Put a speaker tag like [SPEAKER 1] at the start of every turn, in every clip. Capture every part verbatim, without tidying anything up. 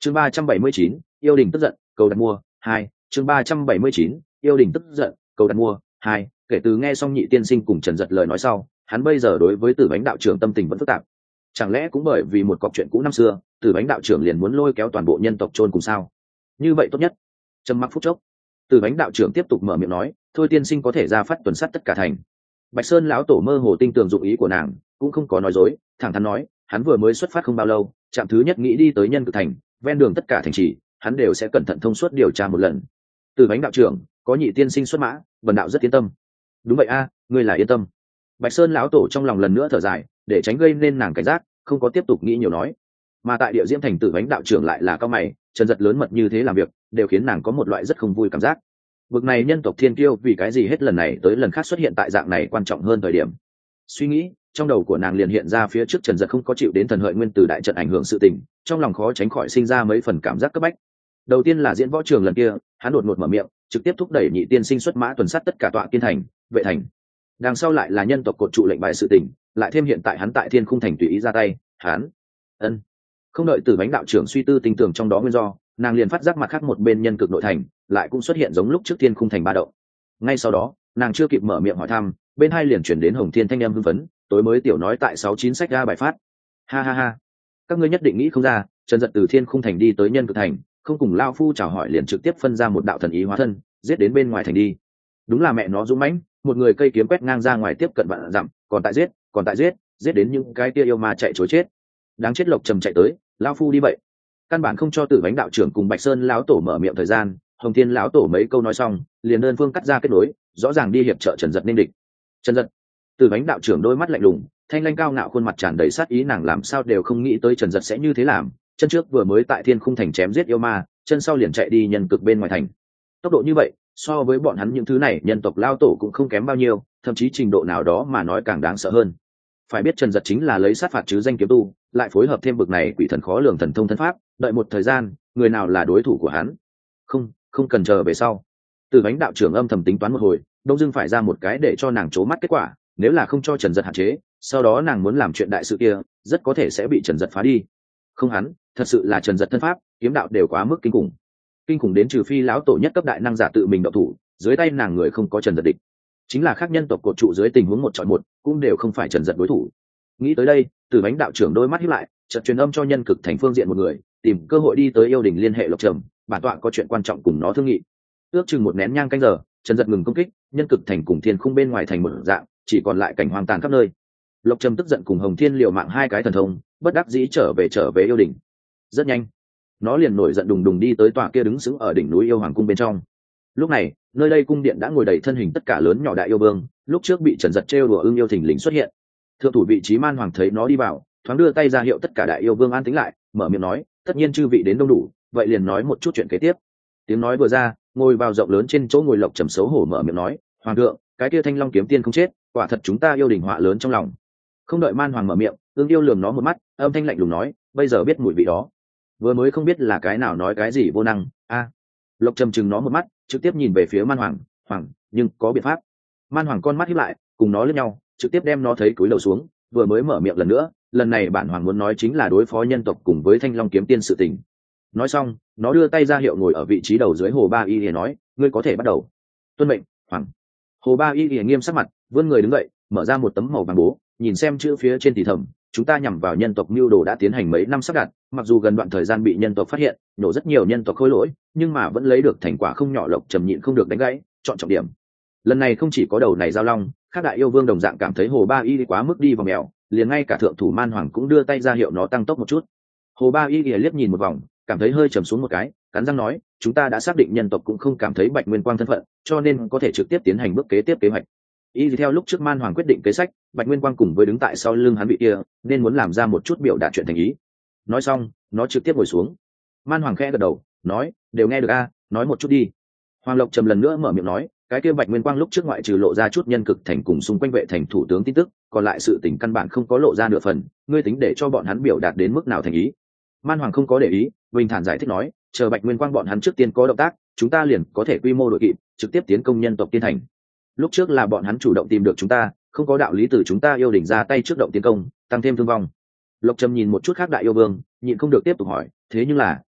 [SPEAKER 1] chương ba trăm bảy mươi chín yêu đình tức giận cầu đặt mua hai chương ba trăm bảy mươi chín yêu đình tức giận cầu đặt mua hai kể từ nghe xong nhị tiên sinh cùng Trần Dật lời nói sau, hắn bây giờ đối với Tử Bánh đạo trưởng tâm tình vẫn phức tạp. Chẳng lẽ cũng bởi vì một cọc chuyện cũ năm xưa, Tử Bánh đạo trưởng liền muốn lôi kéo toàn bộ nhân tộc chôn cùng sao? Như vậy tốt nhất. Trầm mặc phút chốc, Tử Bánh đạo trưởng tiếp tục mở miệng nói, thôi tiên sinh có thể ra phát tuần sát tất cả thành. Bạch Sơn lão tổ mơ hồ tinh tường dụng ý của nàng, cũng không có nói dối, thẳng thắn nói, hắn vừa mới xuất phát không bao lâu, trạm thứ nhất nghĩ đi tới nhân cực thành, ven đường tất cả thành trì, hắn đều sẽ cẩn thận thông suốt điều tra một lần. Tử Bánh đạo trưởng, có nhị tiên sinh xuất mã, vần đạo rất yên tâm. Đúng vậy a, ngươi là yên tâm. Bạch Sơn lão tổ trong lòng lần nữa thở dài, để tránh gây nên nàng cảnh giác, không có tiếp tục nghĩ nhiều nói. Mà tại địa diễm thành Tử Bánh đạo trưởng lại là cao mày, Trần Dật lớn mật như thế làm việc, đều khiến nàng có một loại rất không vui cảm giác. Vực này nhân tộc thiên kiêu vì cái gì hết lần này tới lần khác xuất hiện tại dạng này quan trọng hơn thời điểm. Suy nghĩ, trong đầu của nàng liền hiện ra phía trước Trần Dật không có chịu đến thần hợi nguyên tử đại trận ảnh hưởng sự tình, trong lòng khó tránh khỏi sinh ra mấy phần cảm giác cấp bách. Đầu tiên là diễn võ trường lần kia, hắn đột ngột mở miệng, trực tiếp thúc đẩy nhị tiên sinh xuất mã tuần sát tất cả tọa kiên thành, vệ thành. Đằng sau lại là nhân tộc cột trụ lệnh bài sự tình, lại thêm hiện tại hắn tại Thiên Khung thành tùy ý ra tay, hắn ân không đợi Tử Bánh đạo trưởng suy tư tinh tường trong đó nguyên do, nàng liền phát giác mặt khác một bên nhân cực nội thành lại cũng xuất hiện giống lúc trước Thiên Khung thành ba động. Ngay sau đó, nàng chưa kịp mở miệng hỏi thăm, bên hai liền chuyển đến Hồng Thiên thanh em hưng phấn, tối mới tiểu nói tại sáu chín sách ra bài phát. Ha ha ha, các ngươi nhất định nghĩ không ra, Trần Dật từ Thiên Khung thành đi tới nhân cực thành, không cùng lao phu chào hỏi liền trực tiếp phân ra một đạo thần ý hóa thân, giết đến bên ngoài thành đi. Đúng là mẹ nó dũng mãnh, một người cây kiếm quét ngang ra ngoài tiếp cận vạn dặm, còn tại giết, còn tại giết, giết đến những cái kia yêu ma chạy trối chết. Đáng chết, Lộc Trầm chạy tới, lao phu đi vậy. Căn bản không cho Tử Bánh đạo trưởng cùng Bạch Sơn lão tổ mở miệng thời gian, Hồng Thiên lão tổ mấy câu nói xong, liền đơn phương cắt ra kết nối, rõ ràng đi hiệp trợ Trần Dật nên địch. Trần Dật, Tử Bánh đạo trưởng đôi mắt lạnh lùng, thanh lanh cao ngạo khuôn mặt tràn đầy sát ý, nàng làm sao đều không nghĩ tới Trần Dật sẽ như thế làm, chân trước vừa mới tại Thiên Khung thành chém giết yêu ma, chân sau liền chạy đi nhân cực bên ngoài thành. Tốc độ như vậy, so với bọn hắn những thứ này nhân tộc lao tổ cũng không kém bao nhiêu, thậm chí trình độ nào đó mà nói càng đáng sợ hơn. Phải biết Trần Dật chính là lấy sát phạt chứ danh kiếm tu, lại phối hợp thêm bực này quỷ thần khó lường thần thông thân pháp, đợi một thời gian, người nào là đối thủ của hắn? Không, không cần chờ về sau. Tử Bánh đạo trưởng âm thầm tính toán một hồi, đông dưng phải ra một cái để cho nàng trố mắt kết quả, nếu là không cho Trần Dật hạn chế, sau đó nàng muốn làm chuyện đại sự kia, rất có thể sẽ bị Trần Dật phá đi. Không hắn, thật sự là Trần Dật thân pháp, kiếm đạo đều quá mức kinh khủng. Kinh khủng đến trừ phi lão tổ nhất cấp đại năng giả tự mình động thủ, dưới tay nàng người không có Trần Dật địch. Chính là khác nhân tộc cột trụ dưới tình huống một chọi một, cũng đều không phải Trần Dật đối thủ. Nghĩ tới đây, Tử Bánh đạo trưởng đôi mắt híp lại, chợt truyền âm cho nhân cực thành phương diện một người, tìm cơ hội đi tới yêu đình liên hệ Lộc Trầm, bản tọa có chuyện quan trọng cùng nó thương nghị. Ước chừng một nén nhang canh giờ, Trần Dật ngừng công kích, nhân cực thành cùng Thiên Khung bên ngoài thành một dạng, chỉ còn lại cảnh hoang tàn khắp nơi. Lộc Trầm tức giận cùng Hồng Thiên liều mạng hai cái thần thông, bất đắc dĩ trở về trở về yêu đình. Rất nhanh, nó liền nổi giận đùng đùng đi tới tòa kia đứng sững ở đỉnh núi yêu hoàng cung bên trong. Lúc này, nơi đây cung điện đã ngồi đầy thân hình tất cả lớn nhỏ đại yêu vương, lúc trước bị Trần Dật trêu đùa ưng yêu thình lình xuất hiện. Thượng thủ vị trí Man Hoàng thấy nó đi vào, thoáng đưa tay ra hiệu tất cả đại yêu vương an tĩnh lại, mở miệng nói, tất nhiên chư vị đến đông đủ, vậy liền nói một chút chuyện kế tiếp. Tiếng nói vừa ra, ngồi vào rộng lớn trên chỗ ngồi Lộc Trầm xấu hổ mở miệng nói, hoàng thượng, cái kia Thanh Long kiếm tiên không chết, quả thật chúng ta yêu đình họa lớn trong lòng. Không đợi Man Hoàng mở miệng, ương yêu lườm nó một mắt, âm thanh lạnh lùng nói, bây giờ biết mùi vị đó. Vừa mới không biết là cái nào nói cái gì vô năng. A. Lộc Trầm chừng nó một mắt, trực tiếp nhìn về phía Man Hoàng, hoàng, nhưng có biện pháp. Man Hoàng con mắt híp lại, cùng nó lẫn nhau, trực tiếp đem nó thấy cúi đầu xuống, vừa mới mở miệng lần nữa, lần này bản hoàng muốn nói chính là đối phó nhân tộc cùng với Thanh Long kiếm tiên sự tình. Nói xong, nó đưa tay ra hiệu ngồi ở vị trí đầu dưới Hồ Ba Y Lìa nói, ngươi có thể bắt đầu. Tuân mệnh, hoàng. Hồ Ba Y Lìa nghiêm sắc mặt, vươn người đứng dậy, mở ra một tấm màu vàng bố, nhìn xem chữ phía trên thì thầm, chúng ta nhằm vào nhân tộc mưu đồ đã tiến hành mấy năm sắp đặt, mặc dù gần đoạn thời gian bị nhân tộc phát hiện, nổ rất nhiều nhân tộc khôi lỗi, nhưng mà vẫn lấy được thành quả không nhỏ. Lộc Trầm nhịn không được đánh gãy, chọn trọng điểm. Lần này không chỉ có đầu này giao long, các đại yêu vương đồng dạng cảm thấy Hồ Ba Y quá mức đi vào mèo, liền ngay cả thượng thủ Man Hoàng cũng đưa tay ra hiệu nó tăng tốc một chút. Hồ Ba Y liếc nhìn một vòng, cảm thấy hơi trầm xuống một cái, cắn răng nói, chúng ta đã xác định nhân tộc cũng không cảm thấy Bạch Nguyên Quang thân phận, cho nên có thể trực tiếp tiến hành bước kế tiếp kế hoạch. Y theo lúc trước Man Hoàng quyết định kế sách, Bạch Nguyên Quang cùng với đứng tại sau lưng hắn vị kia, nên muốn làm ra một chút biểu đạt chuyện thành ý. Nói xong, nó trực tiếp ngồi xuống. Man Hoàng khẽ gật đầu, nói, đều nghe được a, nói một chút đi. Hoàng Lộc Trầm lần nữa mở miệng nói, cái kia Bạch Nguyên Quang lúc trước ngoại trừ lộ ra chút nhân cực thành cùng xung quanh vệ thành thủ tướng tin tức, còn lại sự tình căn bản không có lộ ra nửa phần, ngươi tính để cho bọn hắn biểu đạt đến mức nào thành ý. Man Hoàng không có để ý, bình thản giải thích nói, chờ Bạch Nguyên Quang bọn hắn trước tiên có động tác, chúng ta liền có thể quy mô đội kịp, trực tiếp tiến công nhân tộc tiên thành. Lúc trước là bọn hắn chủ động tìm được chúng ta, không có đạo lý từ chúng ta yêu đỉnh ra tay trước động tiến công, tăng thêm thương vong. Lộc Trầm nhìn một chút khác đại yêu vương, nhịn không được tiếp tục hỏi, thế nhưng là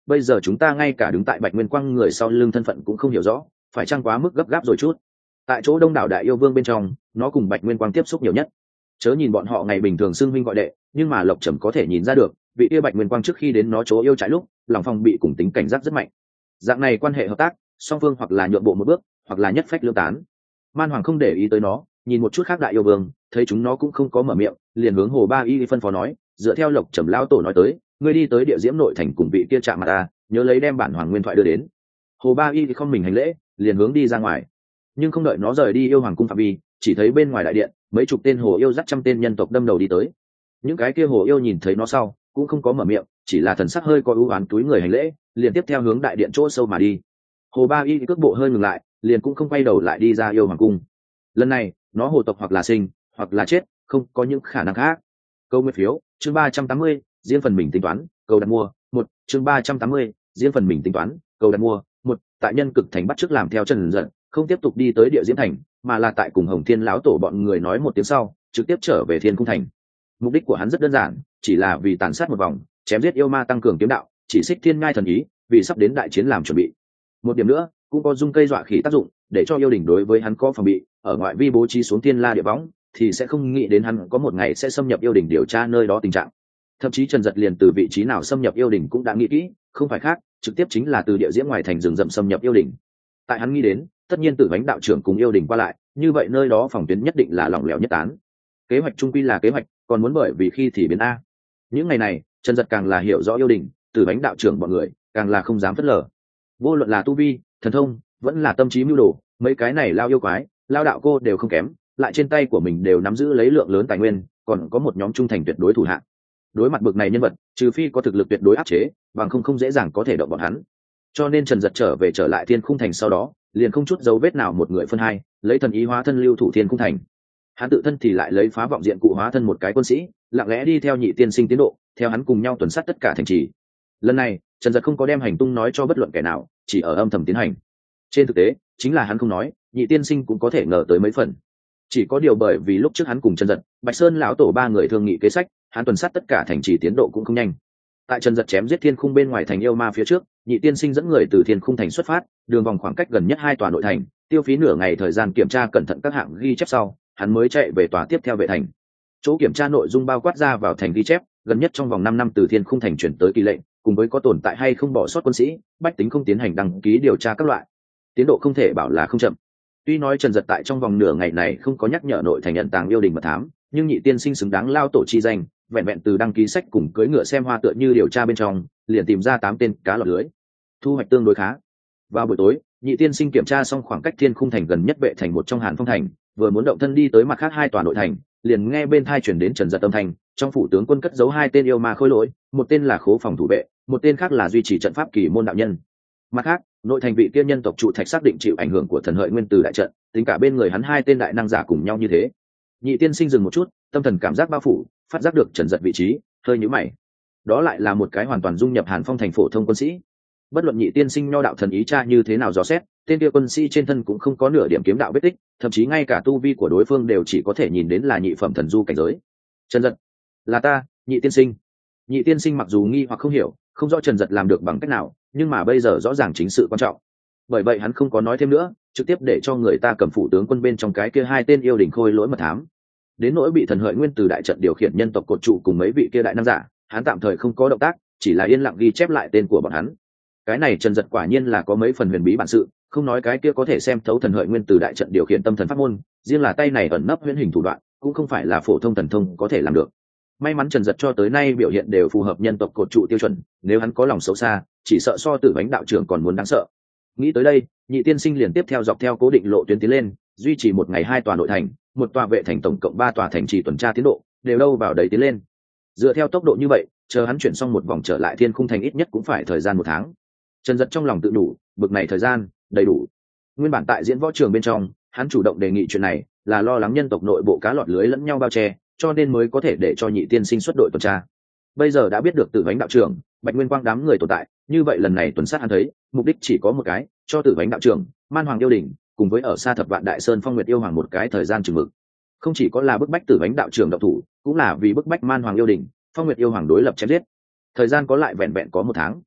[SPEAKER 1] bây giờ chúng ta ngay cả đứng tại Bạch Nguyên Quang người sau lưng thân phận cũng không hiểu rõ, phải chăng quá mức gấp gáp rồi chút. Tại chỗ đông đảo đại yêu vương bên trong, nó cùng Bạch Nguyên Quang tiếp xúc nhiều nhất. Chớ nhìn bọn họ ngày bình thường xưng huynh gọi đệ, nhưng mà Lộc Trầm có thể nhìn ra được, vị yêu Bạch Nguyên Quang trước khi đến nó chỗ yêu trái lúc, lòng phòng bị cùng tính cảnh giác rất mạnh. Dạng này quan hệ hợp tác, song phương hoặc là nhượng bộ một bước, hoặc là nhất phách lưỡng tán. Man Hoàng không để ý tới nó, nhìn một chút khác đại yêu vương, thấy chúng nó cũng không có mở miệng, liền hướng Hồ Ba Y phân phó nói, dựa theo Lộc Trầm lão tổ nói tới, ngươi đi tới địa diễm nội thành cùng vị kia chạm mặt ta, nhớ lấy đem bản hoàng nguyên thoại đưa đến. Hồ Ba Y không mình hành lễ, liền hướng đi ra ngoài, nhưng không đợi nó rời đi yêu hoàng cung phạm vi, chỉ thấy bên ngoài đại điện mấy chục tên hồ yêu dắt trăm tên nhân tộc đâm đầu đi tới. Những cái kia hồ yêu nhìn thấy nó sau cũng không có mở miệng, chỉ là thần sắc hơi có ưu oán túi người hành lễ, liền tiếp theo hướng đại điện chỗ sâu mà đi. Hồ Ba Y cước bộ hơi ngừng lại, liền cũng không quay đầu lại đi ra yêu hoàng cung. Lần này nó hồ tộc hoặc là sinh hoặc là chết, không có những khả năng khác. Câu nguyên phiếu chương ba trăm tám mươi, riêng phần mình tính toán, cầu đặt mua một chương ba trăm tám mươi, riêng phần mình tính toán, cầu đặt mua một. Tại nhân cực thành bắt trước làm theo Trần Dận, không tiếp tục đi tới địa diễm thành, mà là tại cùng Hồng Thiên lão tổ bọn người nói một tiếng sau, trực tiếp trở về Thiên Cung thành. Mục đích của hắn rất đơn giản, chỉ là vì tàn sát một vòng, chém giết yêu ma tăng cường kiếm đạo, chỉ xích thiên ngai thần ý, vì sắp đến đại chiến làm chuẩn bị. Một điểm nữa, cũng có dung cây dọa khỉ tác dụng, để cho yêu đình đối với hắn có phòng bị, ở ngoại vi bố trí xuống thiên la địa võng, thì sẽ không nghĩ đến hắn có một ngày sẽ xâm nhập yêu đình điều tra nơi đó tình trạng. Thậm chí Trần Dật liền từ vị trí nào xâm nhập yêu đình cũng đã nghĩ kỹ, không phải khác, trực tiếp chính là từ địa diễm ngoài thành rừng rậm xâm nhập yêu đình. Tại hắn nghĩ đến, tất nhiên Tử Bánh đạo trưởng cùng yêu đình qua lại, như vậy nơi đó phòng tuyến nhất định là lỏng lẻo nhất tán. Kế hoạch trung quy là kế hoạch, còn muốn bởi vì khi thì biến a. Những ngày này, Trần Dật càng là hiểu rõ yêu đình, Tử Bánh đạo trưởng bọn người, càng là không dám phớt lờ. Vô luận là tu vi, thần thông, vẫn là tâm trí mưu đồ, mấy cái này lao yêu quái, lao đạo cô đều không kém, lại trên tay của mình đều nắm giữ lấy lượng lớn tài nguyên, còn có một nhóm trung thành tuyệt đối thủ hạng. Đối mặt bực này nhân vật, trừ phi có thực lực tuyệt đối áp chế, bằng không không dễ dàng có thể động bọn hắn. Cho nên Trần Dật trở về trở lại Thiên Khung thành sau đó, liền không chút dấu vết nào một người phân hai, lấy thần ý hóa thân lưu thủ Thiên Khung thành. Hắn tự thân thì lại lấy phá vọng diện cụ hóa thân một cái quân sĩ, lặng lẽ đi theo Nhị Tiên Sinh tiến độ, theo hắn cùng nhau tuần sát tất cả thành trì. Lần này, Trần Dật không có đem hành tung nói cho bất luận kẻ nào, chỉ ở âm thầm tiến hành. Trên thực tế, chính là hắn không nói, Nhị Tiên Sinh cũng có thể ngờ tới mấy phần. Chỉ có điều bởi vì lúc trước hắn cùng Trần Dật, Bạch Sơn lão tổ ba người thương nghị kế sách, hắn tuần sát tất cả thành trì tiến độ cũng không nhanh. Tại Trần Dật chém giết Thiên Khung bên ngoài thành yêu ma phía trước, Nhị Tiên Sinh dẫn người từ Thiên Khung thành xuất phát, đường vòng khoảng cách gần nhất hai tòa nội thành, tiêu phí nửa ngày thời gian kiểm tra cẩn thận các hạng ghi chép sau, hắn mới chạy về tòa tiếp theo vệ thành. Chỗ kiểm tra nội dung bao quát ra vào thành ghi chép, gần nhất trong vòng năm năm từ Thiên Khung thành chuyển tới kỳ lệnh, cùng với có tồn tại hay không bỏ sót quân sĩ, bách tính không tiến hành đăng ký điều tra các loại. Tiến độ không thể bảo là không chậm. Tuy nói Trần Dật tại trong vòng nửa ngày này không có nhắc nhở nội thành nhận tàng yêu đình mật thám, nhưng Nhị Tiên Sinh xứng đáng lao tổ chi danh, vẹn vẹn từ đăng ký sách cùng cưỡi ngựa xem hoa tựa như điều tra bên trong, liền tìm ra tám tên cá lọt lưới, thu hoạch tương đối khá. Vào buổi tối, Nhị Tiên Sinh kiểm tra xong khoảng cách Thiên Khung thành gần nhất vệ thành một trong Hàn Phong thành, vừa muốn động thân đi tới mặt khác hai tòa nội thành, liền nghe bên tai chuyển đến Trần Dật âm thanh, trong phủ tướng quân cất giấu hai tên yêu ma khôi lỗi, một tên là khố phòng thủ vệ, một tên khác là duy trì trận pháp kỳ môn đạo nhân. Mặt khác, nội thành vị kia nhân tộc trụ thạch xác định chịu ảnh hưởng của thần hợi nguyên từ đại trận, tính cả bên người hắn hai tên đại năng giả cùng nhau như thế. Nhị Tiên Sinh dừng một chút, tâm thần cảm giác bao phủ, phát giác được Trần Dật vị trí, hơi nhíu mày. Đó lại là một cái hoàn toàn dung nhập Hàn Phong thành phổ thông quân sĩ. Bất luận Nhị Tiên Sinh nho đạo thần ý tra như thế nào dò xét, tên kia quân sĩ trên thân cũng không có nửa điểm kiếm đạo vết tích, thậm chí ngay cả tu vi của đối phương đều chỉ có thể nhìn đến là nhị phẩm thần du cảnh giới. Trần Dật, là ta, Nhị Tiên Sinh. Nhị Tiên Sinh mặc dù nghi hoặc không hiểu, không rõ Trần Dật làm được bằng cách nào, nhưng mà bây giờ rõ ràng chính sự quan trọng. Bởi vậy hắn không có nói thêm nữa, trực tiếp để cho người ta cầm phủ tướng quân bên trong cái kia hai tên yêu đình khôi lỗi mật thám. Đến nỗi bị thần hợi nguyên từ đại trận điều khiển nhân tộc cột trụ cùng mấy vị kia đại năng giả, hắn tạm thời không có động tác, chỉ là yên lặng ghi chép lại tên của bọn hắn. Cái này Trần Dật quả nhiên là có mấy phần huyền bí bản sự, không nói cái kia có thể xem thấu thần hợi nguyên từ đại trận điều khiển tâm thần pháp môn, riêng là tay này ẩn nấp huyễn hình thủ đoạn, cũng không phải là phổ thông thần thông có thể làm được. May mắn Trần Dật cho tới nay biểu hiện đều phù hợp nhân tộc cột trụ tiêu chuẩn, nếu hắn có lòng xấu xa, chỉ sợ so Tử Bánh đạo trưởng còn muốn đáng sợ. Nghĩ tới đây, Nhị Tiên Sinh liền tiếp theo dọc theo cố định lộ tuyến tiến lên, duy trì một ngày hai tòa nội thành, một tòa vệ thành, tổng cộng ba tòa thành trì tuần tra tiến độ, đều đâu vào đấy tiến lên. Dựa theo tốc độ như vậy, chờ hắn chuyển xong một vòng trở lại Thiên Khung thành ít nhất cũng phải thời gian một tháng. Trần Dật trong lòng tự đủ, bực này thời gian đầy đủ. Nguyên bản tại diễn võ trường bên trong, hắn chủ động đề nghị chuyện này, là lo lắng nhân tộc nội bộ cá lọt lưới lẫn nhau bao che, cho nên mới có thể để cho Nhị Tiên Sinh xuất đội tuần tra. Bây giờ đã biết được Tử Bánh đạo trưởng, Bạch Nguyên Quang đám người tồn tại, như vậy lần này tuần sát hắn thấy, mục đích chỉ có một cái, cho Tử Bánh đạo trưởng, Man Hoàng yêu đình, cùng với ở xa Thập Vạn Đại Sơn Phong Nguyệt yêu hoàng một cái thời gian chừng mực. Không chỉ có là bức bách Tử Bánh đạo trưởng động thủ, cũng là vì bức bách Man Hoàng yêu đình, Phong Nguyệt yêu hoàng đối lập chém giết. Thời gian có lại vẹn vẹn có một tháng.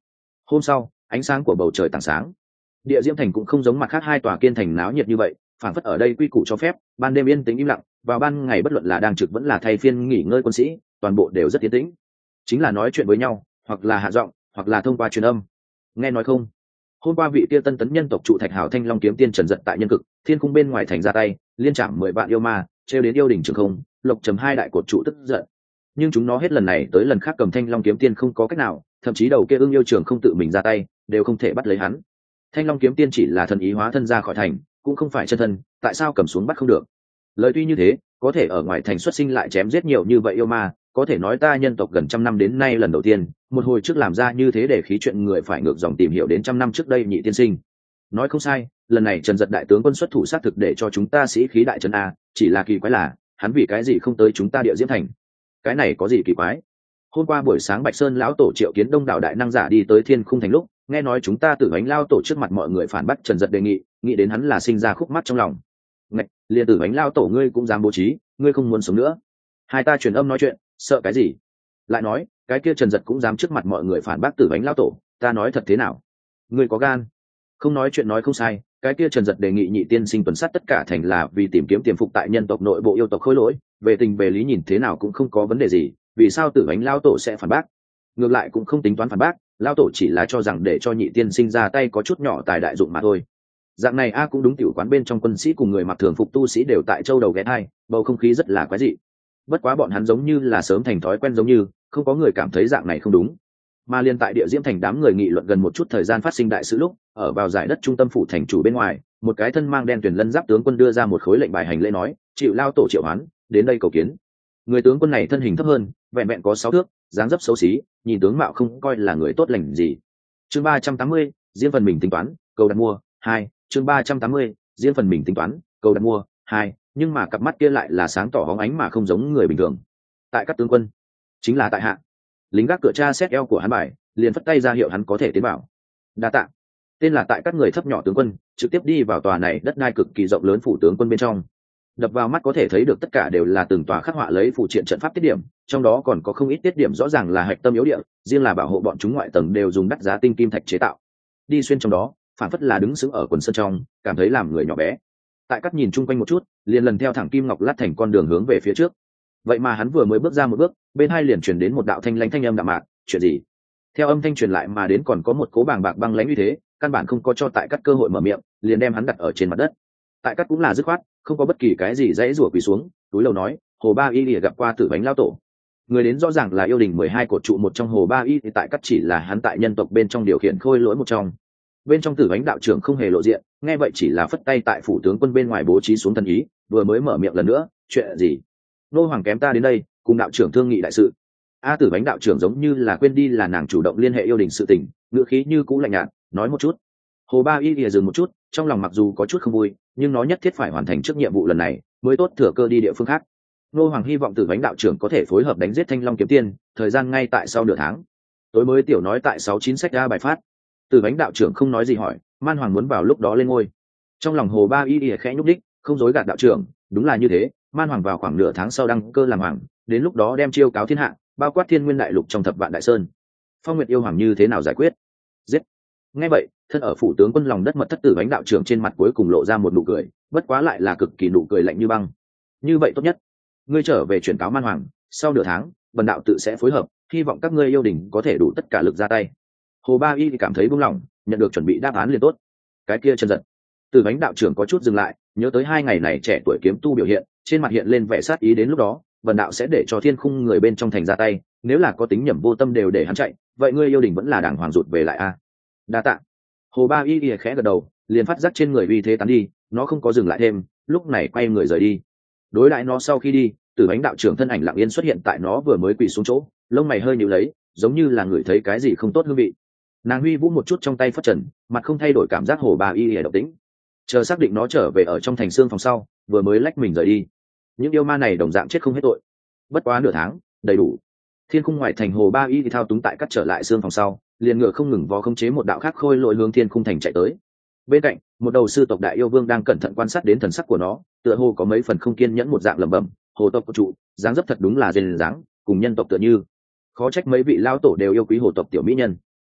[SPEAKER 1] Hôm sau ánh sáng của bầu trời tảng sáng, địa diễm thành cũng không giống mặt khác hai tòa kiên thành náo nhiệt như vậy, phản phất ở đây quy củ cho phép ban đêm yên tĩnh im lặng, vào ban ngày bất luận là đang trực vẫn là thay phiên nghỉ ngơi quân sĩ toàn bộ đều rất yên tĩnh, chính là nói chuyện với nhau hoặc là hạ giọng hoặc là thông qua truyền âm. Nghe nói không, hôm qua vị kia tân tấn nhân tộc trụ thạch hảo thanh long kiếm tiên trần giật tại nhân cực thiên cung bên ngoài thành ra tay liên chạm mười vạn yêu ma, treo đến yêu đỉnh trường không lộc trầm hai đại cột trụ tức giận, nhưng chúng nó hết lần này tới lần khác cầm thanh long kiếm tiên không có cách nào, thậm chí đầu kia ưng yêu trường không tự mình ra tay đều không thể bắt lấy hắn. Thanh long kiếm tiên chỉ là thần ý hóa thân ra khỏi thành, cũng không phải chân thân, tại sao cầm xuống bắt không được? Lời tuy như thế, có thể ở ngoài thành xuất sinh lại chém giết nhiều như vậy yêu ma, có thể nói ta nhân tộc gần trăm năm đến nay lần đầu tiên một hồi trước làm ra như thế để khí chuyện người phải ngược dòng tìm hiểu đến trăm năm trước đây nhị tiên sinh. Nói không sai, lần này Trần Dật đại tướng quân xuất thủ xác thực để cho chúng ta sĩ khí đại trấn a, chỉ là kỳ quái là hắn vì cái gì không tới chúng ta địa diễm thành? Cái này có gì kỳ quái? Hôm qua buổi sáng Bạch Sơn lão tổ triệu kiến đông đảo đại năng giả đi tới thiên khung thành lúc, nghe nói chúng ta tự bánh lao tổ trước mặt mọi người phản bác Trần Dật đề nghị, nghĩ đến hắn là sinh ra khúc mắc trong lòng. Ngạch, liền tử bánh lao tổ ngươi cũng dám bố trí, ngươi không muốn sống nữa? Hai ta truyền âm nói chuyện, sợ cái gì? Lại nói, cái kia Trần Dật cũng dám trước mặt mọi người phản bác tử bánh lao tổ, ta nói thật thế nào? Ngươi có gan? Không nói chuyện nói không sai, cái kia Trần Dật đề nghị nhị tiên sinh tuần sát tất cả thành là vì tìm kiếm tiềm phục tại nhân tộc nội bộ yêu tộc khôi lỗi, về tình về lý nhìn thế nào cũng không có vấn đề gì, vì sao tử bánh lao tổ sẽ phản bác? Ngược lại cũng không tính toán phản bác, lao tổ chỉ là cho rằng để cho nhị tiên sinh ra tay có chút nhỏ tài đại dụng mà thôi. Dạng này a cũng đúng, tiểu quán bên trong quân sĩ cùng người mặc thường phục tu sĩ đều tại châu đầu ghé hai, bầu không khí rất là quái dị. Bất quá bọn hắn giống như là sớm thành thói quen, giống như không có người cảm thấy dạng này không đúng. Mà liên tại địa diễm thành đám người nghị luận gần một chút thời gian phát sinh đại sự lúc, ở vào giải đất trung tâm phủ thành chủ bên ngoài, một cái thân mang đen tuyển lân giáp tướng quân đưa ra một khối lệnh bài hành lễ nói, chịu lao tổ triệu hoán đến đây cầu kiến. Người tướng quân này thân hình thấp hơn, vẹn vẹn có sáu thước, dáng dấp xấu xí, nhìn tướng mạo không coi là người tốt lành gì. Chương ba trăm tám mươi, riêng phần mình tính toán, cầu đặt mua hai. Chương ba trăm tám mươi, riêng phần mình tính toán, cầu đặt mua hai. Nhưng mà cặp mắt kia lại là sáng tỏ hóng ánh mà không giống người bình thường. Tại các tướng quân, chính là tại hạ. Lính gác cửa tra xét eo của hắn bài, liền phất tay ra hiệu hắn có thể tiến vào. Đa tạ. Tên là tại các người thấp nhỏ tướng quân trực tiếp đi vào tòa này đất đai cực kỳ rộng lớn phủ tướng quân bên trong. Đập vào mắt có thể thấy được tất cả đều là từng tòa khắc họa lấy phụ triện trận pháp tiết điểm, trong đó còn có không ít tiết điểm rõ ràng là hạch tâm yếu địa, riêng là bảo hộ bọn chúng ngoại tầng đều dùng đắt giá tinh kim thạch chế tạo. Đi xuyên trong đó, phản phất là đứng sững ở quần sơn trong, cảm thấy làm người nhỏ bé. Tại các nhìn chung quanh một chút, liền lần theo thẳng kim ngọc lát thành con đường hướng về phía trước. Vậy mà hắn vừa mới bước ra một bước, bên hai liền truyền đến một đạo thanh lãnh thanh âm đạm mạc, chuyện gì? Theo âm thanh truyền lại mà đến còn có một cố bàng bạc băng lãnh uy thế, căn bản không có cho tại các cơ hội mở miệng, liền đem hắn đặt ở trên mặt đất. Tại các cũng là dứt khoát, không có bất kỳ cái gì dãy rủa quỳ xuống, túi lầu nói, hồ ba y lìa gặp qua tử bánh lao tổ. Người đến rõ ràng là yêu đình mười hai cột trụ một trong hồ ba y, thì tại các chỉ là hắn tại nhân tộc bên trong điều khiển khôi lỗi một trong. Bên trong tử bánh đạo trưởng không hề lộ diện, nghe vậy chỉ là phất tay tại phủ tướng quân bên ngoài bố trí xuống thần ý, vừa mới mở miệng lần nữa, chuyện gì? Nô hoàng kém ta đến đây cùng đạo trưởng thương nghị đại sự. A tử bánh đạo trưởng giống như là quên đi là nàng chủ động liên hệ yêu đình sự tình, ngữ khí như cũ lạnh nhạt, nói một chút. Hồ ba y lìa dừng một chút, trong lòng mặc dù có chút không vui, nhưng nó nhất thiết phải hoàn thành trước nhiệm vụ lần này mới tốt thừa cơ đi địa phương khác. Nô hoàng hy vọng tử bánh đạo trưởng có thể phối hợp đánh giết thanh long kiếm tiên, thời gian ngay tại sau nửa tháng. Tối mới tiểu nói tại sáu chín sách ra bài phát. Tử bánh đạo trưởng không nói gì hỏi, man hoàng muốn vào lúc đó lên ngôi. Trong lòng hồ ba y ỉa khẽ nhúc đích, không dối gạt đạo trưởng, đúng là như thế, man hoàng vào khoảng nửa tháng sau đăng cơ làm hoàng, đến lúc đó đem chiêu cáo thiên hạ, bao quát thiên nguyên đại lục trong thập vạn đại sơn. Phong nguyệt yêu hoàng như thế nào giải quyết? Giết. Nghe vậy, thân ở phủ tướng quân lòng đất mật thất tử bánh đạo trưởng trên mặt cuối cùng lộ ra một nụ cười, bất quá lại là cực kỳ nụ cười lạnh như băng. Như vậy tốt nhất, ngươi trở về chuyển cáo man hoàng, sau nửa tháng bần đạo tự sẽ phối hợp, hy vọng các ngươi yêu đình có thể đủ tất cả lực ra tay. Hồ ba y thì cảm thấy buông lỏng, nhận được chuẩn bị đáp án liền tốt. Cái kia chân giật, tử bánh đạo trưởng có chút dừng lại, nhớ tới hai ngày này trẻ tuổi kiếm tu biểu hiện, trên mặt hiện lên vẻ sát ý, đến lúc đó bần đạo sẽ để cho thiên khung người bên trong thành ra tay, nếu là có tính nhầm vô tâm đều để hắn chạy, vậy ngươi yêu đình vẫn là đảng hoàng rụt về lại a. Đa tạ. Hồ ba y ỉa khẽ gật đầu, liền phát giác trên người uy thế tán đi, nó không có dừng lại thêm, lúc này quay người rời đi. Đối lại nó sau khi đi, tử bánh đạo trưởng thân ảnh lặng yên xuất hiện tại nó vừa mới quỳ xuống chỗ, lông mày hơi nhíu lấy, giống như là người thấy cái gì không tốt hương vị. Nàng huy vũ một chút trong tay phất trần, mặt không thay đổi cảm giác hồ ba y ỉa động tĩnh. Chờ xác định nó trở về ở trong thành xương phòng sau, vừa mới lách mình rời đi. Những yêu ma này đồng dạng chết không hết tội. Bất quá nửa tháng, đầy đủ. Thiên khung ngoài thành hồ ba y thì thao túng tại cắt trở lại xương phòng sau, liền ngựa không ngừng vó khống chế một đạo khác khôi lội hướng thiên khung thành chạy tới. Bên cạnh, một đầu sư tộc đại yêu vương đang cẩn thận quan sát đến thần sắc của nó, tựa hồ có mấy phần không kiên nhẫn một dạng lẩm bẩm, hồ tộc của trụ, dáng dấp thật đúng là dền dáng, cùng nhân tộc tựa như. Khó trách mấy vị lao tổ đều yêu quý hồ tộc tiểu mỹ nhân.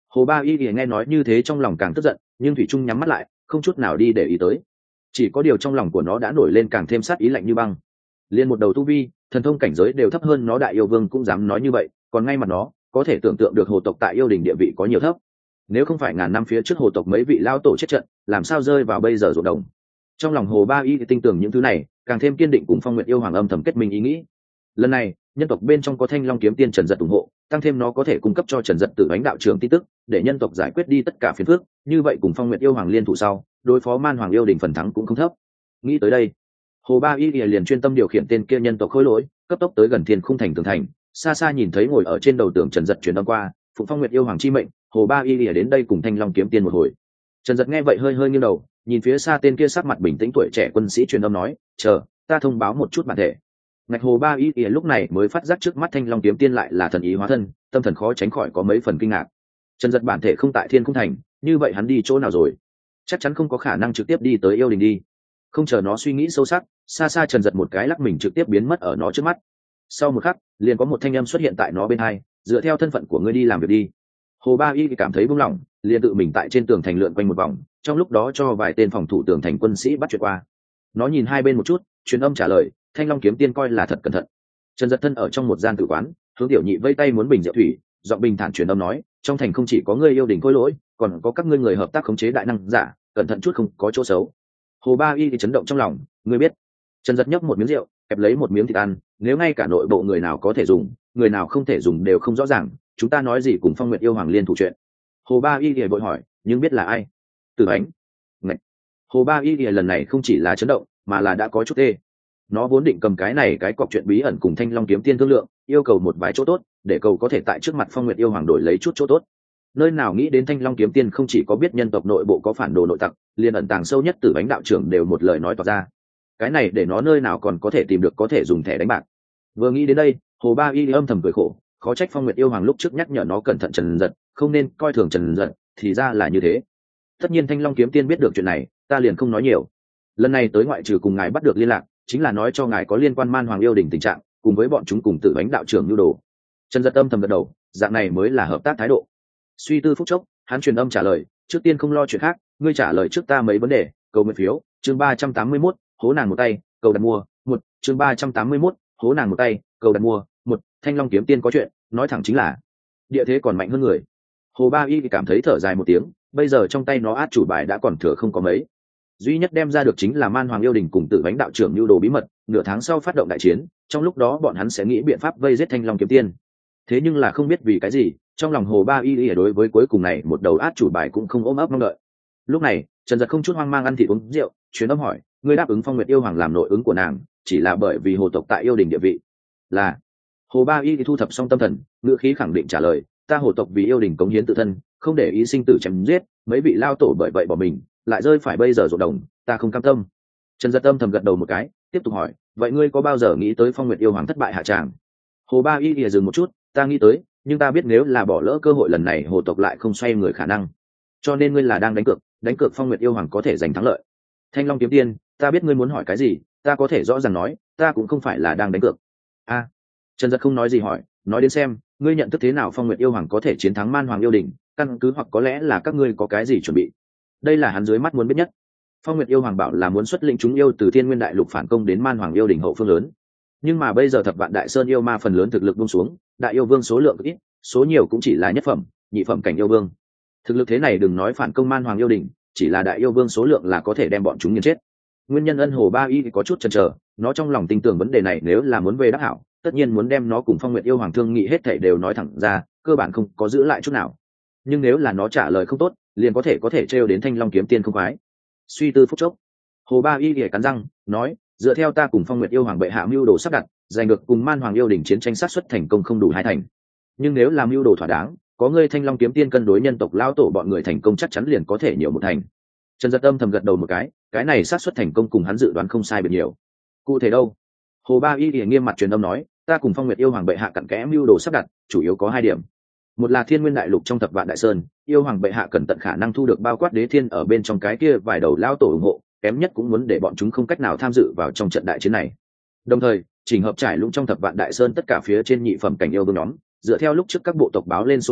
[SPEAKER 1] Hồ Ba Y thì nghe nói như thế trong lòng càng tức giận, nhưng thủy trung nhắm mắt lại, không chút nào đi để ý tới. Chỉ có điều trong lòng của nó đã nổi lên càng thêm sát ý lạnh như băng. Liên một đầu tu vi, thần thông cảnh giới đều thấp hơn nó đại yêu vương cũng dám nói như vậy, còn ngay mặt nó, có thể tưởng tượng được hồ tộc tại yêu đình địa vị có nhiều thấp. Nếu không phải ngàn năm phía trước hồ tộc mấy vị lao tổ chết trận, làm sao rơi vào bây giờ ruộng đồng. Trong lòng Hồ Ba Y thì tin tưởng những thứ này, càng thêm kiên định cùng Phong Nguyệt yêu hoàng âm thầm kết minh ý nghĩ. Lần này, nhân tộc bên trong có Thanh Long kiếm tiên Trần Dật ủng hộ, tăng thêm nó có thể cung cấp cho Trần Dật Tử Ánh đạo trưởng tin tức, để nhân tộc giải quyết đi tất cả phiền phức, như vậy cùng Phong Nguyệt yêu hoàng liên thủ sau, đối phó Man Hoàng yêu đình phần thắng cũng không thấp. Nghĩ tới đây, Hồ Ba Y liền chuyên tâm điều khiển tên kia nhân tộc khối lỗi, cấp tốc tới gần Thiên Khung thành tường thành, xa xa nhìn thấy ngồi ở trên đầu tường Trần Dật truyền âm qua, phụng Phong Nguyệt yêu hoàng chi mệnh, Hồ Ba Y lìa đến đây cùng Thanh Long kiếm tiên một hồi. Trần Dật nghe vậy hơi hơi nghiêng đầu, nhìn phía xa tên kia sắc mặt bình tĩnh tuổi trẻ quân sĩ truyền âm nói, chờ, ta thông báo một chút bản thể. Ngạch Hồ Ba Y lìa lúc này mới phát giác trước mắt Thanh Long kiếm tiên lại là thần ý hóa thân, tâm thần khó tránh khỏi có mấy phần kinh ngạc. Trần Dật bản thể không tại Thiên Khung thành, như vậy hắn đi chỗ nào rồi? Chắc chắn không có khả năng trực tiếp đi tới yêu đình đi. Không chờ nó suy nghĩ sâu sắc, xa xa Trần Dật một cái lắc mình trực tiếp biến mất ở nó trước mắt. Sau một khắc, liền có một thanh âm xuất hiện tại nó bên hai, dựa theo thân phận của ngươi đi làm việc đi. Hồ Ba Y cảm thấy buông lỏng, liền tự mình tại trên tường thành lượn quanh một vòng, trong lúc đó cho vài tên phòng thủ tường thành quân sĩ bắt chuyện qua. Nó nhìn hai bên một chút, truyền âm trả lời, Thanh Long kiếm tiên coi là thật cẩn thận. Trần Dật thân ở trong một gian tử quán, hướng tiểu nhị vây tay muốn bình rượu thủy, giọng bình thản truyền âm nói, trong thành không chỉ có ngươi yêu đình khôi lỗi, còn có các ngươi người hợp tác khống chế đại năng giả, cẩn thận chút không có chỗ xấu. Hồ Ba Y thì chấn động trong lòng, ngươi biết. Trần Dật nhấp một miếng rượu, kẹp lấy một miếng thịt ăn, nếu ngay cả nội bộ người nào có thể dùng, người nào không thể dùng đều không rõ ràng, chúng ta nói gì cùng Phong Nguyệt yêu hoàng liên thủ chuyện. Hồ Ba Y thì vội hỏi, nhưng biết là ai? Tử Ánh. Ngậy. Hồ Ba Y thì lần này không chỉ là chấn động, mà là đã có chút tê. Nó vốn định cầm cái này cái cọc chuyện bí ẩn cùng Thanh Long kiếm tiên thương lượng, yêu cầu một vài chỗ tốt, để cầu có thể tại trước mặt Phong Nguyệt yêu hoàng đổi lấy chút chỗ tốt. Nơi nào nghĩ đến Thanh Long kiếm tiên không chỉ có biết nhân tộc nội bộ có phản đồ nội tặc, liền ẩn tàng sâu nhất Tử Ánh đạo trưởng đều một lời nói tỏ ra. Cái này để nó nơi nào còn có thể tìm được có thể dùng thẻ đánh bạc. Vừa nghĩ đến đây, Hồ Ba Y âm thầm cười khổ, khó trách Phong Nguyệt yêu hoàng lúc trước nhắc nhở nó cẩn thận Trần Dật, không nên coi thường Trần Dật, thì ra là như thế. Tất nhiên Thanh Long kiếm tiên biết được chuyện này, ta liền không nói nhiều. Lần này tới ngoại trừ cùng ngài bắt được liên lạc, chính là nói cho ngài có liên quan Man Hoàng yêu đình tình trạng, cùng với bọn chúng cùng Tử Ánh đạo trưởng nhu đồ. Trần Dật âm thầm gật đầu, dạng này mới là hợp tác thái độ. Suy tư phút chốc, hắn truyền âm trả lời, trước tiên không lo chuyện khác, ngươi trả lời trước ta mấy vấn đề, cầu nguyện phiếu, chương ba trăm tám mươi mốt, hố nàng một tay, cầu đặt mua, một, chương ba trăm tám mươi mốt, hố nàng một tay, cầu đặt mua, một, Thanh Long kiếm tiên có chuyện, nói thẳng chính là địa thế còn mạnh hơn người. Hồ Ba Y cảm thấy thở dài một tiếng, bây giờ trong tay nó át chủ bài đã còn thừa không có mấy, duy nhất đem ra được chính là Man Hoàng yêu đình cùng Tử Ánh đạo trưởng nhu đồ bí mật, nửa tháng sau phát động đại chiến, trong lúc đó bọn hắn sẽ nghĩ biện pháp vây giết Thanh Long kiếm tiên. Thế nhưng là không biết vì cái gì, trong lòng Hồ Ba Y đối với cuối cùng này một đầu át chủ bài cũng không ôm ấp mong đợi. Lúc này, Trần Dật không chút hoang mang ăn thịt uống rượu, truyền âm hỏi, ngươi đáp ứng Phong Nguyệt yêu hoàng làm nội ứng của nàng, chỉ là bởi vì hồ tộc tại yêu đình địa vị? Là. Hồ Ba Y thu thập xong tâm thần, ngữ khí khẳng định trả lời, ta hồ tộc vì yêu đình cống hiến tự thân, không để ý sinh tử chém giết, mấy vị lao tổ bởi vậy bỏ mình, lại rơi phải bây giờ ruộng đồng, ta không cam tâm. Trần Dật âm thầm gật đầu một cái, tiếp tục hỏi, vậy ngươi có bao giờ nghĩ tới Phong Nguyệt yêu hoàng thất bại hạ tràng? Hồ Ba Y lìa dừng một chút, ta nghĩ tới, nhưng ta biết nếu là bỏ lỡ cơ hội lần này hồ tộc lại không xoay người khả năng, cho nên ngươi là đang đánh cược, đánh cược Phong Nguyệt yêu hoàng có thể giành thắng lợi. Thanh Long kiếm tiên, ta biết ngươi muốn hỏi cái gì, ta có thể rõ ràng nói, ta cũng không phải là đang đánh cược. A. À, Trần Dật không nói gì hỏi, nói đến xem, ngươi nhận thức thế nào Phong Nguyệt yêu hoàng có thể chiến thắng Man Hoàng yêu đình, căn cứ hoặc có lẽ là các ngươi có cái gì chuẩn bị. Đây là hắn dưới mắt muốn biết nhất. Phong Nguyệt yêu hoàng bảo là muốn xuất lĩnh chúng yêu từ Thiên Nguyên đại lục phản công đến Man Hoàng yêu đình hậu phương lớn, nhưng mà bây giờ Thập Vạn Đại Sơn yêu ma phần lớn thực lực buông xuống, đại yêu vương số lượng ít, số nhiều cũng chỉ là nhất phẩm, nhị phẩm cảnh yêu vương. Thực lực thế này đừng nói phản công Man Hoàng yêu đình, chỉ là đại yêu vương số lượng là có thể đem bọn chúng nghiền chết. Nguyên nhân ân Hồ Ba Y có chút chần chờ, nó trong lòng tin tưởng vấn đề này nếu là muốn về đắc hảo, tất nhiên muốn đem nó cùng Phong Nguyệt yêu hoàng thương nghị hết thảy đều nói thẳng ra, cơ bản không có giữ lại chút nào. Nhưng nếu là nó trả lời không tốt, liền có thể có thể trêu đến Thanh Long kiếm tiên không khoái. Suy tư phút chốc, Hồ Ba Y cắn răng nói, dựa theo ta cùng Phong Nguyệt yêu hoàng bệ hạ mưu đồ sắp đặt, giành được cùng Man Hoàng yêu đình chiến tranh sát xuất thành công không đủ hai thành. Nhưng nếu làm mưu đồ thỏa đáng, có ngươi Thanh Long kiếm tiên cân đối nhân tộc lao tổ bọn người thành công chắc chắn liền có thể nhiều một thành. Trần Dật âm thầm gật đầu một cái, cái này sát xuất thành công cùng hắn dự đoán không sai biệt nhiều. Cụ thể đâu? Hồ Ba Y nghiêm mặt truyền âm nói, ta cùng Phong Nguyệt yêu hoàng bệ hạ cặn kẽ mưu đồ sắp đặt, chủ yếu có hai điểm. Một là Thiên Nguyên đại lục trong Thập Vạn Đại Sơn, yêu hoàng bệ hạ cần tận khả năng thu được bao quát đế thiên ở bên trong cái kia vài đầu lao tổ ủng hộ, kém nhất cũng muốn để bọn chúng không cách nào tham dự vào trong trận đại chiến này. Đồng thời, chỉnh hợp trải lũng trong Thập Vạn Đại Sơn tất cả phía trên nhị phẩm cảnh yêu vương nhóm, dựa theo lúc trước các bộ tộc báo lên số lượng,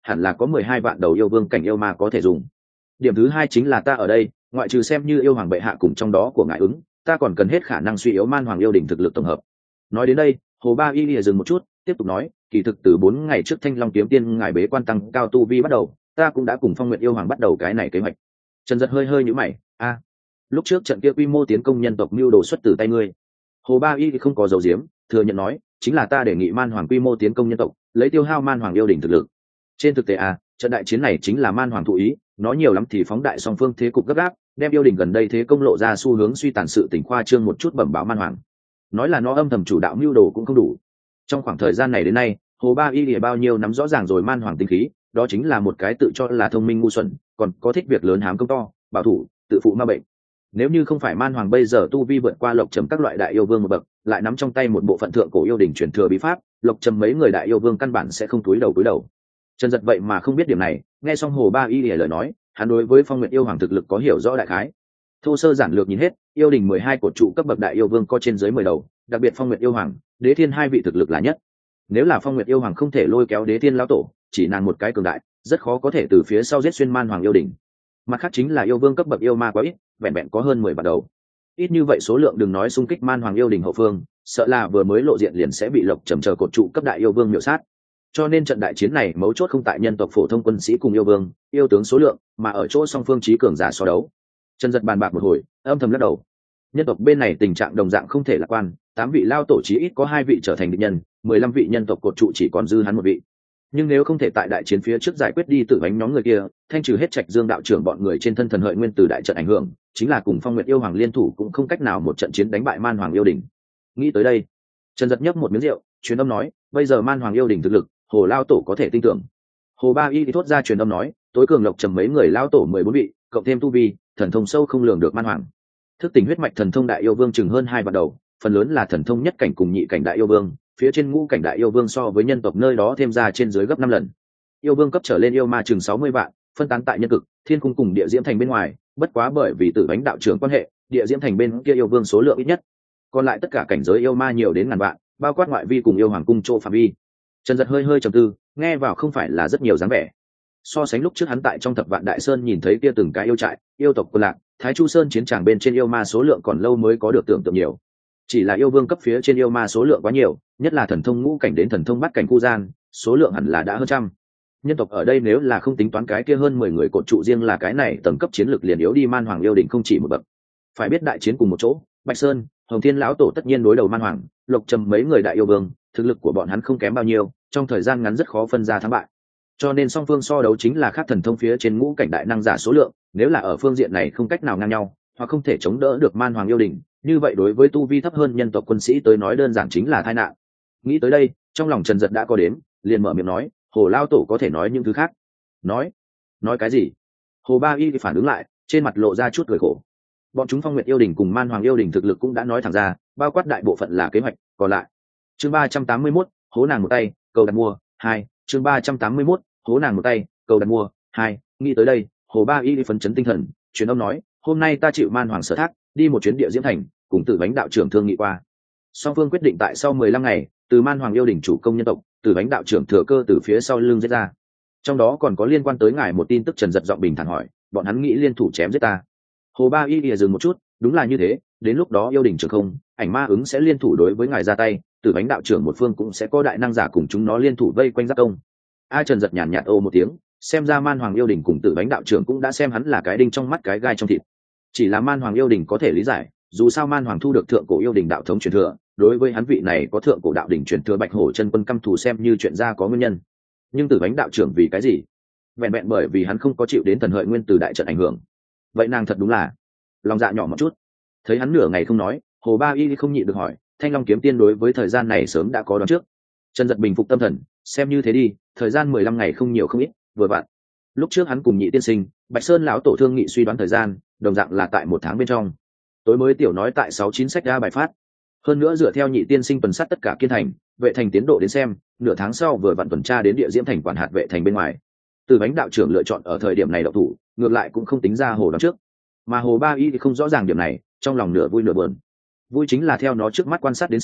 [SPEAKER 1] hẳn là có mười hai vạn đầu yêu vương cảnh yêu ma có thể dùng. Điểm thứ hai chính là ta ở đây, ngoại trừ xem như yêu hoàng bệ hạ cùng trong đó của ngài ứng, ta còn cần hết khả năng suy yếu man hoàng yêu đỉnh thực lực tổng hợp. Nói đến đây, Hồ Ba Y lìa dừng một chút, tiếp tục nói, kỳ thực từ bốn ngày trước Thanh Long kiếm tiên ngài bế quan tăng cao tu vi bắt đầu, ta cũng đã cùng Phong Nguyệt yêu hoàng bắt đầu cái này kế hoạch. Trần Dật hơi hơi nhíu mày, a, lúc trước trận kia quy mô tiến công nhân tộc mưu đồ xuất từ tay ngươi. Hồ Ba Y thì không có dấu diếm, thừa nhận nói, chính là ta đề nghị man hoàng quy mô tiến công nhân tộc, lấy tiêu hao man hoàng yêu đỉnh thực lực. Trên thực tế a, trận đại chiến này chính là man hoàng thụ ý, nó nhiều lắm thì phóng đại song phương thế cục gấp gáp, đem yêu đỉnh gần đây thế công lộ ra xu hướng suy tàn sự tình khoa trương một chút bẩm báo man hoàng. Nói là nó âm thầm chủ đạo mưu đồ cũng không đủ. Trong khoảng thời gian này đến nay, Hồ Ba Y lìa bao nhiêu nắm rõ ràng rồi man hoàng tinh khí, đó chính là một cái tự cho là thông minh ngu xuẩn, còn có thích việc lớn hám công to, bảo thủ, tự phụ ma bệnh. Nếu như không phải man hoàng bây giờ tu vi vượt qua Lộc Trầm các loại đại yêu vương một bậc, lại nắm trong tay một bộ phận thượng cổ yêu đỉnh truyền thừa bí pháp, Lộc Trầm mấy người đại yêu vương căn bản sẽ không túi đầu túi đầu. Trần Dật vậy mà không biết điểm này, nghe xong Hồ Ba Y lìa lời nói, hắn đối với Phong Nguyệt yêu hoàng thực lực có hiểu rõ đại khái. Thô sơ giản lược nhìn hết, yêu đỉnh mười hai cột trụ cấp bậc đại yêu vương có trên dưới mười đầu, đặc biệt Phong Nguyệt yêu hoàng, Đế Thiên hai vị thực lực là nhất. Nếu là Phong Nguyệt yêu hoàng không thể lôi kéo Đế Thiên lão tổ, chỉ nàng một cái cường đại, rất khó có thể từ phía sau giết xuyên man hoàng yêu đỉnh. Mặt khác chính là yêu vương cấp bậc yêu ma quá ít, vẹn vẹn có hơn mười bắt đầu. Ít như vậy số lượng đừng nói xung kích man hoàng yêu đỉnh hậu phương, sợ là vừa mới lộ diện liền sẽ bị Lộc Trầm chờ cột trụ cấp đại yêu vương miểu sát. Cho nên trận đại chiến này mấu chốt không tại nhân tộc phổ thông quân sĩ cùng yêu vương, yêu tướng số lượng, mà ở chỗ song phương trí cường giả so đấu. Trần Dật bàn bạc một hồi, âm thầm lắc đầu. Nhân tộc bên này tình trạng đồng dạng không thể lạc quan, tám vị lao tổ chí ít có hai vị trở thành địch nhân, mười lăm vị nhân tộc cột trụ chỉ còn dư hắn một vị. Nhưng nếu không thể tại đại chiến phía trước giải quyết đi tử bánh nhóm người kia, thanh trừ hết Trạch Dương đạo trưởng bọn người trên thân thần hợi nguyên từ đại trận ảnh hưởng, chính là cùng Phong Nguyệt yêu hoàng liên thủ cũng không cách nào một trận chiến đánh bại man hoàng yêu đỉnh. Nghĩ tới đây, Trần Dật nhấp một miếng rượu, truyền âm nói, bây giờ man hoàng yêu đỉnh thực lực, Hồ lao tổ có thể tin tưởng. Hồ Ba Y thì thốt ra truyền âm nói, tối cường Lộc Trầm mấy người lao tổ mười bốn vị, cộng thêm tu vi, thần thông sâu không lường được man hoàng. Thức tỉnh huyết mạch thần thông đại yêu vương chừng hơn hai vạn đầu, phần lớn là thần thông nhất cảnh cùng nhị cảnh đại yêu vương, phía trên ngũ cảnh đại yêu vương so với nhân tộc nơi đó thêm ra trên dưới gấp năm lần. Yêu vương cấp trở lên yêu ma chừng sáu mươi vạn, phân tán tại nhân cực, thiên cung cùng địa diễm thành bên ngoài, bất quá bởi vì tử bánh đạo trưởng quan hệ, địa diễm thành bên kia yêu vương số lượng ít nhất. Còn lại tất cả cảnh giới yêu ma nhiều đến ngàn vạn, bao quát ngoại vi cùng yêu hoàng cung chỗ phạm vi. Trần Dật hơi hơi trầm tư, nghe vào không phải là rất nhiều dáng vẻ. So sánh lúc trước hắn tại trong Thập Vạn Đại Sơn nhìn thấy kia từng cái yêu trại, yêu tộc quân lạc, Thái Chu Sơn chiến tràng bên trên yêu ma số lượng còn lâu mới có được tưởng tượng nhiều. Chỉ là yêu vương cấp phía trên yêu ma số lượng quá nhiều, nhất là thần thông ngũ cảnh đến thần thông bát cảnh khu gian, số lượng hẳn là đã hơn trăm. Nhân tộc ở đây nếu là không tính toán cái kia hơn mười người cột trụ riêng là cái này tầng cấp chiến lược liền yếu đi man hoàng yêu đỉnh không chỉ một bậc. Phải biết đại chiến cùng một chỗ, Bạch Sơn, Hồng Thiên lão tổ tất nhiên đối đầu man hoàng, Lộc Trầm mấy người đại yêu vương, thực lực của bọn hắn không kém bao nhiêu, trong thời gian ngắn rất khó phân ra thắng bại. Cho nên song phương so đấu chính là khác thần thông phía trên ngũ cảnh đại năng giả số lượng, nếu là ở phương diện này không cách nào ngang nhau, hoặc không thể chống đỡ được man hoàng yêu đỉnh, như vậy đối với tu vi thấp hơn nhân tộc quân sĩ tới nói đơn giản chính là tai nạn. Nghĩ tới đây, trong lòng Trần Dật đã có đến, liền mở miệng nói, Hồ lao tổ có thể nói những thứ khác. Nói? Nói cái gì? Hồ Ba Y phản ứng lại, trên mặt lộ ra chút cười khổ. Bọn chúng Phong Nguyệt yêu đỉnh cùng man hoàng yêu đỉnh thực lực cũng đã nói thẳng ra, bao quát đại bộ phận là kế hoạch, còn lại. Chương ba trăm tám mươi mốt, hố nàng một tay, cầu đặt mua, hai, chương ba trăm tám mươi mốt, hố nàng một tay, cầu đặt mua, hai. Nghĩ tới đây, Hồ Ba Y phấn chấn tinh thần, truyền âm nói, hôm nay ta chịu man hoàng sở thác, đi một chuyến địa diễm thành, cùng Tử Bánh đạo trưởng thương nghị qua. Song phương quyết định tại sau mười lăm ngày, từ man hoàng yêu đỉnh chủ công nhân tộc, Tử Bánh đạo trưởng thừa cơ từ phía sau lưng giết ra. Trong đó còn có liên quan tới ngài một tin tức. Trần Dật giọng bình thản hỏi, bọn hắn nghĩ liên thủ chém giết ta? Hồ Ba Y lìa dừng một chút, đúng là như thế, đến lúc đó yêu đỉnh trưởng không, ảnh ma ứng sẽ liên thủ đối với ngài ra tay, Tử Bánh đạo trưởng một phương cũng sẽ có đại năng giả cùng chúng nó liên thủ vây quanh giáp công. A Trần Dật nhàn nhạt ô một tiếng, xem ra man hoàng yêu đỉnh cùng Tử Bánh đạo trưởng cũng đã xem hắn là cái đinh trong mắt cái gai trong thịt. Chỉ là man hoàng yêu đỉnh có thể lý giải, dù sao man hoàng thu được thượng cổ yêu đỉnh đạo thống truyền thừa, đối với hắn vị này có thượng cổ đạo đỉnh truyền thừa Bạch Hổ chân quân căm thù xem như chuyện ra có nguyên nhân. Nhưng Tử Bánh đạo trưởng vì cái gì? Vẹn vẹn bởi vì hắn không có chịu đến thần hợi nguyên từ đại trận ảnh hưởng. Vậy nàng thật đúng là lòng dạ nhỏ một chút. Thấy hắn nửa ngày không nói, Hồ Ba Y không nhịn được hỏi, Thanh Long kiếm tiên đối với thời gian này sớm đã có đoán trước. Trần Dật bình phục tâm thần, xem như thế đi, thời gian mười lăm ngày không nhiều không ít, vừa vặn. Lúc trước hắn cùng Nhị tiên sinh, Bạch Sơn lão tổ thương nghị suy đoán thời gian, đồng dạng là tại một tháng bên trong. Tối mới tiểu nói tại sáu chín sách ra bài phát. Hơn nữa dựa theo Nhị tiên sinh tuần sát tất cả kiên thành, vệ thành tiến độ đến xem, nửa tháng sau vừa vặn tuần tra đến địa diễm thành quản hạt vệ thành bên ngoài. Từ Bánh đạo trưởng lựa chọn ở thời điểm này đậu thủ, ngược lại cũng không tính ra hồ đoán trước. Mà Hồ Ba Y thì không rõ ràng điểm này, trong lòng nửa vui nửa buồn. Vui chính là theo nó trước mắt quan sát đến xem,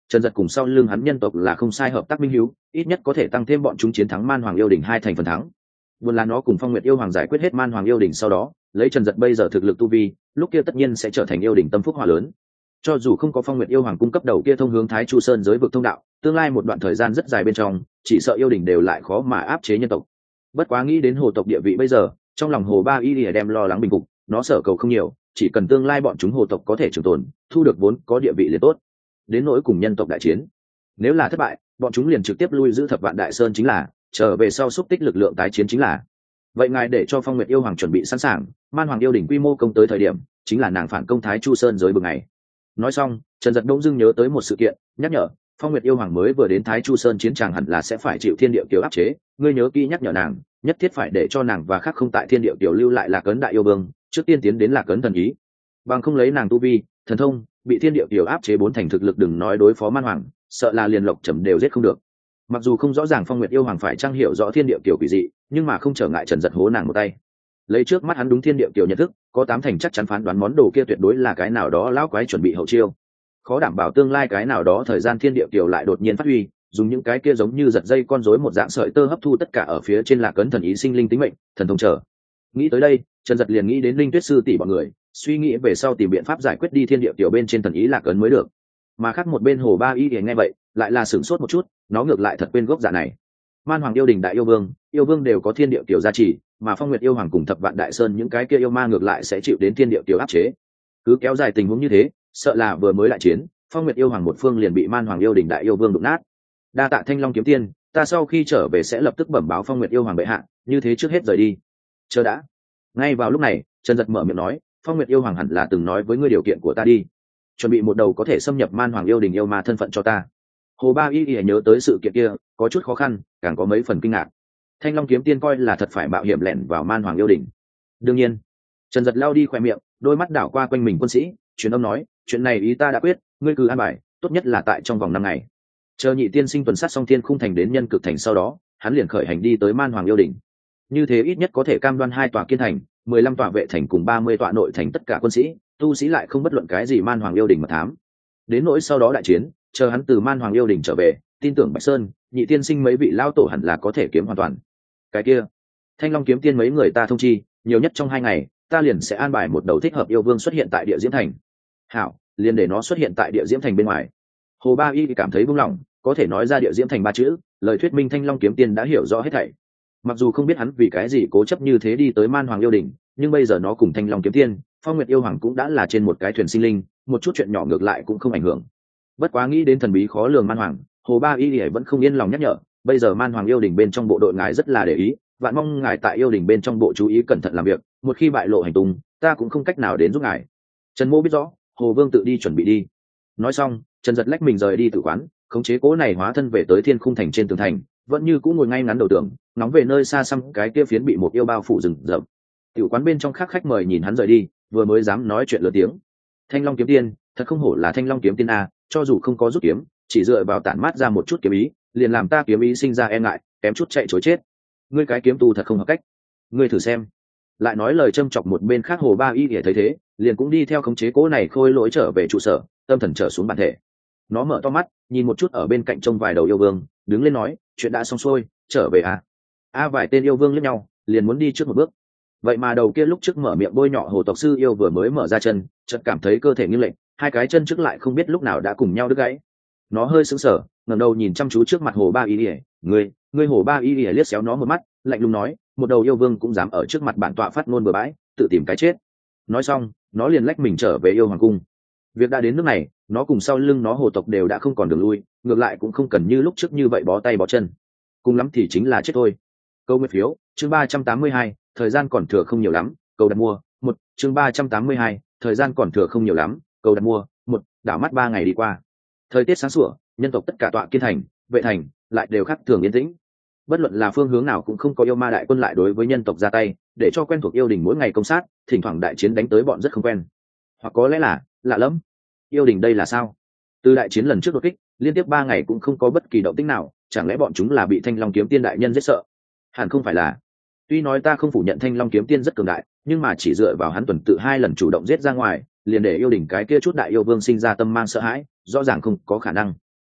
[SPEAKER 1] Trần Dật cùng sau lưng hắn nhân tộc là không sai hợp tác minh hiếu, ít nhất có thể tăng thêm bọn chúng chiến thắng Man Hoàng yêu đình hai thành phần thắng. Buồn là nó cùng Phong Nguyệt yêu hoàng giải quyết hết Man Hoàng yêu đình sau đó, lấy Trần Dật bây giờ thực lực tu vi, lúc kia tất nhiên sẽ trở thành yêu đình tâm phúc hỏa lớn. Cho dù không có Phong Nguyệt yêu hoàng cung cấp đầu kia thông hướng Thái Chu Sơn giới vực thông đạo, tương lai một đoạn thời gian rất dài bên trong, chỉ sợ yêu đình đều lại khó mà áp chế nhân tộc. Bất quá nghĩ đến hồ tộc địa vị bây giờ, trong lòng Hồ Ba Y Lìa đem lo lắng bình phục, nó sở cầu không nhiều, chỉ cần tương lai bọn chúng hồ tộc có thể trường tồn, thu được vốn có địa vị liền tốt. Đến nỗi cùng nhân tộc đại chiến, nếu là thất bại, bọn chúng liền trực tiếp lui giữ Thập Vạn Đại Sơn chính là, trở về sau xúc tích lực lượng tái chiến chính là. Vậy ngài để cho Phong Nguyệt yêu hoàng chuẩn bị sẵn sàng, Man Hoàng yêu đỉnh quy mô công tới thời điểm, chính là nàng phản công Thái Chu Sơn giới bực này. Nói xong, Trần Dật đông dưng nhớ tới một sự kiện, nhắc nhở, Phong Nguyệt yêu hoàng mới vừa đến Thái Chu Sơn chiến tràng hẳn là sẽ phải chịu thiên địa kiều áp chế, ngươi nhớ kỹ nhắc nhở nàng, nhất thiết phải để cho nàng và khác không tại thiên địa kiều lưu lại là cấn đại yêu vương, trước tiên tiến đến là cấn thần ý. Bằng không lấy nàng tu vi, thần thông, bị thiên địa kiều áp chế bốn thành thực lực đừng nói đối phó Man Hoàng, sợ là liền Lộc Trầm đều giết không được. Mặc dù không rõ ràng Phong Nguyệt yêu hoàng phải trang hiểu rõ thiên địa kiều quỷ dị, nhưng mà không trở ngại Trần Dật hố nàng một tay. Lấy trước mắt hắn đúng thiên địa kiều nhận thức, có tám thành chắc chắn phán đoán món đồ kia tuyệt đối là cái nào đó lão quái chuẩn bị hậu chiêu. Khó đảm bảo tương lai cái nào đó thời gian thiên địa kiều lại đột nhiên phát huy, dùng những cái kia giống như giật dây con rối một dạng sợi tơ hấp thu tất cả ở phía trên lạc ấn thần ý sinh linh tính mệnh, thần thông trở. Nghĩ tới đây, Trần Dật liền nghĩ đến Linh Tuyết sư tỷ bọn người, suy nghĩ về sau tìm biện pháp giải quyết đi thiên địa kiều bên trên thần ý lạc ấn mới được. Mà khác một bên Hồ Ba Y thì nghe vậy, lại là sửng sốt một chút, nó ngược lại thật quên gốc dạ này. Man Hoàng yêu đình đại yêu vương, yêu vương đều có thiên địa kiều gia trì, mà Phong Nguyệt yêu hoàng cùng Thập Vạn Đại Sơn những cái kia yêu ma ngược lại sẽ chịu đến thiên địa kiều áp chế. Cứ kéo dài tình huống như thế, sợ là vừa mới lại chiến, Phong Nguyệt yêu hoàng một phương liền bị Man Hoàng yêu đình đại yêu vương đụng nát. Đa tạ Thanh Long kiếm tiên, ta sau khi trở về sẽ lập tức bẩm báo Phong Nguyệt yêu hoàng bệ hạ, như thế trước hết rời đi. Chờ đã. Ngay vào lúc này, Trần Dật mở miệng nói, Phong Nguyệt yêu hoàng hẳn là từng nói với ngươi điều kiện của ta đi, chuẩn bị một đầu có thể xâm nhập Man Hoàng yêu đình yêu ma thân phận cho ta. Hồ Ba Y Y nhớ tới sự kiện kia, có chút khó khăn, càng có mấy phần kinh ngạc. Thanh Long kiếm tiên coi là thật phải mạo hiểm lẻn vào Man Hoàng yêu đình. Đương nhiên. Trần Dật lao đi khỏe miệng, đôi mắt đảo qua quanh mình quân sĩ, truyền âm nói, chuyện này ý ta đã quyết, ngươi cứ an bài, tốt nhất là tại trong vòng năm ngày. Chờ nhị tiên sinh tuần sát xong thiên khung thành đến nhân cực thành sau đó, hắn liền khởi hành đi tới Man Hoàng yêu đình. Như thế ít nhất có thể cam đoan hai tòa kiên thành, mười lăm tòa vệ thành cùng ba mươi tòa nội thành tất cả quân sĩ, tu sĩ lại không bất luận cái gì Man Hoàng yêu đình mà thám. Đến nỗi sau đó đại chiến, chờ hắn từ Man Hoàng yêu đình trở về, tin tưởng Bạch Sơn, nhị tiên sinh mấy vị lao tổ hẳn là có thể kiếm hoàn toàn. Cái kia, Thanh Long kiếm tiên mấy người ta thông chi, nhiều nhất trong hai ngày, ta liền sẽ an bài một đầu thích hợp yêu vương xuất hiện tại địa diễm thành. Hảo, liền để nó xuất hiện tại địa diễm thành bên ngoài. Hồ Ba Y cảm thấy buông lỏng, có thể nói ra địa diễm thành ba chữ, lời thuyết minh Thanh Long kiếm tiên đã hiểu rõ hết thảy. Mặc dù không biết hắn vì cái gì cố chấp như thế đi tới Man Hoàng yêu đình, nhưng bây giờ nó cùng Thanh Long kiếm tiên, Phong Nguyệt yêu hoàng cũng đã là trên một cái thuyền sinh linh, một chút chuyện nhỏ ngược lại cũng không ảnh hưởng. Bất quá nghĩ đến thần bí khó lường Man Hoàng, Hồ Ba Y vẫn không yên lòng nhắc nhở, bây giờ Man Hoàng yêu đình bên trong bộ đội ngài rất là để ý, vạn mong ngài tại yêu đình bên trong bộ chú ý cẩn thận làm việc, một khi bại lộ hành tung, ta cũng không cách nào đến giúp ngài. Trần Mỗ biết rõ, Hồ Vương tự đi chuẩn bị đi. Nói xong, Trần Dật lách mình rời đi tử quán, khống chế cố này hóa thân về tới thiên khung thành trên tường thành, vẫn như cũng ngồi ngay ngắn đầu tường, ngóng về nơi xa xăm cái kia phiến bị một yêu bao phủ rừng rậm. Tiểu quán bên trong khác khách mời nhìn hắn rời đi, vừa mới dám nói chuyện lớn tiếng. Thanh Long kiếm tiên, thật không hổ là Thanh Long kiếm tiên a, cho dù không có rút kiếm, chỉ dựa vào tản mát ra một chút kiếm ý, liền làm ta kiếm ý sinh ra e ngại, kém chút chạy trối chết. Ngươi cái kiếm tu thật không hợp cách, ngươi thử xem. Lại nói lời châm chọc một bên khác Hồ Ba Y để thấy thế, liền cũng đi theo khống chế cố này khôi lỗi trở về trụ sở, tâm thần trở xuống bản thể. Nó mở to mắt, nhìn một chút ở bên cạnh trông vài đầu yêu vương, đứng lên nói, chuyện đã xong xuôi, trở về à? A vài tên yêu vương liếc nhau, liền muốn đi trước một bước. Vậy mà đầu kia lúc trước mở miệng bôi nhọ hồ tộc sư yêu vừa mới mở ra chân, chợt cảm thấy cơ thể nghiêng lệch, hai cái chân trước lại không biết lúc nào đã cùng nhau đứt gãy. Nó hơi sững sờ, ngẩng đầu nhìn chăm chú trước mặt Hồ Ba Y ỉa, ngươi, ngươi Hồ Ba Y ỉa liếc xéo nó một mắt, lạnh lùng nói, một đầu yêu vương cũng dám ở trước mặt bản tọa phát ngôn bừa bãi, tự tìm cái chết. Nói xong, nó liền lách mình trở về yêu hoàng cung. Việc đã đến nước này, nó cùng sau lưng nó hồ tộc đều đã không còn đường lui, ngược lại cũng không cần như lúc trước như vậy bó tay bó chân, cùng lắm thì chính là chết thôi. Câu nguyên phiếu chương ba trăm tám mươi hai, thời gian còn thừa không nhiều lắm, câu đặt mua một. Chương ba trăm tám mươi hai, thời gian còn thừa không nhiều lắm, câu đặt mua một. Đảo mắt ba ngày đi qua, thời tiết sáng sủa, nhân tộc tất cả tọa kiên thành, vệ thành lại đều khác thường yên tĩnh. Bất luận là phương hướng nào cũng không có yêu ma đại quân lại đối với nhân tộc ra tay, để cho quen thuộc yêu đình mỗi ngày công sát, thỉnh thoảng đại chiến đánh tới bọn rất không quen, hoặc có lẽ là lạ lẫm. Yêu đình đây là sao? Từ đại chiến lần trước đột kích, liên tiếp ba ngày cũng không có bất kỳ động tĩnh nào, chẳng lẽ bọn chúng là bị Thanh Long kiếm tiên đại nhân giết sợ? Hẳn không phải là. Tuy nói ta không phủ nhận Thanh Long kiếm tiên rất cường đại, nhưng mà chỉ dựa vào hắn tuần tự hai lần chủ động giết ra ngoài, liền để yêu đình cái kia chút đại yêu vương sinh ra tâm mang sợ hãi, rõ ràng không có khả năng.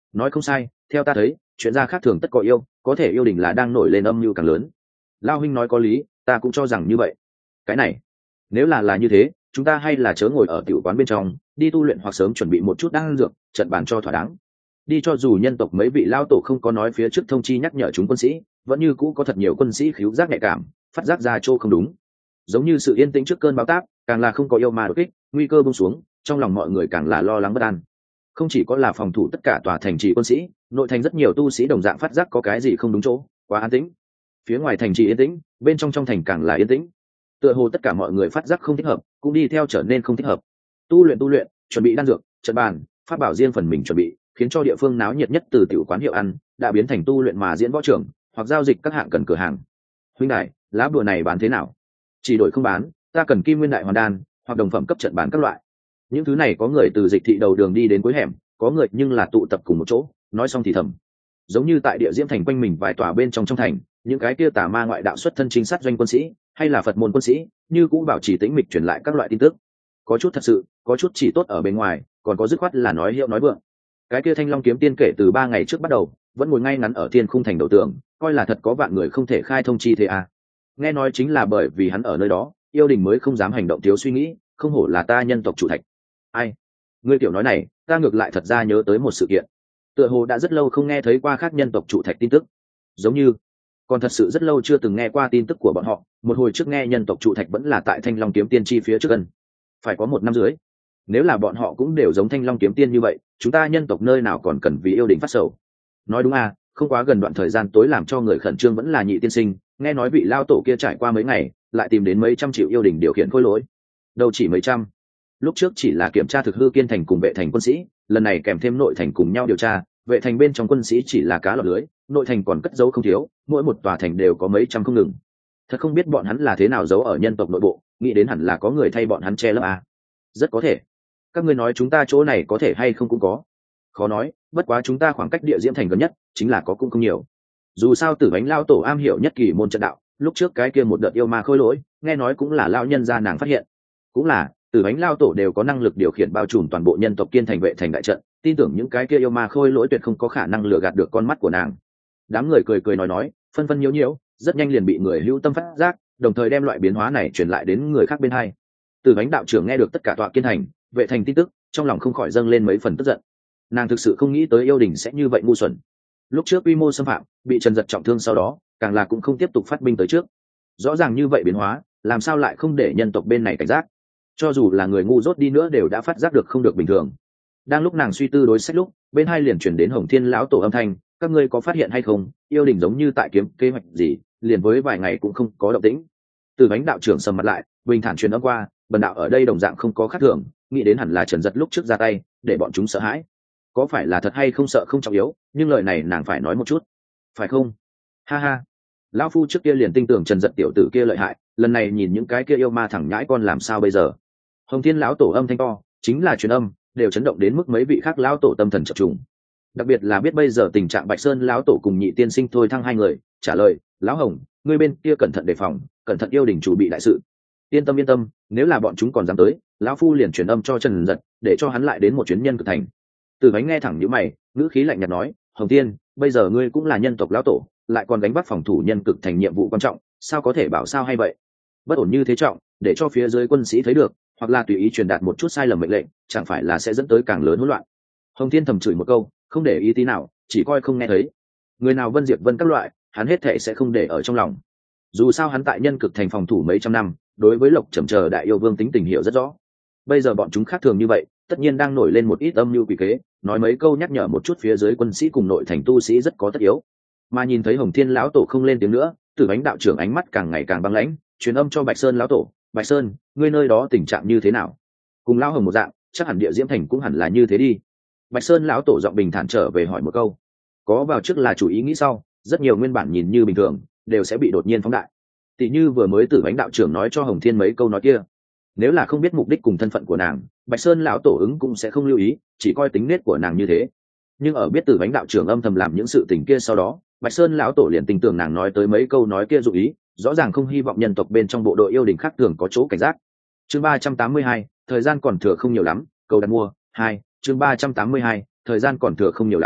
[SPEAKER 1] nói không sai, theo ta thấy chuyện gia khác thường tất có yêu, có thể yêu đình là đang nổi lên âm mưu càng lớn. Lao huynh nói có lý, ta cũng cho rằng như vậy. Cái này nếu là là như thế, chúng ta hay là chớ ngồi ở tiểu quán bên trong, đi tu luyện hoặc sớm chuẩn bị một chút đan dược trận bàn cho thỏa đáng. Đi cho dù nhân tộc mấy vị lao tổ không có nói phía trước thông chi nhắc nhở chúng quân sĩ, vẫn như cũ có thật nhiều quân sĩ khíu giác nhạy cảm, phát giác ra chỗ không đúng. Giống như sự yên tĩnh trước cơn bão táp, càng là không có yêu ma đột kích, nguy cơ buông xuống, trong lòng mọi người càng là lo lắng bất an. Không chỉ có là phòng thủ tất cả tòa thành trì quân sĩ, nội thành rất nhiều tu sĩ đồng dạng phát giác có cái gì không đúng chỗ, quá an tĩnh. Phía ngoài thành trì yên tĩnh, bên trong trong thành càng là yên tĩnh. Tựa hồ tất cả mọi người phát giác không thích hợp, cũng đi theo trở nên không thích hợp. Tu luyện tu luyện, chuẩn bị đan dược, trận bàn, pháp bảo riêng phần mình chuẩn bị, khiến cho địa phương náo nhiệt nhất từ tiểu quán hiệu ăn đã biến thành tu luyện mà diễn võ trường, hoặc giao dịch các hạng cần cửa hàng. Huynh đại, lá bùa này bán thế nào? Chỉ đổi không bán, ta cần kim nguyên đại hoàn đan, hoặc đồng phẩm cấp trận bán các loại. Những thứ này có người từ dịch thị đầu đường đi đến cuối hẻm, có người nhưng là tụ tập cùng một chỗ, nói xong thì thầm. Giống như tại địa diễm thành quanh mình vài tòa bên trong trong thành, những cái kia tà ma ngoại đạo xuất thân trinh sát doanh quân sĩ, hay là Phật môn quân sĩ, như cũng bảo trì tĩnh mịch truyền lại các loại tin tức. Có chút thật sự, có chút chỉ tốt ở bên ngoài, còn có dứt khoát là nói hiệu nói vượng. Cái kia Thanh Long kiếm tiên kể từ ba ngày trước bắt đầu, vẫn ngồi ngay ngắn ở thiên khung thành đầu tường, coi là thật có vạn người không thể khai thông chi thế à. Nghe nói chính là bởi vì hắn ở nơi đó, yêu đình mới không dám hành động thiếu suy nghĩ, không hổ là ta nhân tộc chủ thạch. Ai? Ngươi tiểu nói này, ta ngược lại thật ra nhớ tới một sự kiện. Tựa hồ đã rất lâu không nghe thấy qua khác nhân tộc chủ thạch tin tức. Giống như, còn thật sự rất lâu chưa từng nghe qua tin tức của bọn họ, một hồi trước nghe nhân tộc chủ thạch vẫn là tại Thanh Long kiếm tiên chi phía trước gần. Phải có một năm dưới. Nếu là bọn họ cũng đều giống Thanh Long kiếm tiên như vậy, chúng ta nhân tộc nơi nào còn cần vì yêu đình phát sầu. Nói đúng à, không quá gần đoạn thời gian tối làm cho người khẩn trương vẫn là Nhị tiên sinh, nghe nói vị lao tổ kia trải qua mấy ngày, lại tìm đến mấy trăm triệu yêu đình điều khiển khôi lỗi. Đâu chỉ mấy trăm. Lúc trước chỉ là kiểm tra thực hư kiên thành cùng vệ thành quân sĩ, lần này kèm thêm nội thành cùng nhau điều tra, vệ thành bên trong quân sĩ chỉ là cá lọt lưới, nội thành còn cất giấu không thiếu, mỗi một tòa thành đều có mấy trăm không ngừng. Thật không biết bọn hắn là thế nào giấu ở nhân tộc nội bộ, nghĩ đến hẳn là có người thay bọn hắn che lấp à. Rất có thể. Các ngươi nói chúng ta chỗ này có thể hay không cũng có. Khó nói, bất quá chúng ta khoảng cách địa diễm thành gần nhất, chính là có cũng không nhiều. Dù sao Tử Bánh lao tổ am hiểu nhất kỳ môn trận đạo, lúc trước cái kia một đợt yêu ma khôi lỗi, nghe nói cũng là lão nhân gia nàng phát hiện. Cũng là, Tử Bánh lao tổ đều có năng lực điều khiển bao trùm toàn bộ nhân tộc kiên thành vệ thành đại trận, tin tưởng những cái kia yêu ma khôi lỗi tuyệt không có khả năng lừa gạt được con mắt của nàng. Đám người cười cười nói nói, phân phân nhiễu nhiễu, rất nhanh liền bị người hữu tâm phát giác, đồng thời đem loại biến hóa này truyền lại đến người khác bên hai. Tử Bánh đạo trưởng nghe được tất cả tọa kiên thành, vệ thành tin tức, trong lòng không khỏi dâng lên mấy phần tức giận. Nàng thực sự không nghĩ tới yêu đình sẽ như vậy ngu xuẩn. Lúc trước quy mô xâm phạm, bị Trần Giật trọng thương sau đó, càng là cũng không tiếp tục phát binh tới trước. Rõ ràng như vậy biến hóa, làm sao lại không để nhân tộc bên này cảnh giác? Cho dù là người ngu dốt đi nữa đều đã phát giác được không được bình thường. Đang lúc nàng suy tư đối sách lúc, bên hai liền chuyển đến Hồng Thiên lão tổ âm thanh, các ngươi có phát hiện hay không, yêu đình giống như tại kiếm kế hoạch gì, liền với vài ngày cũng không có động tĩnh. Từ Bánh đạo trưởng sầm mặt lại, bình thản truyền âm qua, bần đạo ở đây đồng dạng không có khác thường, nghĩ đến hẳn là Trần Giật lúc trước ra tay, để bọn chúng sợ hãi. Có phải là thật hay không sợ không trọng yếu, nhưng lời này nàng phải nói một chút, phải không? Ha ha, lão phu trước kia liền tin tưởng Trần Giật tiểu tử kia lợi hại, lần này nhìn những cái kia yêu ma thẳng nhãi con làm sao bây giờ? Hồng Thiên lão tổ âm thanh to, chính là truyền âm, đều chấn động đến mức mấy vị khác lão tổ tâm thần chập trùng. Đặc biệt là biết bây giờ tình trạng Bạch Sơn lão tổ cùng Nhị tiên sinh thôi thăng hai người, trả lời, lão Hồng, ngươi bên kia cẩn thận đề phòng, cẩn thận yêu đình chủ bị đại sự. Yên tâm yên tâm, nếu là bọn chúng còn dám tới, lão phu liền truyền âm cho Trần Giật, để cho hắn lại đến một chuyến nhân cực thành. Từ Bánh nghe thẳng nhíu mày, ngữ khí lạnh nhạt nói, Hồng Tiên, bây giờ ngươi cũng là nhân tộc lão tổ, lại còn gánh vác phòng thủ nhân cực thành nhiệm vụ quan trọng, sao có thể bảo sao hay vậy? Bất ổn như thế trọng, để cho phía dưới quân sĩ thấy được, hoặc là tùy ý truyền đạt một chút sai lầm mệnh lệnh, chẳng phải là sẽ dẫn tới càng lớn hỗn loạn. Hồng Thiên thầm chửi một câu, không để ý tí nào, chỉ coi không nghe thấy. Người nào Vân Diệp Vân các loại, hắn hết thảy sẽ không để ở trong lòng. Dù sao hắn tại nhân cực thành phòng thủ mấy trăm năm, đối với Lộc Trầm chờ đại yêu vương tính tình hiểu rất rõ. Bây giờ bọn chúng khác thường như vậy, tất nhiên đang nổi lên một ít âm mưu quỷ kế, nói mấy câu nhắc nhở một chút phía dưới quân sĩ cùng nội thành tu sĩ rất có tất yếu. Mà nhìn thấy Hồng Thiên lão tổ không lên tiếng nữa, Tử Bánh đạo trưởng ánh mắt càng ngày càng băng lãnh, truyền âm cho Bạch Sơn lão tổ, Bạch Sơn, ngươi nơi đó tình trạng như thế nào? Cùng lão Hồng một dạng, chắc hẳn địa diễm thành cũng hẳn là như thế đi. Bạch Sơn lão tổ giọng bình thản trở về hỏi một câu. Có vào trước là chủ ý nghĩ sau, rất nhiều nguyên bản nhìn như bình thường, đều sẽ bị đột nhiên phóng đại. Tỷ như vừa mới Tử Bánh đạo trưởng nói cho Hồng Thiên mấy câu nói kia. Nếu là không biết mục đích cùng thân phận của nàng, Bạch Sơn lão tổ ứng cũng sẽ không lưu ý, chỉ coi tính nết của nàng như thế. Nhưng ở biết Tử Bánh đạo trưởng âm thầm làm những sự tình kia sau đó, Bạch Sơn lão tổ liền tin tưởng nàng nói tới mấy câu nói kia dụ ý, rõ ràng không hy vọng nhân tộc bên trong bộ đội yêu đình khác thường có chỗ cảnh giác. Chương ba trăm tám mươi hai, thời gian còn thừa không nhiều lắm, cầu đặt mua. Hai, chương ba trăm tám mươi hai, thời gian còn thừa không nhiều lắm,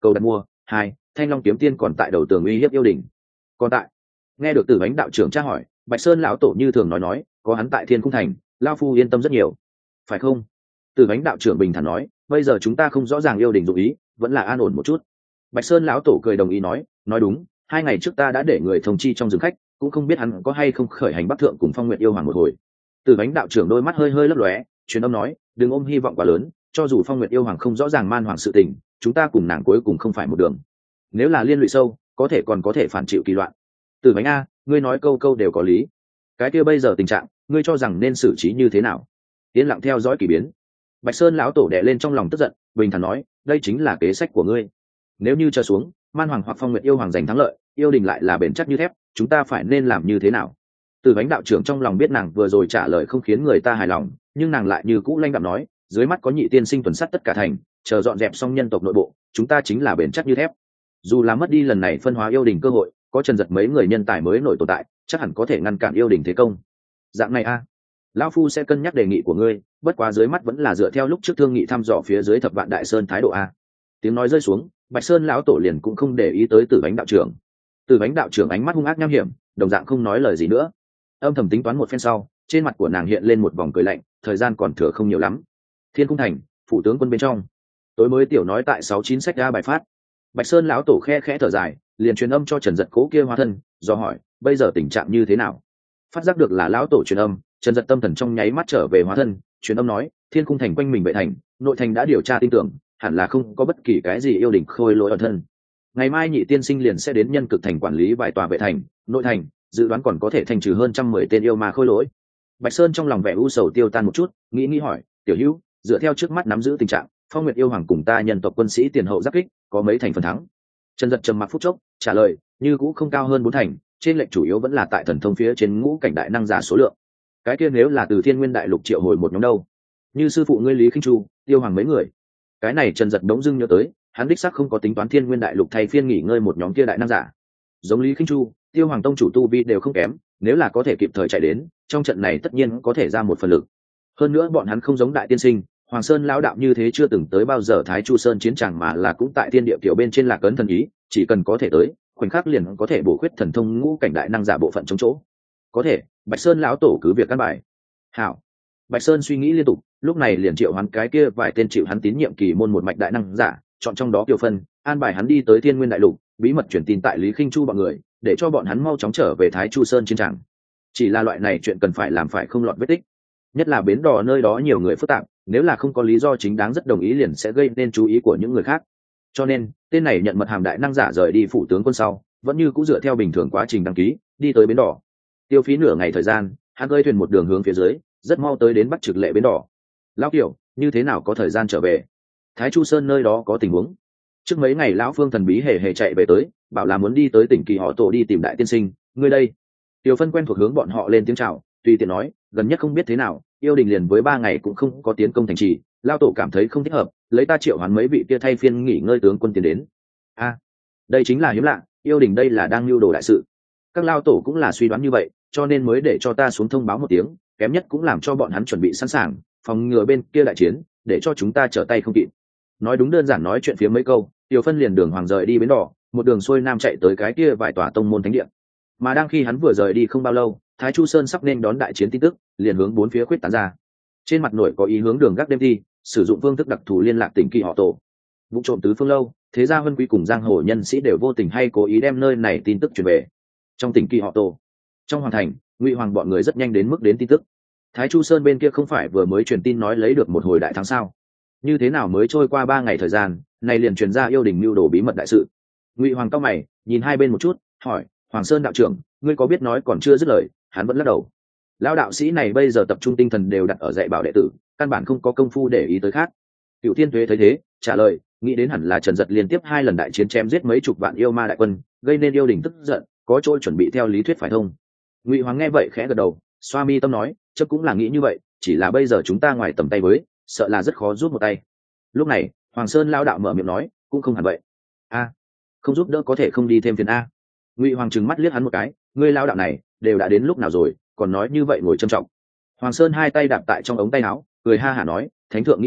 [SPEAKER 1] cầu đặt mua. Hai, Thanh Long kiếm tiên còn tại đầu tường uy hiếp yêu đình. Còn tại. Nghe được Tử Bánh đạo trưởng tra hỏi, Bạch Sơn lão tổ như thường nói nói, có hắn tại Thiên Cung thành, lão phu yên tâm rất nhiều. Phải không? Tử Bánh đạo trưởng bình thản nói, bây giờ chúng ta không rõ ràng yêu đình dụng ý, vẫn là an ổn một chút. Bạch Sơn lão tổ cười đồng ý nói, nói đúng, hai ngày trước ta đã để người thông chi trong rừng khách, cũng không biết hắn có hay không khởi hành bắc thượng cùng Phong Nguyệt yêu hoàng một hồi. Tử Bánh đạo trưởng đôi mắt hơi hơi lấp lóe, truyền âm nói, đừng ôm hy vọng quá lớn, cho dù Phong Nguyệt yêu hoàng không rõ ràng man hoàng sự tình, chúng ta cùng nàng cuối cùng không phải một đường. Nếu là liên lụy sâu, có thể còn có thể phản chịu kỳ loạn. Tử Bánh a, ngươi nói câu câu đều có lý. Cái kia bây giờ tình trạng, ngươi cho rằng nên xử trí như thế nào? Yên lặng theo dõi kỳ biến. Bạch Sơn lão tổ đè lên trong lòng tức giận, bình thản nói, đây chính là kế sách của ngươi. Nếu như chờ xuống, man hoàng hoặc Phong Nguyệt yêu hoàng giành thắng lợi, yêu đình lại là bền chắc như thép, chúng ta phải nên làm như thế nào? Tử Bánh đạo trưởng trong lòng biết nàng vừa rồi trả lời không khiến người ta hài lòng, nhưng nàng lại như cũ lanh đạm nói, dưới mắt có nhị tiên sinh tuần sát tất cả thành, chờ dọn dẹp xong nhân tộc nội bộ, chúng ta chính là bền chắc như thép. Dù là mất đi lần này phân hóa yêu đình cơ hội, có Trần Dật mấy người nhân tài mới nổi tồn tại, chắc hẳn có thể ngăn cản yêu đình thế công. Dạng này a, lão phu sẽ cân nhắc đề nghị của ngươi, bất quá dưới mắt vẫn là dựa theo lúc trước thương nghị thăm dò phía dưới Thập Vạn Đại Sơn thái độ a. Tiếng nói rơi xuống, Bạch Sơn lão tổ liền cũng không để ý tới Tử Bánh đạo trưởng. Tử Bánh đạo trưởng ánh mắt hung ác nham hiểm, đồng dạng không nói lời gì nữa. Âm thầm tính toán một phen sau, trên mặt của nàng hiện lên một vòng cười lạnh, thời gian còn thừa không nhiều lắm. Thiên Cung thành, phủ tướng quân bên trong, tối mới tiểu nói tại sáu chín sách ra bài phát. Bạch Sơn lão tổ khe khẽ thở dài, liền truyền âm cho Trần Dật cố kia hóa thân, do hỏi, bây giờ tình trạng như thế nào? Phát giác được là lão tổ truyền âm, Trần Dật tâm thần trong nháy mắt trở về hóa thân, truyền âm nói, Thiên Cung thành quanh mình vệ thành, nội thành đã điều tra tin tưởng, hẳn là không có bất kỳ cái gì yêu đỉnh khôi lỗi ẩn thân. Ngày mai nhị tiên sinh liền sẽ đến nhân cực thành quản lý vài tòa vệ thành, nội thành, dự đoán còn có thể thành trừ hơn trăm mười tên yêu ma khôi lỗi. Bạch Sơn trong lòng vẻ u sầu tiêu tan một chút, nghĩ nghĩ hỏi, tiểu hữu, dựa theo trước mắt nắm giữ tình trạng, Phong Nguyệt yêu hoàng cùng ta nhân tộc quân sĩ tiền hậu giáp kích, có mấy thành phần thắng? Trần Dật trầm mặc phút chốc, trả lời, như cũ không cao hơn bốn thành, trên lệnh chủ yếu vẫn là tại thần thông phía trên ngũ cảnh đại năng giả số lượng. Cái kia nếu là từ Thiên Nguyên đại lục triệu hồi một nhóm đâu? Như sư phụ ngươi Lý Khinh Chu, Tiêu Hoàng mấy người. Cái này Trần Dật đống dưng nhớ tới, hắn đích xác không có tính toán Thiên Nguyên đại lục thay phiên nghỉ ngơi một nhóm kia đại năng giả. Giống Lý Khinh Chu, Tiêu Hoàng tông chủ tu vi đều không kém, nếu là có thể kịp thời chạy đến, trong trận này tất nhiên có thể ra một phần lực. Hơn nữa bọn hắn không giống đại tiên sinh, Hoàng Sơn lão đạo như thế chưa từng tới bao giờ Thái Chu Sơn chiến tràng mà là cũng tại thiên địa tiểu bên trên lạc ấn thần ý, chỉ cần có thể tới, khoảnh khắc liền có thể bổ khuyết thần thông ngũ cảnh đại năng giả bộ phận chống chỗ. Có thể, Bạch Sơn lão tổ cứ việc căn bài. Hảo. Bạch Sơn suy nghĩ liên tục, lúc này liền triệu hắn cái kia vài tên chịu hắn tín nhiệm kỳ môn một mạch đại năng giả, chọn trong đó Kiều Phân, an bài hắn đi tới Thiên Nguyên đại lục, bí mật truyền tin tại Lý Khinh Chu bọn người, để cho bọn hắn mau chóng trở về Thái Chu Sơn chiến tràng. Chỉ là loại này chuyện cần phải làm phải không lọt vết tích, nhất là bến đò nơi đó nhiều người phức tạp, nếu là không có lý do chính đáng rất đồng ý liền sẽ gây nên chú ý của những người khác. Cho nên tên này nhận mật hàm đại năng giả rời đi phủ tướng quân sau, vẫn như cũng dựa theo bình thường quá trình đăng ký đi tới bến đò. Tiêu phí nửa ngày thời gian, hắn gơi thuyền một đường hướng phía dưới, rất mau tới đến Bắc Trực Lệ bến đò. Lão Kiều, như thế nào có thời gian trở về? Thái Chu Sơn nơi đó có tình huống. Trước mấy ngày lão Phương thần bí hề hề chạy về tới, bảo là muốn đi tới tỉnh Kỳ họ tổ đi tìm đại tiên sinh, ngươi đây. Tiêu Phân quen thuộc hướng bọn họ lên tiếng chào, tùy tiện nói, gần nhất không biết thế nào, yêu đình liền với ba ngày cũng không có tiến công thành trì, lao tổ cảm thấy không thích hợp, lấy ta triệu hoán mấy vị kia thay phiên nghỉ ngơi tướng quân tiến đến. A, à, đây chính là hiếm lạ, yêu đình đây là đang lưu đồ đại sự. Các lao tổ cũng là suy đoán như vậy, cho nên mới để cho ta xuống thông báo một tiếng, kém nhất cũng làm cho bọn hắn chuẩn bị sẵn sàng, phòng ngừa bên kia đại chiến, để cho chúng ta trở tay không kịp. Nói đúng đơn giản nói chuyện phía mấy câu, Tiêu Phân liền đường hoàng rời đi bến đỏ, một đường xuôi nam chạy tới cái kia vài tòa tông môn thánh địa. Mà đang khi hắn vừa rời đi không bao lâu, Thái Chu Sơn sắp nên đón đại chiến tin tức, liền hướng bốn phía khuyết tán ra. Trên mặt nổi có ý hướng đường gác đêm thi, sử dụng phương thức đặc thù liên lạc tỉnh Kỳ họ tổ. Vụ trộm tứ phương lâu, thế gia vân quý cùng giang hồ nhân sĩ đều vô tình hay cố ý đem nơi này tin tức truyền về. Trong tỉnh Kỳ họ tổ, trong hoàng thành, Ngụy Hoàng bọn người rất nhanh đến mức đến tin tức. Thái Chu Sơn bên kia không phải vừa mới truyền tin nói lấy được một hồi đại thắng sao? Như thế nào mới trôi qua ba ngày thời gian, này liền truyền ra yêu đình mưu đồ bí mật đại sự. Ngụy Hoàng cao mày, nhìn hai bên một chút, hỏi, Hoàng Sơn đạo trưởng, ngươi có biết nói còn chưa dứt lời, hắn vẫn lắc đầu. Lão đạo sĩ này bây giờ tập trung tinh thần đều đặt ở dạy bảo đệ tử, căn bản không có công phu để ý tới khác. Cựu Thiên Tuế thấy thế, trả lời, nghĩ đến hẳn là Trần Dật liên tiếp hai lần đại chiến chém giết mấy chục vạn yêu ma đại quân, gây nên yêu đình tức giận, có chỗ chuẩn bị theo lý thuyết phải thông. Ngụy Hoàng nghe vậy khẽ gật đầu, xoa mi tâm nói, chắc cũng là nghĩ như vậy, chỉ là bây giờ chúng ta ngoài tầm tay với, sợ là rất khó giúp một tay. Lúc này, Hoàng Sơn lão đạo mở miệng nói, cũng không hẳn vậy. A, không giúp đỡ có thể không đi thêm phiền a. Ngụy Hoàng trừng mắt liếc hắn một cái, ngươi lão đạo này đều đã đến lúc nào rồi, còn nói như vậy ngồi trầm trọng. Hoàng Sơn hai tay đạp tại trong ống tay áo, cười ha hả nói, thánh thượng nghĩ lầm,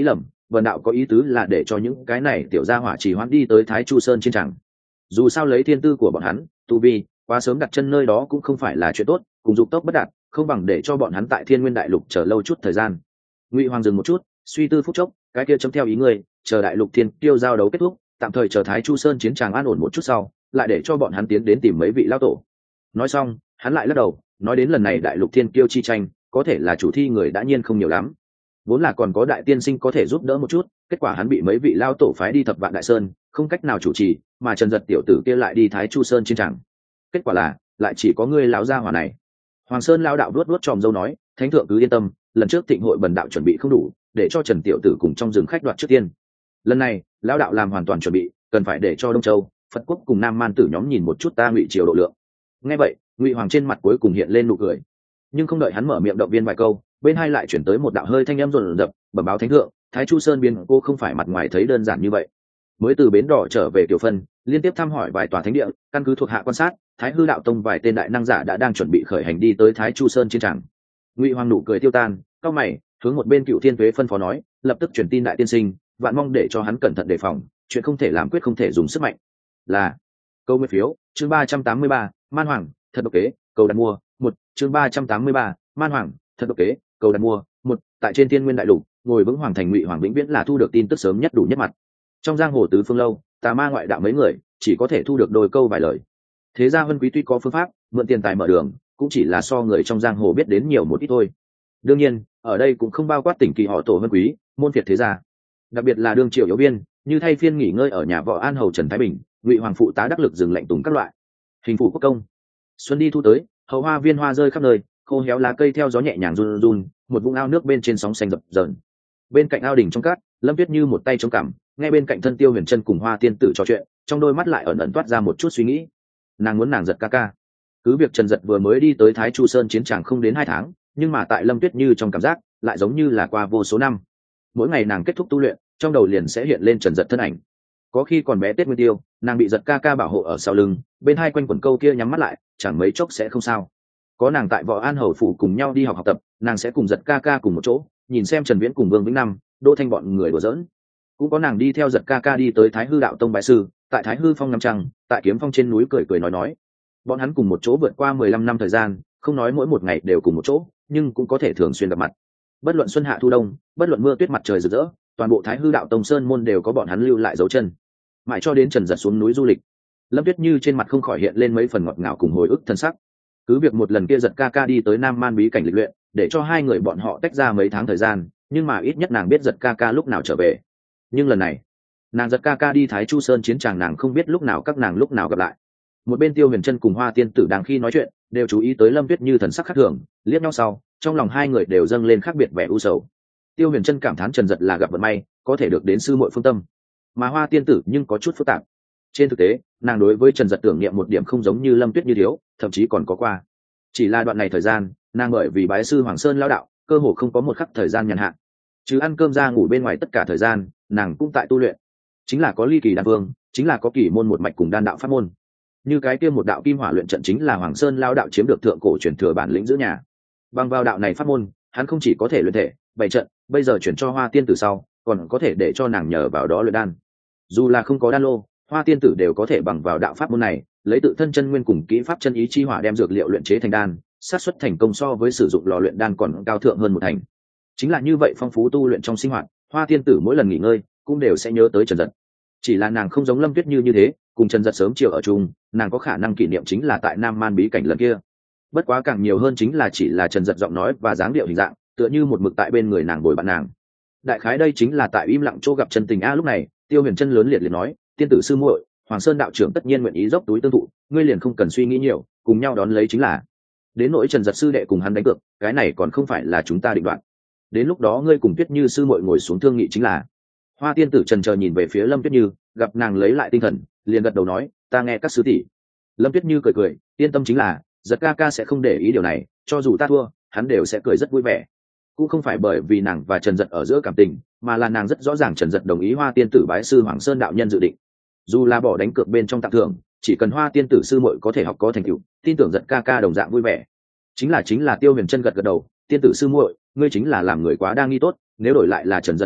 [SPEAKER 1] vần đạo có ý tứ là để cho những cái này tiểu gia hỏa chỉ hoãn đi tới Thái Chu Sơn chiến tràng. Dù sao lấy thiên tư của bọn hắn, tu vi quá sớm đặt chân nơi đó cũng không phải là chuyện tốt, cùng dục tốc bất đạt, không bằng để cho bọn hắn tại Thiên Nguyên Đại Lục chờ lâu chút thời gian. Ngụy Hoàng dừng một chút, suy tư phút chốc, cái kia chấm theo ý người, chờ Đại Lục Thiên Tiêu giao đấu kết thúc, tạm thời chờ Thái Chu Sơn chiến tràng an ổn một chút sau, lại để cho bọn hắn tiến đến tìm mấy vị lão tổ. Nói xong, hắn lại lắc đầu, nói đến lần này Đại Lục Thiên Tiêu chi tranh, có thể là chủ thi người đã nhiên không nhiều lắm. Vốn là còn có đại tiên sinh có thể giúp đỡ một chút, kết quả hắn bị mấy vị lao tổ phái đi Thập Vạn Đại Sơn, không cách nào chủ trì, mà Trần Dật tiểu tử kia lại đi Thái Chu Sơn chiến tràng. Kết quả là, lại chỉ có ngươi lão gia hỏa này. Hoàng Sơn lao đạo vuốt vuốt tròm râu nói, thánh thượng cứ yên tâm, lần trước thịnh hội bần đạo chuẩn bị không đủ, để cho Trần tiểu tử cùng trong rừng khách đoạt trước tiên. Lần này, lão đạo làm hoàn toàn chuẩn bị, cần phải để cho Đông Châu, Phật Quốc cùng Nam Man tử nhóm nhìn một chút ta Ngụy triều độ lượng. Nghe vậy, Ngụy Hoàng trên mặt cuối cùng hiện lên nụ cười, nhưng không đợi hắn mở miệng động viên vài câu, bên hai lại chuyển tới một đạo hơi thanh âm rồn rập, bẩm báo thánh thượng, Thái Chu Sơn biến cô không phải mặt ngoài thấy đơn giản như vậy. Mới từ bến đỏ trở về Kiều Phân, liên tiếp thăm hỏi vài tòa thánh địa, căn cứ thuộc hạ quan sát, Thái Hư đạo tông vài tên đại năng giả đã đang chuẩn bị khởi hành đi tới Thái Chu Sơn chiến tràng. Ngụy Hoàng nụ cười tiêu tan, cao mày, hướng một bên Cựu Thiên Tuế phân phó nói, lập tức truyền tin đại tiên sinh, vạn mong để cho hắn cẩn thận đề phòng, chuyện không thể làm quyết không thể dùng sức mạnh. Là câu nguyên phiếu, chương ba trăm tám mươi ba, Man Hoàng, thật độc kế, cầu đặt mua, một, chương ba trăm tám mươi ba, Man Hoàng, thật độc kế, cầu đặt mua, một, tại trên Thiên Nguyên Đại Lục, ngồi vững hoàng thành Ngụy Hoàng vĩnh viễn là thu được tin tức sớm nhất đủ nhất mặt. Trong giang hồ tứ phương lâu, tà ma ngoại đạo mấy người, chỉ có thể thu được đôi câu vài lời. Thế gia Vân Quý tuy có phương pháp mượn tiền tài mở đường, cũng chỉ là so người trong giang hồ biết đến nhiều một ít thôi. Đương nhiên, ở đây cũng không bao quát tỉnh kỳ họ tổ Vân Quý, môn phiệt thế gia. Đặc biệt là đương triều yếu viên, như thay phiên nghỉ ngơi ở nhà võ An Hầu Trần Thái Bình, Ngụy Hoàng phụ tá đắc lực dừng lệnh tùng các loại. Hình phủ quốc công. Xuân đi thu tới, hậu hoa viên hoa rơi khắp nơi, khô héo lá cây theo gió nhẹ nhàng run run, một vũng ao nước bên trên sóng xanh dập dờn. Bên cạnh ao đình trong cát, Lâm Tuyết như một tay chống cằm, ngay bên cạnh thân Tiêu Huyền Trân cùng Hoa Tiên tử trò chuyện, trong đôi mắt lại ẩn ẩn toát ra một chút suy nghĩ. Nàng muốn nàng Giật ca ca. Cứ việc Trần Giật vừa mới đi tới Thái Chu Sơn chiến tràng không đến hai tháng, nhưng mà tại Lâm Tuyết như trong cảm giác, lại giống như là qua vô số năm. Mỗi ngày nàng kết thúc tu luyện, trong đầu liền sẽ hiện lên Trần Giật thân ảnh. Có khi còn bé Tết Nguyên Tiêu, nàng bị Giật ca ca bảo hộ ở sau lưng, bên hai quanh quần câu kia nhắm mắt lại, chẳng mấy chốc sẽ không sao. Có nàng tại Võ An Hầu phủ cùng nhau đi học học tập, nàng sẽ cùng Giật ca ca cùng một chỗ, nhìn xem Trần Viễn cùng Vương Vĩnh Nam, Đỗ Thanh bọn người đùa giỡn. Cũng có nàng đi theo Giật ca ca đi tới Thái Hư đạo tông bái sư, tại Thái Hư phong ngắm trăng, tại Kiếm phong trên núi cười cười nói nói. Bọn hắn cùng một chỗ vượt qua mười lăm năm thời gian, không nói mỗi một ngày đều cùng một chỗ, nhưng cũng có thể thường xuyên gặp mặt. Bất luận xuân hạ thu đông, bất luận mưa tuyết mặt trời rực rỡ, toàn bộ Thái Hư đạo tông sơn môn đều có bọn hắn lưu lại dấu chân. Mãi cho đến Trần Giật xuống núi du lịch, Lâm Tuyết như trên mặt không khỏi hiện lên mấy phần ngọt ngào cùng hồi ức thân sắc. Cứ việc một lần kia Giật ca ca đi tới Nam Man bí cảnh lịch luyện, để cho hai người bọn họ tách ra mấy tháng thời gian, nhưng mà ít nhất nàng biết Giật ca ca lúc nào trở về. Nhưng lần này, nàng Giật ca ca đi Thái Chu Sơn chiến tràng, nàng không biết lúc nào các nàng lúc nào gặp lại. Một bên Tiêu Huyền Trân cùng Hoa Tiên tử đang khi nói chuyện, đều chú ý tới Lâm Tuyết như thần sắc khác thường, liếc nhau sau, trong lòng hai người đều dâng lên khác biệt vẻ u sầu. Tiêu Huyền Trân cảm thán Trần Giật là gặp vận may, có thể được đến sư muội phương tâm, mà Hoa Tiên tử nhưng có chút phức tạp. Trên thực tế, nàng đối với Trần Giật tưởng niệm một điểm không giống như Lâm Tuyết như thiếu, thậm chí còn có qua. Chỉ là đoạn này thời gian, nàng bởi vì bái sư Hoàng Sơn lão đạo, cơ hồ không có một khắc thời gian nhàn hạ. Chứ ăn cơm ra ngủ bên ngoài tất cả thời gian, nàng cũng tại tu luyện. Chính là có ly kỳ đan vương, chính là có kỳ môn một mạch cùng đan đạo pháp môn. Như cái kia một đạo kim hỏa luyện trận chính là Hoàng Sơn lão đạo chiếm được thượng cổ truyền thừa bản lĩnh giữ nhà. Bằng vào đạo này pháp môn, hắn không chỉ có thể luyện thể, bày trận, bây giờ chuyển cho Hoa Tiên tử sau, còn có thể để cho nàng nhờ vào đó luyện đan. Dù là không có đan lô, Hoa Tiên tử đều có thể bằng vào đạo pháp môn này, lấy tự thân chân nguyên cùng kỹ pháp chân ý chi hỏa đem dược liệu luyện chế thành đan, xác suất thành công so với sử dụng lò luyện đan còn cao thượng hơn một thành. Chính là như vậy phong phú tu luyện trong sinh hoạt, Hoa Tiên tử mỗi lần nghỉ ngơi cũng đều sẽ nhớ tới Trần Giật. Chỉ là nàng không giống Lâm Tuyết như như thế, cùng Trần Giật sớm chiều ở chung, nàng có khả năng kỷ niệm chính là tại Nam Man bí cảnh lần kia. Bất quá càng nhiều hơn chính là chỉ là Trần Giật giọng nói và dáng điệu hình dạng, tựa như một mực tại bên người nàng bồi bạn nàng. Đại khái đây chính là tại im lặng chỗ gặp chân tình a. Lúc này, Tiêu Huyền Trân lớn liệt liền nói, tiên tử sư muội, Hoàng Sơn đạo trưởng tất nhiên nguyện ý dốc túi tương thụ, ngươi liền không cần suy nghĩ nhiều, cùng nhau đón lấy chính là. Đến nỗi Trần Giật sư đệ cùng hắn đánh cược, cái này còn không phải là chúng ta định đoạt. Đến lúc đó ngươi cùng Tuyết Như sư muội ngồi xuống thương nghị chính là. Hoa Tiên tử trần chờ nhìn về phía Lâm Tuyết Như, gặp nàng lấy lại tinh thần, liền gật đầu nói, ta nghe các sư tỷ. Lâm Tuyết Như cười cười, yên tâm chính là, Giật ca ca sẽ không để ý điều này, cho dù ta thua, hắn đều sẽ cười rất vui vẻ. Cũng không phải bởi vì nàng và Trần Giật ở giữa cảm tình, mà là nàng rất rõ ràng Trần Giật đồng ý Hoa Tiên tử bái sư Hoàng Sơn đạo nhân dự định. Dù là bỏ đánh cược bên trong tặng thưởng, chỉ cần Hoa Tiên tử sư muội có thể học có thành tựu, tin tưởng Giật ca ca đồng dạng vui vẻ. Chính là chính là Tiêu Huyền Trân gật gật đầu, tiên tử sư muội, ngươi chính là làm người quá đa nghi tốt, nếu đổi lại là Trần Giật sư đệ,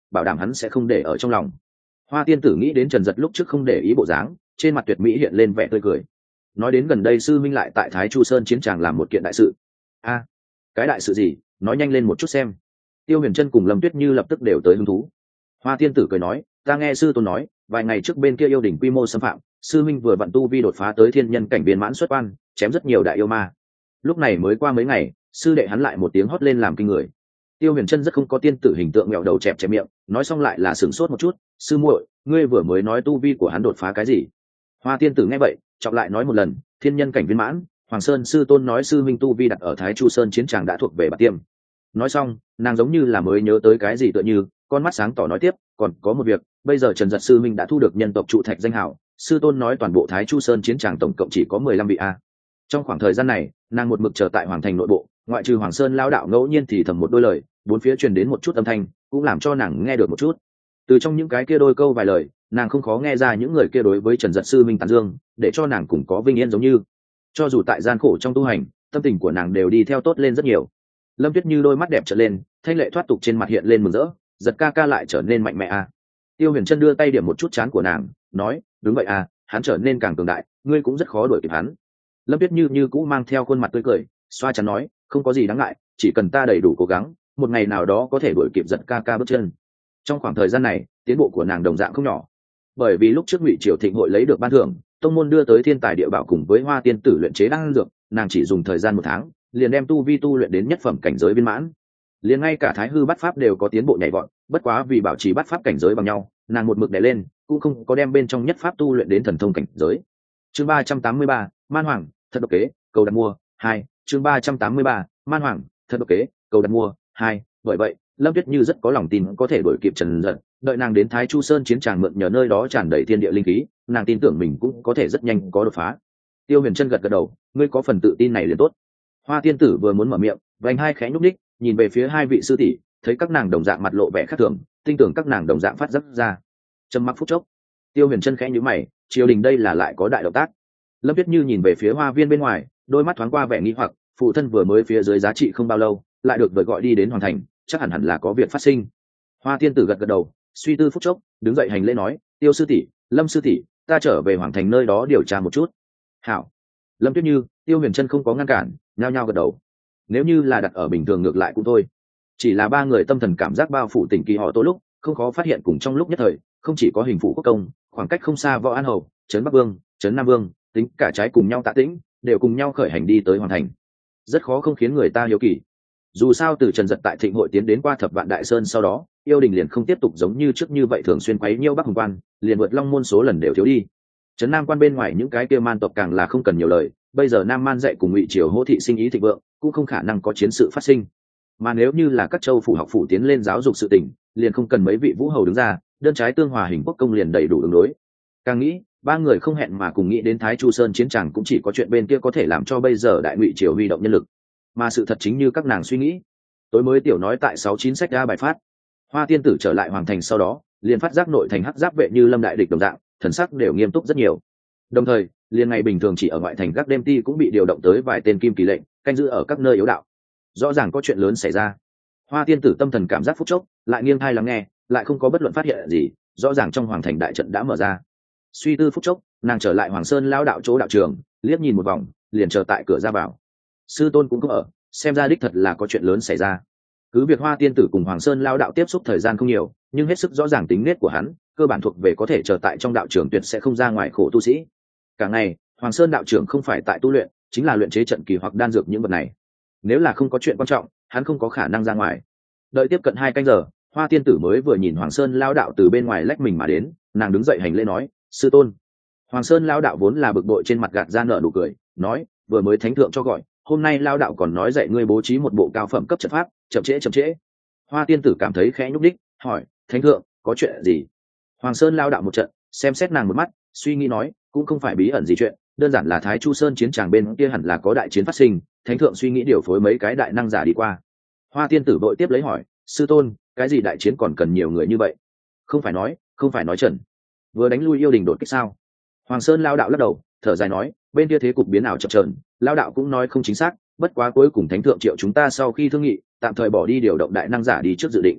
[SPEAKER 1] bảo đảm hắn sẽ không để ở trong lòng. Hoa tiên tử nghĩ đến Trần Dật lúc trước không để ý bộ dáng, trên mặt tuyệt mỹ hiện lên vẻ tươi cười. Nói đến gần đây sư minh lại tại Thái Chu Sơn chiến tràng làm một kiện đại sự. A, cái đại sự gì? Nói nhanh lên một chút xem. Tiêu Huyền Trân cùng Lâm Tuyết Như lập tức đều tới hứng thú. Hoa tiên tử cười nói, ta nghe sư tôn nói, vài ngày trước bên kia yêu đỉnh quy mô xâm phạm, sư minh vừa vận tu vi đột phá tới thiên nhân cảnh viên mãn xuất quan, chém rất nhiều đại yêu ma. Lúc này mới qua mấy ngày, sư đệ hắn lại một tiếng hót lên làm kinh người. Tiêu Huyền Trân rất không có tiên tử hình tượng mèo đầu chẹp chẹp miệng, nói xong lại là sửng sốt một chút, sư muội, ngươi vừa mới nói tu vi của hắn đột phá cái gì? Hoa tiên tử nghe vậy, trọng lại nói một lần, thiên nhân cảnh viên mãn. Hoàng Sơn sư tôn nói sư minh tu vi đặt ở Thái Chu Sơn chiến tràng đã thuộc về Bạt Tiêm. Nói xong, nàng giống như là mới nhớ tới cái gì tựa như, con mắt sáng tỏ nói tiếp, còn có một việc, bây giờ Trần Dật sư minh đã thu được nhân tộc trụ thạch danh hào, sư tôn nói toàn bộ Thái Chu Sơn chiến tràng tổng cộng chỉ có mười lăm vị a. Trong khoảng thời gian này, nàng một mực chờ tại hoàng thành nội bộ, ngoại trừ Hoàng Sơn lão đạo ngẫu nhiên thì thầm một đôi lời, bốn phía truyền đến một chút âm thanh, cũng làm cho nàng nghe được một chút. Từ trong những cái kia đôi câu vài lời, nàng không khó nghe ra những người kia đối với Trần Dật sư minh tán dương, để cho nàng cũng có vinh yên giống như. Cho dù tại gian khổ trong tu hành, tâm tình của nàng đều đi theo tốt lên rất nhiều. Lâm Tuyết Như đôi mắt đẹp trở lên, thanh lệ thoát tục trên mặt hiện lên mừng rỡ, Giật ca ca lại trở nên mạnh mẽ a. Tiêu Huyền Trân đưa tay điểm một chút trán của nàng, nói, đúng vậy à, hắn trở nên càng cường đại, ngươi cũng rất khó đuổi kịp hắn. Lâm Tuyết Như như cũ mang theo khuôn mặt tươi cười, xoa chắn nói, không có gì đáng ngại, chỉ cần ta đầy đủ cố gắng, một ngày nào đó có thể đuổi kịp Giật ca ca bước chân. Trong khoảng thời gian này, tiến bộ của nàng đồng dạng không nhỏ. Bởi vì lúc trước Ngụy Triều Thịnh hội lấy được ban thưởng, tông môn đưa tới thiên tài địa bảo cùng với Hoa tiên tử luyện chế đan dược, nàng chỉ dùng thời gian một tháng, liền đem tu vi tu luyện đến nhất phẩm cảnh giới viên mãn. Liền ngay cả Thái Hư Bát Pháp đều có tiến bộ nhảy vọt, bất quá vì bảo trì Bát Pháp cảnh giới bằng nhau, nàng một mực đè lên, cũng không có đem bên trong nhất pháp tu luyện đến thần thông cảnh giới. Chương ba trăm tám mươi ba, Man Hoàng, thật độc kế, cầu đặt mua, hai. Chương ba trăm tám mươi ba, Man Hoàng, thật độc kế, cầu đặt mua, hai. Bởi vậy, Lâm Tuyết Như rất có lòng tin có thể đuổi kịp Trần Dật, đợi nàng đến Thái Chu Sơn chiến tràng mượn nhờ nơi đó tràn đầy thiên địa linh khí, nàng tin tưởng mình cũng có thể rất nhanh có đột phá. Tiêu Huyền Trân gật gật đầu, ngươi có phần tự tin này liền tốt. Hoa tiên tử vừa muốn mở miệng, vành hai khẽ nhúc nhích, nhìn về phía hai vị sư tỷ, thấy các nàng đồng dạng mặt lộ vẻ khác thường, tin tưởng các nàng đồng dạng phát giác ra. Trầm mặc phút chốc, Tiêu Huyền Trân khẽ nhíu mày, triều đình đây là lại có đại động tác. Lâm Tuyết Như nhìn về phía hoa viên bên ngoài, đôi mắt thoáng qua vẻ nghi hoặc, phụ thân vừa mới phía dưới giá trị không bao lâu, lại được vợ gọi đi đến hoàng thành, chắc hẳn hẳn là có việc phát sinh. Hoa tiên tử gật gật đầu, suy tư phút chốc, đứng dậy hành lễ nói, Tiêu sư tỷ, Lâm sư tỷ, ta trở về hoàng thành nơi đó điều tra một chút. Hảo. Lâm Tuyết Như, Tiêu Huyền Trân không có ngăn cản, nhao nhao gật đầu. Nếu như là đặt ở bình thường ngược lại cũng thôi, chỉ là ba người tâm thần cảm giác bao phủ tỉnh kỳ họ tối lúc không khó phát hiện cùng trong lúc nhất thời, không chỉ có hình phủ quốc công, khoảng cách không xa Võ An Hầu, trấn Bắc Vương, trấn Nam Vương, tính cả trái cùng nhau Tạ Tĩnh, đều cùng nhau khởi hành đi tới hoàng thành, rất khó không khiến người ta hiếu kỳ. Dù sao từ Trần Dật tại Thịnh hội tiến đến qua Thập Vạn Đại Sơn sau đó, yêu đình liền không tiếp tục giống như trước như vậy thường xuyên quấy nhiễu Bắc Hùng quan, liền vượt Long môn số lần đều thiếu đi. Trấn Nam quan bên ngoài những cái kia man tộc càng là không cần nhiều lời, bây giờ Nam Man dạy cùng Ngụy Triều hô thị sinh ý thịnh vượng, cũng không khả năng có chiến sự phát sinh. Mà nếu như là các châu phủ học phủ tiến lên giáo dục sự tình, liền không cần mấy vị vũ hầu đứng ra, đơn trái tương hòa hình quốc công liền đầy đủ ứng đối. Càng nghĩ, ba người không hẹn mà cùng nghĩ đến Thái Chu Sơn chiến tràng cũng chỉ có chuyện bên kia có thể làm cho bây giờ Đại Ngụy Triều huy động nhân lực. Mà sự thật chính như các nàng suy nghĩ. Tối mới tiểu nói tại sáu chín sách ra bài phát. Hoa tiên tử trở lại hoàng thành sau đó, liền phát giác nội thành hắc giáp vệ như lâm đại địch đồng dạng, thần sắc đều nghiêm túc rất nhiều. Đồng thời, liền ngày bình thường chỉ ở ngoại thành gác đêm ti cũng bị điều động tới vài tên kim kỳ lệnh, canh giữ ở các nơi yếu đạo. Rõ ràng có chuyện lớn xảy ra. Hoa tiên tử tâm thần cảm giác phút chốc, lại nghiêng tai lắng nghe, lại không có bất luận phát hiện gì, rõ ràng trong hoàng thành đại trận đã mở ra. Suy tư phút chốc, nàng trở lại Hoàng Sơn lao đạo chỗ đạo trường, liếc nhìn một vòng, liền chờ tại cửa ra vào. Sư tôn cũng có ở, xem ra đích thật là có chuyện lớn xảy ra. Cứ việc Hoa tiên tử cùng Hoàng Sơn lao đạo tiếp xúc thời gian không nhiều, nhưng hết sức rõ ràng tính nết của hắn, cơ bản thuộc về có thể chờ tại trong đạo trường tuyệt sẽ không ra ngoài khổ tu sĩ. Cả ngày, Hoàng Sơn đạo trưởng không phải tại tu luyện, chính là luyện chế trận kỳ hoặc đan dược những vật này. Nếu là không có chuyện quan trọng, hắn không có khả năng ra ngoài. Đợi tiếp cận hai canh giờ, Hoa tiên tử mới vừa nhìn Hoàng Sơn lao đạo từ bên ngoài lách mình mà đến, nàng đứng dậy hành lễ nói, sư tôn. Hoàng Sơn lao đạo vốn là bực bội trên mặt gạt ra nở nụ cười, nói, vừa mới thánh thượng cho gọi, hôm nay lao đạo còn nói dạy ngươi bố trí một bộ cao phẩm cấp trận pháp, chậm trễ chậm trễ. Hoa tiên tử cảm thấy khẽ nhúc đích, hỏi, thánh thượng, có chuyện gì? Hoàng Sơn lao đạo một trận, xem xét nàng một mắt, suy nghĩ nói, cũng không phải bí ẩn gì chuyện, đơn giản là Thái Chu Sơn chiến tràng bên kia hẳn là có đại chiến phát sinh, thánh thượng suy nghĩ điều phối mấy cái đại năng giả đi qua. Hoa tiên tử vội tiếp lấy hỏi, sư tôn, cái gì đại chiến còn cần nhiều người như vậy? Không phải nói, không phải nói trần, vừa đánh lui yêu đình đột kích sao? Hoàng Sơn lao đạo lắc đầu, thở dài nói, bên kia thế cục biến ảo chập chờn, lao đạo cũng nói không chính xác, bất quá cuối cùng thánh thượng triệu chúng ta sau khi thương nghị, tạm thời bỏ đi điều động đại năng giả đi trước dự định.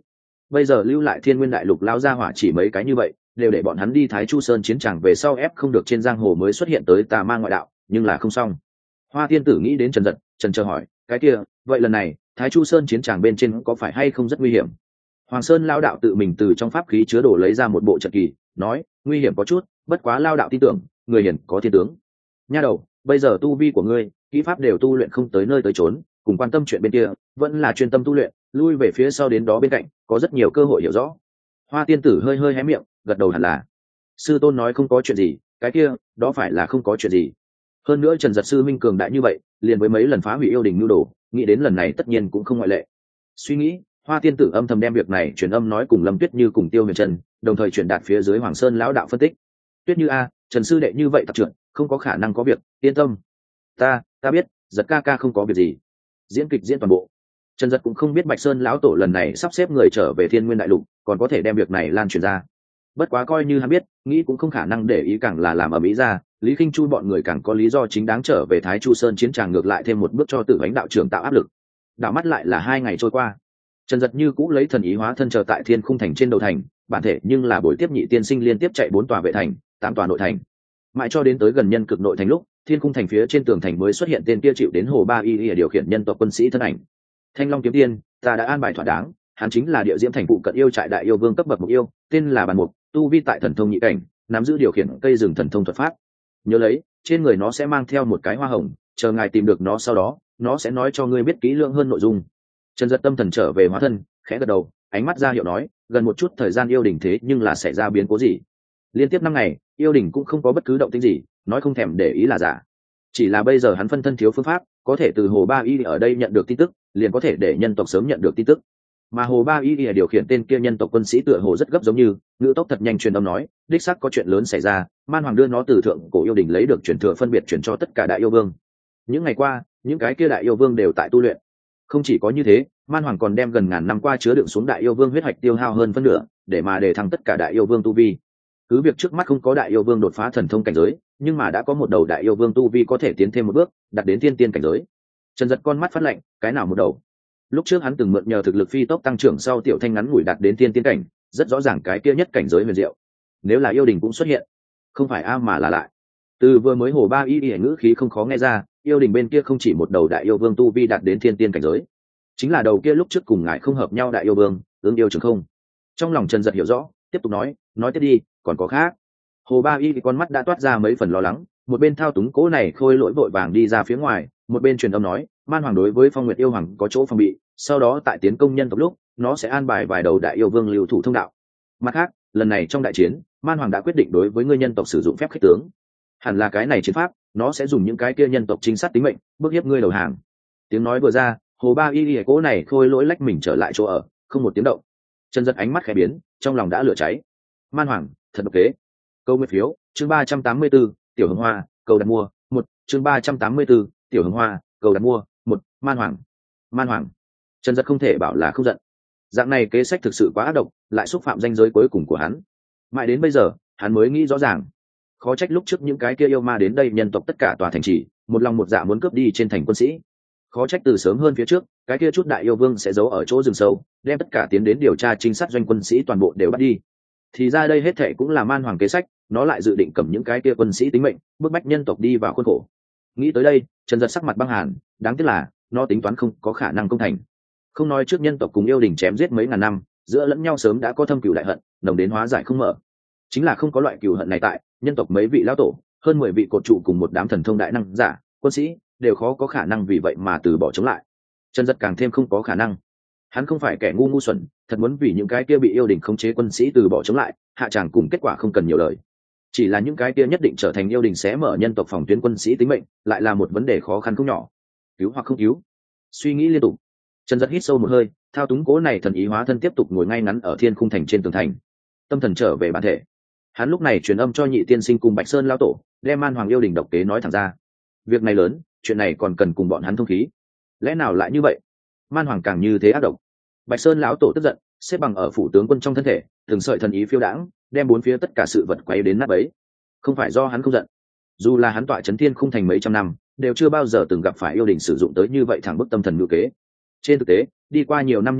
[SPEAKER 1] bây giờ lưu lại thiên nguyên đại lục lao ra hỏa chỉ mấy cái như vậy, đều để bọn hắn đi Thái Chu Sơn chiến tràng về sau ép không được trên giang hồ mới xuất hiện tới tà ma ngoại đạo, nhưng là không xong. Hoa Tiên Tử nghĩ đến Trần Dật, Trần chờ hỏi, cái kia, vậy lần này, Thái Chu Sơn chiến tràng bên trên có phải hay không rất nguy hiểm? Hoàng Sơn lao đạo tự mình từ trong pháp khí chứa đồ lấy ra một bộ trận kỳ, nói, nguy hiểm có chút, bất quá lao đạo tin tưởng, người hiền có thiên tướng. Nha đầu, bây giờ tu vi của ngươi, kỹ pháp đều tu luyện không tới nơi tới chốn, cùng quan tâm chuyện bên kia, vẫn là chuyên tâm tu luyện, lui về phía sau đến đó bên cạnh, có rất nhiều cơ hội hiểu rõ. Hoa Tiên Tử hơi hơi hé miệng, gật đầu hẳn là. Sư tôn nói không có chuyện gì, cái kia, đó phải là không có chuyện gì. Hơn nữa Trần Dật sư minh cường đại như vậy, liền với mấy lần phá hủy yêu đình nhu đồ, nghĩ đến lần này tất nhiên cũng không ngoại lệ. Suy nghĩ, Hoa Tiên Tử âm thầm đem việc này truyền âm nói cùng Lâm Tuyết Như cùng Tiêu Huyền Trần, đồng thời truyền đạt phía dưới Hoàng Sơn lão đạo phân tích. Tuyết Như a, Trần sư đệ như vậy tập trượt, không có khả năng có việc, yên tâm. Ta, ta biết, Giật ca ca không có việc gì. Diễn kịch diễn toàn bộ. Trần Dật cũng không biết Bạch Sơn lão tổ lần này sắp xếp người trở về Thiên Nguyên đại lục, còn có thể đem việc này lan truyền ra. Bất quá coi như hắn biết, nghĩ cũng không khả năng để ý, càng là làm ở mỹ ra, Lý Khinh Chu bọn người càng có lý do chính đáng trở về Thái Chu Sơn chiến tràng, ngược lại thêm một bước cho Tử Ánh đạo trưởng tạo áp lực. Đạo mắt lại là hai ngày trôi qua, Trần Dật như cũ lấy thần ý hóa thân chờ tại Thiên Khung thành trên đầu thành, bản thể nhưng là buổi tiếp nhị tiên sinh liên tiếp chạy bốn tòa vệ thành, tám tòa nội thành, mãi cho đến tới gần nhân cực nội thành lúc, Thiên Khung thành phía trên tường thành mới xuất hiện tên kia chịu đến hồ ba y y điều khiển nhân tộc quân sĩ thân ảnh. Thanh Long kiếm tiên, ta đã an bài thỏa đáng, hắn chính là địa diễm thành phụ cận yêu trại đại yêu vương cấp bậc mục yêu, tên là Bàn Mục, tu vi tại thần thông nhị cảnh, nắm giữ điều khiển cây rừng thần thông thuật pháp. Nhớ lấy, trên người nó sẽ mang theo một cái hoa hồng, chờ ngài tìm được nó sau đó, nó sẽ nói cho ngươi biết kỹ lưỡng hơn nội dung. Trần Dật tâm thần trở về hóa thân, khẽ gật đầu, ánh mắt ra hiệu nói, gần một chút thời gian yêu đình thế nhưng là xảy ra biến cố gì? Liên tiếp năm ngày, yêu đình cũng không có bất cứ động tĩnh gì, nói không thèm để ý là giả. Chỉ là bây giờ hắn phân thân thiếu phương pháp, có thể từ hồ ba y ở đây nhận được tin tức, liền có thể để nhân tộc sớm nhận được tin tức. Mà hồ ba y điều khiển tên kia nhân tộc quân sĩ tựa hồ rất gấp, giống như ngữ tốc thật nhanh truyền âm nói, đích xác có chuyện lớn xảy ra, Man Hoàng đưa nó từ thượng cổ yêu đình lấy được truyền thừa phân biệt chuyển cho tất cả đại yêu vương. Những ngày qua, những cái kia đại yêu vương đều tại tu luyện. Không chỉ có như thế, Man Hoàng còn đem gần ngàn năm qua chứa đựng xuống đại yêu vương huyết hoạch tiêu hao hơn phân nửa, để mà đề thăng tất cả đại yêu vương tu vi. Cứ việc trước mắt không có đại yêu vương đột phá thần thông cảnh giới, nhưng mà đã có một đầu đại yêu vương tu vi có thể tiến thêm một bước, đạt đến thiên tiên cảnh giới. Trần Dật con mắt phát lạnh, cái nào một đầu? Lúc trước hắn từng mượn nhờ thực lực phi tốc tăng trưởng sau tiểu thanh ngắn ngủi đạt đến thiên tiên cảnh, rất rõ ràng cái kia nhất cảnh giới huyền diệu. Nếu là yêu đình cũng xuất hiện, không phải a mà là lại. Từ vừa mới hồ ba y y ngữ khí không khó nghe ra, yêu đình bên kia không chỉ một đầu đại yêu vương tu vi đạt đến thiên tiên cảnh giới, chính là đầu kia lúc trước cùng ngài không hợp nhau đại yêu vương, ương yêu trường không. Trong lòng Trần Dật hiểu rõ, tiếp tục nói, nói tiếp đi, còn có khác. Hồ ba y thì con mắt đã toát ra mấy phần lo lắng, một bên thao túng cố này khôi lỗi vội vàng đi ra phía ngoài, một bên truyền âm nói, Man Hoàng đối với Phong Nguyệt yêu hoàng có chỗ phòng bị, sau đó tại tiến công nhân tộc lúc, nó sẽ an bài vài đầu đại yêu vương lưu thủ thông đạo. Mặt khác, lần này trong đại chiến, Man Hoàng đã quyết định đối với ngươi nhân tộc sử dụng phép khích tướng. Hẳn là cái này chiến pháp, nó sẽ dùng những cái kia nhân tộc chính sát tính mệnh, bức hiếp ngươi đầu hàng. Tiếng nói vừa ra, hồ ba y y cố này khôi lỗi lách mình trở lại chỗ ở, không một tiếng động. Trần Dật ánh mắt khẽ biến, trong lòng đã lửa cháy. Man Hoàng, thật độc kế. Câu nguyên phiếu, chương ba trăm tám mươi 34, tiểu hồng hoa, cầu đặt mua, một, chương ba trăm tám mươi 34, tiểu hồng hoa, cầu đặt mua, một, Man Hoàng. Man Hoàng. Trần Dật không thể bảo là không giận. Dạng này kế sách thực sự quá ác độc, lại xúc phạm danh giới cuối cùng của hắn. Mãi đến bây giờ, hắn mới nghĩ rõ ràng. Khó trách lúc trước những cái kia yêu ma đến đây nhân tộc tất cả tòa thành trì, một lòng một dạ muốn cướp đi trên thành quân sĩ. Khó trách từ sớm hơn phía trước, cái kia chút đại yêu vương sẽ giấu ở chỗ rừng sâu, đem tất cả tiến đến điều tra trinh sát doanh quân sĩ toàn bộ đều bắt đi. Thì ra đây hết thệ cũng là Man Hoàng kế sách, nó lại dự định cầm những cái kia quân sĩ tính mệnh, bức bách nhân tộc đi vào khuôn khổ. Nghĩ tới đây, Trần Dật sắc mặt băng hàn, đáng tiếc là nó tính toán không có khả năng công thành. Không nói trước nhân tộc cùng yêu đình chém giết mấy ngàn năm, giữa lẫn nhau sớm đã có thâm cừu đại hận, nồng đến hóa giải không mở. Chính là không có loại cừu hận này tại, nhân tộc mấy vị lão tổ, hơn mười vị cột trụ cùng một đám thần thông đại năng giả, quân sĩ, đều khó có khả năng vì vậy mà từ bỏ chống lại. Trần Dật càng thêm không có khả năng. Hắn không phải kẻ ngu ngu xuẩn, thật muốn vì những cái kia bị yêu đình khống chế quân sĩ từ bỏ chống lại, hạ tràng cùng kết quả không cần nhiều lời. Chỉ là những cái kia nhất định trở thành yêu đình sẽ mở nhân tộc phòng tuyến quân sĩ tính mệnh, lại là một vấn đề khó khăn không nhỏ. Cứu hoặc không cứu? Suy nghĩ liên tục, Trần Dật hít sâu một hơi, thao túng cố này thần ý hóa thân tiếp tục ngồi ngay ngắn ở Thiên Khung thành trên tường thành. Tâm thần trở về bản thể. Hắn lúc này truyền âm cho nhị tiên sinh cùng Bạch Sơn lão tổ, đem Man Hoàng yêu đình độc kế nói thẳng ra. Việc này lớn, chuyện này còn cần cùng bọn hắn thông khí. Lẽ nào lại như vậy? Man Hoàng càng như thế ác độc. Bạch Sơn lão tổ tức giận, xếp bằng ở phủ tướng quân trong thân thể, từng sợi thần ý phiêu đãng, đem bốn phía tất cả sự vật quay đến nát bấy. Không phải do hắn không giận, dù là hắn tọa chấn Thiên Khung thành mấy trăm năm, đều chưa bao giờ từng gặp phải yêu đình sử dụng tới như vậy thẳng bức tâm thần ngữ kế. Trên thực tế, đi qua nhiều năm như vậy,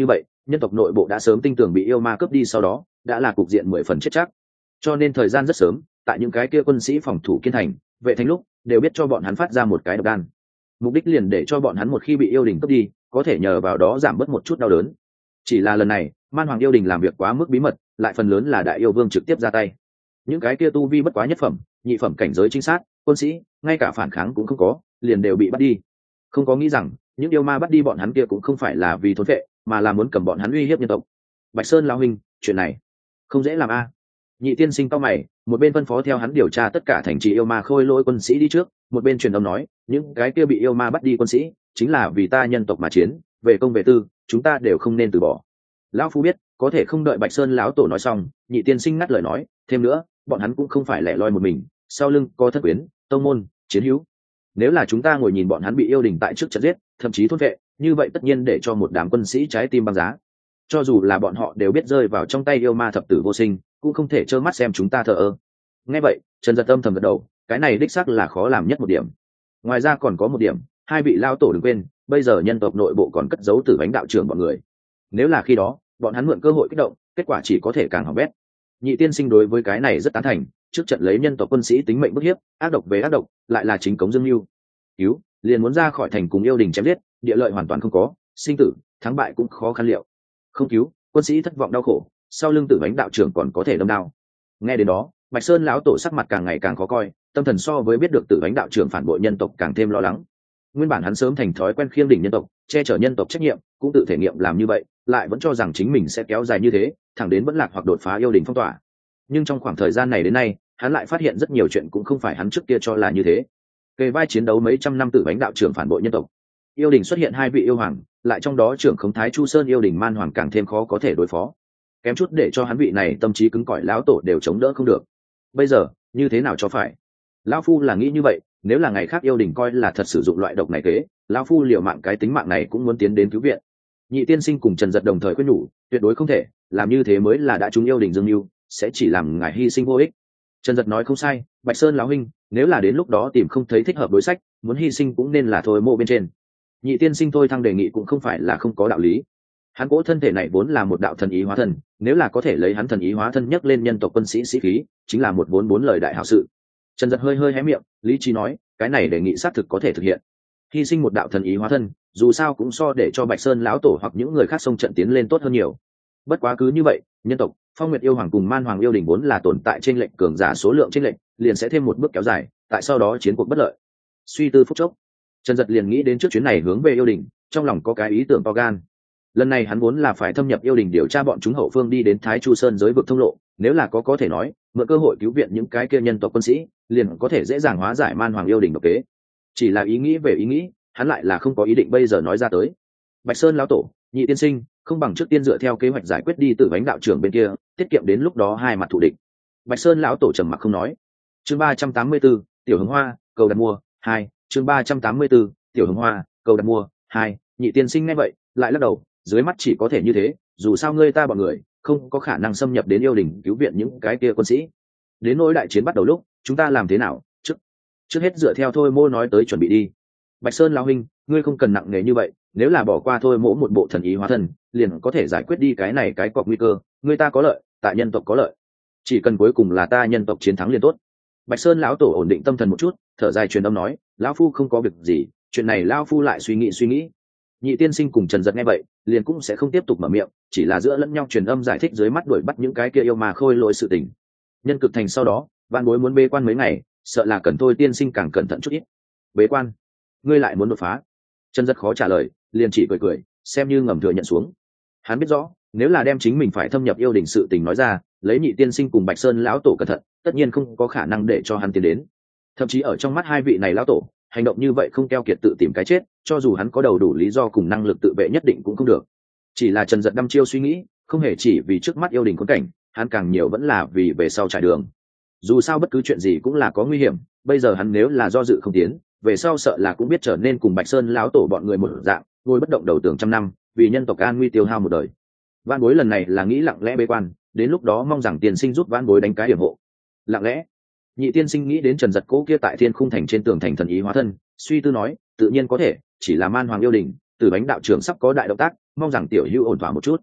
[SPEAKER 1] nhân tộc nội bộ đã sớm tin tưởng bị yêu ma cướp đi, sau đó đã là cục diện mười phần chết chắc. Cho nên thời gian rất sớm, tại những cái kia quân sĩ phòng thủ kiên thành vệ thành lúc đều biết cho bọn hắn phát ra một cái độc đan, mục đích liền để cho bọn hắn một khi bị yêu đình cướp đi có thể nhờ vào đó giảm bớt một chút đau đớn. Chỉ là lần này man hoàng yêu đình làm việc quá mức bí mật, lại phần lớn là đại yêu vương trực tiếp ra tay. Những cái kia tu vi bất quá nhất phẩm nhị phẩm cảnh giới trinh sát quân sĩ ngay cả phản kháng cũng không có, liền đều bị bắt đi. Không có nghĩ rằng những yêu ma bắt đi bọn hắn kia cũng không phải là vì thốn vệ, mà là muốn cầm bọn hắn uy hiếp nhân tộc. Bạch Sơn lão huynh, chuyện này không dễ làm a. Nhị tiên sinh cao mày, một bên phân phó theo hắn điều tra tất cả thành trì yêu ma khôi lỗi quân sĩ đi trước, một bên truyền âm nói, những cái kia bị yêu ma bắt đi quân sĩ chính là vì ta nhân tộc mà chiến, về công về tư chúng ta đều không nên từ bỏ. Lão phu biết, có thể không đợi Bạch Sơn lão tổ nói xong, nhị tiên sinh ngắt lời nói, thêm nữa bọn hắn cũng không phải lẻ loi một mình, sau lưng có thất quyến tông môn chiến hữu. Nếu là chúng ta ngồi nhìn bọn hắn bị yêu đình tại trước trận giết, thậm chí thôn vệ, như vậy tất nhiên để cho một đám quân sĩ trái tim băng giá. Cho dù là bọn họ đều biết rơi vào trong tay yêu ma thập tử vô sinh, cũng không thể trơ mắt xem chúng ta thờ ơ. Nghe vậy Trần Giật âm thầm gật đầu, cái này đích xác là khó làm nhất một điểm. Ngoài ra còn có một điểm, hai vị lao tổ đừng quên, bây giờ nhân tộc nội bộ còn cất giấu Tử Bánh đạo trưởng bọn người. Nếu là khi đó bọn hắn mượn cơ hội kích động, kết quả chỉ có thể càng hỏng bét. Nhị tiên sinh đối với cái này rất tán thành, trước trận lấy nhân tộc quân sĩ tính mệnh bức hiếp, ác độc về ác độc, lại là chính cống dương lưu. Cứu, liền muốn ra khỏi thành cùng yêu đình chém giết, địa lợi hoàn toàn không có, sinh tử thắng bại cũng khó khăn liệu. Không cứu, quân sĩ thất vọng đau khổ, sau lưng Tử Bánh đạo trưởng còn có thể đâm đao. Nghe đến đó Bạch Sơn lão tổ sắc mặt càng ngày càng khó coi, tâm thần so với biết được Tử Bánh đạo trưởng phản bội nhân tộc càng thêm lo lắng. Nguyên bản hắn sớm thành thói quen khiêng đỉnh nhân tộc, che chở nhân tộc trách nhiệm, cũng tự thể nghiệm làm như vậy, lại vẫn cho rằng chính mình sẽ kéo dài như thế, thẳng đến vẫn lạc hoặc đột phá yêu đình phong tỏa. Nhưng trong khoảng thời gian này đến nay, hắn lại phát hiện rất nhiều chuyện cũng không phải hắn trước kia cho là như thế. Kề vai chiến đấu mấy trăm năm Tử Bánh đạo trưởng phản bội nhân tộc, yêu đình xuất hiện hai vị yêu hoàng, lại trong đó trưởng khống Thái Chu Sơn yêu đình man hoàng càng thêm khó có thể đối phó, kém chút để cho hắn vị này tâm trí cứng cỏi lão tổ đều chống đỡ không được. Bây giờ như thế nào cho phải? Lão phu là nghĩ như vậy, nếu là ngày khác yêu đình coi là thật sử dụng loại độc này kế, lão phu liều mạng cái tính mạng này cũng muốn tiến đến cứu viện. Nhị tiên sinh cùng Trần Giật đồng thời quyết nhủ, tuyệt đối không thể làm như thế, mới là đã trúng yêu đình dương mưu, sẽ chỉ làm ngài hy sinh vô ích. Trần Giật nói không sai, Bạch Sơn lão huynh, nếu là đến lúc đó tìm không thấy thích hợp đối sách, muốn hy sinh cũng nên là thôi mộ bên trên. Nhị tiên sinh thôi thăng đề nghị cũng không phải là không có đạo lý. Hắn cỗ thân thể này vốn là một đạo thần ý hóa thân, nếu là có thể lấy hắn thần ý hóa thân nhấc lên nhân tộc quân sĩ sĩ khí, chính là một vốn bốn lời đại hảo sự. Trần Giật hơi hơi hé miệng, lý trí nói, cái này đề nghị xác thực có thể thực hiện. Hy sinh một đạo thần ý hóa thân, dù sao cũng so để cho Bạch Sơn lão tổ hoặc những người khác xông trận tiến lên tốt hơn nhiều. Bất quá cứ như vậy, nhân tộc Phong Nguyệt yêu hoàng cùng Man hoàng yêu đình vốn là tồn tại trên lệnh cường giả số lượng trên lệnh, liền sẽ thêm một bước kéo dài, tại sau đó chiến cuộc bất lợi. Suy tư phút chốc, Trần Giật liền nghĩ đến trước chuyến này hướng về yêu đình, trong lòng có cái ý tưởng to gan. Lần này hắn vốn là phải thâm nhập yêu đình điều tra bọn chúng hậu phương đi đến Thái Chu Sơn giới vực thông lộ, nếu là có có thể nói, mượn cơ hội cứu viện những cái kia nhân tộc quân sĩ, liền có thể dễ dàng hóa giải Man hoàng yêu đình độc kế. Chỉ là ý nghĩ về ý nghĩ, hắn lại là không có ý định bây giờ nói ra tới. Bạch Sơn lão tổ, nhị tiên sinh, không bằng trước tiên dựa theo kế hoạch giải quyết đi Tử Bánh đạo trưởng bên kia, tiết kiệm đến lúc đó hai mặt thù địch. Bạch Sơn lão tổ trầm mặc không nói. Chương ba trăm tám mươi 34, tiểu hướng hoa, cầu đặt mua, hai, chương ba trăm tám mươi 34, tiểu hướng hoa, cầu đặt mua, hai, nhị tiên sinh nghe vậy, lại lắc đầu, dưới mắt chỉ có thể như thế, dù sao ngươi ta bọn người không có khả năng xâm nhập đến yêu đình cứu viện những cái kia quân sĩ. Đến nỗi đại chiến bắt đầu lúc, chúng ta làm thế nào? Trước trước hết dựa theo thôi mô nói tới chuẩn bị đi. Bạch Sơn lão huynh, ngươi không cần nặng nề như vậy, nếu là bỏ qua thôi mỗ một bộ thần ý hóa thân, liền có thể giải quyết đi cái này cái cọc nguy cơ, ngươi ta có lợi, tại nhân tộc có lợi. Chỉ cần cuối cùng là ta nhân tộc chiến thắng liền tốt. Bạch Sơn lão tổ ổn định tâm thần một chút, thở dài truyền âm nói, lão phu không có việc gì, chuyện này lão phu lại suy nghĩ suy nghĩ. Nhị tiên sinh cùng Trần Giật nghe vậy, liền cũng sẽ không tiếp tục mở miệng, chỉ là giữa lẫn nhau truyền âm giải thích dưới mắt đuổi bắt những cái kia yêu mà khôi lỗi sự tình. Nhân cực thành sau đó, Vạn Bối muốn bế quan mấy ngày, sợ là cần thôi tiên sinh càng cẩn thận chút ít. Bế quan? Ngươi lại muốn đột phá? Trần Giật khó trả lời, liền chỉ cười cười, xem như ngầm thừa nhận xuống. Hắn biết rõ, nếu là đem chính mình phải thâm nhập yêu đình sự tình nói ra, lấy nhị tiên sinh cùng Bạch Sơn lão tổ cẩn thận, tất nhiên không có khả năng để cho hắn tiến đến. Thậm chí ở trong mắt hai vị này lão tổ, hành động như vậy không keo kiệt tự tìm cái chết, cho dù hắn có đầu đủ lý do cùng năng lực tự vệ nhất định cũng không được. Chỉ là Trần Giật đăm chiêu suy nghĩ, không hề chỉ vì trước mắt yêu đình khốn cảnh, hắn càng nhiều vẫn là vì về sau trải đường. Dù sao bất cứ chuyện gì cũng là có nguy hiểm, bây giờ hắn nếu là do dự không tiến, về sau sợ là cũng biết trở nên cùng Bạch Sơn lão tổ bọn người một dạng, ngồi bất động đầu tường trăm năm, vì nhân tộc an nguy tiêu hao một đời. Vãn Bối lần này là nghĩ lặng lẽ bế quan, đến lúc đó mong rằng tiên sinh giúp Vãn Bối đánh cái điểm hộ. Lặng lẽ? Nhị tiên sinh nghĩ đến Trần Giật cố kia tại thiên khung thành trên tường thành thần ý hóa thân, suy tư nói, tự nhiên có thể, chỉ là Man hoàng yêu đình, Tử Bánh đạo trưởng sắp có đại động tác, mong rằng tiểu hữu ổn thỏa một chút.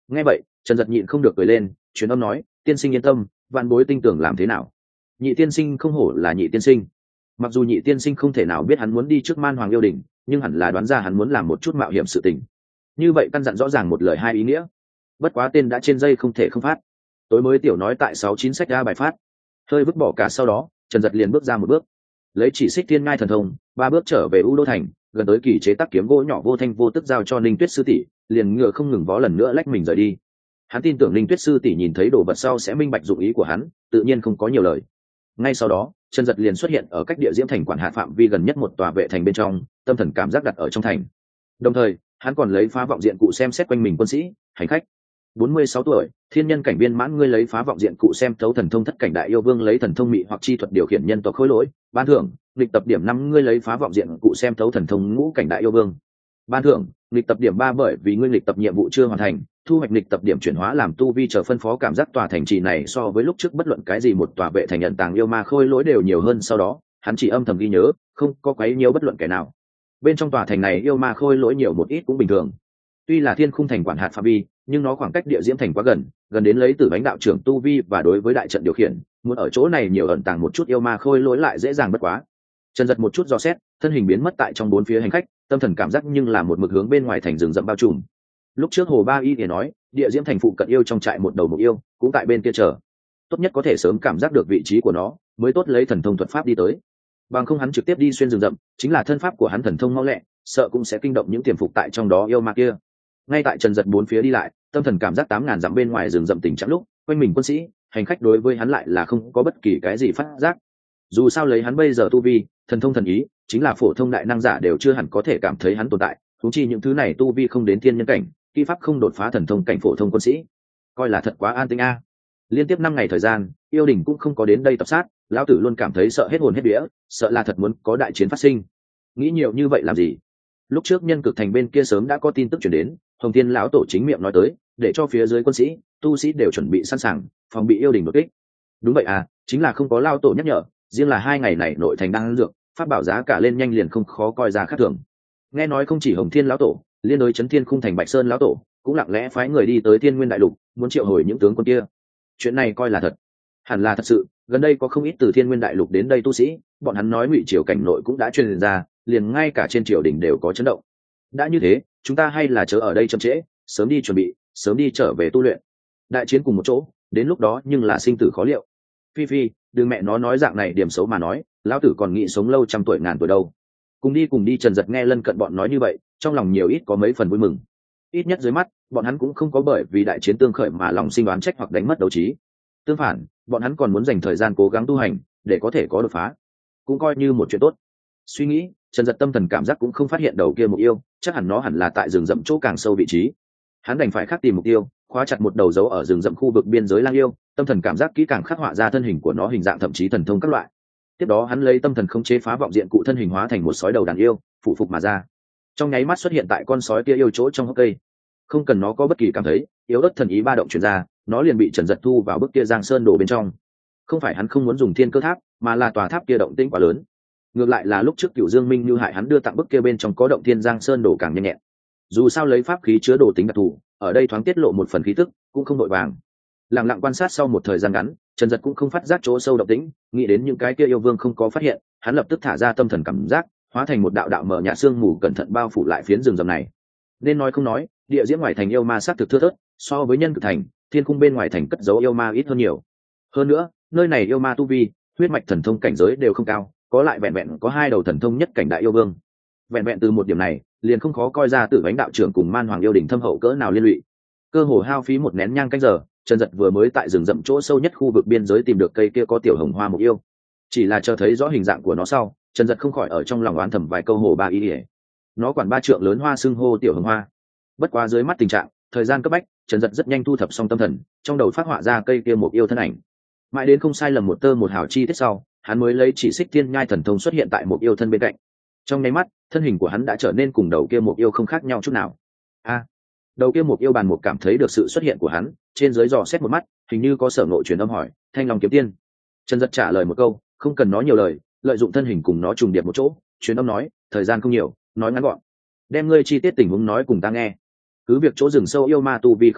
[SPEAKER 1] Nghe vậy Trần Dật nhịn không được cười lên, truyền âm nói, tiên sinh yên tâm, vạn bối tinh tưởng làm thế nào. Nhị tiên sinh không hổ là nhị tiên sinh. Mặc dù nhị tiên sinh không thể nào biết hắn muốn đi trước Man Hoàng yêu đình, nhưng hẳn là đoán ra hắn muốn làm một chút mạo hiểm sự tình. Như vậy căn dặn rõ ràng một lời hai ý nghĩa. Bất quá tên đã trên dây không thể không phát. Tối mới tiểu nói tại sáu chín sách ra bài phát. Hơi vứt bỏ cả sau đó, Trần Dật liền bước ra một bước, lấy chỉ xích thiên ngai thần thông, ba bước trở về U Đô thành, gần tới kỳ chế tác kiếm gỗ nhỏ vô thanh vô tức giao cho Ninh Tuyết sư tỷ, liền ngựa không ngừng vó lần nữa lách mình rời đi. Hắn tin tưởng Ninh Tuyết sư tỷ nhìn thấy đồ vật sau sẽ minh bạch dụng ý của hắn, tự nhiên không có nhiều lời. Ngay sau đó, Trần Dật liền xuất hiện ở cách địa diễm thành quản hạt phạm vi gần nhất một tòa vệ thành bên trong, tâm thần cảm giác đặt ở trong thành. Đồng thời, hắn còn lấy phá vọng diện cụ xem xét quanh mình quân sĩ, hành khách. bốn mươi sáu tuổi, thiên nhân cảnh viên mãn, ngươi lấy phá vọng diện cụ xem thấu thần thông thất cảnh đại yêu vương, lấy thần thông mị hoặc chi thuật điều khiển nhân tộc khối lỗi, ban thưởng nghịch tập điểm năm, ngươi lấy phá vọng diện cụ xem thấu thần thông ngũ cảnh đại yêu vương, ban thưởng nghịch tập điểm ba, bởi vì ngươi nghịch tập nhiệm vụ chưa hoàn thành, thu hoạch nghịch tập điểm chuyển hóa làm tu vi, chờ phân phó. Cảm giác tòa thành trì này so với lúc trước bất luận cái gì một tòa vệ thành nhận tàng yêu ma khôi lỗi đều nhiều hơn. Sau đó hắn chỉ âm thầm ghi nhớ, không có quấy nhiễu bất luận kẻ nào. Bên trong tòa thành này yêu ma khôi lỗi nhiều một ít cũng bình thường. Tuy là thiên khung thành quản hạt phạm vi, nhưng nó khoảng cách địa diễm thành quá gần, gần đến lấy Tử Bánh đạo trưởng tu vi và đối với đại trận điều khiển, muốn ở chỗ này nhiều ẩn tàng một chút yêu ma khôi lỗi lại dễ dàng bất quá. Trần Dật một chút dò xét, thân hình biến mất tại trong bốn phía hành khách, tâm thần cảm giác nhưng là một mực hướng bên ngoài thành rừng rậm bao trùm. Lúc trước Hồ Ba Y thì nói, địa diễm thành phụ cận yêu trong trại một đầu một yêu, cũng tại bên kia chờ. Tốt nhất có thể sớm cảm giác được vị trí của nó, mới tốt lấy thần thông thuật pháp đi tới. Bằng không hắn trực tiếp đi xuyên rừng rậm, chính là thân pháp của hắn thần thông mau lẹ, sợ cũng sẽ kinh động những tiềm phục tại trong đó yêu ma kia. Ngay tại Trần Dật bốn phía đi lại, tâm thần cảm giác tám ngàn dặm bên ngoài rừng rậm tình trạng lúc, quanh mình quân sĩ, hành khách đối với hắn lại là không có bất kỳ cái gì phát giác. Dù sao lấy hắn bây giờ tu vi, thần thông thần ý, chính là phổ thông đại năng giả đều chưa hẳn có thể cảm thấy hắn tồn tại, huống chi những thứ này tu vi không đến thiên nhân cảnh, kỹ pháp không đột phá thần thông cảnh phổ thông quân sĩ, coi là thật quá an tĩnh a. Liên tiếp năm ngày thời gian, yêu đình cũng không có đến đây tập sát, lão tử luôn cảm thấy sợ hết hồn hết vía, sợ là thật muốn có đại chiến phát sinh. Nghĩ nhiều như vậy làm gì? Lúc trước nhân cực thành bên kia sớm đã có tin tức truyền đến, Hồng Thiên lão tổ chính miệng nói tới, để cho phía dưới quân sĩ, tu sĩ đều chuẩn bị sẵn sàng, phòng bị yêu đình đột kích. Đúng vậy à, chính là không có lão tổ nhắc nhở, riêng là hai ngày này nội thành đang ăn dược, pháp bảo giá cả lên nhanh liền không khó coi ra khác thường. Nghe nói không chỉ Hồng Thiên lão tổ, liên đối chấn thiên khung thành Bạch Sơn lão tổ cũng lặng lẽ phái người đi tới Thiên Nguyên đại lục, muốn triệu hồi những tướng quân kia. Chuyện này coi là thật, hẳn là thật sự. Gần đây có không ít từ Thiên Nguyên đại lục đến đây tu sĩ, bọn hắn nói Ngụy triều cảnh nội cũng đã truyền ra, liền ngay cả trên triều đình đều có chấn động. Đã như thế, chúng ta hay là chớ ở đây chậm trễ, sớm đi chuẩn bị, sớm đi trở về tu luyện. Đại chiến cùng một chỗ, đến lúc đó nhưng là sinh tử khó liệu. Phi Phi, đừng mẹ nó nói dạng này điểm xấu mà nói, lão tử còn nghĩ sống lâu trăm tuổi ngàn tuổi đâu. Cùng đi cùng đi. Trần Dật nghe Lân Cận bọn nói như vậy, trong lòng nhiều ít có mấy phần vui mừng. Ít nhất dưới mắt, bọn hắn cũng không có bởi vì đại chiến tương khởi mà lòng sinh đoán trách hoặc đánh mất đấu trí. Tương phản, bọn hắn còn muốn dành thời gian cố gắng tu hành, để có thể có đột phá, cũng coi như một chuyện tốt. Suy nghĩ, Trần Dật tâm thần cảm giác cũng không phát hiện đầu kia mục yêu, chắc hẳn nó hẳn là tại rừng rậm chỗ càng sâu vị trí. Hắn đành phải khắc tìm mục tiêu, khóa chặt một đầu dấu ở rừng rậm khu vực biên giới lang yêu, tâm thần cảm giác kỹ càng khắc họa ra thân hình của nó, hình dạng thậm chí thần thông các loại. Tiếp đó hắn lấy tâm thần khống chế phá vọng diện cụ thân hình hóa thành một sói đầu đàn yêu, phụ phục mà ra. Trong nháy mắt xuất hiện tại con sói kia yêu chỗ trong hốc cây. Không cần nó có bất kỳ cảm thấy, yếu ớt thần ý ba động truyền ra, nó liền bị Trần Dật thu vào bức kia Giang Sơn đồ bên trong. Không phải hắn không muốn dùng thiên cơ tháp, mà là tòa tháp kia động tĩnh quá lớn. Ngược lại là lúc trước Cửu Dương Minh như hại hắn đưa tặng bức kia bên trong có động thiên Giang Sơn đồ càng nhanh nhẹn. Dù sao lấy pháp khí chứa đồ tính đặc thù, ở đây thoáng tiết lộ một phần khí tức, cũng không đội vàng. Lặng lặng quan sát sau một thời gian ngắn, Trần Dật cũng không phát giác chỗ sâu động tĩnh, nghĩ đến những cái kia yêu vương không có phát hiện, hắn lập tức thả ra tâm thần cảm giác, hóa thành một đạo đạo mở nhạt sương mù cẩn thận bao phủ lại phiến rừng rậm này. Nên nói không nói, địa diễm ngoài thành yêu ma sát thực thưa thớt, so với nhân cực thành, thiên cung bên ngoài thành cất giấu yêu ma ít hơn nhiều. Hơn nữa, nơi này yêu ma tu vi, huyết mạch thần thông cảnh giới đều không cao, có lại vẹn vẹn có hai đầu thần thông nhất cảnh đại yêu vương. Vẹn vẹn từ một điểm này, liền không khó coi ra Tử Bánh đạo trưởng cùng Man Hoàng yêu đỉnh thâm hậu cỡ nào liên lụy. Cơ hồ hao phí một nén nhang canh giờ, Trần Dật vừa mới tại rừng rậm chỗ sâu nhất khu vực biên giới tìm được cây kia có tiểu hồng hoa mục yêu. Chỉ là chờ thấy rõ hình dạng của nó sau, Trần Dật không khỏi ở trong lòng oán thầm vài câu Hồ Ba ý ỉa. Nó quản ba trượng lớn hoa xưng hô tiểu hồng hoa. Bất quá dưới mắt tình trạng, thời gian cấp bách, Trần Dật rất nhanh thu thập xong tâm thần, trong đầu phát họa ra cây kia mục yêu thân ảnh. Mãi đến không sai lầm một tơ một hào chi tiết sau, hắn mới lấy chỉ xích thiên nhai thần thông xuất hiện tại mục yêu thân bên cạnh. Trong nháy mắt, thân hình của hắn đã trở nên cùng đầu kia mục yêu không khác nhau chút nào. A, đầu kia mục yêu bàn một cảm thấy được sự xuất hiện của hắn, trên dưới dò xét một mắt, hình như có sở ngộ truyền âm hỏi, Thanh Long kiếm tiên. Trần Dật trả lời một câu, không cần nói nhiều lời, lợi dụng thân hình cùng nó trùng điệp một chỗ, truyền âm nói, thời gian không nhiều, nói ngắn gọn, đem ngươi chi tiết tình huống nói cùng ta nghe. Cứ việc chỗ rừng sâu yêu ma tu vi không cao,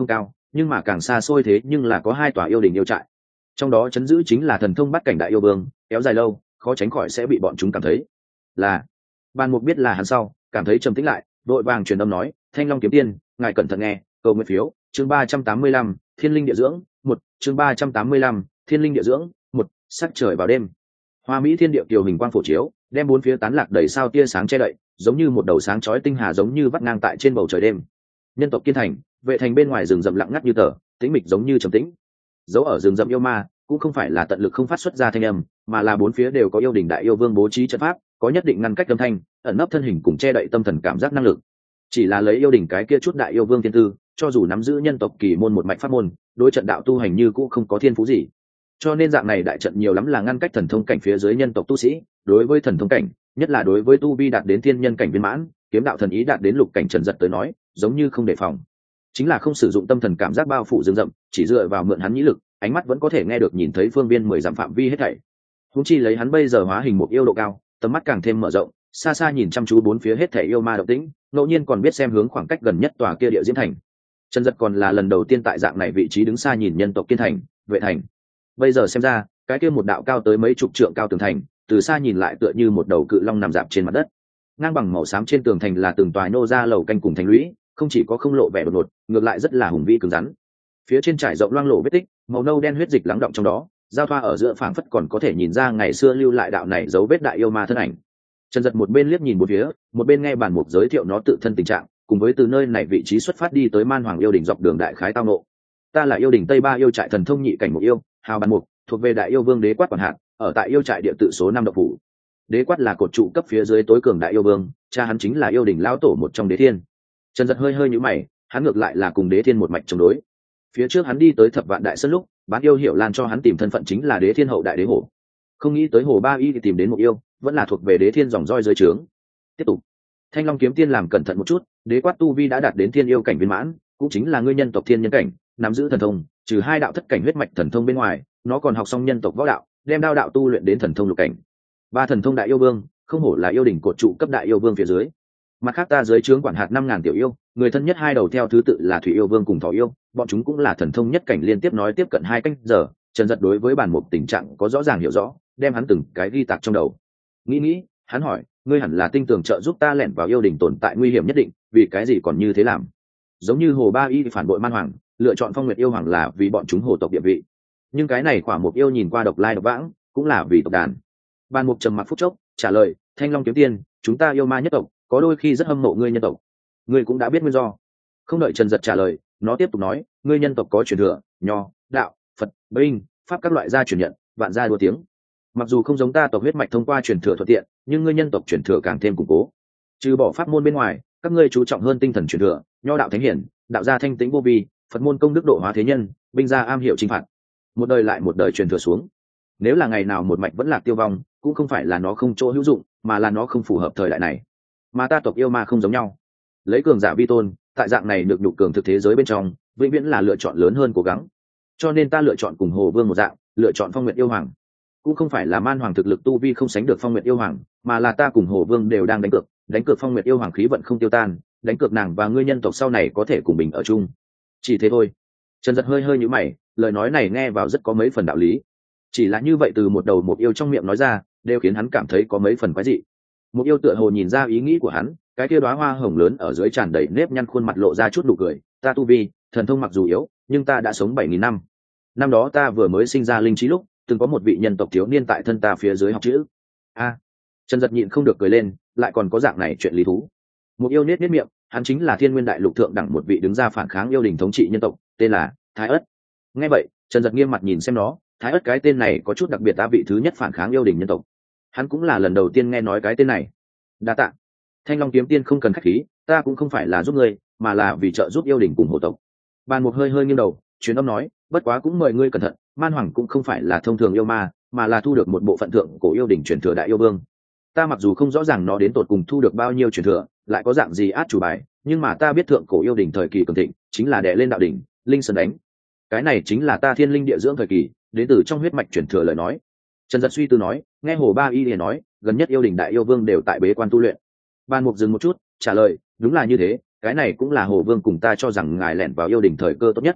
[SPEAKER 1] nhưng mà càng xa xôi thế nhưng là có hai tòa yêu đình yêu trại, trong đó chấn giữ chính là thần thông bắt cảnh đại yêu vương, kéo dài lâu khó tránh khỏi sẽ bị bọn chúng cảm thấy là. Ban Mục biết là hắn sau cảm thấy trầm tĩnh lại, đội vàng truyền âm nói, Thanh Long kiếm tiên, ngài cẩn thận nghe, cầu nguyện phiếu, chương ba trăm tám mươi lăm, thiên linh địa dưỡng một, chương ba trăm tám mươi lăm, thiên linh địa dưỡng một. Sắc trời vào đêm, hoa mỹ thiên địa kiều hình quang phổ chiếu, đem bốn phía tán lạc đầy sao tia sáng che đậy, giống như một đầu sáng chói tinh hà giống như vắt ngang tại trên bầu trời đêm. Nhân tộc Kiên Thành, vệ thành bên ngoài rừng rậm lặng ngắt như tờ, tĩnh mịch giống như trầm tĩnh. Dấu ở rừng rậm yêu ma cũng không phải là tận lực không phát xuất ra thanh âm, mà là bốn phía đều có yêu đình đại yêu vương bố trí trận pháp, có nhất định ngăn cách âm thanh, ẩn nấp thân hình cùng che đậy tâm thần cảm giác năng lực. Chỉ là lấy yêu đình cái kia chút đại yêu vương thiên tư, cho dù nắm giữ nhân tộc kỳ môn một mạch pháp môn, đối trận đạo tu hành như cũ không có thiên phú gì. Cho nên dạng này đại trận nhiều lắm là ngăn cách thần thông cảnh phía dưới nhân tộc tu sĩ, đối với thần thông cảnh, nhất là đối với tu vi đạt đến thiên nhân cảnh viên mãn, kiếm đạo thần ý đạt đến lục cảnh trần giật tới nói, giống như không đề phòng. Chính là không sử dụng tâm thần cảm giác bao phủ rừng rậm, chỉ dựa vào mượn hắn nhĩ lực, ánh mắt vẫn có thể nghe được nhìn thấy phương viên mười dặm phạm vi hết thảy. Huống chi lấy hắn bây giờ hóa hình một yêu độ cao, tầm mắt càng thêm mở rộng, xa xa nhìn chăm chú bốn phía hết thảy yêu ma động tĩnh, ngẫu nhiên còn biết xem hướng khoảng cách gần nhất tòa kia địa diễn thành. Trần Dật còn là lần đầu tiên tại dạng này vị trí đứng xa nhìn nhân tộc Kiên Thành, vệ thành. Bây giờ xem ra, cái kia một đạo cao tới mấy chục trượng cao tường thành, từ xa nhìn lại tựa như một đầu cự long nằm dạp trên mặt đất. Ngang bằng màu xám trên tường thành là từng tòa nô ra lầu canh cùng thành lũy, không chỉ có không lộ vẻ đột ngột, ngược lại rất là hùng vĩ cứng rắn. Phía trên trải rộng loang lổ vết tích, màu nâu đen huyết dịch lắng động trong đó, giao thoa ở giữa phảng phất còn có thể nhìn ra ngày xưa lưu lại đạo này dấu vết đại yêu ma thân ảnh. Trần Dật một bên liếc nhìn một phía, một bên nghe bản mục giới thiệu nó tự thân tình trạng, cùng với từ nơi này vị trí xuất phát đi tới Man Hoàng yêu đỉnh dọc đường đại khái tao nộ. Ta là yêu đỉnh Tây Ba yêu trại thần thông nhị cảnh một yêu, hào bản mục, thuộc về đại yêu vương đế quát quản hạt, ở tại yêu trại địa tự số năm độc phủ. Đế quát là cột trụ cấp phía dưới tối cường đại yêu vương, cha hắn chính là yêu đỉnh lão tổ một trong đế thiên. Trần Dật hơi hơi nhíu mày, hắn ngược lại là cùng đế thiên một mạch chống đối. Phía trước hắn đi tới Thập Vạn Đại Sơn lúc, bán yêu hiểu lan cho hắn tìm thân phận chính là đế thiên hậu đại đế hổ. Không nghĩ tới hồ ba y thì tìm đến một yêu, vẫn là thuộc về đế thiên dòng roi dưới trướng. Tiếp tục, Thanh Long kiếm tiên làm cẩn thận một chút, đế quát tu vi đã đạt đến thiên yêu cảnh viên mãn, cũng chính là ngươi nhân tộc thiên nhân cảnh, nắm giữ thần thông, trừ hai đạo thất cảnh huyết mạch thần thông bên ngoài, nó còn học xong nhân tộc võ đạo, đem đao đạo tu luyện đến thần thông lục cảnh. Ba thần thông đại yêu vương, không hổ là yêu đỉnh cột trụ cấp đại yêu vương phía dưới. Mặt khác ta dưới trướng quản hạt năm ngàn tiểu yêu, người thân nhất hai đầu theo thứ tự là thủy yêu vương cùng thỏ yêu, bọn chúng cũng là thần thông nhất cảnh liên tiếp nói tiếp cận hai canh giờ. Trần Dật đối với bản mục tình trạng có rõ ràng hiểu rõ, đem hắn từng cái ghi tạc trong đầu. Nghĩ nghĩ, hắn hỏi, ngươi hẳn là tinh tường trợ giúp ta lẻn vào yêu đỉnh tồn tại nguy hiểm nhất định, vì cái gì còn như thế làm? Giống như hồ ba y phản bội Man Hoàng, lựa chọn Phong Nguyệt yêu hoàng là vì bọn chúng hồ tộc địa vị, nhưng cái này quả mục yêu nhìn qua độc lai độc vãng, cũng là vì tộc đàn. Ban mục trầm mặc phút chốc trả lời, Thanh Long kiếm tiên, chúng ta yêu ma nhất tộc, có đôi khi rất hâm mộ ngươi nhân tộc. Ngươi cũng đã biết nguyên do. Không đợi Trần Dật trả lời, nó tiếp tục nói, ngươi nhân tộc có truyền thừa, nho, đạo, Phật, binh, pháp các loại gia truyền nhận, vạn gia đua tiếng. Mặc dù không giống ta tộc huyết mạch thông qua truyền thừa thuận tiện, nhưng ngươi nhân tộc truyền thừa càng thêm củng cố. Trừ bỏ pháp môn bên ngoài, các ngươi chú trọng hơn tinh thần truyền thừa, nho đạo thánh hiển, đạo gia thanh tĩnh vô vi, Phật môn công đức độ hóa thế nhân, binh gia am hiểu chinh phạt. Một đời lại một đời truyền thừa xuống. Nếu là ngày nào một mạch vẫn lạc tiêu vong, cũng không phải là nó không chỗ hữu dụng, mà là nó không phù hợp thời đại này. Mà ta tộc yêu ma không giống nhau, lấy cường giả vi tôn, tại dạng này được nhục cường thực thế giới bên trong, vĩnh viễn là lựa chọn lớn hơn cố gắng. Cho nên ta lựa chọn cùng Hồ Vương một dạng, lựa chọn Phong Nguyệt yêu hoàng. Cũng không phải là Man Hoàng thực lực tu vi không sánh được Phong Nguyệt yêu hoàng, mà là ta cùng Hồ Vương đều đang đánh cược, đánh cược Phong Nguyệt yêu hoàng khí vận không tiêu tan, đánh cược nàng và ngươi nhân tộc sau này có thể cùng bình ở chung. Chỉ thế thôi. Trần Dật hơi hơi nhíu mày, lời nói này nghe vào rất có mấy phần đạo lý. Chỉ là như vậy từ một đầu một yêu trong miệng nói ra, đều khiến hắn cảm thấy có mấy phần quái dị. Một yêu tựa hồ nhìn ra ý nghĩ của hắn, cái kia đóa hoa hồng lớn ở dưới tràn đầy nếp nhăn khuôn mặt lộ ra chút nụ cười, ta tu vi, thần thông mặc dù yếu, nhưng ta đã sống bảy nghìn năm. Năm đó ta vừa mới sinh ra linh trí lúc, từng có một vị nhân tộc thiếu niên tại thân ta phía dưới học chữ. A, à, Trần Dật nhịn không được cười lên, lại còn có dạng này chuyện lý thú. Một yêu nết nết miệng, hắn chính là Thiên Nguyên Đại Lục thượng đẳng một vị đứng ra phản kháng yêu đình thống trị nhân tộc, tên là Thái Ất. Nghe vậy, Trần Dật nghiêm mặt nhìn xem nó, Thái Ất cái tên này có chút đặc biệt, ta vị thứ nhất phản kháng yêu đình nhân tộc. Hắn cũng là lần đầu tiên nghe nói cái tên này. Đa tạ. Thanh Long kiếm tiên không cần khách khí, ta cũng không phải là giúp ngươi, mà là vì trợ giúp yêu đình cùng hộ tộc. Bàn Mục hơi hơi nghiêng đầu, truyền âm nói, bất quá cũng mời ngươi cẩn thận, Man Hoàng cũng không phải là thông thường yêu ma, mà là thu được một bộ phận thượng cổ yêu đình truyền thừa đại yêu vương. Ta mặc dù không rõ ràng nó đến tột cùng thu được bao nhiêu truyền thừa, lại có dạng gì át chủ bài, nhưng mà ta biết thượng cổ yêu đình thời kỳ cường thịnh, chính là đè lên đạo đỉnh, linh sơn đánh. Cái này chính là ta thiên linh địa dưỡng thời kỳ, đến từ trong huyết mạch truyền thừa lời nói. Trần Dật suy tư nói, nghe Hồ Ba Y liền nói, gần nhất yêu đình đại yêu vương đều tại bế quan tu luyện. Ban Mục dừng một chút, trả lời, đúng là như thế, cái này cũng là Hồ Vương cùng ta cho rằng ngài lẻn vào yêu đình thời cơ tốt nhất.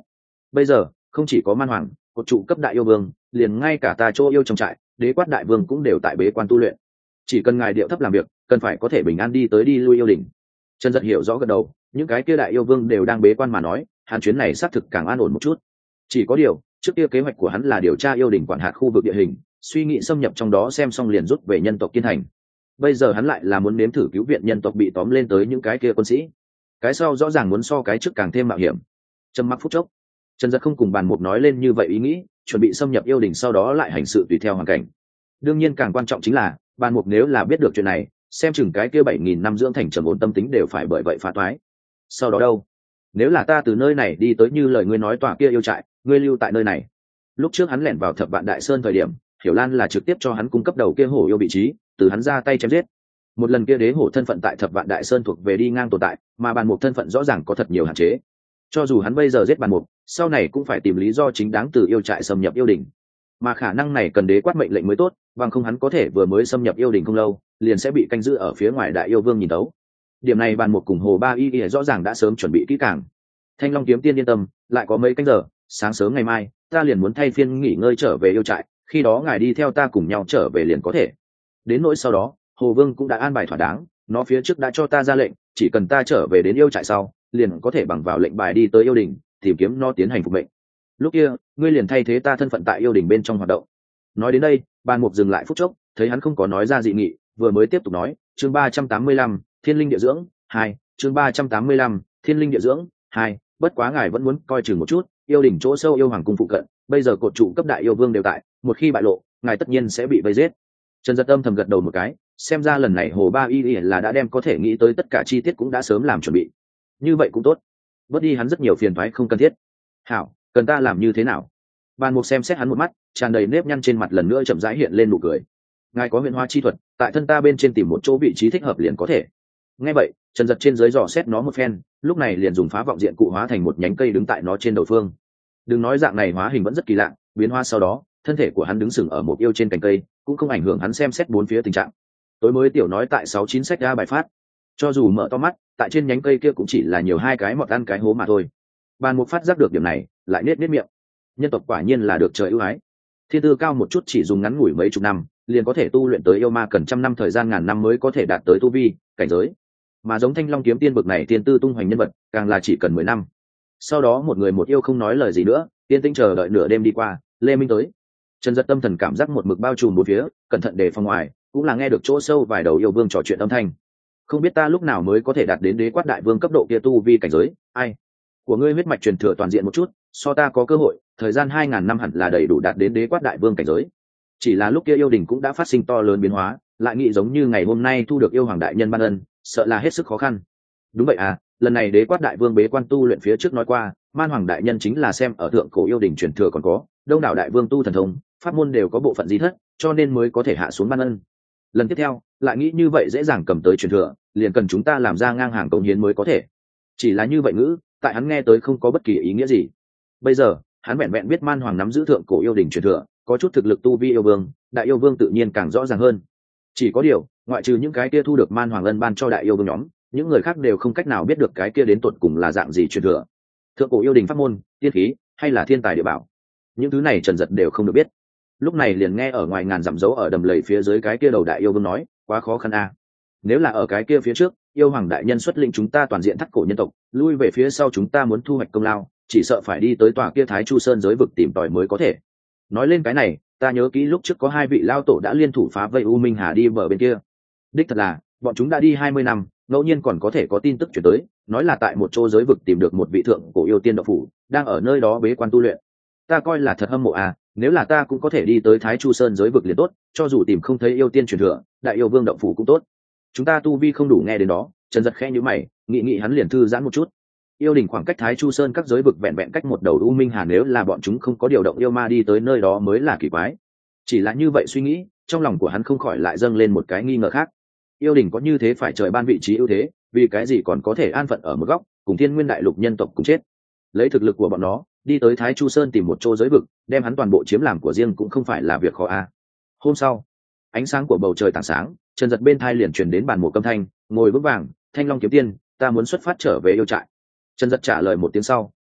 [SPEAKER 1] bây giờ không chỉ có man hoàng cột trụ cấp đại yêu vương, liền ngay cả ta chỗ yêu trong trại đế quát đại vương cũng đều tại bế quan tu luyện. Chỉ cần ngài điệu thấp làm việc, cần phải có thể bình an đi tới đi lui yêu đỉnh. Trần Dật hiểu rõ gật đầu, những cái kia đại yêu vương đều đang bế quan mà nói, hắn chuyến này xác thực càng an ổn một chút. Chỉ có điều, trước kia kế hoạch của hắn là điều tra yêu đỉnh quản hạt khu vực địa hình, suy nghĩ xâm nhập trong đó xem xong liền rút về nhân tộc Kiên Thành. Bây giờ hắn lại là muốn nếm thử cứu viện nhân tộc bị tóm lên tới những cái kia quân sĩ. Cái sau rõ ràng muốn so cái trước càng thêm mạo hiểm. Trầm mặc phút chốc, Trần Dật không cùng bàn mục nói lên như vậy ý nghĩ, chuẩn bị xâm nhập yêu đỉnh sau đó lại hành sự tùy theo hoàn cảnh. Đương nhiên càng quan trọng chính là, bàn mục nếu là biết được chuyện này, xem chừng cái kia bảy nghìn năm dưỡng thành trầm ổn tâm tính đều phải bởi vậy phá toái. Sau đó đâu? Nếu là ta từ nơi này đi tới như lời ngươi nói tòa kia yêu trại, ngươi lưu tại nơi này. Lúc trước hắn lẻn vào Thập Vạn Đại Sơn thời điểm, Hiểu Lan là trực tiếp cho hắn cung cấp đầu kia hổ yêu vị trí, từ hắn ra tay chém giết. Một lần kia đế hổ thân phận tại Thập Vạn Đại Sơn thuộc về đi ngang tồn tại, mà bàn mục thân phận rõ ràng có thật nhiều hạn chế. Cho dù hắn bây giờ giết bàn mục, sau này cũng phải tìm lý do chính đáng từ yêu trại xâm nhập yêu đỉnh. Mà khả năng này cần đế quát mệnh lệnh mới tốt, bằng không hắn có thể vừa mới xâm nhập yêu đỉnh không lâu, liền sẽ bị canh giữ ở phía ngoài đại yêu vương nhìn tấu. Điểm này bàn mục cùng Hồ Ba Y Y rõ ràng đã sớm chuẩn bị kỹ càng. Thanh Long kiếm tiên yên tâm, lại có mấy canh giờ, sáng sớm ngày mai, ta liền muốn thay phiên nghỉ ngơi trở về yêu trại, khi đó ngài đi theo ta cùng nhau trở về liền có thể. Đến nỗi sau đó, Hồ Vương cũng đã an bài thỏa đáng, nó phía trước đã cho ta ra lệnh, chỉ cần ta trở về đến yêu trại sau, liền có thể bằng vào lệnh bài đi tới yêu đỉnh, tìm kiếm nó tiến hành phục mệnh. Lúc kia, ngươi liền thay thế ta thân phận tại yêu đỉnh bên trong hoạt động. Nói đến đây, bàn mục dừng lại phút chốc, thấy hắn không có nói ra dị nghị, vừa mới tiếp tục nói, chương ba trăm tám mươi lăm, Thiên linh địa dưỡng hai, chương ba trăm tám mươi lăm, Thiên linh địa dưỡng hai, bất quá ngài vẫn muốn coi chừng một chút, yêu đỉnh chỗ sâu yêu hoàng cung phụ cận, bây giờ cột trụ cấp đại yêu vương đều tại, một khi bại lộ, ngài tất nhiên sẽ bị vây giết. Trần Dật âm thầm gật đầu một cái, xem ra lần này Hồ Ba Y Y là đã đem có thể nghĩ tới tất cả chi tiết cũng đã sớm làm chuẩn bị. Như vậy cũng tốt, bớt đi hắn rất nhiều phiền toái không cần thiết. Hảo, cần ta làm như thế nào? Bàn mục xem xét hắn một mắt, tràn đầy nếp nhăn trên mặt lần nữa chậm rãi hiện lên nụ cười. Ngài có huyền hóa chi thuật, tại thân ta bên trên tìm một chỗ vị trí thích hợp liền có thể. Nghe vậy, Trần Dật trên dưới dò xét nó một phen, lúc này liền dùng phá vọng diện cụ hóa thành một nhánh cây đứng tại nó trên đầu phương. Đừng nói dạng này hóa hình vẫn rất kỳ lạ, biến hóa sau đó, thân thể của hắn đứng sừng ở một yêu trên cành cây, cũng không ảnh hưởng hắn xem xét bốn phía tình trạng. Tối mới tiểu nói tại sáu chín sách ra bài phát, cho dù mở to mắt, tại trên nhánh cây kia cũng chỉ là nhiều hai cái mọt ăn cái hố mà thôi. Bàn mục phát giác được điểm này, lại nết nết miệng. Nhân tộc quả nhiên là được trời ưu ái. Thiên tư cao một chút chỉ dùng ngắn ngủi mấy chục năm, liền có thể tu luyện tới yêu ma cần trăm năm thời gian ngàn năm mới có thể đạt tới tu vi, cảnh giới. Mà giống Thanh Long kiếm tiên bực này thiên tư tung hoành nhân vật, càng là chỉ cần mười năm. Sau đó một người một yêu không nói lời gì nữa, tiên tinh chờ đợi nửa đêm đi qua, Lê Minh tới. Trần Dật tâm thần cảm giác một mực bao trùm bốn phía, cẩn thận đề phòng ngoài, cũng là nghe được chỗ sâu vài đầu yêu vương trò chuyện âm thanh. Không biết ta lúc nào mới có thể đạt đến đế quát đại vương cấp độ kia tu vi cảnh giới, ai? Của ngươi huyết mạch truyền thừa toàn diện một chút, so ta có cơ hội, thời gian hai ngàn năm hẳn là đầy đủ đạt đến đế quát đại vương cảnh giới. Chỉ là lúc kia yêu đình cũng đã phát sinh to lớn biến hóa, lại nghĩ giống như ngày hôm nay thu được yêu hoàng đại nhân ban ân, sợ là hết sức khó khăn. Đúng vậy à, lần này đế quát đại vương bế quan tu luyện phía trước nói qua, man hoàng đại nhân chính là xem ở thượng cổ yêu đình truyền thừa còn có, đông đảo đại vương tu thần thông, pháp môn đều có bộ phận di thất, cho nên mới có thể hạ xuống ban ân. Lần tiếp theo, lại nghĩ như vậy dễ dàng cầm tới truyền thừa, liền cần chúng ta làm ra ngang hàng công hiến mới có thể. Chỉ là như vậy ngữ, tại hắn nghe tới không có bất kỳ ý nghĩa gì. Bây giờ, hắn vẹn vẹn biết man hoàng nắm giữ thượng cổ yêu đình truyền thừa, có chút thực lực tu vi yêu vương, đại yêu vương tự nhiên càng rõ ràng hơn. Chỉ có điều, ngoại trừ những cái kia thu được man hoàng ân ban cho đại yêu vương nhóm, những người khác đều không cách nào biết được cái kia đến tột cùng là dạng gì truyền thừa. Thượng cổ yêu đình pháp môn, tiên khí, hay là thiên tài địa bảo, những thứ này Trần Dật đều không được biết. Lúc này liền nghe ở ngoài ngàn dặm dấu ở đầm lầy phía dưới cái kia đầu đại yêu vương nói, quá khó khăn a. Nếu là ở cái kia phía trước, yêu hoàng đại nhân xuất lĩnh chúng ta toàn diện thắt cổ nhân tộc, lui về phía sau chúng ta muốn thu hoạch công lao, chỉ sợ phải đi tới tòa kia Thái Chu Sơn giới vực tìm tòi mới có thể. Nói lên cái này, ta nhớ kỹ lúc trước có hai vị lao tổ đã liên thủ phá vây U Minh Hà đi bờ bên kia. Đích thật là, bọn chúng đã đi hai mươi năm, ngẫu nhiên còn có thể có tin tức chuyển tới, nói là tại một chỗ giới vực tìm được một vị thượng cổ yêu tiên đạo phủ, đang ở nơi đó bế quan tu luyện. Ta coi là thật hâm mộ à, nếu là ta cũng có thể đi tới Thái Chu Sơn giới vực liền tốt, cho dù tìm không thấy yêu tiên truyền thừa, đại yêu vương động phủ cũng tốt. Chúng ta tu vi không đủ nghe đến đó, Trần Dật khẽ nhíu mày, nghị nghị hắn liền thư giãn một chút. Yêu đình khoảng cách Thái Chu Sơn các giới vực vẹn vẹn cách một đầu U Minh Hà, nếu là bọn chúng không có điều động yêu ma đi tới nơi đó mới là kỳ quái. Chỉ là như vậy suy nghĩ, trong lòng của hắn không khỏi lại dâng lên một cái nghi ngờ khác. Yêu đình có như thế phải trời ban vị trí ưu thế, vì cái gì còn có thể an phận ở một góc, cùng Thiên Nguyên đại lục nhân tộc cùng chết. Lấy thực lực của bọn nó, đi tới Thái Chu Sơn tìm một chỗ giới vực, đem hắn toàn bộ chiếm làm của riêng cũng không phải là việc khó a. Hôm sau, ánh sáng của bầu trời tảng sáng, Trần Dật bên thai liền truyền đến bàn mộ câm thanh, ngồi vững vàng, Thanh Long kiếm tiên, ta muốn xuất phát trở về yêu trại. Trần Dật trả lời một tiếng sau,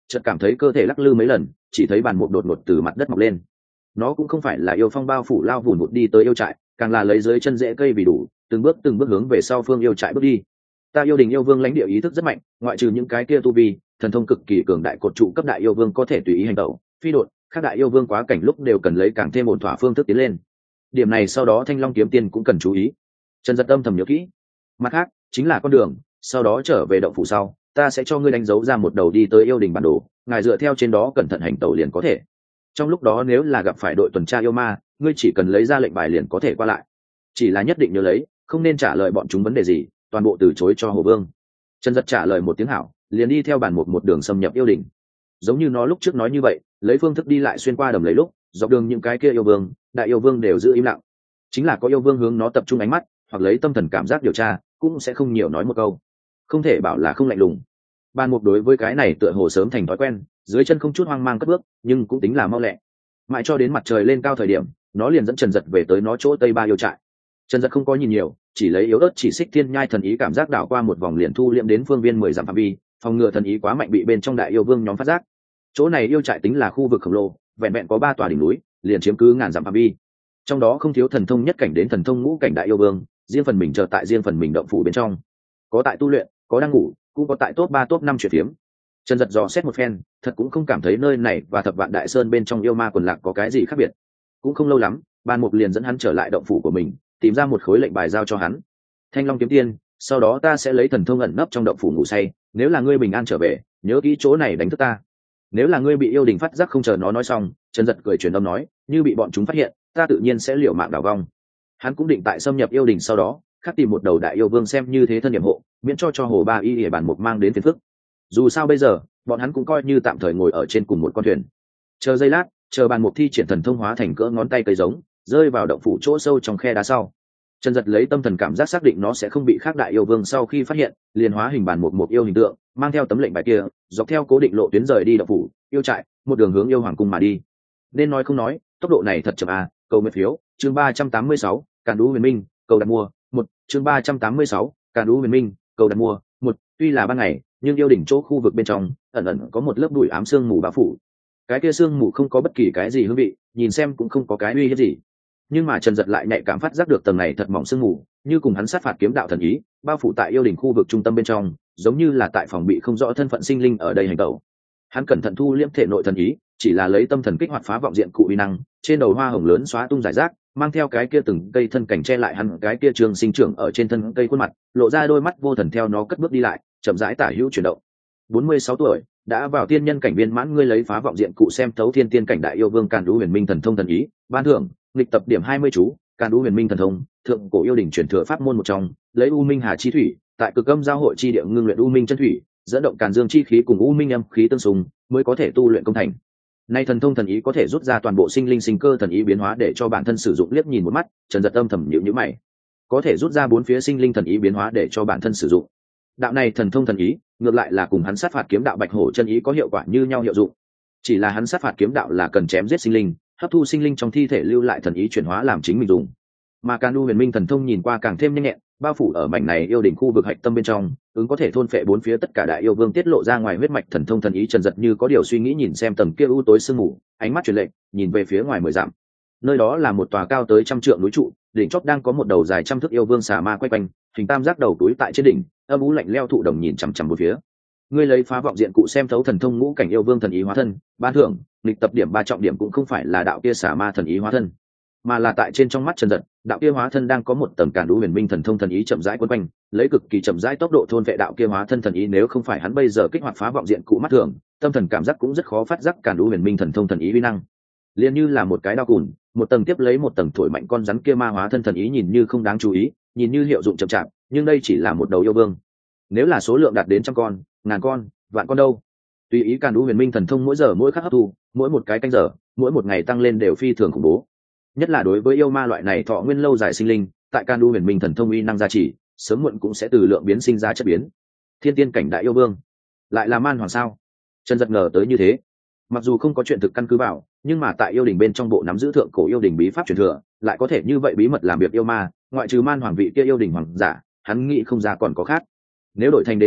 [SPEAKER 1] chợt cảm thấy cơ thể lắc lư mấy lần, chỉ thấy bàn mục đột ngột từ mặt đất mọc lên. Nó cũng không phải là yêu phong bao phủ lao vùn vụt đi tới yêu trại, càng là lấy dưới chân rễ cây vì đủ, từng bước từng bước hướng về sau phương yêu trại bước đi. Ta yêu đình yêu vương lãnh địa ý thức rất mạnh, ngoại trừ những cái kia tu vi thần thông cực kỳ cường đại cột trụ cấp đại yêu vương có thể tùy ý hành động phi đột, các đại yêu vương quá cảnh lúc đều cần lấy càng thêm ổn thỏa phương thức tiến lên. Điểm này sau đó Thanh Long kiếm tiên cũng cần chú ý. Trần Dật âm thầm nhớ kỹ. Mặt khác chính là con đường, sau đó trở về động phủ sau, ta sẽ cho ngươi đánh dấu ra một đầu đi tới yêu đình bản đồ, ngài dựa theo trên đó cẩn thận hành tẩu liền có thể. Trong lúc đó nếu là gặp phải đội tuần tra yêu ma, ngươi chỉ cần lấy ra lệnh bài liền có thể qua lại. Chỉ là nhất định nhớ lấy, không nên trả lời bọn chúng vấn đề gì, toàn bộ từ chối cho Hồ Vương. Trần Dật trả lời một tiếng hảo, liền đi theo bản một một đường xâm nhập yêu đình. Giống như nó lúc trước nói như vậy, lấy phương thức đi lại xuyên qua đầm lấy lúc, dọc đường những cái kia yêu vương, đại yêu vương đều giữ im lặng. Chính là có yêu vương hướng nó tập trung ánh mắt, hoặc lấy tâm thần cảm giác điều tra, cũng sẽ không nhiều nói một câu. Không thể bảo là không lạnh lùng. Ban Mục đối với cái này tựa hồ sớm thành thói quen, dưới chân không chút hoang mang cất bước, nhưng cũng tính là mau lẹ. Mãi cho đến mặt trời lên cao thời điểm, nó liền dẫn Trần Dật về tới nó chỗ tây ba yêu trại. Trần Dật không có nhìn nhiều, chỉ lấy yếu ớt chỉ xích thiên nhai thần ý cảm giác đảo qua một vòng liền thu liệm đến phương viên mười dặm phạm vi, phòng ngừa thần ý quá mạnh bị bên trong đại yêu vương nhóm phát giác. Chỗ này yêu trại tính là khu vực khổng lồ, vẹn vẹn có ba tòa đỉnh núi, liền chiếm cứ ngàn dặm phạm vi. Trong đó không thiếu thần thông nhất cảnh đến thần thông ngũ cảnh đại yêu vương, riêng phần mình chờ tại riêng phần mình động phủ bên trong. Có tại tu luyện, có đang ngủ, cũng có tại top ba top năm chuyển phiếm. Trần Dật dò xét một phen, thật cũng không cảm thấy nơi này và Thập Vạn Đại Sơn bên trong yêu ma quần lạc có cái gì khác biệt. Cũng không lâu lắm, Ban Mục liền dẫn hắn trở lại động phủ của mình, tìm ra một khối lệnh bài giao cho hắn. Thanh Long kiếm tiên, sau đó ta sẽ lấy thần thông ẩn nấp trong động phủ ngủ say, nếu là ngươi bình an trở về, nhớ kỹ chỗ này đánh thức ta. Nếu là ngươi bị yêu đình phát giác không chờ nó nói xong, Trần Dật cười truyền âm nói, như bị bọn chúng phát hiện, ta tự nhiên sẽ liều mạng đào vong. Hắn cũng định tại xâm nhập yêu đình sau đó, khắc tìm một đầu đại yêu vương xem như thế thân nhiệm hộ, miễn cho cho Hồ Ba Y để bản Mục mang đến phiền phức. Dù sao bây giờ, bọn hắn cũng coi như tạm thời ngồi ở trên cùng một con thuyền. Chờ giây lát, chờ Bàn Mục thi triển thần thông hóa thành cỡ ngón tay cây giống, rơi vào động phủ chỗ sâu trong khe đá sau. Trần Dật lấy tâm thần cảm giác xác định nó sẽ không bị khác đại yêu vương sau khi phát hiện, liền hóa hình Bàn Mục một yêu hình tượng, mang theo tấm lệnh bài kia, dọc theo cố định lộ tuyến rời đi động phủ, yêu trại, một đường hướng yêu hoàng cung mà đi. Nên nói không nói, tốc độ này thật chậm à, cầu nguyện phiếu, chương ba trăm tám mươi sáu, Càn Đũ Huyền Minh, cầu đặt mua, một, chương ba trăm tám mươi sáu, Càn Đũ Huyền Minh, cầu đặt mua, một, tuy là ban ngày, nhưng yêu đỉnh chỗ khu vực bên trong, ẩn ẩn có một lớp bụi ám sương mù bao phủ. Cái kia sương mù không có bất kỳ cái gì hương vị, nhìn xem cũng không có cái uy hiếp gì. Nhưng mà Trần Dật lại nhạy cảm phát giác được tầng này thật mỏng sương mù, như cùng hắn sát phạt kiếm đạo thần ý, bao phủ tại yêu đỉnh khu vực trung tâm bên trong, giống như là tại phòng bị không rõ thân phận sinh linh ở đây hành động. Hắn cẩn thận thu liễm thể nội thần ý, chỉ là lấy tâm thần kích hoạt phá vọng diện cụ uy năng, trên đầu hoa hồng lớn xóa tung giải rác, mang theo cái kia từng cây thân cảnh che lại hắn cái kia trường sinh trưởng ở trên thân cây khuôn mặt, lộ ra đôi mắt vô thần theo nó cất bước đi lại, chậm rãi tả hữu chuyển động. bốn mươi sáu tuổi, đã vào tiên nhân cảnh viên mãn, ngươi lấy phá vọng diện cụ xem thấu thiên tiên cảnh đại yêu vương Càn Đũ Huyền Minh thần thông thần ý, ban thưởng, nghịch tập điểm hai mươi chú, Càn Đũ Huyền Minh thần thông, thượng cổ yêu đỉnh truyền thừa pháp môn một trong, lấy u minh hà chi thủy, tại cực âm giao hội chi địa ngưng luyện u minh chân thủy, dẫn động Càn Dương chi khí cùng u minh âm khí tương xung, mới có thể tu luyện công thành. Nay thần thông thần ý có thể rút ra toàn bộ sinh linh sinh cơ thần ý biến hóa để cho bản thân sử dụng, liếc nhìn một mắt, Trần Dật âm thầm nhíu nhíu mày. Có thể rút ra bốn phía sinh linh thần ý biến hóa để cho bản thân sử dụng. Đạo này thần thông thần ý, ngược lại là cùng hắn sát phạt kiếm đạo Bạch Hổ chân ý có hiệu quả như nhau hiệu dụng. Chỉ là hắn sát phạt kiếm đạo là cần chém giết sinh linh, hấp thu sinh linh trong thi thể lưu lại thần ý chuyển hóa làm chính mình dùng. Mà Càn Đũ Huyền Minh thần thông nhìn qua càng thêm nhanh nhẹn, bao phủ ở mảnh này yêu đỉnh khu vực hạch tâm bên trong, ứng có thể thôn phệ bốn phía tất cả đại yêu vương tiết lộ ra ngoài huyết mạch thần thông thần ý. Trần Dật như có điều suy nghĩ nhìn xem tầng kia u tối sương mù, ánh mắt truyền lệnh, nhìn về phía ngoài mười dặm. Nơi đó là một tòa cao tới trăm trượng núi trụ, đỉnh chóp đang có một đầu dài trăm thước yêu vương xà ma quay quanh, hình tam giác đầu túi tại trên đỉnh, âm u lạnh leo thụ đồng nhìn chằm chằm một phía. Ngươi lấy phá vọng diện cụ xem thấu thần thông ngũ cảnh yêu vương thần ý hóa thân, ban thưởng, nghịch tập điểm ba trọng điểm cũng không phải là đạo kia xà ma thần ý hóa thân, mà là tại trên trong mắt Trần Dật, đạo kia hóa thân đang có một tầng Càn Đũ Huyền Minh thần thông thần ý chậm rãi quấn quanh, lấy cực kỳ chậm rãi tốc độ thôn vệ đạo kia hóa thân thần ý. Nếu không phải hắn bây giờ kích hoạt phá vọng diện cụ mắt thường, tâm thần cảm giác cũng rất khó phát giác Càn Đũ Huyền Minh thần thông thần ý uy năng. Liên như là một cái đao cùn, một tầng tiếp lấy một tầng thổi mạnh con rắn kia ma hóa thân thần ý, nhìn như không đáng chú ý, nhìn như hiệu dụng chậm chạp, nhưng đây chỉ là một đầu yêu vương. Nếu là số lượng đạt đến trăm con, ngàn con, vạn con đâu? Tùy ý Càn Đũ Huyền Minh thần thông mỗi giờ mỗi khắc hấp thu, mỗi một cái canh giờ, mỗi một ngày tăng lên đều phi thường khủng bố. Nhất là đối với yêu ma loại này thọ nguyên lâu dài sinh linh, tại Càn Đũ Huyền Minh thần thông uy năng gia trì, sớm muộn cũng sẽ từ lượng biến sinh ra chất biến. Thiên tiên cảnh đại yêu vương, lại là man hoàng sao? Trần Dật ngờ tới như thế. Mặc dù không có chuyện thực căn cứ vào, nhưng mà tại yêu đình bên trong bộ nắm giữ thượng cổ yêu đình bí pháp truyền thừa, lại có thể như vậy bí mật làm việc yêu ma, ngoại trừ man hoàng vị kia yêu đình hoàng giả, hắn nghĩ không ra còn có khác. Nếu đổi thành đế thiên,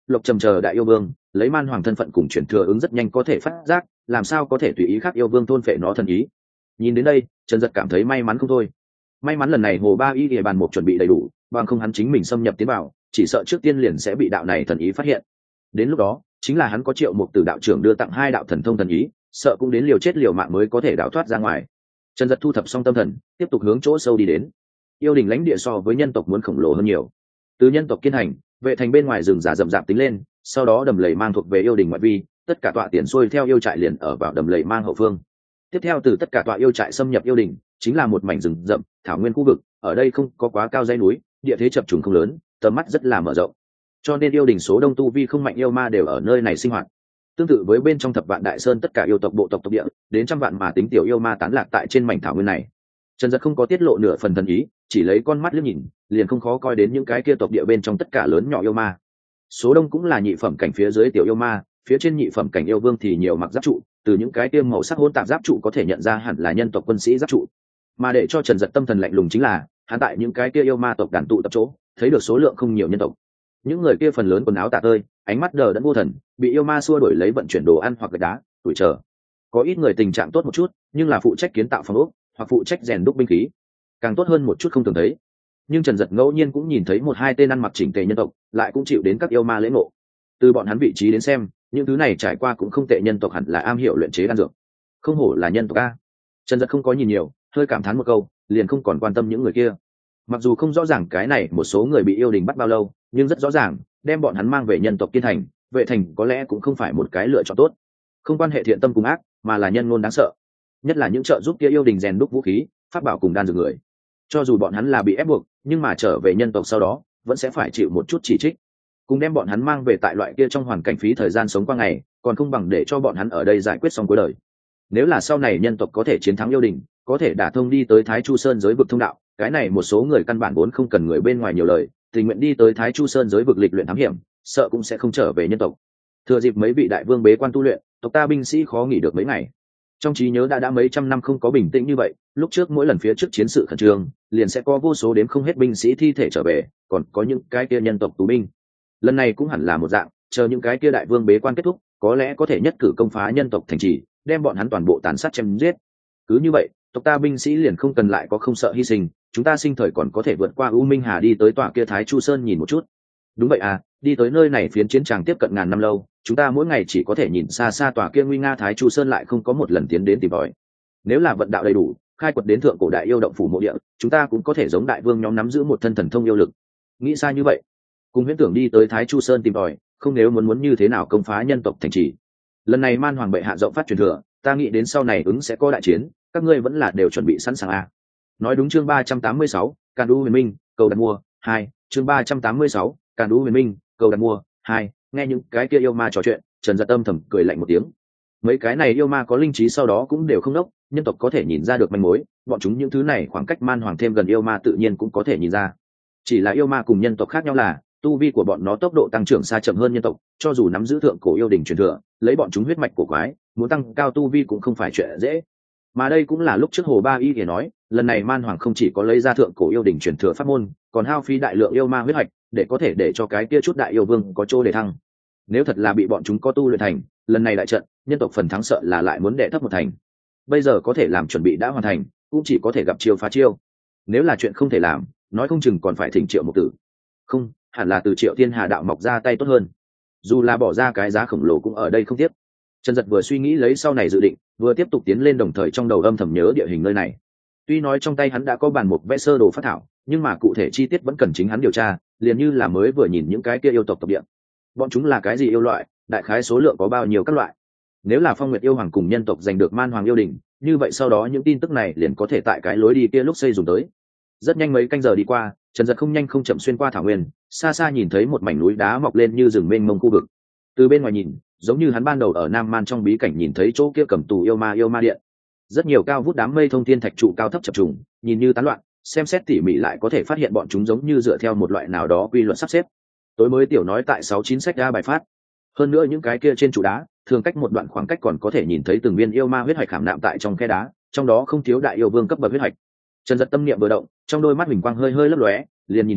[SPEAKER 1] Lộc Trầm chờ đại yêu vương lấy man hoàng thân phận cùng chuyển thừa ứng rất nhanh có thể phát giác, làm sao có thể tùy ý khác yêu vương thôn phệ nó thần ý. Nhìn đến đây, Trần Dật cảm thấy may mắn không thôi. May mắn lần này Hồ Ba Y địa bàn một chuẩn bị đầy đủ, bằng không hắn chính mình xâm nhập tiến vào, chỉ sợ trước tiên liền sẽ bị đạo này thần ý phát hiện. Đến lúc đó, chính là hắn có Triệu Mục Tử đạo trưởng đưa tặng hai đạo thần thông thần ý, sợ cũng đến liều chết liều mạng mới có thể đào thoát ra ngoài. Trần Dật thu thập xong tâm thần, tiếp tục hướng chỗ sâu đi đến. Yêu đình lãnh địa so với nhân tộc muốn khổng lồ hơn nhiều. Từ nhân tộc kiên hành, vệ thành bên ngoài rừng già rậm rạp tính lên, sau đó đầm lầy mang thuộc về yêu đình ngoại vi, tất cả tọa tiền xuôi theo yêu trại liền ở vào đầm lầy mang hậu phương. Tiếp theo từ tất cả tọa yêu trại xâm nhập yêu đình, chính là một mảnh rừng rậm, thảo nguyên khu vực, ở đây không có quá cao dãy núi, địa thế chập trùng không lớn, tầm mắt rất là mở rộng. Cho nên yêu đình số đông tu vi không mạnh yêu ma đều ở nơi này sinh hoạt. Tương tự với bên trong thập vạn đại sơn tất cả yêu tộc bộ tộc tộc địa, đến trăm vạn mà tính tiểu yêu ma tán lạc tại trên mảnh thảo nguyên này. Trần Dật không có tiết lộ nửa phần thần ý, chỉ lấy con mắt liếc nhìn, liền không khó coi đến những cái kia tộc địa bên trong tất cả lớn nhỏ yêu ma. Số đông cũng là nhị phẩm cảnh phía dưới tiểu yêu ma, phía trên nhị phẩm cảnh yêu vương thì nhiều mặc giáp trụ, từ những cái tiêm màu sắc hỗn tạp giáp trụ có thể nhận ra hẳn là nhân tộc quân sĩ giáp trụ. Mà để cho Trần Dật tâm thần lạnh lùng chính là, hắn tại những cái kia yêu ma tộc đàn tụ tập chỗ, thấy được số lượng không nhiều nhân tộc. Những người kia phần lớn quần áo tả tơi, ánh mắt đờ đẫn vô thần, bị yêu ma xua đuổi lấy vận chuyển đồ ăn hoặc gạch đá, tuổi chờ. Có ít người tình trạng tốt một chút, nhưng là phụ trách kiến tạo phòng ốc, hoặc phụ trách rèn đúc binh khí, càng tốt hơn một chút không thường thấy. Nhưng Trần Dật ngẫu nhiên cũng nhìn thấy một hai tên ăn mặc chỉnh tề nhân tộc, lại cũng chịu đến các yêu ma lễ ngộ. Từ bọn hắn vị trí đến xem, những thứ này trải qua cũng không tệ, nhân tộc hẳn là am hiểu luyện chế đan dược. Không hổ là nhân tộc a. Trần Dật không có nhìn nhiều, hơi cảm thán một câu, liền không còn quan tâm những người kia. Mặc dù không rõ ràng cái này một số người bị yêu đình bắt bao lâu, nhưng rất rõ ràng, đem bọn hắn mang về nhân tộc Kiên Thành, vệ thành có lẽ cũng không phải một cái lựa chọn tốt. Không quan hệ thiện tâm cùng ác, mà là nhân ngôn đáng sợ. Nhất là những trợ giúp kia yêu đình rèn đúc vũ khí, pháp bảo cùng đan dược người. Cho dù bọn hắn là bị ép buộc, nhưng mà trở về nhân tộc sau đó, vẫn sẽ phải chịu một chút chỉ trích. Cùng đem bọn hắn mang về tại loại kia trong hoàn cảnh phí thời gian sống qua ngày, còn không bằng để cho bọn hắn ở đây giải quyết xong cuối đời. Nếu là sau này nhân tộc có thể chiến thắng yêu đình, có thể đả thông đi tới Thái Chu Sơn giới vực thông đạo, cái này một số người căn bản vốn không cần người bên ngoài nhiều lời, tình nguyện đi tới Thái Chu Sơn giới vực lịch luyện thám hiểm, sợ cũng sẽ không trở về nhân tộc. Thừa dịp mấy vị đại vương bế quan tu luyện, tộc ta binh sĩ khó nghỉ được mấy ngày. Trong trí nhớ đã đã mấy trăm năm không có bình tĩnh như vậy, lúc trước mỗi lần phía trước chiến sự khẩn trương, liền sẽ có vô số đếm không hết binh sĩ thi thể trở về, còn có những cái kia nhân tộc tù binh. Lần này cũng hẳn là một dạng, chờ những cái kia đại vương bế quan kết thúc, có lẽ có thể nhất cử công phá nhân tộc thành trì, đem bọn hắn toàn bộ tàn sát chém giết. Cứ như vậy, tộc ta binh sĩ liền không cần lại có không sợ hy sinh, chúng ta sinh thời còn có thể vượt qua U Minh Hà đi tới tòa kia Thái Chu Sơn nhìn một chút. Đúng vậy à, đi tới nơi này phiến chiến tràng tiếp cận ngàn năm lâu, chúng ta mỗi ngày chỉ có thể nhìn xa xa tòa kia nguy nga Thái Chu Sơn, lại không có một lần tiến đến tìm tòi. Nếu là vận đạo đầy đủ, khai quật đến thượng cổ đại yêu động phủ mộ địa, chúng ta cũng có thể giống đại vương nhóm nắm giữ một thân thần thông yêu lực. Nghĩ xa như vậy, cùng huyễn tưởng đi tới Thái Chu Sơn tìm tòi, không nếu muốn muốn như thế nào công phá nhân tộc thành trì. Lần này man hoàng bệ hạ rộng phát truyền thừa, ta nghĩ đến sau này ứng sẽ có đại chiến, các ngươi vẫn là đều chuẩn bị sẵn sàng à. Nói đúng. Chương ba trăm tám mươi sáu, Càn Đu Huyền Minh, cầu đặt mua hai. Chương ba trăm tám mươi sáu, Càn Đu Huyền Minh, cầu đặt mua hai. Nghe những cái kia yêu ma trò chuyện, Trần Dật âm thầm cười lạnh một tiếng. Mấy cái này yêu ma có linh trí sau đó cũng đều không đốc, nhân tộc có thể nhìn ra được manh mối, bọn chúng những thứ này khoảng cách man hoàng thêm gần yêu ma tự nhiên cũng có thể nhìn ra. Chỉ là yêu ma cùng nhân tộc khác nhau là, tu vi của bọn nó tốc độ tăng trưởng xa chậm hơn nhân tộc, cho dù nắm giữ thượng cổ yêu đình truyền thừa, lấy bọn chúng huyết mạch của quái, muốn tăng cao tu vi cũng không phải chuyện dễ. Mà đây cũng là lúc trước Hồ Ba Y thì nói, lần này man hoàng không chỉ có lấy ra thượng cổ yêu đình truyền thừa pháp môn, còn hao phí đại lượng yêu ma huyết mạch, để có thể để cho cái kia chút đại yêu vương có chỗ để thăng. Nếu thật là bị bọn chúng có tu luyện thành, lần này đại trận, nhân tộc phần thắng sợ là lại muốn đệ thấp một thành. Bây giờ có thể làm chuẩn bị đã hoàn thành, cũng chỉ có thể gặp chiêu phá chiêu. Nếu là chuyện không thể làm, nói không chừng còn phải thỉnh Triệu Mục Tử. Không, hẳn là từ Triệu Thiên Hà đạo mọc ra tay tốt hơn. Dù là bỏ ra cái giá khổng lồ cũng ở đây không tiếc. Trần Dật vừa suy nghĩ lấy sau này dự định, vừa tiếp tục tiến lên, đồng thời trong đầu âm thầm nhớ địa hình nơi này. Tuy nói trong tay hắn đã có bản mục vẽ sơ đồ phát thảo, nhưng mà cụ thể chi tiết vẫn cần chính hắn điều tra, liền như là mới vừa nhìn những cái kia yêu tộc tộc địa. Bọn chúng là cái gì yêu loại, đại khái số lượng có bao nhiêu các loại. Nếu là Phong Nguyệt yêu hoàng cùng nhân tộc giành được man hoàng yêu đỉnh, như vậy sau đó những tin tức này liền có thể tại cái lối đi kia lúc xây dùng tới. Rất nhanh mấy canh giờ đi qua, Trần Dật không nhanh không chậm xuyên qua thảo nguyên, xa xa nhìn thấy một mảnh núi đá mọc lên như rừng mênh mông khu vực. Từ bên ngoài nhìn, giống như hắn ban đầu ở Nam Man trong bí cảnh nhìn thấy chỗ kia cầm tù yêu ma yêu ma điện. Rất nhiều cao vút đám mây thông thiên thạch trụ cao thấp chập trùng, nhìn như tán loạn, xem xét tỉ mỉ lại có thể phát hiện bọn chúng giống như dựa theo một loại nào đó quy luật sắp xếp. Tối mới tiểu nói tại sáu chín sách ra bài phát. Hơn nữa những cái kia trên trụ đá, thường cách một đoạn khoảng cách còn có thể nhìn thấy từng viên yêu ma huyết hạch khảm nạm tại trong khe đá, trong đó không thiếu đại yêu vương cấp bậc huyết hạch. Trần Dật tâm niệm vừa động, trong đôi mắt huỳnh quang hơi hơi lấp lóe, liền nhìn thấy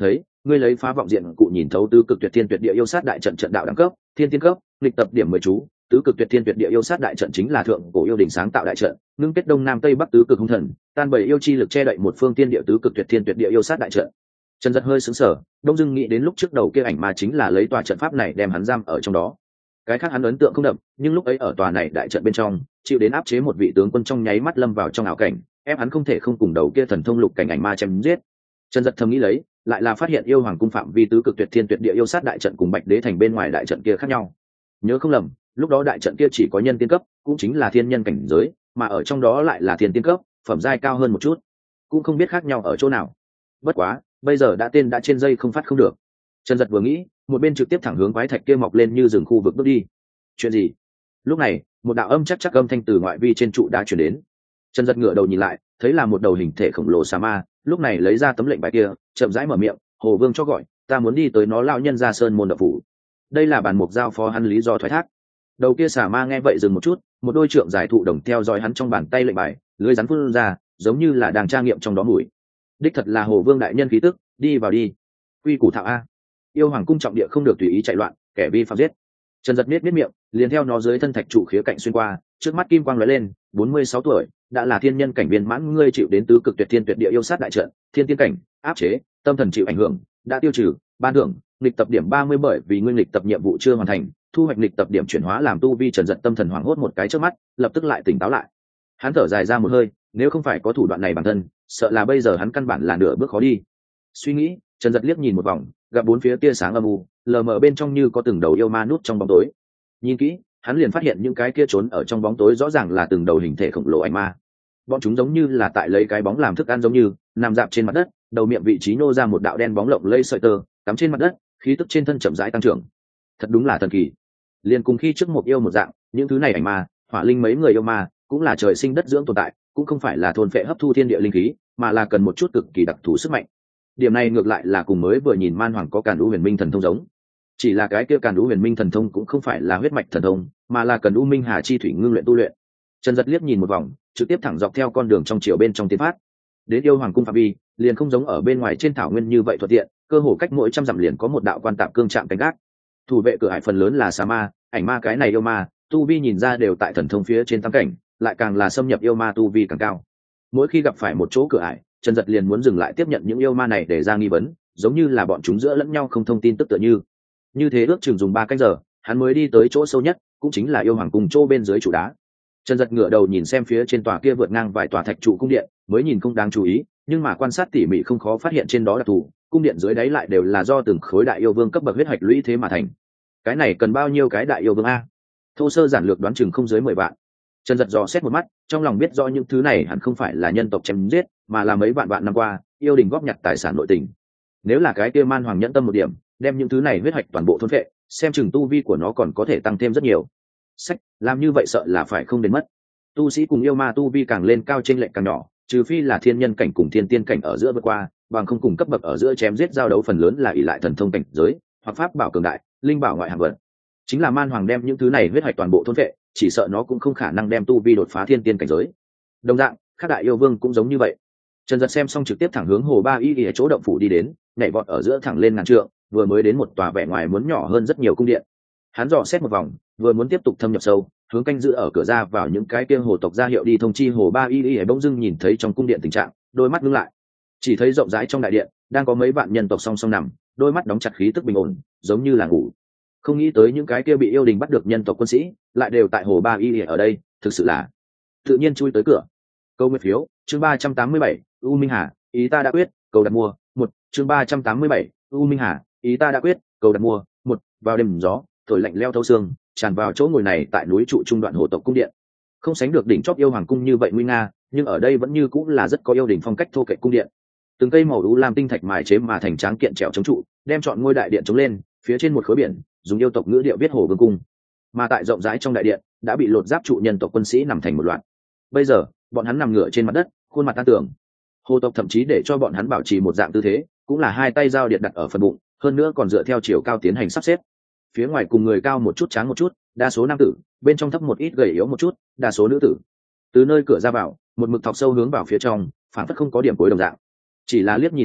[SPEAKER 1] ngươi lấy phá vọng diện cụ nhìn thấu tứ cực tuyệt thiên tuyệt địa yêu sát đại trận trận đạo đẳng cấp thiên tiên cấp lịch tập điểm mười chú. Tứ cực tuyệt thiên tuyệt địa yêu sát đại trận chính là thượng cổ yêu đình sáng tạo đại trận, ngưng kết đông nam tây bắc tứ cực hung thần, tan bầy yêu chi lực che đậy một phương tiên địa tứ cực tuyệt thiên tuyệt địa yêu sát đại trận. Trần Dật hơi sững sờ, đông dưng nghĩ đến lúc trước đầu kia ảnh ma chính là lấy tòa trận pháp này đem hắn giam ở trong đó. Cái khác hắn ấn tượng không đậm, nhưng lúc ấy ở tòa này đại trận bên trong, chịu đến áp chế một vị tướng quân trong nháy mắt lâm vào trong ảo cảnh, ép hắn không thể không cùng đầu kia thần thông lục cảnh ảnh ma chém giết. Trần Dật thầm nghĩ lấy, lại là phát hiện yêu hoàng cung phạm vi tứ cực tuyệt thiên tuyệt địa yêu sát đại trận cùng Bạch Đế thành bên ngoài đại trận kia khác nhau. Nhớ không lầm, lúc đó đại trận kia chỉ có nhân tiên cấp, cũng chính là thiên nhân cảnh giới, mà ở trong đó lại là thiên tiên cấp, phẩm giai cao hơn một chút, cũng không biết khác nhau ở chỗ nào. Bất quá, bây giờ đã tên đã trên dây không phát không được. Trần Dật vừa nghĩ, một bên trực tiếp thẳng hướng quái thạch kia mọc lên như rừng khu vực bước đi. Chuyện gì? Lúc này, một đạo âm chắc chắc âm thanh từ ngoại vi trên trụ đá truyền đến. Trần Dật ngửa đầu nhìn lại, thấy là một đầu hình thể khổng lồ xà ma, lúc này lấy ra tấm lệnh bài kia, chậm rãi mở miệng, "Hồ Vương cho gọi, ta muốn đi tới nó lão nhân ra sơn môn đạo phủ." Đây là bản mục giao phó hắn lý do thoái thác. Đầu kia xà ma nghe vậy dừng một chút, một đôi trượng dài thụ đồng theo dõi hắn trong bàn tay lệnh bài, lưới rắn phun ra, giống như là đang tra nghiệm trong đó mùi. Đích thật là Hồ Vương đại nhân khí tức, đi vào đi. Quy củ thạo a. Yêu hoàng cung trọng địa không được tùy ý chạy loạn, kẻ vi phạm giết. Trần Dật miết miết miệng, liền theo nó dưới thân thạch trụ khía cạnh xuyên qua, trước mắt kim quang lóe lên, bốn mươi sáu tuổi, đã là thiên nhân cảnh viên mãn, ngươi chịu đến tứ cực tuyệt thiên tuyệt địa yêu sát đại trận, thiên tiên cảnh, áp chế, tâm thần chịu ảnh hưởng, đã tiêu trừ, ban thưởng, nghịch tập điểm ba mươi bởi vì nguyên lịch tập nhiệm vụ chưa hoàn thành, thu hoạch lịch tập điểm chuyển hóa làm tu vi. Trần Dật tâm thần hoảng hốt một cái trước mắt, lập tức lại tỉnh táo lại. Hắn thở dài ra một hơi, nếu không phải có thủ đoạn này bản thân, sợ là bây giờ hắn căn bản là nửa bước khó đi. Suy nghĩ, Trần Dật liếc nhìn một vòng, gặp bốn phía tia sáng âm u, lờ mờ bên trong như có từng đầu yêu ma nút trong bóng tối. Nhìn kỹ, hắn liền phát hiện những cái kia trốn ở trong bóng tối rõ ràng là từng đầu hình thể khổng lồ ảnh ma. Bọn chúng giống như là tại lấy cái bóng làm thức ăn, giống như nằm dạp trên mặt đất, đầu miệng vị trí nô ra một đạo đen bóng lộng lây sợi tơ, cắm trên mặt đất, khí tức trên thân chậm rãi tăng trưởng. Thật đúng là thần kỳ. Liền cùng khi trước một yêu một dạng, những thứ này ảnh ma, hỏa linh mấy người yêu ma, cũng là trời sinh đất dưỡng tồn tại, cũng không phải là thôn phệ hấp thu thiên địa linh khí, mà là cần một chút cực kỳ đặc thù sức mạnh. Điểm này ngược lại là cùng mới vừa nhìn Man Hoàng có Càn U Huyền Minh thần thông giống. Chỉ là cái kia Càn U Huyền Minh thần thông cũng không phải là huyết mạch thần thông, mà là cần U Minh Hà chi thủy ngưng luyện tu luyện. Trần Dật liếc nhìn một vòng, trực tiếp thẳng dọc theo con đường trong chiều bên trong tiến phát. Đến yêu hoàng cung phạm vi, liền không giống ở bên ngoài trên thảo nguyên như vậy thuận tiện, cơ hồ cách mỗi trăm dặm liền có một đạo quan tạm cương trạm canh gác. Thủ vệ cửa hải phần lớn là xà ma, ảnh ma, cái này yêu ma, tu vi nhìn ra đều tại thần thông phía trên tam cảnh, lại càng là xâm nhập yêu ma tu vi càng cao. Mỗi khi gặp phải một chỗ cửa ải, Trần Dật liền muốn dừng lại tiếp nhận những yêu ma này để ra nghi vấn, giống như là bọn chúng giữa lẫn nhau không thông tin tức tựa như. Như thế ước chừng dùng ba canh giờ, hắn mới đi tới chỗ sâu nhất, cũng chính là yêu hoàng cung chỗ bên dưới trụ đá. Trần Dật ngửa đầu nhìn xem phía trên tòa kia vượt ngang vài tòa thạch trụ cung điện, mới nhìn không đáng chú ý, nhưng mà quan sát tỉ mỉ không khó phát hiện trên đó đặc thù, cung điện dưới đáy lại đều là do từng khối đại yêu vương cấp bậc huyết hạch lũy thế mà thành. Cái này cần bao nhiêu cái đại yêu vương a? Thô sơ giản lược đoán chừng không dưới mười vạn. Trần Dật dò xét một mắt, trong lòng biết rõ những thứ này hẳn không phải là nhân tộc chém giết, mà là mấy vạn vạn năm qua yêu đình góp nhặt tài sản nội tình. Nếu là cái kia Man Hoàng nhẫn tâm một điểm, đem những thứ này huyết hạch toàn bộ thôn phệ, xem chừng tu vi của nó còn có thể tăng thêm rất nhiều. Sách, làm như vậy sợ là phải không đến mất. Tu sĩ cùng yêu ma tu vi càng lên cao chênh lệch càng nhỏ, trừ phi là thiên nhân cảnh cùng thiên tiên cảnh ở giữa vượt qua, bằng không cùng cấp bậc ở giữa chém giết giao đấu phần lớn là ỷ lại thần thông cảnh giới, hoặc pháp bảo cường đại, linh bảo ngoại hạng vật. Chính là Man Hoàng đem những thứ này huyết hạch toàn bộ thôn phệ, chỉ sợ nó cũng không khả năng đem tu vi đột phá thiên tiên cảnh giới. Đồng dạng, các đại yêu vương cũng giống như vậy. Trần Dật xem xong trực tiếp thẳng hướng hồ ba y y chỗ động phủ đi đến, nhảy vọt ở giữa thẳng lên ngàn trượng, vừa mới đến một tòa vẻ ngoài muốn nhỏ hơn rất nhiều cung điện. Hắn dò xét một vòng, vừa muốn tiếp tục thâm nhập sâu, hướng canh giữ ở cửa ra vào những cái kia hồ tộc ra hiệu đi thông chi hồ ba y y, bỗng dưng nhìn thấy trong cung điện tình trạng, đôi mắt ngưng lại. Chỉ thấy rộng rãi trong đại điện đang có mấy vạn nhân tộc song song nằm, đôi mắt đóng chặt, khí tức bình ổn, giống như là ngủ. Không nghĩ tới những cái kia bị yêu đình bắt được nhân tộc quân sĩ lại đều tại hồ ba y ở đây, thực sự là tự nhiên chui tới cửa. Câu nguyện phiếu chương ba trăm tám mươi bảy, U Minh Hà, ý ta đã quyết, cầu đặt mua. Một chương ba trăm tám mươi bảy, U Minh Hà, ý ta đã quyết, cầu đặt mua. Một vào đêm gió thổi lạnh leo thấu xương, tràn vào chỗ ngồi này tại núi trụ trung đoạn hồ tộc cung điện. Không sánh được đỉnh chóp yêu hoàng cung như vậy nguy nga, nhưng ở đây vẫn như cũng là rất có yêu đình phong cách thô kệch cung điện. Từng cây màu u lam tinh thạch mài chế mà thành tráng kiện trèo chống trụ, đem chọn ngôi đại điện chống lên, phía trên một khối biển dùng yêu tộc ngữ điệu viết hồ vương cung. Mà tại rộng rãi trong đại điện đã bị lột giáp trụ nhân tộc quân sĩ nằm thành một loạt. Bây giờ bọn hắn nằm ngửa trên mặt đất, khuôn mặt tan tưởng. Hồ tộc thậm chí để cho bọn hắn bảo trì một dạng tư thế, cũng là hai tay giao điện đặt ở phần bụng, hơn nữa còn dựa theo chiều cao tiến hành sắp xếp. Phía ngoài cùng người cao một chút tráng một chút, đa số nam tử, bên trong thấp một ít gầy yếu một chút, đa số nữ tử. Từ nơi cửa ra vào, một mực thọc sâu hướng vào phía trong, phản phất không có điểm cuối đồng dạng. Chỉ là liếc nhìn một mắt,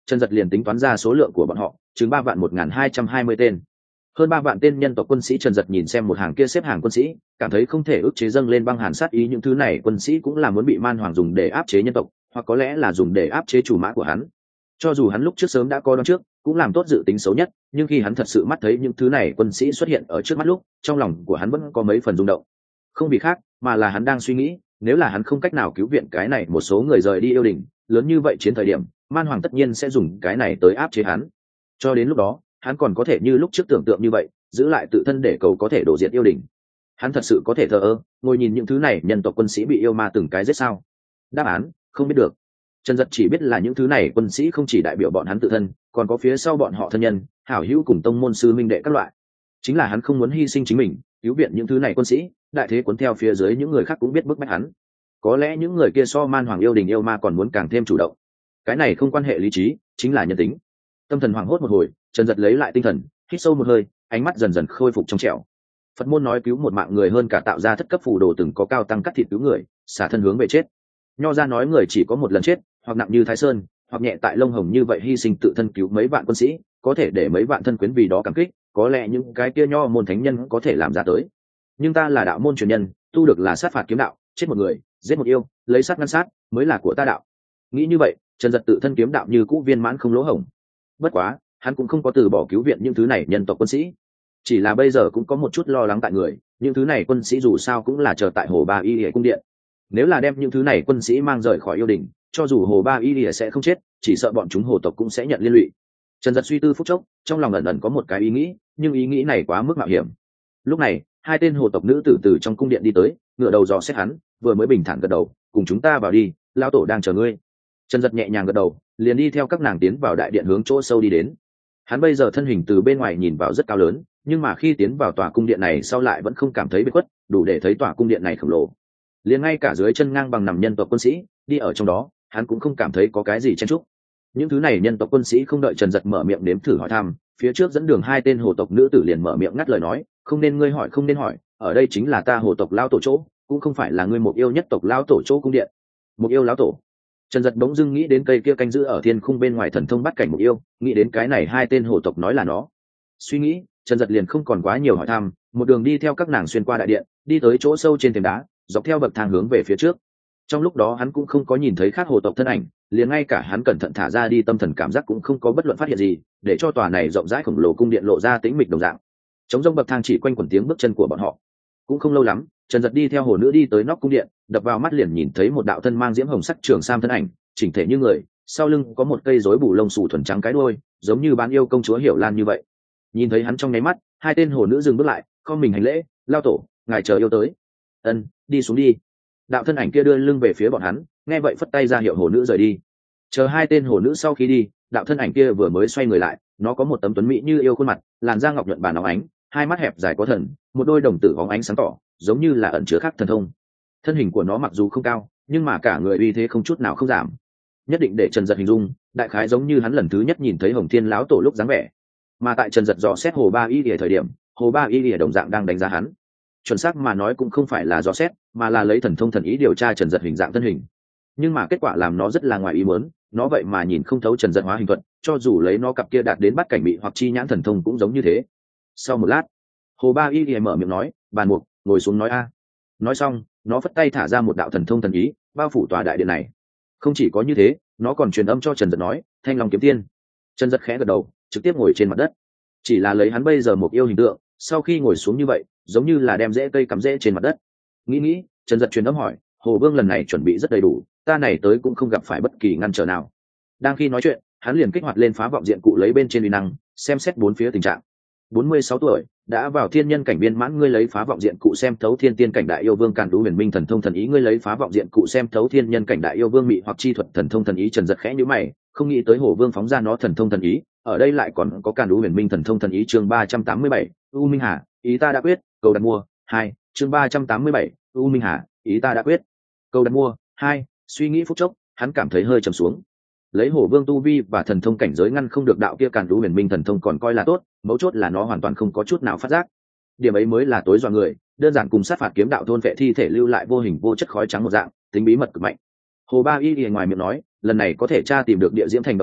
[SPEAKER 1] Trần Dật liền tính toán ra số lượng của bọn họ, chừng ba vạn một nghìn hai trăm hai mươi tên. Hơn ba vạn tên nhân tộc quân sĩ. Trần Dật nhìn xem một hàng kia xếp hàng quân sĩ, cảm thấy không thể ức chế dâng lên băng hàn sát ý. Những thứ này quân sĩ cũng là muốn bị Man Hoàng dùng để áp chế nhân tộc, hoặc có lẽ là dùng để áp chế chủ mã của hắn. Cho dù hắn lúc trước sớm đã có đoán trước, cũng làm tốt dự tính xấu nhất, nhưng khi hắn thật sự mắt thấy những thứ này quân sĩ xuất hiện ở trước mắt lúc, trong lòng của hắn vẫn có mấy phần rung động. Không vì khác, mà là hắn đang suy nghĩ, nếu là hắn không cách nào cứu viện cái này một số người rời đi yêu đình, lớn như vậy chiến thời điểm, Man Hoàng tất nhiên sẽ dùng cái này tới áp chế hắn. Cho đến lúc đó, hắn còn có thể như lúc trước tưởng tượng như vậy, giữ lại tự thân để cầu có thể đổ diệt yêu đình. Hắn thật sự có thể thờ ơ, ngồi nhìn những thứ này nhân tộc quân sĩ bị yêu ma từng cái giết sao? Đáp án, không biết được. Trần Dật chỉ biết là những thứ này quân sĩ không chỉ đại biểu bọn hắn tự thân, còn có phía sau bọn họ thân nhân, hảo hữu cùng tông môn sư minh đệ các loại. Chính là hắn không muốn hy sinh chính mình, cứu viện những thứ này quân sĩ, đại thế cuốn theo phía dưới những người khác cũng biết bức bách hắn. Có lẽ những người kia so Man Hoàng yêu đình yêu ma còn muốn càng thêm chủ động. Cái này không quan hệ lý trí, chính là nhân tính. Tâm thần hoảng hốt một hồi, Trần Dật lấy lại tinh thần, hít sâu một hơi, ánh mắt dần dần khôi phục trong trẻo. Phật môn nói cứu một mạng người hơn cả tạo ra thất cấp phù đồ từng có cao tăng cắt thịt cứu người, xả thân hướng về chết. Nho ra nói người chỉ có một lần chết, hoặc nặng như Thái Sơn, hoặc nhẹ tại lông hồng như vậy hy sinh tự thân cứu mấy vạn quân sĩ, có thể để mấy vạn thân quyến vì đó cảm kích, có lẽ những cái kia nho môn thánh nhân có thể làm ra tới. Nhưng ta là đạo môn truyền nhân, tu được là sát phạt kiếm đạo, chết một người, giết một yêu, lấy sát ngăn sát, mới là của ta đạo. Nghĩ như vậy, Trần Dật tự thân kiếm đạo như cũ viên mãn không lỗ hổng. Bất quá, hắn cũng không có từ bỏ cứu viện những thứ này nhân tộc quân sĩ, chỉ là bây giờ cũng có một chút lo lắng tại người. Những thứ này quân sĩ dù sao cũng là chờ tại Hồ Ba Y Lìa cung điện, nếu là đem những thứ này quân sĩ mang rời khỏi yêu đình, cho dù Hồ Ba Y Lìa sẽ không chết, chỉ sợ bọn chúng hồ tộc cũng sẽ nhận liên lụy. Trần Dật suy tư phút chốc, trong lòng ẩn ẩn có một cái ý nghĩ, nhưng ý nghĩ này quá mức mạo hiểm. Lúc này, hai tên hồ tộc nữ tử từ trong cung điện đi tới, ngựa đầu dò xét hắn, vừa mới bình thản gật đầu, cùng chúng ta vào đi, lão tổ đang chờ ngươi. Trần Dật nhẹ nhàng gật đầu, liền đi theo các nàng tiến vào đại điện hướng chỗ sâu đi đến. Hắn bây giờ thân hình từ bên ngoài nhìn vào rất cao lớn, nhưng mà khi tiến vào tòa cung điện này sau lại vẫn không cảm thấy bị khuất, đủ để thấy tòa cung điện này khổng lồ. Liền ngay cả dưới chân ngang bằng nằm nhân tộc quân sĩ, đi ở trong đó, hắn cũng không cảm thấy có cái gì chen chúc. Những thứ này nhân tộc quân sĩ không đợi Trần Dật mở miệng nếm thử hỏi thăm, phía trước dẫn đường hai tên hồ tộc nữ tử liền mở miệng ngắt lời nói, không nên ngươi hỏi không nên hỏi, ở đây chính là ta hồ tộc lao tổ chỗ, cũng không phải là ngươi một yêu nhất tộc lao tổ chỗ cung điện. Một yêu lão tổ. Trần Dật bỗng dưng nghĩ đến cây kia canh giữ ở thiên khung bên ngoài thần thông bắt cảnh một yêu, nghĩ đến cái này hai tên hồ tộc nói là nó. Suy nghĩ, Trần Dật liền không còn quá nhiều hỏi thăm, một đường đi theo các nàng xuyên qua đại điện, đi tới chỗ sâu trên thềm đá, dọc theo bậc thang hướng về phía trước. Trong lúc đó hắn cũng không có nhìn thấy khác hồ tộc thân ảnh, liền ngay cả hắn cẩn thận thả ra đi tâm thần cảm giác cũng không có bất luận phát hiện gì, để cho tòa này rộng rãi khổng lồ cung điện lộ ra tĩnh mịch đồng dạng. Trống rông bậc thang chỉ quanh quẩn tiếng bước chân của bọn họ. Cũng không lâu lắm, Trần Dật đi theo hồ nữ đi tới nóc cung điện, đập vào mắt liền nhìn thấy một đạo thân mang diễm hồng sắc trường sam thân ảnh, chỉnh thể như người, sau lưng có một cây rối bù lông xù thuần trắng cái đuôi, giống như bán yêu công chúa Hiểu Lan như vậy. Nhìn thấy hắn trong nháy mắt, hai tên hồ nữ dừng bước lại, không mình hành lễ, lao tổ, ngài chờ yêu tới. Ân, đi xuống đi. Đạo thân ảnh kia đưa lưng về phía bọn hắn, nghe vậy phất tay ra hiệu hồ nữ rời đi. Chờ hai tên hồ nữ sau khi đi, đạo thân ảnh kia vừa mới xoay người lại, nó có một tấm tuấn mỹ như yêu khuôn mặt, làn da ngọc nhuận bàn óng ánh, hai mắt hẹp dài có thần, một đôi đồng tử óng ánh sáng tỏ, giống như là ẩn chứa khác thần thông. Thân hình của nó mặc dù không cao, nhưng mà cả người uy thế không chút nào không giảm. Nhất định để Trần Dật hình dung, đại khái giống như hắn lần thứ nhất nhìn thấy Hồng Thiên lão tổ lúc dáng vẻ. Mà tại Trần Dật dò xét Hồ Ba Y Lìa thời điểm, Hồ Ba Y Lìa đồng dạng đang đánh giá hắn. Chuẩn xác mà nói cũng không phải là dò xét, mà là lấy thần thông thần ý điều tra Trần Dật hình dạng thân hình. Nhưng mà kết quả làm nó rất là ngoài ý muốn, nó vậy mà nhìn không thấu Trần Dật hóa hình thuật, cho dù lấy nó cặp kia đạt đến bắt cảnh bị hoặc chi nhãn thần thông cũng giống như thế. Sau một lát, Hồ Ba Y Lìa mở miệng nói, bàn mục, ngồi xuống nói a. Nói xong, nó phất tay thả ra một đạo thần thông thần ý, bao phủ tòa đại điện này. Không chỉ có như thế, nó còn truyền âm cho Trần Dật nói, Thanh Long kiếm tiên. Trần Dật khẽ gật đầu, trực tiếp ngồi trên mặt đất. Chỉ là lấy hắn bây giờ một yêu hình tượng, sau khi ngồi xuống như vậy, giống như là đem rễ cây cắm rễ trên mặt đất. Nghĩ nghĩ, Trần Dật truyền âm hỏi, Hồ Vương lần này chuẩn bị rất đầy đủ, ta này tới cũng không gặp phải bất kỳ ngăn trở nào. Đang khi nói chuyện, hắn liền kích hoạt lên phá vọng diện cụ lấy bên trên uy năng, xem xét bốn phía tình trạng. bốn mươi sáu tuổi, đã vào thiên nhân cảnh viên mãn, ngươi lấy phá vọng diện cụ xem thấu thiên tiên cảnh đại yêu vương càn đú huyền minh thần thông thần ý, ngươi lấy phá vọng diện cụ xem thấu thiên nhân cảnh đại yêu vương mị hoặc chi thuật thần thông thần ý. Trần Dật khẽ nhíu mày, không nghĩ tới Hồ Vương phóng ra nó thần thông thần ý, ở đây lại còn có càn đú huyền minh thần thông thần ý. Chương ba trăm tám mươi bảy, U Minh Hà, ý ta đã quyết, cầu đặt mua. Hai, chương ba trăm tám mươi bảy, U Minh Hà, ý ta đã quyết, cầu đặt mua. Hai, suy nghĩ phút chốc, hắn cảm thấy hơi trầm xuống. Lấy Hổ Vương tu vi và thần thông cảnh giới ngăn không được đạo kia càn đú huyền minh thần thông còn coi là tốt, mấu chốt là nó hoàn toàn không có chút nào phát giác. Điểm ấy mới là tối dọa người, đơn giản cùng sát phạt kiếm đạo thôn vệ thi thể lưu lại vô hình vô chất khói trắng một dạng, tính bí mật cực mạnh. Hồ Ba Y Y ngoài miệng nói, lần này có thể tra tìm được địa diễm thành động tĩnh,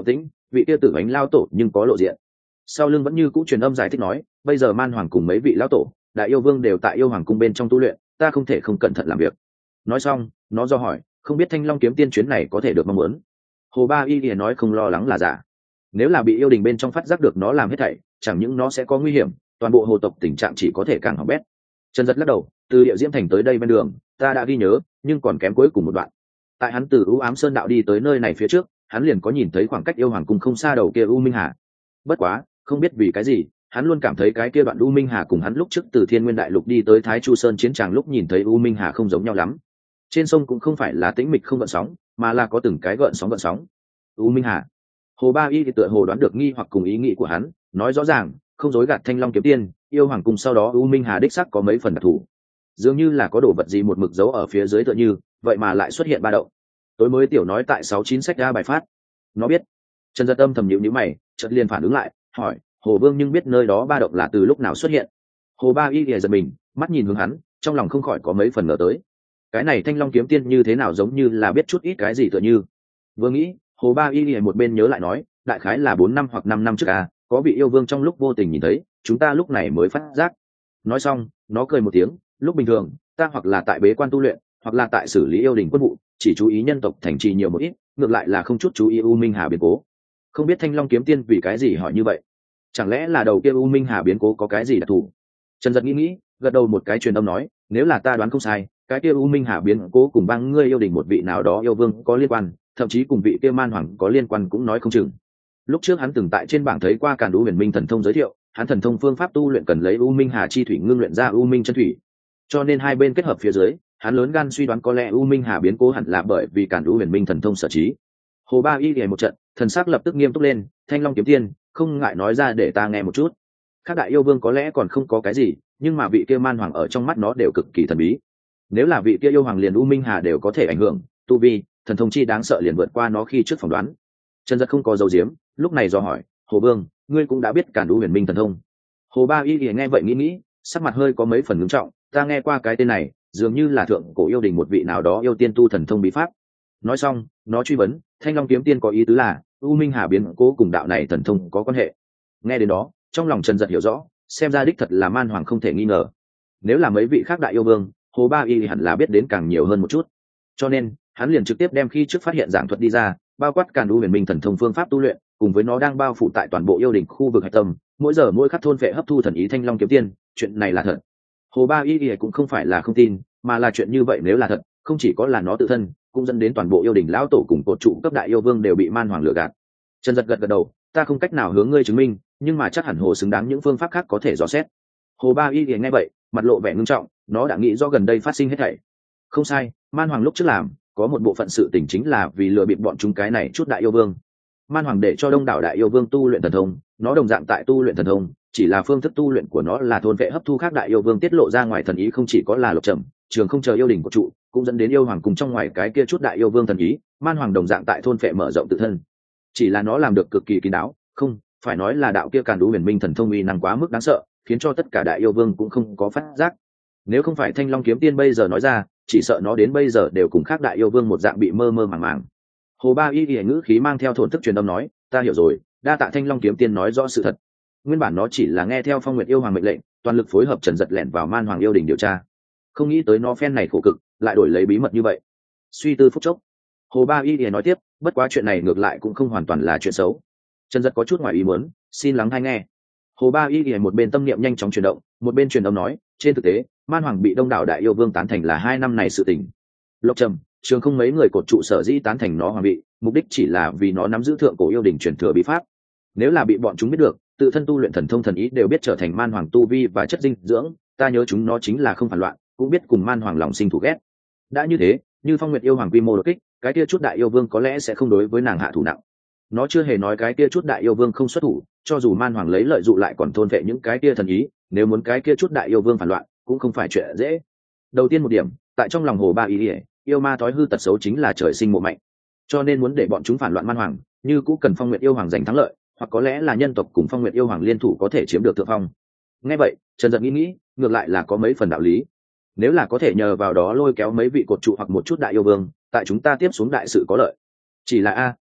[SPEAKER 1] vị kia tử bánh lao tổ nhưng có lộ diện. Sau lưng vẫn như cũ truyền âm giải thích nói, bây giờ man hoàng cùng mấy vị lão tổ đại yêu vương đều tại yêu hoàng cung bên trong tu luyện, ta không thể không cẩn thận làm việc. Nói xong nó do hỏi, không biết thanh long kiếm tiên chuyến này có thể được mong muốn. Hồ Ba Y liền nói không lo lắng là giả. Nếu là bị yêu đình bên trong phát giác được nó làm hết thảy, chẳng những nó sẽ có nguy hiểm, toàn bộ hồ tộc tình trạng chỉ có thể càng hỏng bét. Trần Dật lắc đầu, từ địa diễm thành tới đây bên đường ta đã ghi nhớ, nhưng còn kém cuối cùng một đoạn. Tại hắn từ u ám sơn đạo đi tới nơi này phía trước, hắn liền có nhìn thấy khoảng cách yêu hoàng cung không xa đầu kia u minh hà. Bất quá không biết vì cái gì, hắn luôn cảm thấy cái kia đoạn u minh hà cùng hắn lúc trước từ thiên nguyên đại lục đi tới thái chu sơn chiến tràng lúc nhìn thấy u minh hà không giống nhau lắm. Trên sông cũng không phải là tĩnh mịch không gợn sóng, mà là có từng cái gợn sóng gợn sóng. U minh hà. Hồ Ba Y thì tựa hồ đoán được nghi hoặc cùng ý nghĩ của hắn, nói rõ ràng, không dối gạt thanh long kiếm tiên, yêu hoàng cung sau đó u minh hà đích sắc có mấy phần đặc thù, dường như là có đồ vật gì một mực dấu ở phía dưới tựa như, vậy mà lại xuất hiện ba động. Tối mới tiểu nói tại sáu chín sách ra bài phát, nó biết. Trần Dật âm thầm nhíu nhíu mày, chợt liền phản ứng lại, hỏi, Hồ Vương nhưng biết nơi đó ba động là từ lúc nào xuất hiện? Hồ Ba Y thì giật mình, mắt nhìn hướng hắn, trong lòng không khỏi có mấy phần ngờ tới. Cái này thanh long kiếm tiên như thế nào giống như là biết chút ít cái gì tựa như. Vừa nghĩ, Hồ Ba Y thì một bên nhớ lại nói, đại khái là bốn năm hoặc năm năm trước à, có vị yêu vương trong lúc vô tình nhìn thấy, chúng ta lúc này mới phát giác. Nói xong, nó cười một tiếng, lúc bình thường ta hoặc là tại bế quan tu luyện, hoặc là tại xử lý yêu đình quân vụ, chỉ chú ý nhân tộc thành trì nhiều một ít, ngược lại là không chút chú ý u minh hà biến cố. Không biết thanh long kiếm tiên vì cái gì hỏi như vậy? Chẳng lẽ là đầu kia u minh hà biến cố có cái gì đặc thù? Trần Dật nghĩ nghĩ, gật đầu một cái truyền âm nói, nếu là ta đoán không sai, cái kia u minh hà biến cố cùng băng ngươi yêu đình một vị nào đó yêu vương có liên quan, thậm chí cùng vị kia man hoàng có liên quan cũng nói không chừng. Lúc trước hắn từng tại trên bảng thấy qua Càn Đũ Huyền Minh thần thông giới thiệu, hắn thần thông phương pháp tu luyện cần lấy u minh hà chi thủy ngưng luyện ra u minh chân thủy, cho nên hai bên kết hợp phía dưới, hắn lớn gan suy đoán có lẽ u minh hà biến cố hẳn là bởi vì Càn Đũ Huyền Minh thần thông sở trí. Hồ Ba Y thì một trận, thần sắc lập tức nghiêm túc lên, thanh long kiếm tiên, không ngại nói ra để ta nghe một chút. Các đại yêu vương có lẽ còn không có cái gì, nhưng mà vị kia man hoàng ở trong mắt nó đều cực kỳ thần bí. Nếu là vị kia yêu hoàng liền u minh hà đều có thể ảnh hưởng, tu vi, thần thông chi đáng sợ liền vượt qua nó khi trước phỏng đoán. Trần Dật không có dấu diếm, lúc này dò hỏi, Hồ Vương, ngươi cũng đã biết Càn Đũ Huyền Minh thần thông? Hồ Ba Y thì nghe vậy nghĩ nghĩ, sắc mặt hơi có mấy phần ngưng trọng, ta nghe qua cái tên này, dường như là thượng cổ yêu đình một vị nào đó yêu tiên tu thần thông bí pháp. Nói xong, nó truy vấn, thanh long kiếm tiên có ý tứ là u minh hà biến cố cùng đạo này thần thông có quan hệ. Nghe đến đó, trong lòng Trần Dật hiểu rõ, xem ra đích thật là man hoàng không thể nghi ngờ. Nếu là mấy vị khác đại yêu vương, Hồ Ba Y hẳn là biết đến càng nhiều hơn một chút, cho nên hắn liền trực tiếp đem khi trước phát hiện giảng thuật đi ra, bao quát Càn Đũ Huyền Minh thần thông phương pháp tu luyện, cùng với nó đang bao phủ tại toàn bộ yêu đình khu vực hạch tâm, mỗi giờ mỗi khắc thôn vệ hấp thu thần ý thanh long kiếm tiên, chuyện này là thật. Hồ Ba Y cũng không phải là không tin, mà là chuyện như vậy nếu là thật, không chỉ có là nó tự thân, cũng dẫn đến toàn bộ yêu đình lão tổ cùng cột trụ cấp đại yêu vương đều bị man hoàng lừa gạt. Trần Dật gật gật đầu, ta không cách nào hướng ngươi chứng minh, nhưng mà chắc hẳn hồ xứng đáng những phương pháp khác có thể dò xét. Hồ Ba Y nghe vậy, mặt lộ vẻ ngưng trọng, nó đã nghĩ do gần đây phát sinh hết thảy. Không sai, man hoàng lúc trước làm, có một bộ phận sự tình chính là vì lừa bịp bọn chúng cái này chút đại yêu vương. Man hoàng để cho đông đảo đại yêu vương tu luyện thần thông, nó đồng dạng tại tu luyện thần thông, chỉ là phương thức tu luyện của nó là thôn vệ hấp thu khác đại yêu vương tiết lộ ra ngoài thần ý, không chỉ có là Lộc Trầm, Trường Không chờ yêu đình của trụ, cũng dẫn đến yêu hoàng cùng trong ngoài cái kia chút đại yêu vương thần ý, man hoàng đồng dạng tại thôn vệ mở rộng tự thân. Chỉ là nó làm được cực kỳ kín đáo, không phải nói là đạo kia Càn Đũ Huyền Minh thần thông uy năng quá mức đáng sợ, khiến cho tất cả đại yêu vương cũng không có phát giác. Nếu không phải thanh long kiếm tiên bây giờ nói ra, chỉ sợ nó đến bây giờ đều cùng khác đại yêu vương một dạng bị mơ mơ màng màng. Hồ Ba Y Y ngữ khí mang theo thổn thức truyền âm nói, ta hiểu rồi, đa tạ thanh long kiếm tiên nói rõ sự thật. Nguyên bản nó chỉ là nghe theo Phong Nguyệt yêu hoàng mệnh lệnh, toàn lực phối hợp Trần Dật lẻn vào man hoàng yêu đình điều tra, không nghĩ tới nó phen này khổ cực, lại đổi lấy bí mật như vậy. Suy tư phút chốc, Hồ Ba Y Y nói tiếp, bất quá chuyện này ngược lại cũng không hoàn toàn là chuyện xấu. Trần Dật có chút ngoài ý muốn, xin lắng hay nghe. Hồ Ba Y Y một bên tâm niệm nhanh chóng chuyển động, một bên truyền âm nói, trên thực tế, man hoàng bị đông đảo đại yêu vương tán thành là hai năm này sự tình. Lộc Trầm, Trường Không mấy người cột trụ sở dĩ tán thành nó hoàng vị, mục đích chỉ là vì nó nắm giữ thượng cổ yêu đình truyền thừa bí pháp. Nếu là bị bọn chúng biết được, tự thân tu luyện thần thông thần ý đều biết trở thành man hoàng tu vi và chất dinh dưỡng, ta nhớ chúng nó chính là không phản loạn, cũng biết cùng man hoàng lòng sinh thù ghét. Đã như thế, như Phong Nguyệt yêu hoàng quy mô đột kích, cái kia chút đại yêu vương có lẽ sẽ không đối với nàng hạ thủ nặng. Nó chưa hề nói cái kia chút đại yêu vương không xuất thủ, cho dù man hoàng lấy lợi dụ lại còn thôn vệ những cái kia thần ý, nếu muốn cái kia chút đại yêu vương phản loạn, cũng không phải chuyện dễ. Đầu tiên một điểm, tại trong lòng Hồ Ba Y Y, yêu ma thói hư tật xấu chính là trời sinh mộ mạnh, cho nên muốn để bọn chúng phản loạn man hoàng, như cũng cần Phong Nguyệt yêu hoàng giành thắng lợi, hoặc có lẽ là nhân tộc cùng Phong Nguyệt yêu hoàng liên thủ có thể chiếm được thượng phong. Nghe vậy, Trần Dật nghĩ nghĩ, ngược lại là có mấy phần đạo lý. Nếu là có thể nhờ vào đó lôi kéo mấy vị cột trụ hoặc một chút đại yêu vương, tại chúng ta tiếp xuống đại sự có lợi. Chỉ là a,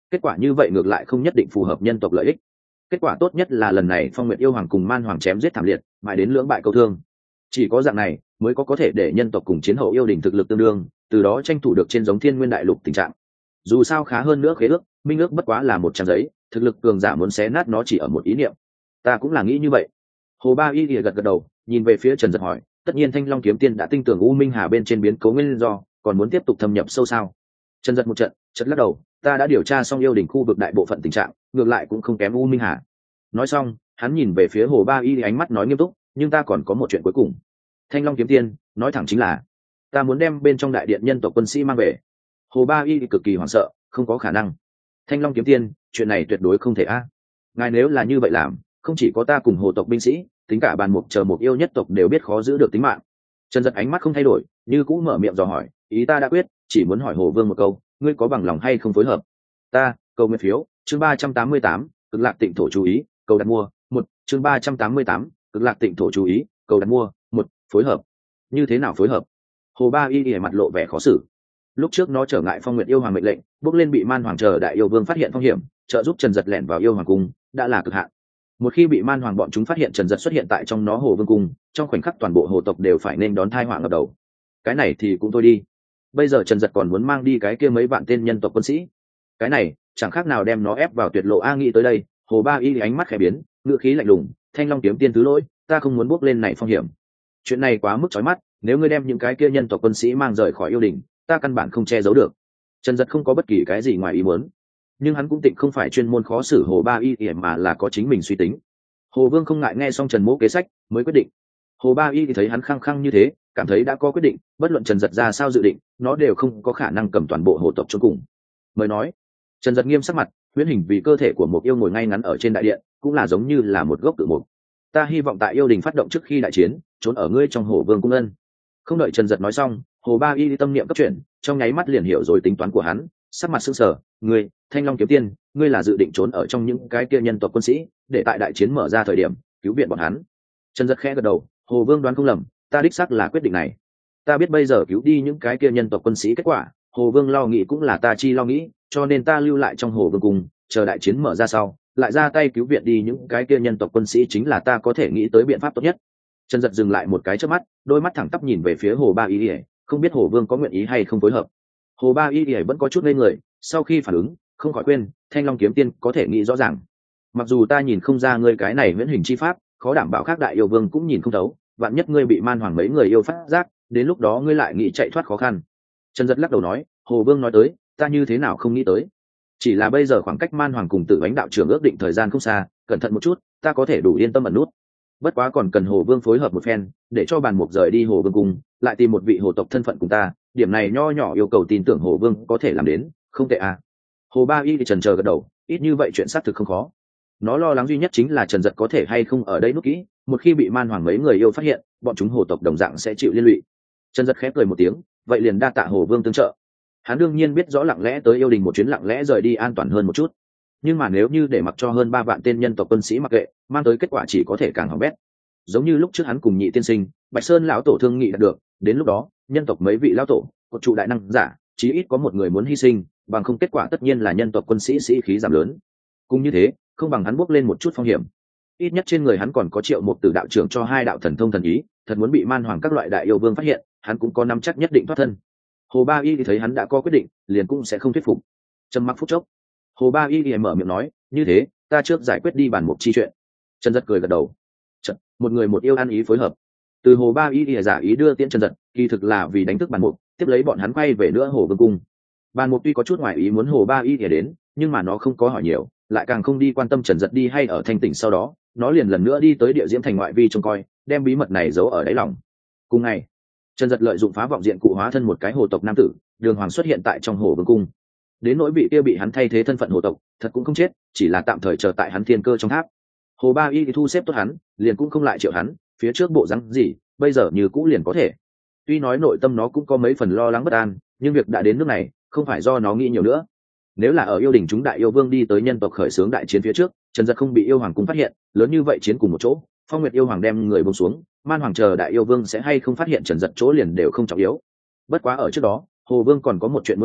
[SPEAKER 1] kết quả như vậy ngược lại không nhất định phù hợp nhân tộc lợi ích. Kết quả tốt nhất là lần này Phong Nguyệt yêu hoàng cùng Man hoàng chém giết thảm liệt, mãi đến lưỡng bại câu thương. Chỉ có dạng này mới có có thể để nhân tộc cùng chiến hậu yêu đình thực lực tương đương, từ đó tranh thủ được trên giống Thiên Nguyên đại lục tình trạng. Dù sao khá hơn nữa khế ước, minh ước bất quá là một trang giấy, thực lực cường giả muốn xé nát nó chỉ ở một ý niệm. Ta cũng là nghĩ như vậy. Hồ Ba Y gật gật đầu, nhìn về phía Trần Dật hỏi, tất nhiên Thanh Long kiếm tiên đã tinh tường U Minh Hà bên trên biến cố nguyên do, còn muốn tiếp tục thâm nhập sâu sao? Trần Dật một trận, chợt lắc đầu, ta đã điều tra xong yêu đình khu vực đại bộ phận tình trạng, ngược lại cũng không kém U Minh Hà. Nói xong, hắn nhìn về phía Hồ Ba Y, ánh mắt nói nghiêm túc, nhưng ta còn có một chuyện cuối cùng. Thanh Long kiếm tiên, nói thẳng chính là, ta muốn đem bên trong đại điện nhân tộc quân sĩ mang về. Hồ Ba Y cực kỳ hoảng sợ, không có khả năng. Thanh Long kiếm tiên, chuyện này tuyệt đối không thể a. Ngài nếu là như vậy làm, không chỉ có ta cùng hồ tộc binh sĩ, tính cả bàn mục chờ một yêu nhất tộc đều biết khó giữ được tính mạng. Trần Dật ánh mắt không thay đổi, như cũng mở miệng dò hỏi, ý ta đã quyết, chỉ muốn hỏi Hồ Vương một câu, ngươi có bằng lòng hay không phối hợp? Ta, cầu nguyện phiếu, chương ba trăm tám mươi tám, Cực Lạc Tịnh Thổ chú ý, cầu đặt mua, một, chương ba trăm tám mươi tám, Cực Lạc Tịnh Thổ chú ý, cầu đặt mua, một, phối hợp. Như thế nào phối hợp? Hồ Ba Y ỉa mặt lộ vẻ khó xử. Lúc trước nó trở ngại Phong Nguyệt yêu hoàng mệnh lệnh, bước lên bị Man hoàng chờ đại yêu vương phát hiện phong hiểm, trợ giúp Trần Dật lẻn vào yêu hoàng cung, đã là cực hạn. Một khi bị Man hoàng bọn chúng phát hiện Trần Dật xuất hiện tại trong nó Hồ Vương cung, trong khoảnh khắc toàn bộ hồ tộc đều phải nên đón tai họa ngập đầu. Cái này thì cũng thôi đi. Bây giờ Trần Dật còn muốn mang đi cái kia mấy vạn tên nhân tộc quân sĩ. Cái này, chẳng khác nào đem nó ép vào tuyệt lộ. A nghĩ tới đây, Hồ Ba Y ánh mắt khẽ biến, ngữ khí lạnh lùng, Thanh Long kiếm tiên thứ lỗi, ta không muốn bước lên này phong hiểm. Chuyện này quá mức chói mắt, nếu ngươi đem những cái kia nhân tộc quân sĩ mang rời khỏi yêu đình, ta căn bản không che giấu được. Trần Dật không có bất kỳ cái gì ngoài ý muốn, nhưng hắn cũng tịnh không phải chuyên môn khó xử Hồ Ba Y mà là có chính mình suy tính. Hồ Vương không ngại nghe xong Trần Mỗ kế sách, mới quyết định. Hồ Ba Y thì thấy hắn khăng khăng như thế, cảm thấy đã có quyết định, bất luận Trần Dật ra sao dự định, nó đều không có khả năng cầm toàn bộ hồ tộc chôn cùng. Mới nói, Trần Dật nghiêm sắc mặt, huyễn hình vì cơ thể của một yêu ngồi ngay ngắn ở trên đại điện, cũng là giống như là một gốc tự mục. Ta hy vọng tại yêu đình phát động trước khi đại chiến, trốn ở ngươi trong Hồ Vương cung ân. Không đợi Trần Dật nói xong, Hồ Ba Y tâm niệm cấp chuyển, trong nháy mắt liền hiểu rồi tính toán của hắn, sắc mặt sững sờ, ngươi, Thanh Long kiếm tiên, ngươi là dự định trốn ở trong những cái kia nhân tộc quân sĩ, để tại đại chiến mở ra thời điểm cứu viện bọn hắn. Trần Dật khẽ gật đầu, Hồ Vương đoán không lầm, ta đích xác là quyết định này. Ta biết bây giờ cứu đi những cái kia nhân tộc quân sĩ kết quả, Hồ Vương lo nghĩ cũng là ta chi lo nghĩ, cho nên ta lưu lại trong Hồ Vương cung, chờ đại chiến mở ra sau, lại ra tay cứu viện đi những cái kia nhân tộc quân sĩ chính là ta có thể nghĩ tới biện pháp tốt nhất. Trần Dật dừng lại một cái chớp mắt, đôi mắt thẳng tắp nhìn về phía Hồ Ba Y, không biết Hồ Vương có nguyện ý hay không phối hợp. Hồ Ba Y vẫn có chút ngây người, sau khi phản ứng, không khỏi quên, Thanh Long kiếm tiên có thể nghĩ rõ ràng. Mặc dù ta nhìn không ra ngươi cái này viễn hình chi pháp, khó đảm bảo khác đại yêu vương cũng nhìn không thấu, vạn nhất ngươi bị Man hoàng mấy người yêu phát giác, đến lúc đó ngươi lại nghĩ chạy thoát khó khăn. Trần Dật lắc đầu nói, Hồ Vương nói tới, ta như thế nào không nghĩ tới. Chỉ là bây giờ khoảng cách Man hoàng cùng Tử Ánh đạo trưởng ước định thời gian không xa, cẩn thận một chút, ta có thể đủ yên tâm ẩn nút. Bất quá còn cần Hồ Vương phối hợp một phen, để cho bàn mục rời đi Hồ Vương cung, lại tìm một vị hồ tộc thân phận cùng ta, điểm này nho nhỏ yêu cầu tin tưởng Hồ Vương có thể làm đến, không tệ à. Hồ Ba Y thì trần chờ gật đầu, ít như vậy chuyện xác thực không khó. Nó lo lắng duy nhất chính là Trần Dật có thể hay không ở đây nút kỹ, một khi bị Man hoàng mấy người yêu phát hiện, bọn chúng hồ tộc đồng dạng sẽ chịu liên lụy. Trần Dật khép cười một tiếng, vậy liền đa tạ Hồ Vương tương trợ. Hắn đương nhiên biết rõ lặng lẽ tới yêu đình một chuyến lặng lẽ rời đi an toàn hơn một chút, nhưng mà nếu như để mặc cho hơn ba vạn tên nhân tộc quân sĩ mặc kệ, mang tới kết quả chỉ có thể càng hỏng bét. Giống như lúc trước hắn cùng Nhị tiên sinh, Bạch Sơn lão tổ thương nghị đạt được, đến lúc đó nhân tộc mấy vị lão tổ, cột trụ đại năng giả, chí ít có một người muốn hy sinh, bằng không kết quả tất nhiên là nhân tộc quân sĩ sĩ khí giảm lớn. Cũng như thế, không bằng hắn bước lên một chút phong hiểm. Ít nhất trên người hắn còn có Triệu Mục Tử đạo trưởng cho hai đạo thần thông thần ý, thật muốn bị Man hoàng các loại đại yêu vương phát hiện, hắn cũng có nắm chắc nhất định thoát thân. Hồ Ba Y thì thấy hắn đã có quyết định, liền cũng sẽ không thuyết phục. Trầm mặc phút chốc, Hồ Ba Y thì mở miệng nói, như thế, ta trước giải quyết đi bản mục chi chuyện. Trần Dật cười gật đầu. Chật, một người một yêu ăn ý phối hợp. Từ Hồ Ba Y thì giả ý đưa tiễn Trần Dật, kỳ thực là vì đánh thức bản mục, tiếp lấy bọn hắn quay về nữa Hồ Vương cung. Bản mục tuy có chút ngoài ý muốn Hồ Ba Y thì đến, nhưng mà nó không có hỏi nhiều, lại càng không đi quan tâm Trần Dật đi hay ở thanh tỉnh sau đó, nó liền lần nữa đi tới địa diễm thành ngoại vi trông coi, đem bí mật này giấu ở đáy lòng. Cùng ngày, Trần Dật lợi dụng phá vọng diện cụ hóa thân một cái hồ tộc nam tử, Đường Hoàng xuất hiện tại trong Hồ Vương cung. Đến nỗi vị kia bị hắn thay thế thân phận hồ tộc, thật cũng không chết, chỉ là tạm thời chờ tại hắn thiên cơ trong tháp. Hồ Ba Y thì thu xếp tốt hắn, liền cũng không lại triệu hắn, phía trước bộ rắn gì, bây giờ như cũ liền có thể. Tuy nói nội tâm nó cũng có mấy phần lo lắng bất an, nhưng việc đã đến nước này, không phải do nó nghĩ nhiều nữa. Nếu là ở yêu đình chúng đại yêu vương đi tới nhân tộc khởi xướng đại chiến phía trước, Trần Dật không bị yêu hoàng cung phát hiện, lớn như vậy chiến cùng một chỗ, Phong Nguyệt yêu hoàng đem người buông xuống, Man hoàng chờ đại yêu vương sẽ hay không phát hiện Trần Dật chỗ liền đều không trọng yếu. Bất quá ở trước đó, Hồ Vương còn có một chuyện muốn làm,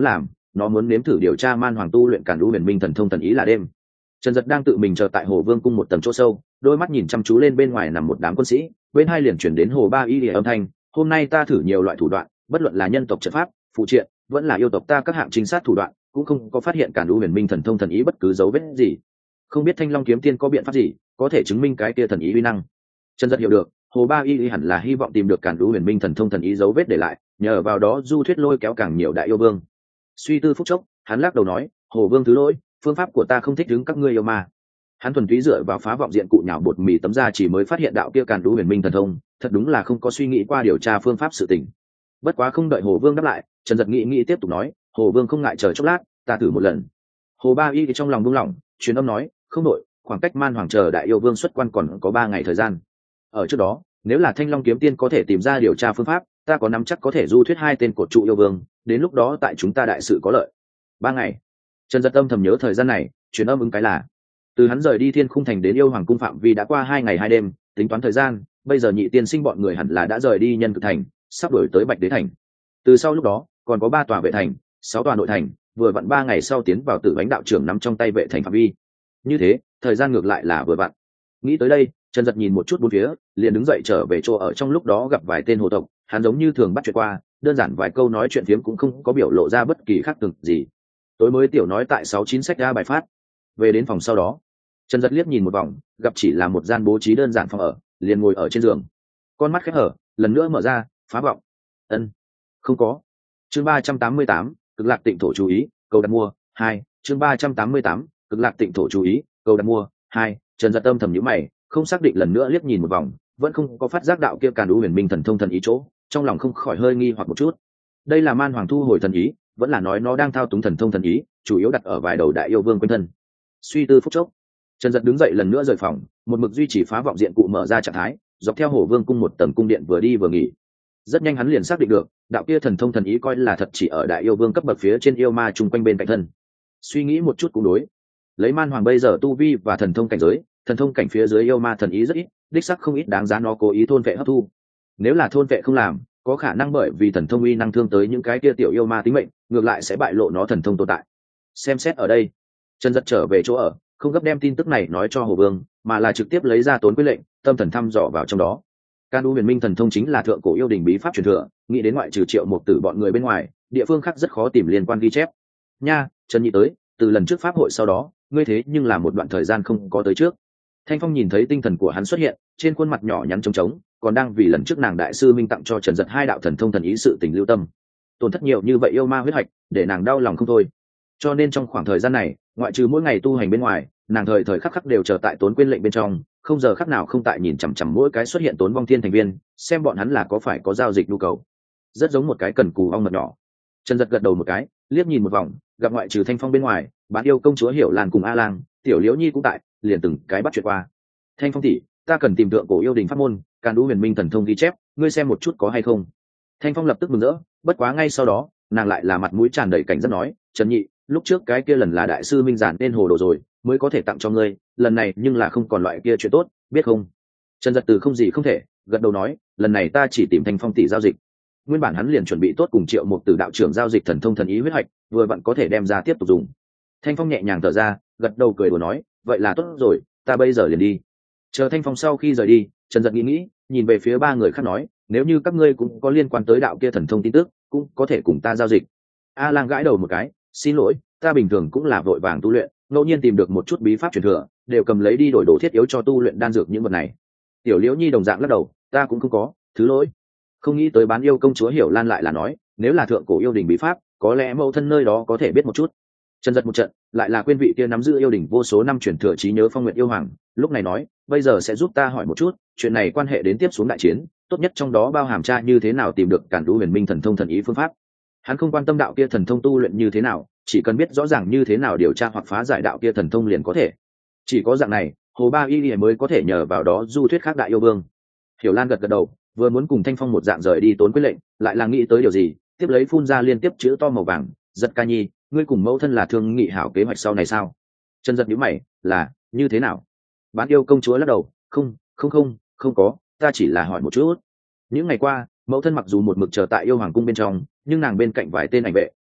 [SPEAKER 1] nó muốn nếm thử điều tra man hoàng tu luyện càn lũ huyền minh thần thông thần ý là đêm. Trần Dật đang tự mình chờ tại hồ vương cung một tầng chỗ sâu, đôi mắt nhìn chăm chú lên bên ngoài nằm một đám quân sĩ, bên hai liền chuyển đến hồ ba y lìa âm thanh. Hôm nay ta thử nhiều loại thủ đoạn, bất luận là nhân tộc trận pháp, phụ triện, vẫn là yêu tộc ta các hạng trinh sát thủ đoạn, cũng không có phát hiện càn lũ huyền minh thần thông thần ý bất cứ dấu vết gì. Không biết Thanh Long kiếm tiên có biện pháp gì có thể chứng minh cái kia thần ý uy năng. Trần Dật hiểu được, hồ ba y hẳn là hy vọng tìm được càn lũ huyền minh thần thông thần ý dấu vết để lại, nhờ vào đó du thuyết lôi kéo càng nhiều đại yêu vương. Suy tư phút chốc, hắn lắc đầu nói, hồ vương thứ lỗi, phương pháp của ta không thích đứng các ngươi yêu ma. Hắn thuần túy dựa vào phá vọng diện cụ nhào bột mì tấm ra chỉ mới phát hiện đạo kia càn lũ huyền minh thần thông, thật đúng là không có suy nghĩ qua điều tra phương pháp sự tình. Bất quá không đợi hồ vương đáp lại, Trần Dật nghĩ nghĩ tiếp tục nói, hồ vương không ngại chờ chốc lát, ta thử một lần. Hồ ba y thì trong lòng buông lỏng, truyền âm nói, không đội, khoảng cách man hoàng chờ đại yêu vương xuất quan còn có ba ngày thời gian. Ở trước đó, nếu là Thanh Long kiếm tiên có thể tìm ra điều tra phương pháp, ta có nắm chắc có thể du thuyết hai tên cột trụ yêu vương, đến lúc đó tại chúng ta đại sự có lợi. Ba ngày. Trần Dật âm thầm nhớ thời gian này, truyền âm ứng cái là từ hắn rời đi Thiên Khung thành đến yêu hoàng cung phạm vi đã qua hai ngày hai đêm, tính toán thời gian, bây giờ nhị tiên sinh bọn người hẳn là đã rời đi Nhân Cực thành, sắp đổi tới Bạch Đế thành. Từ sau lúc đó, còn có ba tòa vệ thành, sáu tòa nội thành, vừa vặn ba ngày sau tiến vào Tử Bánh đạo trưởng nắm trong tay vệ thành phạm vi. Như thế, thời gian ngược lại là vừa vặn. Nghĩ tới đây, Trần Dật nhìn một chút bốn phía, liền đứng dậy trở về chỗ ở, trong lúc đó gặp vài tên hồ tộc, hắn giống như thường bắt chuyện qua, đơn giản vài câu nói chuyện phiếm cũng không có biểu lộ ra bất kỳ khác thường gì. Tối mới tiểu nói tại sáu chín sách ra bài phát. Về đến phòng sau đó, Trần Dật liếc nhìn một vòng, gặp chỉ là một gian bố trí đơn giản phòng ở, liền ngồi ở trên giường. Con mắt khép hở, lần nữa mở ra, phá vọng. Ân, không có. Chương ba trăm tám mươi tám, Cực Lạc Tịnh thổ chú ý, cầu đặt mua, hai. Chương ba trăm tám mươi tám, Cực Lạc Tịnh thổ chú ý, cầu đặt mua, hai. Trần Dật âm thầm nhíu mày, không xác định lần nữa liếc nhìn một vòng, vẫn không có phát giác đạo kia càn lũ huyền minh thần thông thần ý chỗ, trong lòng không khỏi hơi nghi hoặc một chút. Đây là man hoàng thu hồi thần ý, vẫn là nói nó đang thao túng thần thông thần ý, chủ yếu đặt ở vài đầu đại yêu vương quanh thân. Suy tư phút chốc, Trần Dật đứng dậy lần nữa rời phòng, một mực duy trì phá vọng diện cụ mở ra trạng thái, dọc theo hồ vương cung một tầng cung điện vừa đi vừa nghỉ. Rất nhanh hắn liền xác định được, đạo kia thần thông thần ý coi là thật chỉ ở đại yêu vương cấp bậc phía trên yêu ma chung quanh bên cạnh thân. Suy nghĩ một chút cũng đối. Lấy man hoàng bây giờ tu vi và thần thông cảnh giới, thần thông cảnh phía dưới yêu ma thần ý rất ít, đích sắc không ít đáng giá nó cố ý thôn vệ hấp thu. Nếu là thôn vệ không làm, có khả năng bởi vì thần thông uy năng thương tới những cái kia tiểu yêu ma tính mệnh, ngược lại sẽ bại lộ nó thần thông tồn tại. Xem xét ở đây, Trần Dật trở về chỗ ở, không gấp đem tin tức này nói cho hồ vương, mà là trực tiếp lấy ra tốn quyết lệnh, tâm thần thăm dò vào trong đó. Càn lũ huyền minh thần thông chính là thượng cổ yêu đình bí pháp truyền thừa, nghĩ đến ngoại trừ Triệu Mục Tử bọn người bên ngoài, địa phương khác rất khó tìm liên quan ghi chép. Nha, Trần Nhị tới, từ lần trước pháp hội sau đó, ngươi thế nhưng là một đoạn thời gian không có tới trước. Thanh Phong nhìn thấy tinh thần của hắn xuất hiện, trên khuôn mặt nhỏ nhắn trống trống, còn đang vì lần trước nàng đại sư minh tặng cho Trần Dật hai đạo thần thông thần ý sự tình lưu tâm. Tổn thất nhiều như vậy yêu ma huyết hạch, để nàng đau lòng không thôi. Cho nên trong khoảng thời gian này, ngoại trừ mỗi ngày tu hành bên ngoài, nàng thời thời khắc khắc đều chờ tại Tốn Quyên lệnh bên trong, không giờ khắc nào không tại nhìn chằm chằm mỗi cái xuất hiện Tốn Vong Thiên thành viên, xem bọn hắn là có phải có giao dịch nhu cầu. Rất giống một cái cần cù ong mật nhỏ. Trần Dật gật đầu một cái, liếc nhìn một vòng, gặp ngoại trừ Thanh Phong bên ngoài, Bán Yêu công chúa Hiểu Lan cùng A Lang, Tiểu Liễu Nhi cũng tại, liền từng cái bắt chuyện qua. Thanh Phong tỷ, ta cần tìm thượng cổ yêu đình pháp môn, Càn lũ huyền minh thần thông ghi chép, ngươi xem một chút có hay không. Thanh Phong lập tức mừng rỡ, bất quá ngay sau đó, nàng lại là mặt mũi tràn đầy cảnh giác nói, Trần Nhị, lúc trước cái kia lần là đại sư minh giản nên hồ đồ rồi, mới có thể tặng cho ngươi, lần này nhưng là không còn loại kia chuyện tốt, biết không? Trần Dật từ không gì không thể, gật đầu nói, lần này ta chỉ tìm Thanh Phong tỷ giao dịch. Nguyên bản hắn liền chuẩn bị tốt cùng Triệu Mục Tử đạo trưởng giao dịch thần thông thần ý huyết hạch, vừa vặn có thể đem ra tiếp tục dùng. Thanh Phong nhẹ nhàng thở ra, gật đầu cười đùa nói, vậy là tốt rồi, ta bây giờ liền đi. Chờ Thanh Phong sau khi rời đi, Trần Dật nghĩ nghĩ, nhìn về phía ba người khác nói, nếu như các ngươi cũng có liên quan tới đạo kia thần thông tin tức, cũng có thể cùng ta giao dịch. A Lang gãi đầu một cái, xin lỗi, ta bình thường cũng là vội vàng tu luyện, ngẫu nhiên tìm được một chút bí pháp truyền thừa, đều cầm lấy đi đổi đồ thiết yếu cho tu luyện đan dược những vật này. Tiểu Liễu Nhi đồng dạng lắc đầu, ta cũng không có, thứ lỗi. Không nghĩ tới Bán Yêu công chúa Hiểu Lan lại là nói, nếu là thượng cổ yêu đình bí pháp, có lẽ mẫu thân nơi đó có thể biết một chút. Trần Dật một trận, lại là quên vị kia nắm giữ yêu đình vô số năm truyền thừa trí nhớ Phong Nguyệt yêu hoàng, lúc này nói, bây giờ sẽ giúp ta hỏi một chút, chuyện này quan hệ đến tiếp xuống đại chiến, tốt nhất trong đó bao hàm tra như thế nào tìm được Càn lũ huyền minh thần thông thần ý phương pháp. Hắn không quan tâm đạo kia thần thông tu luyện như thế nào, chỉ cần biết rõ ràng như thế nào điều tra hoặc phá giải đạo kia thần thông liền có thể. Chỉ có dạng này, Hồ Ba Y mới có thể nhờ vào đó du thuyết khác đại yêu vương. Hiểu Lan gật gật đầu, vừa muốn cùng Thanh Phong một dạng rời đi Tốn Quyết lệnh, lại là nghĩ tới điều gì, tiếp lấy phun ra liên tiếp chữ to màu vàng, Dật ca nhi, ngươi cùng mẫu thân là thương nghị hảo kế hoạch sau này sao? Trần Dật nhíu mày, là như thế nào? Bán Yêu công chúa lắc đầu, không, không không, không có, ta chỉ là hỏi một chút. Những ngày qua, mẫu thân mặc dù một mực chờ tại yêu hoàng cung bên trong, nhưng nàng bên cạnh vài tên ảnh vệ,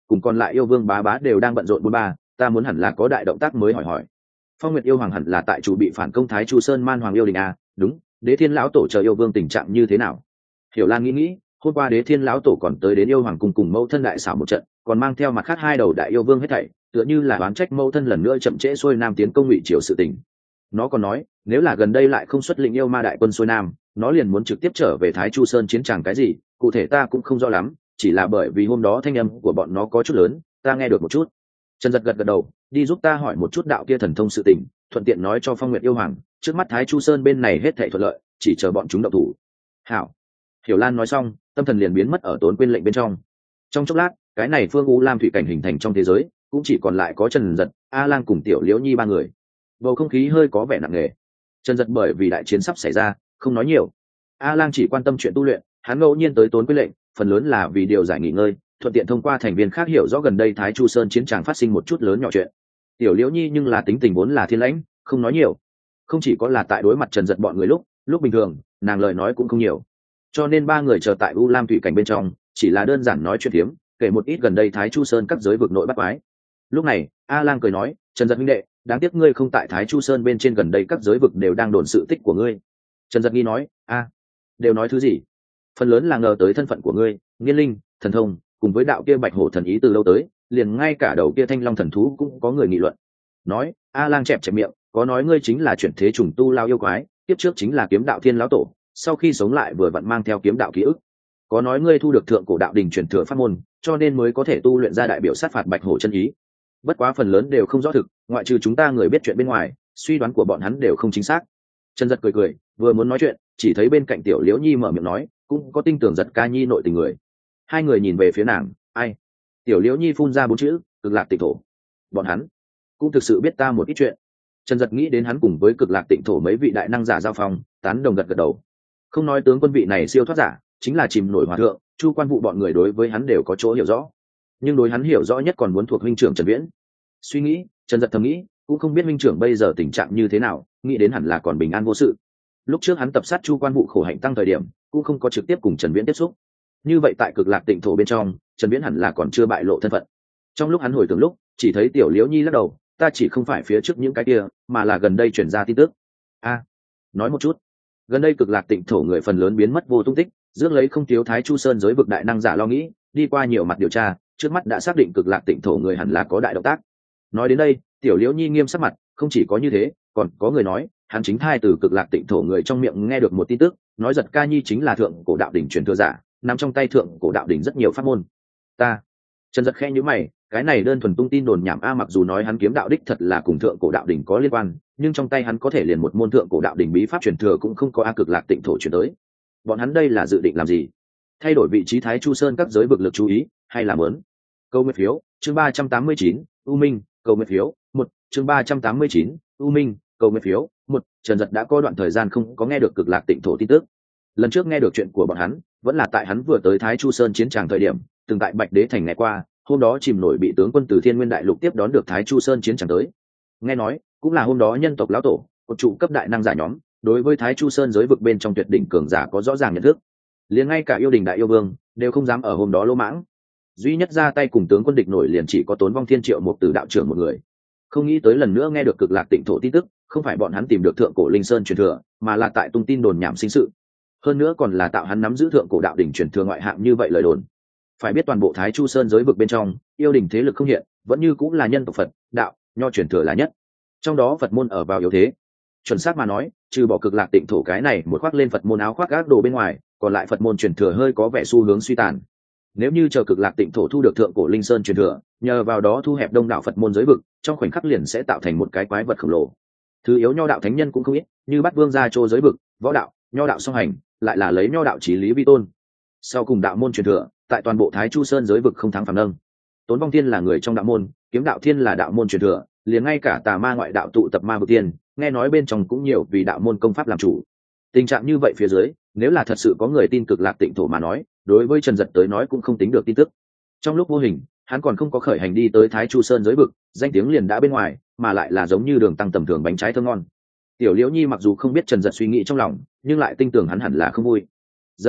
[SPEAKER 1] cùng còn lại yêu vương bá bá đều đang bận rộn bôn ba, ta muốn hẳn là có đại động tác mới hỏi hỏi. Phong Nguyệt yêu hoàng hẳn là tại chủ bị phản công Thái Chu Sơn Man Hoàng yêu đình à? Đúng, Đế Thiên lão tổ chờ yêu vương tình trạng như thế nào? Hiểu Lan nghĩ nghĩ, hôm qua Đế Thiên lão tổ còn tới đến yêu hoàng cùng cùng mẫu thân đại xảo một trận, còn mang theo mặt khác hai đầu đại yêu vương hết thảy, tựa như là oán trách mẫu thân lần nữa chậm trễ xuôi nam tiến công Ngụy Triều sự tình. Nó còn nói, nếu là gần đây lại không xuất lĩnh yêu ma đại quân xuôi nam, nó liền muốn trực tiếp trở về Thái Chu Sơn chiến tràng cái gì, cụ thể ta cũng không rõ lắm, chỉ là bởi vì hôm đó thanh âm của bọn nó có chút lớn, ta nghe được một chút. Trần Giật gật gật đầu, đi giúp ta hỏi một chút đạo kia thần thông sự tình, thuận tiện nói cho Phong Nguyệt yêu hoàng, trước mắt Thái Chu Sơn bên này hết thảy thuận lợi, chỉ chờ bọn chúng động thủ. Hảo. Hiểu Lan nói xong, tâm thần liền biến mất ở Tốn Quyên lệnh bên trong. Trong chốc lát, cái này Phương U Lam thủy cảnh hình thành trong thế giới, cũng chỉ còn lại có Trần Giật, A Lang cùng Tiểu Liễu Nhi ba người. Bầu không khí hơi có vẻ nặng nề. Trần Giật bởi vì đại chiến sắp xảy ra, không nói nhiều. A Lang chỉ quan tâm chuyện tu luyện, hắn ngẫu nhiên tới Tốn Quyên lệnh, phần lớn là vì điều giải nghỉ ngơi, thuận tiện thông qua thành viên khác hiểu rõ gần đây Thái Chu Sơn chiến tràng phát sinh một chút lớn nhỏ chuyện. Tiểu Liễu Nhi nhưng là tính tình vốn là thiên lãnh, không nói nhiều. Không chỉ có là tại đối mặt Trần Giật bọn người lúc, lúc bình thường, nàng lời nói cũng không nhiều. Cho nên ba người chờ tại U Lam thủy cảnh bên trong, chỉ là đơn giản nói chuyện thiếm, kể một ít gần đây Thái Chu Sơn các giới vực nội bắt quái. Lúc này, A Lang cười nói, Trần Giật huynh đệ, đáng tiếc ngươi không tại Thái Chu Sơn bên trên, gần đây các giới vực đều đang đồn sự tích của ngươi. Trần Giật nghi nói, a, đều nói thứ gì? Phần lớn là ngờ tới thân phận của ngươi, nghiên linh, thần thông, cùng với đạo kia bạch hổ thần ý từ lâu tới, liền ngay cả đầu kia thanh long thần thú cũng có người nghị luận. Nói, A Lang chẹp chẹp miệng, có nói ngươi chính là chuyển thế trùng tu lao yêu quái, tiếp trước chính là kiếm đạo thiên lão tổ, sau khi sống lại vừa vặn mang theo kiếm đạo ký ức. Có nói ngươi thu được thượng cổ đạo đình truyền thừa pháp môn, cho nên mới có thể tu luyện ra đại biểu sát phạt bạch hổ chân ý. Bất quá phần lớn đều không rõ thực, ngoại trừ chúng ta người biết chuyện bên ngoài, suy đoán của bọn hắn đều không chính xác. Trần Giật cười cười, vừa muốn nói chuyện, chỉ thấy bên cạnh Tiểu Liễu Nhi mở miệng nói, cũng có tin tưởng Giật ca nhi nội tình người. Hai người nhìn về phía nàng, ai? Tiểu Liễu Nhi phun ra bốn chữ, Cực Lạc Tịnh Thổ. Bọn hắn cũng thực sự biết ta một ít chuyện. Trần Giật nghĩ đến hắn cùng với Cực Lạc Tịnh Thổ mấy vị đại năng giả giao phong, tán đồng gật gật đầu. Không nói tướng quân vị này siêu thoát giả, chính là chìm nổi hòa thượng, Chu Quan Vụ bọn người đối với hắn đều có chỗ hiểu rõ, nhưng đối hắn hiểu rõ nhất còn muốn thuộc huynh trưởng Trần Viễn. Suy nghĩ, Trần Giật thầm nghĩ, cũng không biết huynh trưởng bây giờ tình trạng như thế nào, nghĩ đến hẳn là còn bình an vô sự. Lúc trước hắn tập sát Chu Quan Vụ khổ hạnh tăng thời điểm, cũng không có trực tiếp cùng Trần Viễn tiếp xúc. Như vậy tại Cực Lạc Tịnh Thổ bên trong, Trần Viễn hẳn là còn chưa bại lộ thân phận. Trong lúc hắn hồi tưởng lúc, chỉ thấy Tiểu Liễu Nhi lắc đầu, ta chỉ không phải phía trước những cái kia, mà là gần đây chuyển ra tin tức. A, nói một chút. Gần đây Cực Lạc Tịnh Thổ người phần lớn biến mất vô tung tích, rước lấy không thiếu Thái Chu Sơn giới vực đại năng giả lo nghĩ, đi qua nhiều mặt điều tra, trước mắt đã xác định Cực Lạc Tịnh Thổ người hẳn là có đại động tác. Nói đến đây, Tiểu Liễu Nhi nghiêm sắc mặt, không chỉ có như thế, còn có người nói, hắn chính thai từ Cực Lạc Tịnh Thổ người trong miệng nghe được một tin tức, nói Giật ca nhi chính là thượng cổ đạo đỉnh truyền thừa giả, nằm trong tay thượng cổ đạo đỉnh rất nhiều pháp môn. Ta, Trần Giật khẽ nhíu mày, cái này đơn thuần tung tin đồn nhảm a, mặc dù nói hắn kiếm đạo đích thật là cùng thượng cổ đạo đỉnh có liên quan, nhưng trong tay hắn có thể liền một môn thượng cổ đạo đỉnh bí pháp truyền thừa cũng không có a. Cực Lạc Tịnh Thổ truyền tới. Bọn hắn đây là dự định làm gì? Thay đổi vị trí Thái Chu Sơn các giới vực lực chú ý, hay là mớn? Câu nguyện phiếu, chương ba trăm tám mươi chín, U Minh, câu nguyện phiếu, một, chương ba trăm tám mươi chín, U Minh, câu nguyện phiếu, một. Trần Giật đã có đoạn thời gian không có nghe được Cực Lạc Tịnh Thổ tin tức. Lần trước nghe được chuyện của bọn hắn, vẫn là tại hắn vừa tới Thái Chu Sơn chiến tràng thời điểm, từng tại Bạch Đế thành ngày qua, hôm đó chìm nổi bị tướng quân từ Thiên Nguyên Đại Lục tiếp đón được Thái Chu Sơn chiến tràng tới. Nghe nói, cũng là hôm đó nhân tộc lão tổ, một trụ cấp đại năng giả nhóm, đối với Thái Chu Sơn giới vực bên trong tuyệt đỉnh cường giả có rõ ràng nhận thức. Liền ngay cả yêu đình đại yêu vương đều không dám ở hôm đó lỗ mãng, duy nhất ra tay cùng tướng quân địch nổi liền chỉ có Tốn Vong Thiên Triệu một từ đạo trưởng một người. Không nghĩ tới lần nữa nghe được Cực Lạc Tịnh Thổ tin tức, không phải bọn hắn tìm được thượng cổ linh sơn truyền thừa, mà là tại tung tin đồn nhảm sinh sự. Hơn nữa còn là tạo hắn nắm giữ thượng cổ đạo đỉnh truyền thừa ngoại hạng như vậy lời đồn. Phải biết toàn bộ Thái Chu Sơn giới vực bên trong, yêu đình thế lực không hiện, vẫn như cũng là nhân tộc Phật, đạo, nho truyền thừa là nhất. Trong đó Phật môn ở vào yếu thế. Chuẩn xác mà nói, trừ bỏ Cực Lạc Tịnh Thổ cái này một khoác lên Phật môn áo khoác gác đồ bên ngoài, còn lại Phật môn truyền thừa hơi có vẻ xu hướng suy tàn. Nếu như chờ Cực Lạc Tịnh Thổ thu được thượng cổ linh sơn truyền thừa, nhờ vào đó thu hẹp đông đảo Phật môn giới vực, trong khoảnh khắc liền sẽ tạo thành một cái quái vật khổng lồ. Thứ yếu nho đạo thánh nhân cũng không ít, như Bát Vương gia Trô giới vực, võ đạo, nho đạo song hành, lại là lấy nho đạo chí lý vi tôn. Sau cùng đạo môn truyền thừa, tại toàn bộ Thái Chu Sơn giới vực không thắng phàm nâng. Tốn Vong Thiên là người trong đạo môn, Kiếm đạo thiên là đạo môn truyền thừa, liền ngay cả tà ma ngoại đạo tụ tập ma vực tiên, nghe nói bên trong cũng nhiều vì đạo môn công pháp làm chủ. Tình trạng như vậy phía dưới, nếu là thật sự có người tin Cực Lạc Tịnh Thổ mà nói, đối với Trần Giật tới nói cũng không tính được tin tức. Trong lúc vô hình, hắn còn không có khởi hành đi tới Thái Chu Sơn giới vực, danh tiếng liền đã bên ngoài, mà lại là giống như đường tăng tầm thường bánh trái thơm ngon. Tiểu Liễu Nhi mặc dù không biết Trần Giật suy nghĩ trong lòng, nhưng lại tin tưởng hắn hẳn là không vui. Giật ca,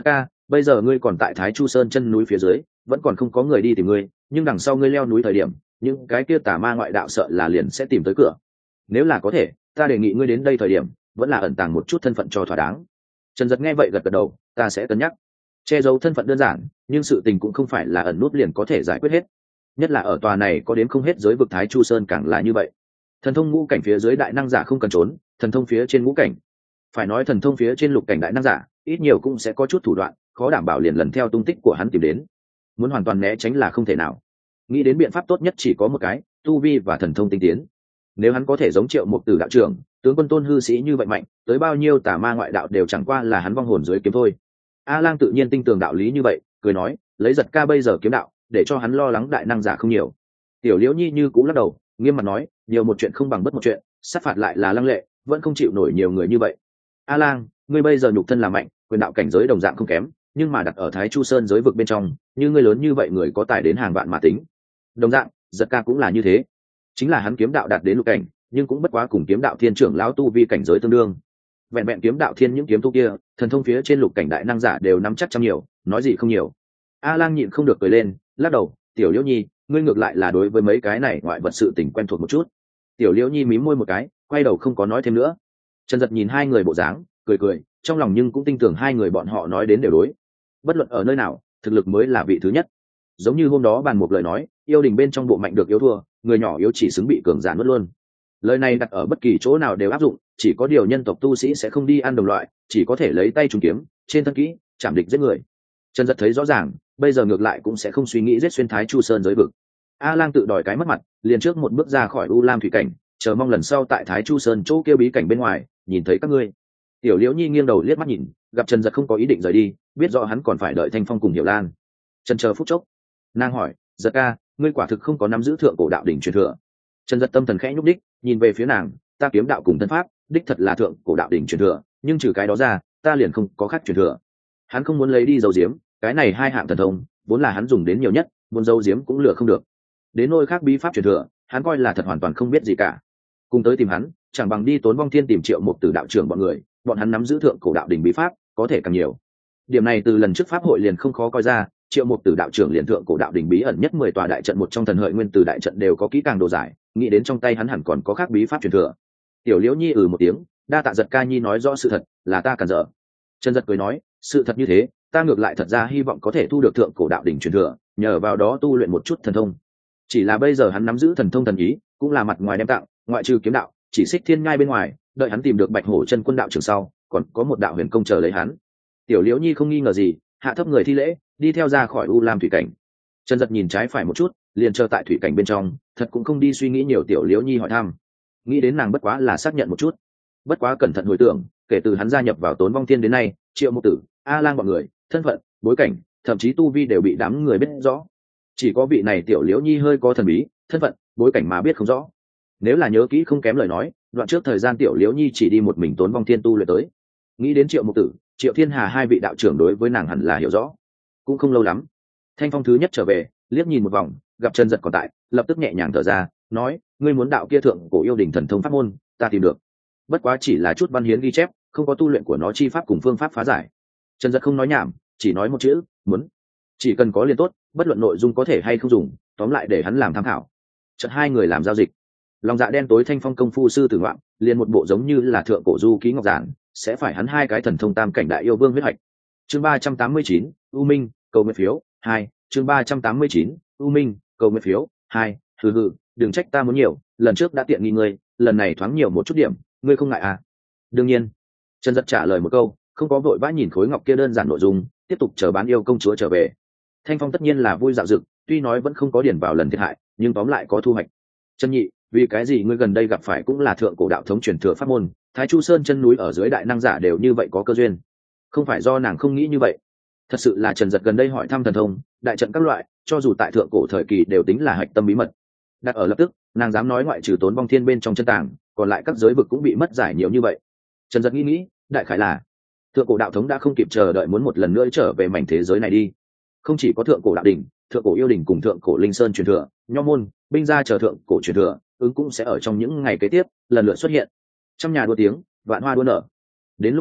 [SPEAKER 1] bây giờ ngươi còn tại Thái Chu Sơn chân núi phía dưới, vẫn còn không có người đi tìm ngươi, nhưng đằng sau ngươi leo núi thời điểm, những cái kia tà ma ngoại đạo sợ là liền sẽ tìm tới cửa. Nếu là có thể, ta đề nghị ngươi đến đây thời điểm, vẫn là ẩn tàng một chút thân phận cho thỏa đáng. Trần Dật nghe vậy gật gật đầu, ta sẽ cân nhắc. Che giấu thân phận đơn giản, nhưng sự tình cũng không phải là ẩn nút liền có thể giải quyết hết. Nhất là ở tòa này có đến không hết giới vực Thái Chu Sơn càng là như vậy. Thần thông ngũ cảnh phía dưới đại năng giả không cần trốn, thần thông phía trên ngũ cảnh, phải nói thần thông phía trên lục cảnh đại năng giả, ít nhiều cũng sẽ có chút thủ đoạn, khó đảm bảo liền lần theo tung tích của hắn tìm đến. Muốn hoàn toàn né tránh là không thể nào. Nghĩ đến biện pháp tốt nhất chỉ có một cái, tu vi và thần thông tinh tiến. Nếu hắn có thể giống Triệu Mục Tử đạo trưởng, tướng quân tôn hư sĩ như vậy mạnh, tới bao nhiêu tà ma ngoại đạo đều chẳng qua là hắn vong hồn dưới kiếm thôi. A Lang tự nhiên tin tưởng đạo lý như vậy, cười nói, lấy Giật ca bây giờ kiếm đạo, để cho hắn lo lắng đại năng giả không nhiều. Tiểu Liễu Nhi như cũng lắc đầu, nghiêm mặt nói, nhiều một chuyện không bằng bất một chuyện, sát phạt lại là lăng lệ, vẫn không chịu nổi nhiều người như vậy. A Lang, ngươi bây giờ nhục thân là mạnh, quyền đạo cảnh giới đồng dạng không kém, nhưng mà đặt ở Thái Chu Sơn giới vực bên trong, như ngươi lớn như vậy người có tài đến hàng vạn mà tính. Đồng dạng, Giật ca cũng là như thế, chính là hắn kiếm đạo đạt đến lục cảnh, nhưng cũng bất quá cùng kiếm đạo thiên trưởng lão tu vi cảnh giới tương đương. Vẹn vẹn kiếm đạo thiên những kiếm tu kia, thần thông phía trên lục cảnh đại năng giả đều nắm chắc trăm nhiều, nói gì không nhiều. A Lang nhịn không được cười lên, lắc đầu, Tiểu Liễu Nhi, ngươi ngược lại là đối với mấy cái này ngoại vật sự tình quen thuộc một chút. Tiểu Liễu Nhi mím môi một cái, quay đầu không có nói thêm nữa. Trần Dật nhìn hai người bộ dáng, cười cười, trong lòng nhưng cũng tin tưởng hai người bọn họ nói đến đều đối. Bất luận ở nơi nào, thực lực mới là vị thứ nhất. Giống như hôm đó bàn một lời nói, yêu đình bên trong bộ mạnh được yếu thua, người nhỏ yếu chỉ xứng bị cường giả nuốt luôn. Lời này đặt ở bất kỳ chỗ nào đều áp dụng, chỉ có điều nhân tộc tu sĩ sẽ không đi ăn đồng loại, chỉ có thể lấy tay trùng kiếm, trên thân kỹ, chạm địch giết người. Trần Dật thấy rõ ràng, bây giờ ngược lại cũng sẽ không suy nghĩ giết xuyên Thái Chu Sơn giới vực. A Lang tự đòi cái mất mặt, liền trước một bước ra khỏi U Lam thủy cảnh, chờ mong lần sau tại Thái Chu Sơn chỗ kêu bí cảnh bên ngoài, nhìn thấy các ngươi. Tiểu Liễu Nhi nghiêng đầu liếc mắt nhìn, gặp Trần Dật không có ý định rời đi, biết rõ hắn còn phải đợi Thanh Phong cùng Hiểu Lan. Trần chờ phút chốc, nàng hỏi, Dật ca, ngươi quả thực không có nắm giữ thượng cổ đạo đỉnh truyền thừa? Trần Dật tâm thần khẽ nhúc đích, nhìn về phía nàng, ta kiếm đạo cùng thân pháp, đích thật là thượng cổ đạo đỉnh truyền thừa, nhưng trừ cái đó ra, ta liền không có khác truyền thừa. Hắn không muốn lấy đi dấu diếm, cái này hai hạng thần thông, vốn là hắn dùng đến nhiều nhất, muốn dấu diếm cũng lừa không được. Đến nỗi khác bí pháp truyền thừa, hắn coi là thật hoàn toàn không biết gì cả. Cùng tới tìm hắn, chẳng bằng đi Tốn Vong Thiên tìm Triệu Mục Tử đạo trưởng bọn người, bọn hắn nắm giữ thượng cổ đạo đỉnh bí pháp, có thể càng nhiều. Điểm này từ lần trước pháp hội liền không khó coi ra, Triệu Mục Tử đạo trưởng liền thượng cổ đạo đỉnh bí ẩn nhất mười tòa đại trận một trong thần hợi nguyên tử đại trận đều có kỹ càng đồ giải, nghĩ đến trong tay hắn hẳn còn có khác bí pháp truyền thừa. Tiểu Liễu Nhi ừ một tiếng, đa tạ Giật ca nhi nói rõ sự thật, là ta cản dở. Trần Dật cười nói, sự thật như thế, ta ngược lại thật ra hy vọng có thể thu được thượng cổ đạo đỉnh truyền thừa, nhờ vào đó tu luyện một chút thần thông. Chỉ là bây giờ hắn nắm giữ thần thông thần ý, cũng là mặt ngoài đem tặng, ngoại trừ kiếm đạo, chỉ xích thiên ngai bên ngoài, đợi hắn tìm được Bạch Hổ chân quân đạo trưởng sau, còn có một đạo huyền công chờ lấy hắn. Tiểu Liễu Nhi không nghi ngờ gì, hạ thấp người thi lễ, đi theo ra khỏi U Lam thủy cảnh. Trần Dật nhìn trái phải một chút, liền chờ tại thủy cảnh bên trong, thật cũng không đi suy nghĩ nhiều. Tiểu Liễu Nhi hỏi thăm, nghĩ đến nàng bất quá là xác nhận một chút, bất quá cẩn thận hồi tưởng, kể từ hắn gia nhập vào Tốn Vong Thiên đến nay, Triệu Mục Tử, A Lang bọn người, thân phận, bối cảnh, thậm chí tu vi đều bị đám người biết rõ. Chỉ có vị này Tiểu Liễu Nhi hơi có thần bí, thân phận, bối cảnh mà biết không rõ. Nếu là nhớ kỹ không kém lời nói, đoạn trước thời gian Tiểu Liễu Nhi chỉ đi một mình Tốn Vong Thiên tu luyện tới. Nghĩ đến Triệu Mục Tử, Triệu Thiên Hà hai vị đạo trưởng đối với nàng hẳn là hiểu rõ. Cũng không lâu lắm, Thanh Phong thứ nhất trở về, liếc nhìn một vòng, gặp Trần Dật còn tại, lập tức nhẹ nhàng thở ra, nói, ngươi muốn đạo kia thượng cổ yêu đỉnh thần thông pháp môn, ta tìm được. Bất quá chỉ là chút văn hiến ghi chép, không có tu luyện của nó chi pháp cùng phương pháp phá giải. Trần Dật không nói nhảm, chỉ nói một chữ, muốn. Chỉ cần có liền tốt, bất luận nội dung có thể hay không dùng, tóm lại để hắn làm tham khảo. Chợt hai người làm giao dịch. Lòng dạ đen tối Thanh Phong công phu sư tử ngoạn, liền một bộ giống như là thượng cổ du ký ngọc giản, sẽ phải hắn hai cái thần thông tam cảnh đại yêu vương huyết hạch. Chương ba trăm tám mươi chín, U Minh, cầu nguyện phiếu, hai, chương ba trăm tám mươi chín, U Minh, cầu nguyện phiếu, hai, hừ hừ, đừng trách ta muốn nhiều, lần trước đã tiện nghi ngươi, lần này thoáng nhiều một chút điểm, ngươi không ngại à? Đương nhiên. Trần Dật trả lời một câu, không có vội vã nhìn khối ngọc kia đơn giản nội dung, tiếp tục chờ bán yêu công chúa trở về. Thanh Phong tất nhiên là vui dạo dực, tuy nói vẫn không có điển vào lần thiệt hại, nhưng tóm lại có thu hoạch. Trần Nhị, vì cái gì ngươi gần đây gặp phải cũng là thượng cổ đạo thống truyền thừa pháp môn, Thái Chu Sơn chân núi ở dưới đại năng giả đều như vậy có cơ duyên. Không phải do nàng không nghĩ như vậy. Thật sự là Trần Dật gần đây hỏi thăm thần thông, đại trận các loại, cho dù tại thượng cổ thời kỳ đều tính là hạch tâm bí mật. Đặt ở lập tức, nàng dám nói ngoại trừ Tốn Vong Thiên bên trong chân tàng, còn lại các giới vực cũng bị mất giải nhiều như vậy. Trần Dật nghĩ nghĩ, đại khái là thượng cổ đạo thống đã không kịp chờ đợi muốn một lần nữa trở về mảnh thế giới này đi. Không chỉ có thượng cổ đạo đỉnh, thượng cổ yêu đỉnh cùng thượng cổ linh sơn truyền thừa, nho môn, binh gia chờ thượng cổ truyền thừa, ứng cũng sẽ ở trong những ngày kế tiếp lần lượt xuất hiện. Trăm nhà đua tiếng, vạn hoa đua nở. Đến lúc đó,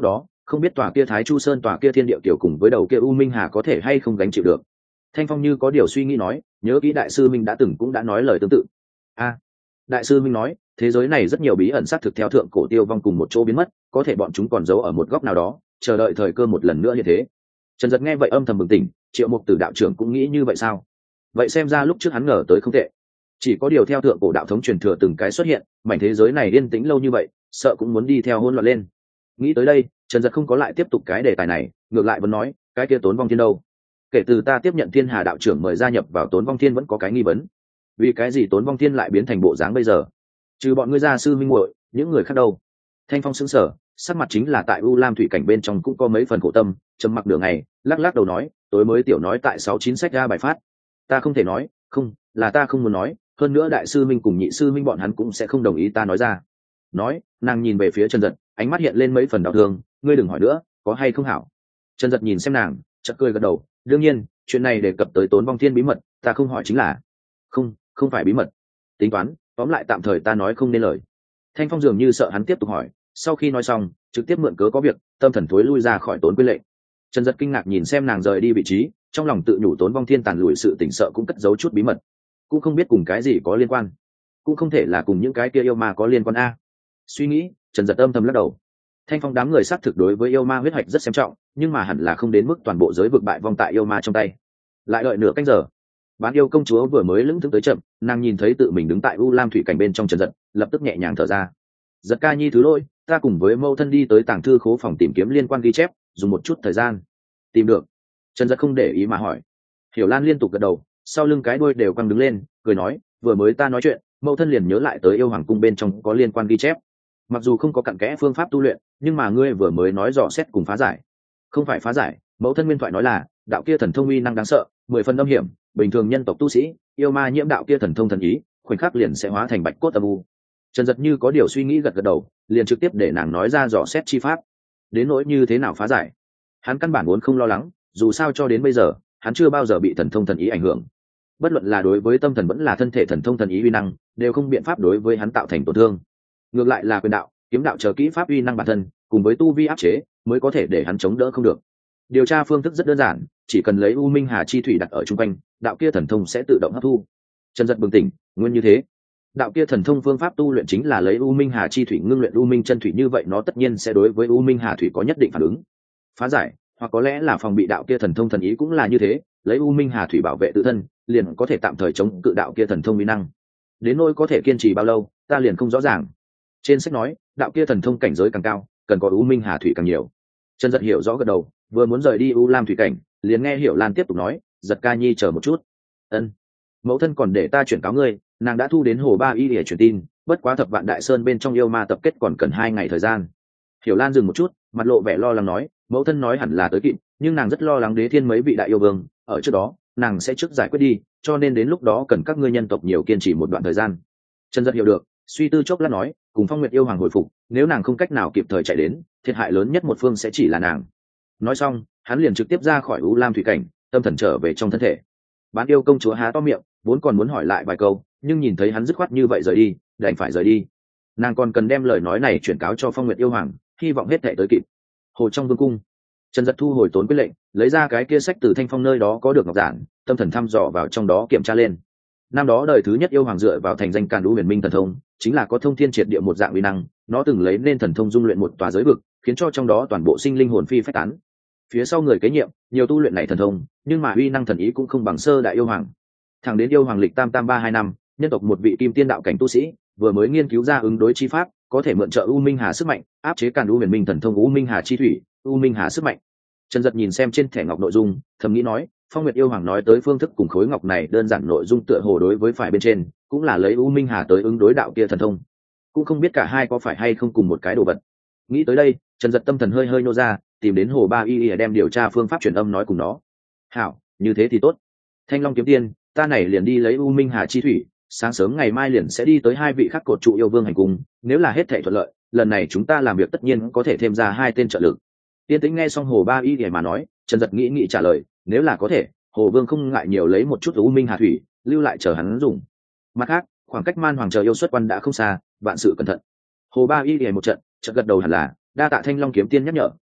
[SPEAKER 1] không biết tòa kia Thái Chu Sơn, tòa kia Thiên Địa Kiều cùng với đầu kia U Minh Hà có thể hay không gánh chịu được. Thanh Phong như có điều suy nghĩ nói, nhớ kỹ đại sư minh đã từng cũng đã nói lời tương tự. A, đại sư minh nói, thế giới này rất nhiều bí ẩn xác thực theo thượng cổ tiêu vong cùng một chỗ biến mất, có thể bọn chúng còn giấu ở một góc nào đó, chờ đợi thời cơ một lần nữa như thế. Trần Dật nghe vậy âm thầm bừng tỉnh, Triệu Mục Tử đạo trưởng cũng nghĩ như vậy sao? Vậy xem ra lúc trước hắn ngờ tới không tệ. Chỉ có điều theo thượng cổ đạo thống truyền thừa từng cái xuất hiện, mảnh thế giới này yên tĩnh lâu như vậy, sợ cũng muốn đi theo hỗn loạn lên. Nghĩ tới đây, Trần Dật không có lại tiếp tục cái đề tài này, ngược lại vẫn nói, cái kia Tốn Vong Thiên đâu? Kể từ ta tiếp nhận Thiên Hà đạo trưởng mời gia nhập vào Tốn Vong Thiên vẫn có cái nghi vấn. Vì cái gì Tốn Vong Thiên lại biến thành bộ dáng bây giờ? Trừ bọn ngươi gia sư minh muội, những người khác đâu? Thanh Phong sững sờ, sắc mặt chính là tại U Lam thủy cảnh bên trong cũng có mấy phần khổ tâm, trầm mặc nửa ngày, lắc lắc đầu nói, tối mới tiểu nói tại sáu chín sách ra bài phát. Ta không thể nói, không, là ta không muốn nói, hơn nữa đại sư minh cùng nhị sư minh bọn hắn cũng sẽ không đồng ý ta nói ra. Nói, nàng nhìn về phía Trần Dật, ánh mắt hiện lên mấy phần đau thương, ngươi đừng hỏi nữa, có hay không hảo. Trần Dật nhìn xem nàng, chợt cười gật đầu, đương nhiên, chuyện này đề cập tới Tốn Vong Thiên bí mật, ta không hỏi chính là. Không, không phải bí mật. Tính toán, tóm lại tạm thời ta nói không nên lời. Thanh Phong dường như sợ hắn tiếp tục hỏi, sau khi nói xong, trực tiếp mượn cớ có việc, tâm thần thối lui ra khỏi Tốn Quyên Lệnh. Trần Dật kinh ngạc nhìn xem nàng rời đi vị trí, trong lòng tự nhủ Tốn Vong Thiên tàn lùi sự tỉnh sợ cũng cất giấu chút bí mật, cũng không biết cùng cái gì có liên quan, cũng không thể là cùng những cái kia yêu ma có liên quan a. Suy nghĩ, Trần Dật âm thầm lắc đầu. Thanh Phong đám người xác thực đối với yêu ma huyết hoạch rất xem trọng, nhưng mà hẳn là không đến mức toàn bộ giới vực bại vong tại yêu ma trong tay. Lại đợi nửa canh giờ, Bán Yêu công chúa vừa mới lững thững tới chậm, nàng nhìn thấy tự mình đứng tại U Lam thủy cảnh bên trong Trần Dật, lập tức nhẹ nhàng thở ra. Dật ca nhi thứ lỗi, ta cùng với mâu thân đi tới tàng thư khố phòng tìm kiếm liên quan ghi chép, dùng một chút thời gian. Tìm được? Trần Dật không để ý mà hỏi. Hiểu Lan liên tục gật đầu, sau lưng cái đuôi đều căng đứng lên, cười nói, vừa mới ta nói chuyện, mâu thân liền nhớ lại tới yêu hoàng cung bên trong có liên quan ghi chép. Mặc dù không có cặn kẽ phương pháp tu luyện, nhưng mà ngươi vừa mới nói dò xét cùng phá giải. Không phải phá giải, mẫu thân nguyên thoại nói là đạo kia thần thông uy năng đáng sợ, mười phần âm hiểm, bình thường nhân tộc tu sĩ yêu ma nhiễm đạo kia thần thông thần ý, khoảnh khắc liền sẽ hóa thành bạch cốt âm u. Trần Dật như có điều suy nghĩ gật gật đầu, liền trực tiếp để nàng nói ra dò xét chi pháp. Đến nỗi như thế nào phá giải, hắn căn bản muốn không lo lắng, dù sao cho đến bây giờ hắn chưa bao giờ bị thần thông thần ý ảnh hưởng. Bất luận là đối với tâm thần vẫn là thân thể thần thông thần ý uy năng, đều không biện pháp đối với hắn tạo thành tổn thương. Ngược lại là quyền đạo, kiếm đạo chờ kỹ pháp uy năng bản thân, cùng với tu vi áp chế, mới có thể để hắn chống đỡ không được. Điều tra phương thức rất đơn giản, chỉ cần lấy U Minh Hà chi thủy đặt ở trung quanh, đạo kia thần thông sẽ tự động hấp thu. Trần Dật bừng tỉnh, nguyên như thế. Đạo kia thần thông phương pháp tu luyện chính là lấy U Minh Hà chi thủy ngưng luyện U Minh chân thủy, như vậy nó tất nhiên sẽ đối với U Minh Hà thủy có nhất định phản ứng. Phá giải, hoặc có lẽ là phòng bị đạo kia thần thông thần ý cũng là như thế, lấy U Minh Hà thủy bảo vệ tự thân, liền có thể tạm thời chống cự đạo kia thần thông uy năng. Đến nỗi có thể kiên trì bao lâu, ta liền không rõ ràng. Trên sách nói, đạo kia thần thông cảnh giới càng cao, cần có U Minh Hà thủy càng nhiều. Trần Dật hiểu rõ gật đầu, vừa muốn rời đi U Lam thủy cảnh, liền nghe Hiểu Lan tiếp tục nói, Dật ca nhi chờ một chút. Ân, mẫu thân còn để ta chuyển cáo ngươi, nàng đã thu đến Hồ Ba Y để truyền tin, bất quá Thập Vạn Đại Sơn bên trong yêu ma tập kết còn cần hai ngày thời gian. Hiểu Lan dừng một chút, mặt lộ vẻ lo lắng nói, mẫu thân nói hẳn là tới kịp, nhưng nàng rất lo lắng Đế Thiên mấy vị đại yêu vương, ở trước đó, nàng sẽ trước giải quyết đi, cho nên đến lúc đó cần các ngươi nhân tộc nhiều kiên trì một đoạn thời gian. Trần Dật hiểu được, suy tư chốc lát nói, cùng Phong Nguyệt yêu hoàng hồi phục, nếu nàng không cách nào kịp thời chạy đến, thiệt hại lớn nhất một phương sẽ chỉ là nàng. Nói xong, hắn liền trực tiếp ra khỏi U Lam thủy cảnh, tâm thần trở về trong thân thể. Bán Yêu công chúa há to miệng, vốn còn muốn hỏi lại vài câu, nhưng nhìn thấy hắn dứt khoát như vậy rời đi, đành phải rời đi. Nàng còn cần đem lời nói này chuyển cáo cho Phong Nguyệt yêu hoàng, hy vọng hết thảy tới kịp. Hồ trong vương cung, Trần Dật thu hồi Tốn Quyết lệnh, lấy ra cái kia sách từ Thanh Phong nơi đó có được ngọc giản, tâm thần thăm dò vào trong đó kiểm tra lên. Năm đó đời thứ nhất yêu hoàng dựa vào thành danh Càn Đũ Huyền Minh thần thông, chính là có thông thiên triệt địa một dạng uy năng, nó từng lấy nên thần thông dung luyện một tòa giới vực, khiến cho trong đó toàn bộ sinh linh hồn phi phách tán. Phía sau người kế nhiệm, nhiều tu luyện này thần thông, nhưng mà uy năng thần ý cũng không bằng sơ đại yêu hoàng. Thẳng đến yêu hoàng lịch tam tam ba hai năm, nhân tộc một vị kim tiên đạo cảnh tu sĩ vừa mới nghiên cứu ra ứng đối chi pháp, có thể mượn trợ U Minh Hà sức mạnh, áp chế Càn Đũ Huyền Minh thần thông U Minh Hà chi thủy, U Minh Hà sức mạnh. Trần Dật nhìn xem trên thẻ ngọc nội dung, thầm nghĩ nói, Phong Nguyệt yêu hoàng nói tới phương thức cùng khối ngọc này đơn giản nội dung tựa hồ đối với phải bên trên, cũng là lấy U Minh Hà tới ứng đối đạo kia thần thông. Cũng không biết cả hai có phải hay không cùng một cái đồ vật. Nghĩ tới đây, Trần Dật tâm thần hơi hơi nô ra, tìm đến Hồ Ba Y Y đem điều tra phương pháp truyền âm nói cùng nó. Hảo, như thế thì tốt. Thanh Long kiếm tiên, ta này liền đi lấy U Minh Hà chi thủy, sáng sớm ngày mai liền sẽ đi tới hai vị khắc cột trụ yêu vương hành cung, nếu là hết thảy thuận lợi, lần này chúng ta làm việc tất nhiên có thể thêm ra hai tên trợ lực. Tiên Tĩnh nghe xong Hồ Ba Y Y mà nói, Trần Dật nghĩ nghĩ trả lời, nếu là có thể, Hồ Vương không ngại nhiều lấy một chút U Minh Hà thủy, lưu lại chờ hắn dùng. Mặt khác, khoảng cách Man Hoàng chờ yêu xuất quan đã không xa, vạn sự cẩn thận. Hồ Ba Y Y một trận, chợt gật đầu hẳn là, đa tạ Thanh Long kiếm tiên nhắc nhở,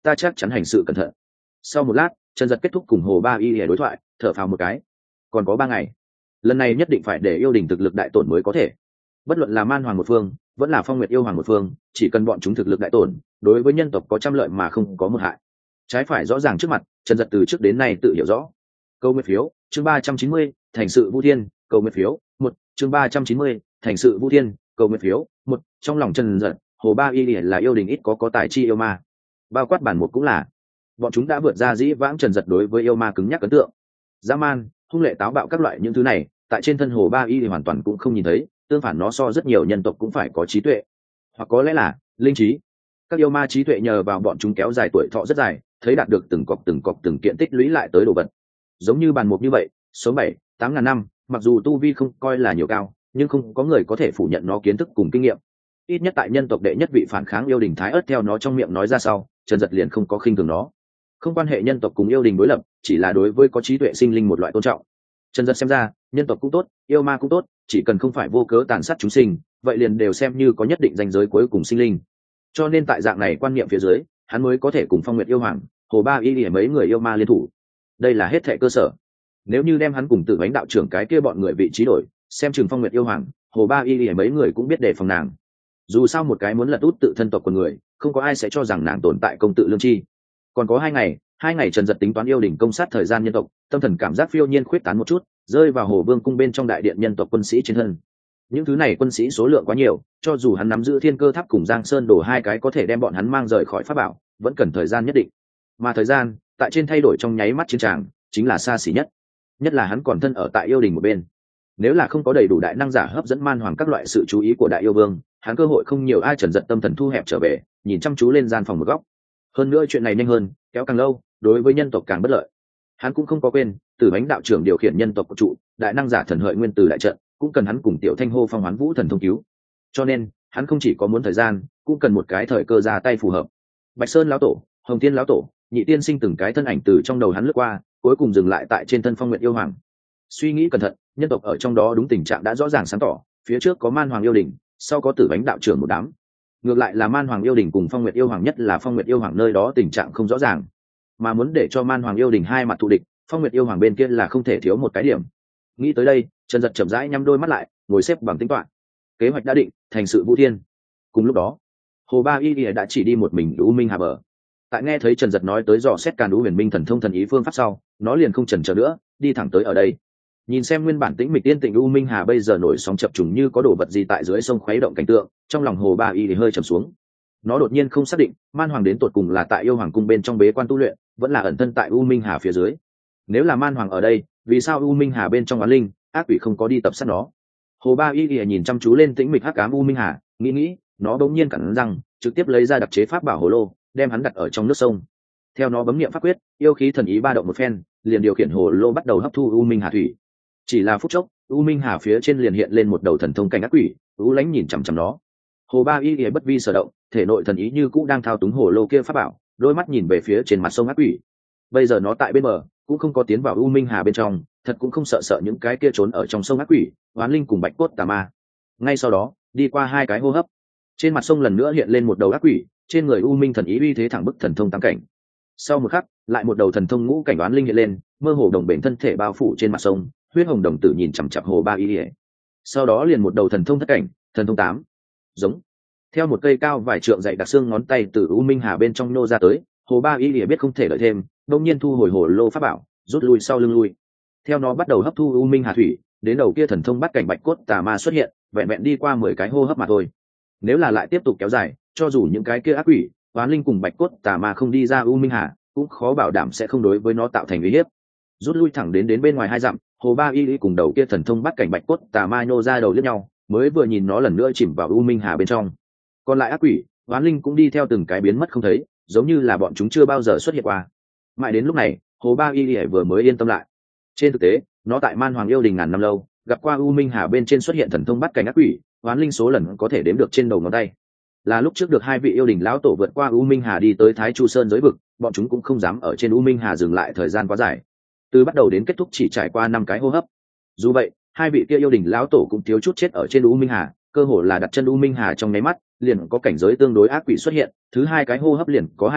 [SPEAKER 1] ta chắc chắn hành sự cẩn thận. Sau một lát, Trần Dật kết thúc cùng Hồ Ba Y để đối thoại, thở phào một cái. Còn có ba ngày, lần này nhất định phải để yêu đình thực lực đại tổn mới có thể. Bất luận là Man Hoàng một phương, vẫn là Phong Nguyệt yêu hoàng một phương, chỉ cần bọn chúng thực lực đại tổn, đối với nhân tộc có trăm lợi mà không có một hại. Trái phải rõ ràng trước mặt, Trần Dật từ trước đến nay tự hiểu rõ. Câu nguyện phiếu, chương ba trăm chín mươi, thành sự Vu Thiên, câu nguyện phiếu, một, chương ba trăm chín mươi, thành sự Vu Thiên, câu nguyện phiếu, một. Trong lòng Trần Dật, Hồ Ba Y là yêu đình ít có có tài chi yêu ma, bao quát bản một cũng là. Bọn chúng đã vượt ra dĩ vãng Trần Dật đối với yêu ma cứng nhắc ấn tượng. Dã man, hung lệ táo bạo các loại những thứ này, tại trên thân Hồ Ba Y thì hoàn toàn cũng không nhìn thấy, tương phản nó so rất nhiều nhân tộc cũng phải có trí tuệ, hoặc có lẽ là linh trí. Các yêu ma trí tuệ nhờ vào bọn chúng kéo dài tuổi thọ rất dài, thấy đạt được từng cọc từng cọc từng kiện tích lũy lại tới đồ vật. Giống như bàn mục như vậy, số bảy, tám ngàn năm, mặc dù tu vi không coi là nhiều cao, nhưng không có người có thể phủ nhận nó kiến thức cùng kinh nghiệm. Ít nhất tại nhân tộc đệ nhất vị phản kháng yêu đình Thái Ức theo nó trong miệng nói ra sau, Trần Dật liền không có khinh thường nó. Không quan hệ nhân tộc cùng yêu đình đối lập, chỉ là đối với có trí tuệ sinh linh một loại tôn trọng. Trần Dật xem ra, nhân tộc cũng tốt, yêu ma cũng tốt, chỉ cần không phải vô cớ tàn sát chúng sinh, vậy liền đều xem như có nhất định ranh giới cuối cùng sinh linh. Cho nên tại dạng này quan niệm phía dưới, hắn mới có thể cùng Phong Nguyệt yêu hoàng, Hồ Ba Y để mấy người yêu ma liên thủ. Đây là hết thệ cơ sở. Nếu như đem hắn cùng Tử Bánh đạo trưởng cái kia bọn người vị trí đổi, xem chừng Phong Nguyệt yêu hoàng, Hồ Ba Y để mấy người cũng biết đề phòng nàng. Dù sao một cái muốn lật út tự thân tộc của người, không có ai sẽ cho rằng nàng tồn tại công tự lương chi. Còn có hai ngày, hai ngày Trần Dật tính toán yêu đỉnh công sát thời gian nhân tộc, tâm thần cảm giác phiêu nhiên khuyết tán một chút, rơi vào Hồ Vương cung bên trong đại điện nhân tộc quân sĩ trên thân. Những thứ này quân sĩ số lượng quá nhiều, cho dù hắn nắm giữ Thiên Cơ Tháp cùng Giang Sơn Đồ hai cái có thể đem bọn hắn mang rời khỏi pháp bảo, vẫn cần thời gian nhất định. Mà thời gian, tại trên thay đổi trong nháy mắt chiến tràng, chính là xa xỉ nhất. Nhất là hắn còn thân ở tại yêu đình một bên. Nếu là không có đầy đủ đại năng giả hấp dẫn Man Hoàng các loại sự chú ý của đại yêu vương, hắn cơ hội không nhiều. Ai Trần Dật tâm thần thu hẹp trở về, nhìn chăm chú lên gian phòng một góc. Hơn nữa chuyện này nhanh hơn, kéo càng lâu, đối với nhân tộc càng bất lợi. Hắn cũng không có quên, Tử Bánh đạo trưởng điều khiển nhân tộc của trụ, đại năng giả thần hợi nguyên từ đại trận, cũng cần hắn cùng Tiểu Thanh hô phong hoán vũ thần thông cứu. Cho nên, hắn không chỉ có muốn thời gian, cũng cần một cái thời cơ ra tay phù hợp. Bạch Sơn lão tổ, Hồng Thiên lão tổ, Nhị Tiên Sinh từng cái thân ảnh từ trong đầu hắn lướt qua, cuối cùng dừng lại tại trên thân Phong Nguyệt yêu hoàng. Suy nghĩ cẩn thận, nhân tộc ở trong đó đúng tình trạng đã rõ ràng sáng tỏ, phía trước có Man Hoàng yêu đình, sau có Tử Bánh đạo trưởng một đám. Ngược lại là Man Hoàng yêu đình cùng Phong Nguyệt yêu hoàng, nhất là Phong Nguyệt yêu hoàng nơi đó tình trạng không rõ ràng, mà muốn để cho Man Hoàng yêu đình hai mặt thù địch, Phong Nguyệt yêu hoàng bên kia là không thể thiếu một cái điểm. Nghĩ tới đây, Trần Dật chậm rãi nhắm đôi mắt lại, ngồi xếp bằng tính toán. Kế hoạch đã định, thành sự Vu Thiên. Cùng lúc đó, Hồ Ba Y đã chỉ đi một mình U Minh Hà bờ. Tại nghe thấy Trần Dật nói tới dò xét Càn Đũ Huyền Minh thần thông thần ý phương pháp sau, nó liền không chần chờ nữa, đi thẳng tới ở đây. Nhìn xem nguyên bản tĩnh mịch tiên tịnh U Minh Hà bây giờ nổi sóng chập trùng như có đồ vật gì tại dưới sông khuấy động cảnh tượng, trong lòng Hồ Ba Y thì hơi trầm xuống. Nó đột nhiên không xác định, Man Hoàng đến tột cùng là tại yêu hoàng cung bên trong bế quan tu luyện, vẫn là ẩn thân tại U Minh Hà phía dưới. Nếu là Man Hoàng ở đây, vì sao U Minh Hà bên trong oán linh, ác quỷ không có đi tập sát nó? Hồ Ba Y thì nhìn chăm chú lên tĩnh mịch hắc ám U Minh Hà, nghĩ nghĩ, nó đột nhiên cắn răng, trực tiếp lấy ra đặc chế pháp bảo hồ lô, đem hắn đặt ở trong nước sông. Theo nó bấm niệm pháp quyết, yêu khí thần ý ba động một phen, liền điều khiển hồ lô bắt đầu hấp thu U Minh Hà thủy. Chỉ là phút chốc, U Minh Hà phía trên liền hiện lên một đầu thần thông cảnh ác quỷ, U Lãnh nhìn chằm chằm nó. Hồ Ba Y thì bất vi sở động, thể nội thần ý như cũ đang thao túng hồ lô kia pháp bảo, đôi mắt nhìn về phía trên mặt sông ác quỷ. Bây giờ nó tại bên bờ, cũng không có tiến vào U Minh Hà bên trong, thật cũng không sợ sợ những cái kia trốn ở trong sông ác quỷ, oán linh cùng bạch cốt tà ma. Ngay sau đó, đi qua hai cái hô hấp, trên mặt sông lần nữa hiện lên một đầu ác quỷ, trên người U Minh thần ý uy thế thẳng bức thần thông tam cảnh. Sau một khắc, lại một đầu thần thông ngũ cảnh oán linh hiện lên, mơ hồ đồng bền thân thể bao phủ trên mặt sông, huyết hồng đồng tử nhìn chằm chằm Hồ Ba Y. Sau đó liền một đầu thần thông thất cảnh, thần thông tám. Giống. Theo một cây cao vài trượng dày đặc xương ngón tay từ U Minh Hà bên trong nô ra tới, Hồ Ba Y biết không thể đợi thêm, đột nhiên thu hồi hồ lô pháp bảo, rút lui sau lưng lui. Theo nó bắt đầu hấp thu U Minh Hà thủy, đến đầu kia thần thông bắt cảnh bạch cốt tà ma xuất hiện, vẹn vẹn đi qua mười cái hô hấp mà thôi. Nếu là lại tiếp tục kéo dài, cho dù những cái kia ác quỷ, oán linh cùng bạch cốt tà ma không đi ra U Minh Hà, cũng khó bảo đảm sẽ không đối với nó tạo thành uy hiếp. Rút lui thẳng đến đến bên ngoài hai dặm, Hồ Ba Y cùng đầu kia thần thông bắt cảnh bạch cốt tà ma nhô ra đầu liếc nhau, mới vừa nhìn nó lần nữa chìm vào U Minh Hà bên trong. Còn lại ác quỷ, oán linh cũng đi theo từng cái biến mất không thấy, giống như là bọn chúng chưa bao giờ xuất hiện qua. Mãi đến lúc này, Hồ Ba Y vừa mới yên tâm lại. Trên thực tế, nó tại Man Hoàng yêu đình ngàn năm lâu, gặp qua U Minh Hà bên trên xuất hiện thần thông bắt cảnh ác quỷ, oán linh số lần có thể đếm được trên đầu ngón tay. Là lúc trước được hai vị yêu đình lão tổ vượt qua U Minh Hà đi tới Thái Chu Sơn giới vực, bọn chúng cũng không dám ở trên U Minh Hà dừng lại thời gian quá dài. Từ bắt đầu đến kết thúc chỉ trải qua năm cái hô hấp. Dù vậy, hai vị kia yêu đình lão tổ cũng thiếu chút chết ở trên U Minh Hà, cơ hồ là đặt chân U Minh Hà trong nháy mắt, liền có cảnh giới tương đối ác quỷ xuất hiện, thứ hai cái hô hấp liền có hai đầu,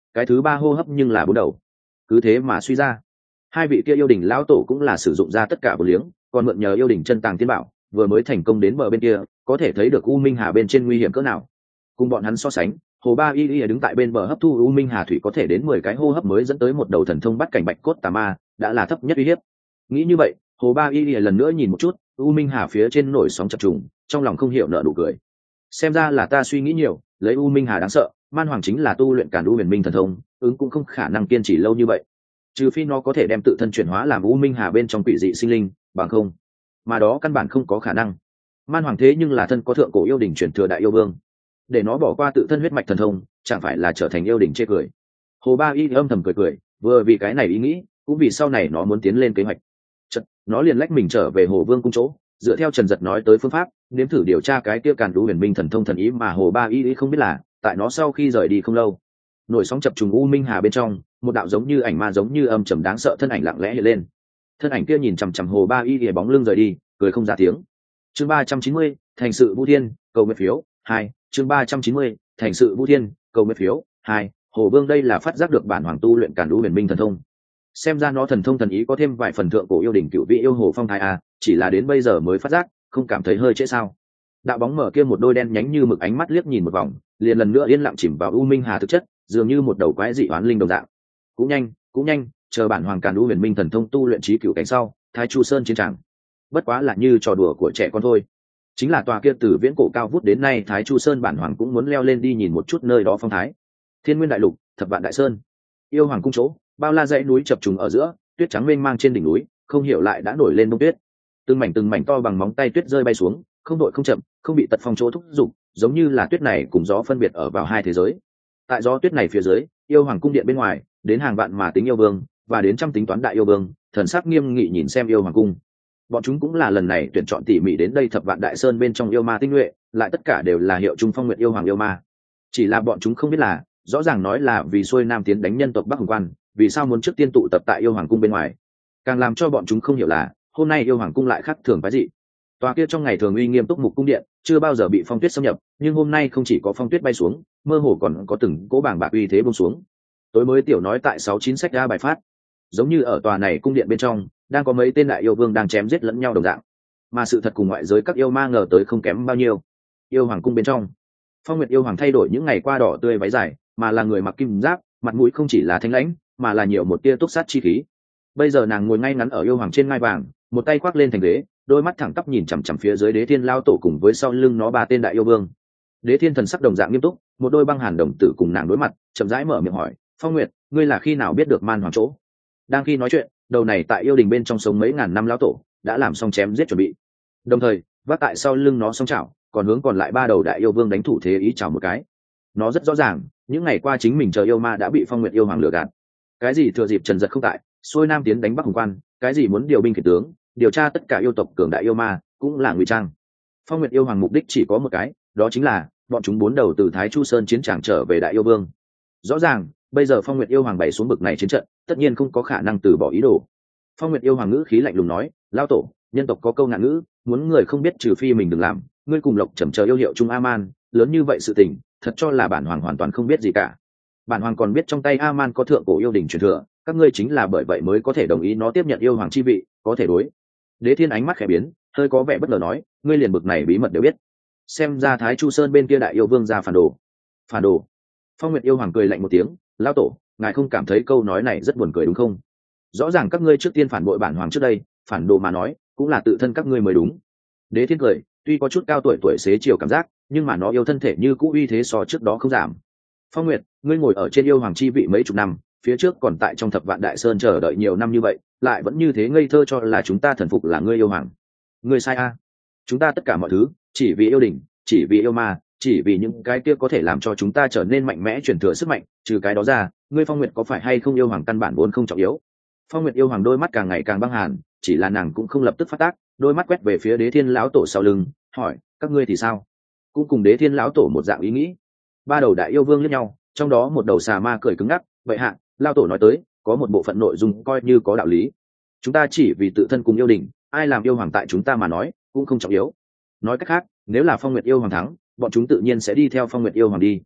[SPEAKER 1] cái thứ ba hô hấp nhưng là bốn đầu, cứ thế mà suy ra. Hai vị kia yêu đình lão tổ cũng là sử dụng ra tất cả vô liếng, còn mượn nhờ yêu đình chân tàng tiên bảo vừa mới thành công đến bờ bên kia, có thể thấy được u minh hà bên trên nguy hiểm cỡ nào. Cùng bọn hắn so sánh, hồ ba y y đứng tại bên bờ hấp thu u minh hà thủy có thể đến mười cái hô hấp mới dẫn tới một đầu thần thông bắt cảnh bạch cốt tà ma, đã là thấp nhất uy hiếp. Nghĩ như vậy, hồ ba y y lần nữa nhìn một chút u minh hà phía trên nổi sóng chập trùng, trong lòng không hiểu nở nụ cười. Xem ra là ta suy nghĩ nhiều, lấy u minh hà đáng sợ, man hoàng chính là tu luyện càn u huyền minh thần thông, ứng cũng không khả năng kiên trì lâu như vậy, trừ phi nó có thể đem tự thân chuyển hóa làm u minh hà bên trong quỷ dị sinh linh, bằng không mà đó căn bản không có khả năng. Man hoàng thế nhưng là thân có thượng cổ yêu đình truyền thừa đại yêu vương, để nó bỏ qua tự thân huyết mạch thần thông chẳng phải là trở thành yêu đình chê cười. Hồ ba y âm thầm cười cười, vừa vì cái này ý nghĩ, cũng vì sau này nó muốn tiến lên kế hoạch. Chật, nó liền lách mình trở về hồ vương cung chỗ, dựa theo Trần Dật nói tới phương pháp, nếm thử điều tra cái kia càn đũ huyền minh thần thông thần ý mà hồ ba y không biết là, tại nó sau khi rời đi không lâu, nổi sóng chập trùng u minh hà bên trong, một đạo giống như ảnh ma giống như âm trầm đáng sợ thân ảnh lặng lẽ hiện lên. Thân ảnh kia nhìn chằm chằm hồ ba y ghé bóng lưng rời đi, cười không ra tiếng. Chương ba trăm chín mươi, thành sự Vu Thiên, cầu nguyện phiếu hai. Chương ba trăm chín mươi, thành sự Vu Thiên, cầu nguyện phiếu hai. Hồ Vương đây là phát giác được bản hoàng tu luyện càn đũ huyền minh thần thông, xem ra nó thần thông thần ý có thêm vài phần thượng cổ yêu đỉnh cựu vị yêu hồ phong thái à, chỉ là đến bây giờ mới phát giác, không cảm thấy hơi trễ sao? Đạo bóng mở kia một đôi đen nhánh như mực ánh mắt liếc nhìn một vòng, liền lần nữa yên lặng chìm vào u minh hà thực chất, dường như một đầu quái dị oán linh đồng dạng. Cũng nhanh, cũng nhanh, chờ bản hoàng càn đũ huyền minh thần thông tu luyện trí cựu cảnh sau, Thái Chu Sơn chiến tràng, bất quá là như trò đùa của trẻ con thôi. Chính là tòa kia từ viễn cổ cao vút đến nay Thái Chu Sơn bản hoàng cũng muốn leo lên đi nhìn một chút nơi đó phong thái. Thiên Nguyên Đại Lục, Thập Vạn Đại Sơn, yêu hoàng cung chỗ, bao la dãy núi chập trùng ở giữa, tuyết trắng mênh mang trên đỉnh núi, không hiểu lại đã nổi lên bông tuyết. Từng mảnh từng mảnh to bằng móng tay tuyết rơi bay xuống, không đội không chậm, không bị tật phong chỗ thúc giục, giống như là tuyết này cùng gió phân biệt ở vào hai thế giới. Tại gió tuyết này phía dưới, yêu hoàng cung điện bên ngoài, đến hàng vạn mà tính yêu vương, và đến trăm tính toán đại yêu vương, thần sắc nghiêm nghị nhìn xem yêu hoàng cung. Bọn chúng cũng là lần này tuyển chọn tỉ mỉ đến đây Thập Vạn Đại Sơn bên trong yêu ma tinh nhuệ, lại tất cả đều là hiệu trung phong nguyện yêu hoàng yêu ma. Chỉ là bọn chúng không biết là, rõ ràng nói là vì xuôi nam tiến đánh nhân tộc Bắc Hồng Quan, vì sao muốn trước tiên tụ tập tại yêu hoàng cung bên ngoài. Càng làm cho bọn chúng không hiểu là, hôm nay yêu hoàng cung lại khác thường cái gì. Tòa kia trong ngày thường uy nghiêm túc mục cung điện, chưa bao giờ bị phong tuyết xâm nhập, nhưng hôm nay không chỉ có phong tuyết bay xuống, mơ hồ còn có từng cỗ bảng bạc uy thế buông xuống. Tối mới tiểu nói tại sáu chín sách ra bài phát, giống như ở tòa này cung điện bên trong, đang có mấy tên đại yêu vương đang chém giết lẫn nhau đồng dạng. Mà sự thật cùng ngoại giới các yêu ma ngờ tới không kém bao nhiêu. Yêu hoàng cung bên trong, Phong Nguyệt yêu hoàng thay đổi những ngày qua đỏ tươi váy dài, mà là người mặc kim giáp, mặt mũi không chỉ là thanh lãnh, mà là nhiều một tia túc sát chi khí. Bây giờ nàng ngồi ngay ngắn ở yêu hoàng trên ngai vàng, một tay khoác lên thành ghế, đôi mắt thẳng tắp nhìn chằm chằm phía dưới Đế Thiên lao tổ cùng với sau lưng nó ba tên đại yêu vương. Đế Thiên thần sắc đồng dạng nghiêm túc, một đôi băng hàn đồng tử cùng nàng đối mặt, chậm rãi mở miệng hỏi: "Phong Nguyệt, ngươi là khi nào biết được man hoàng chỗ?" Đang khi nói chuyện, đầu này tại yêu đình bên trong sống mấy ngàn năm lão tổ đã làm xong chém giết chuẩn bị, đồng thời vác tại sau lưng nó song chảo, còn hướng còn lại ba đầu đại yêu vương đánh thủ thế ý chào một cái. Nó rất rõ ràng, những ngày qua chính mình chờ yêu ma đã bị Phong Nguyệt yêu hoàng lừa gạt. Cái gì thừa dịp Trần Dật không tại, xuôi nam tiến đánh Bắc Hồng Quan, cái gì muốn điều binh khiển tướng, điều tra tất cả yêu tộc cường đại yêu ma, cũng là ngụy trang. Phong Nguyệt yêu hoàng mục đích chỉ có một cái, đó chính là bọn chúng bốn đầu từ Thái Chu Sơn chiến tràng trở về đại yêu vương. Rõ ràng, bây giờ Phong Nguyệt yêu hoàng bày xuống bực này chiến trận, tất nhiên không có khả năng từ bỏ ý đồ. Phong Nguyệt yêu hoàng ngữ khí lạnh lùng nói: "Lão tổ, nhân tộc có câu ngạn ngữ, muốn người không biết trừ phi mình đừng làm, ngươi cùng Lộc Trầm chờ yêu hiệu Trung A-man, lớn như vậy sự tình, thật cho là bản hoàng hoàn toàn không biết gì cả. Bản hoàng còn biết trong tay A-man có thượng cổ yêu đình truyền thừa, các ngươi chính là bởi vậy mới có thể đồng ý nó tiếp nhận yêu hoàng chi vị, có thể đối." Đế Thiên ánh mắt khẽ biến, hơi có vẻ bất ngờ nói: "Ngươi liền bực này bí mật đều biết. Xem ra Thái Chu Sơn bên kia đại yêu vương ra phản đồ." "Phản đồ?" Phong Nguyệt yêu hoàng cười lạnh một tiếng: "Lão tổ, ngài không cảm thấy câu nói này rất buồn cười đúng không? Rõ ràng các ngươi trước tiên phản bội bản hoàng trước đây, phản đồ mà nói, cũng là tự thân các ngươi mới đúng." Đế Thiên cười, tuy có chút cao tuổi tuổi xế chiều cảm giác, nhưng mà nó yêu thân thể như cũ uy thế so trước đó không giảm. "Phong Nguyệt, ngươi ngồi ở trên yêu hoàng chi vị mấy chục năm, phía trước còn tại trong Thập Vạn Đại Sơn chờ đợi nhiều năm như vậy, lại vẫn như thế ngây thơ cho là chúng ta thần phục là ngươi yêu hoàng. Ngươi sai a. Chúng ta tất cả mọi thứ, chỉ vì yêu đình, chỉ vì yêu ma, chỉ vì những cái kia có thể làm cho chúng ta trở nên mạnh mẽ truyền thừa sức mạnh, trừ cái đó ra, ngươi Phong Nguyệt có phải hay không yêu hoàng căn bản vốn không trọng yếu." Phong Nguyệt yêu hoàng đôi mắt càng ngày càng băng hàn, chỉ là nàng cũng không lập tức phát tác, đôi mắt quét về phía Đế Thiên lão tổ sau lưng, hỏi: "Các ngươi thì sao? Cũng cùng Đế Thiên lão tổ một dạng ý nghĩ?" Ba đầu đại yêu vương liếc nhau, trong đó một đầu xà ma cười cứng ngắc: "Vậy hạ, lão tổ nói tới, có một bộ phận nội dung coi như có đạo lý. Chúng ta chỉ vì tự thân cùng yêu đình, ai làm yêu hoàng tại chúng ta mà nói, cũng không trọng yếu. Nói cách khác, nếu là Phong Nguyệt yêu hoàng thắng, bọn chúng tự nhiên sẽ đi theo Phong Nguyệt yêu hoàng đi.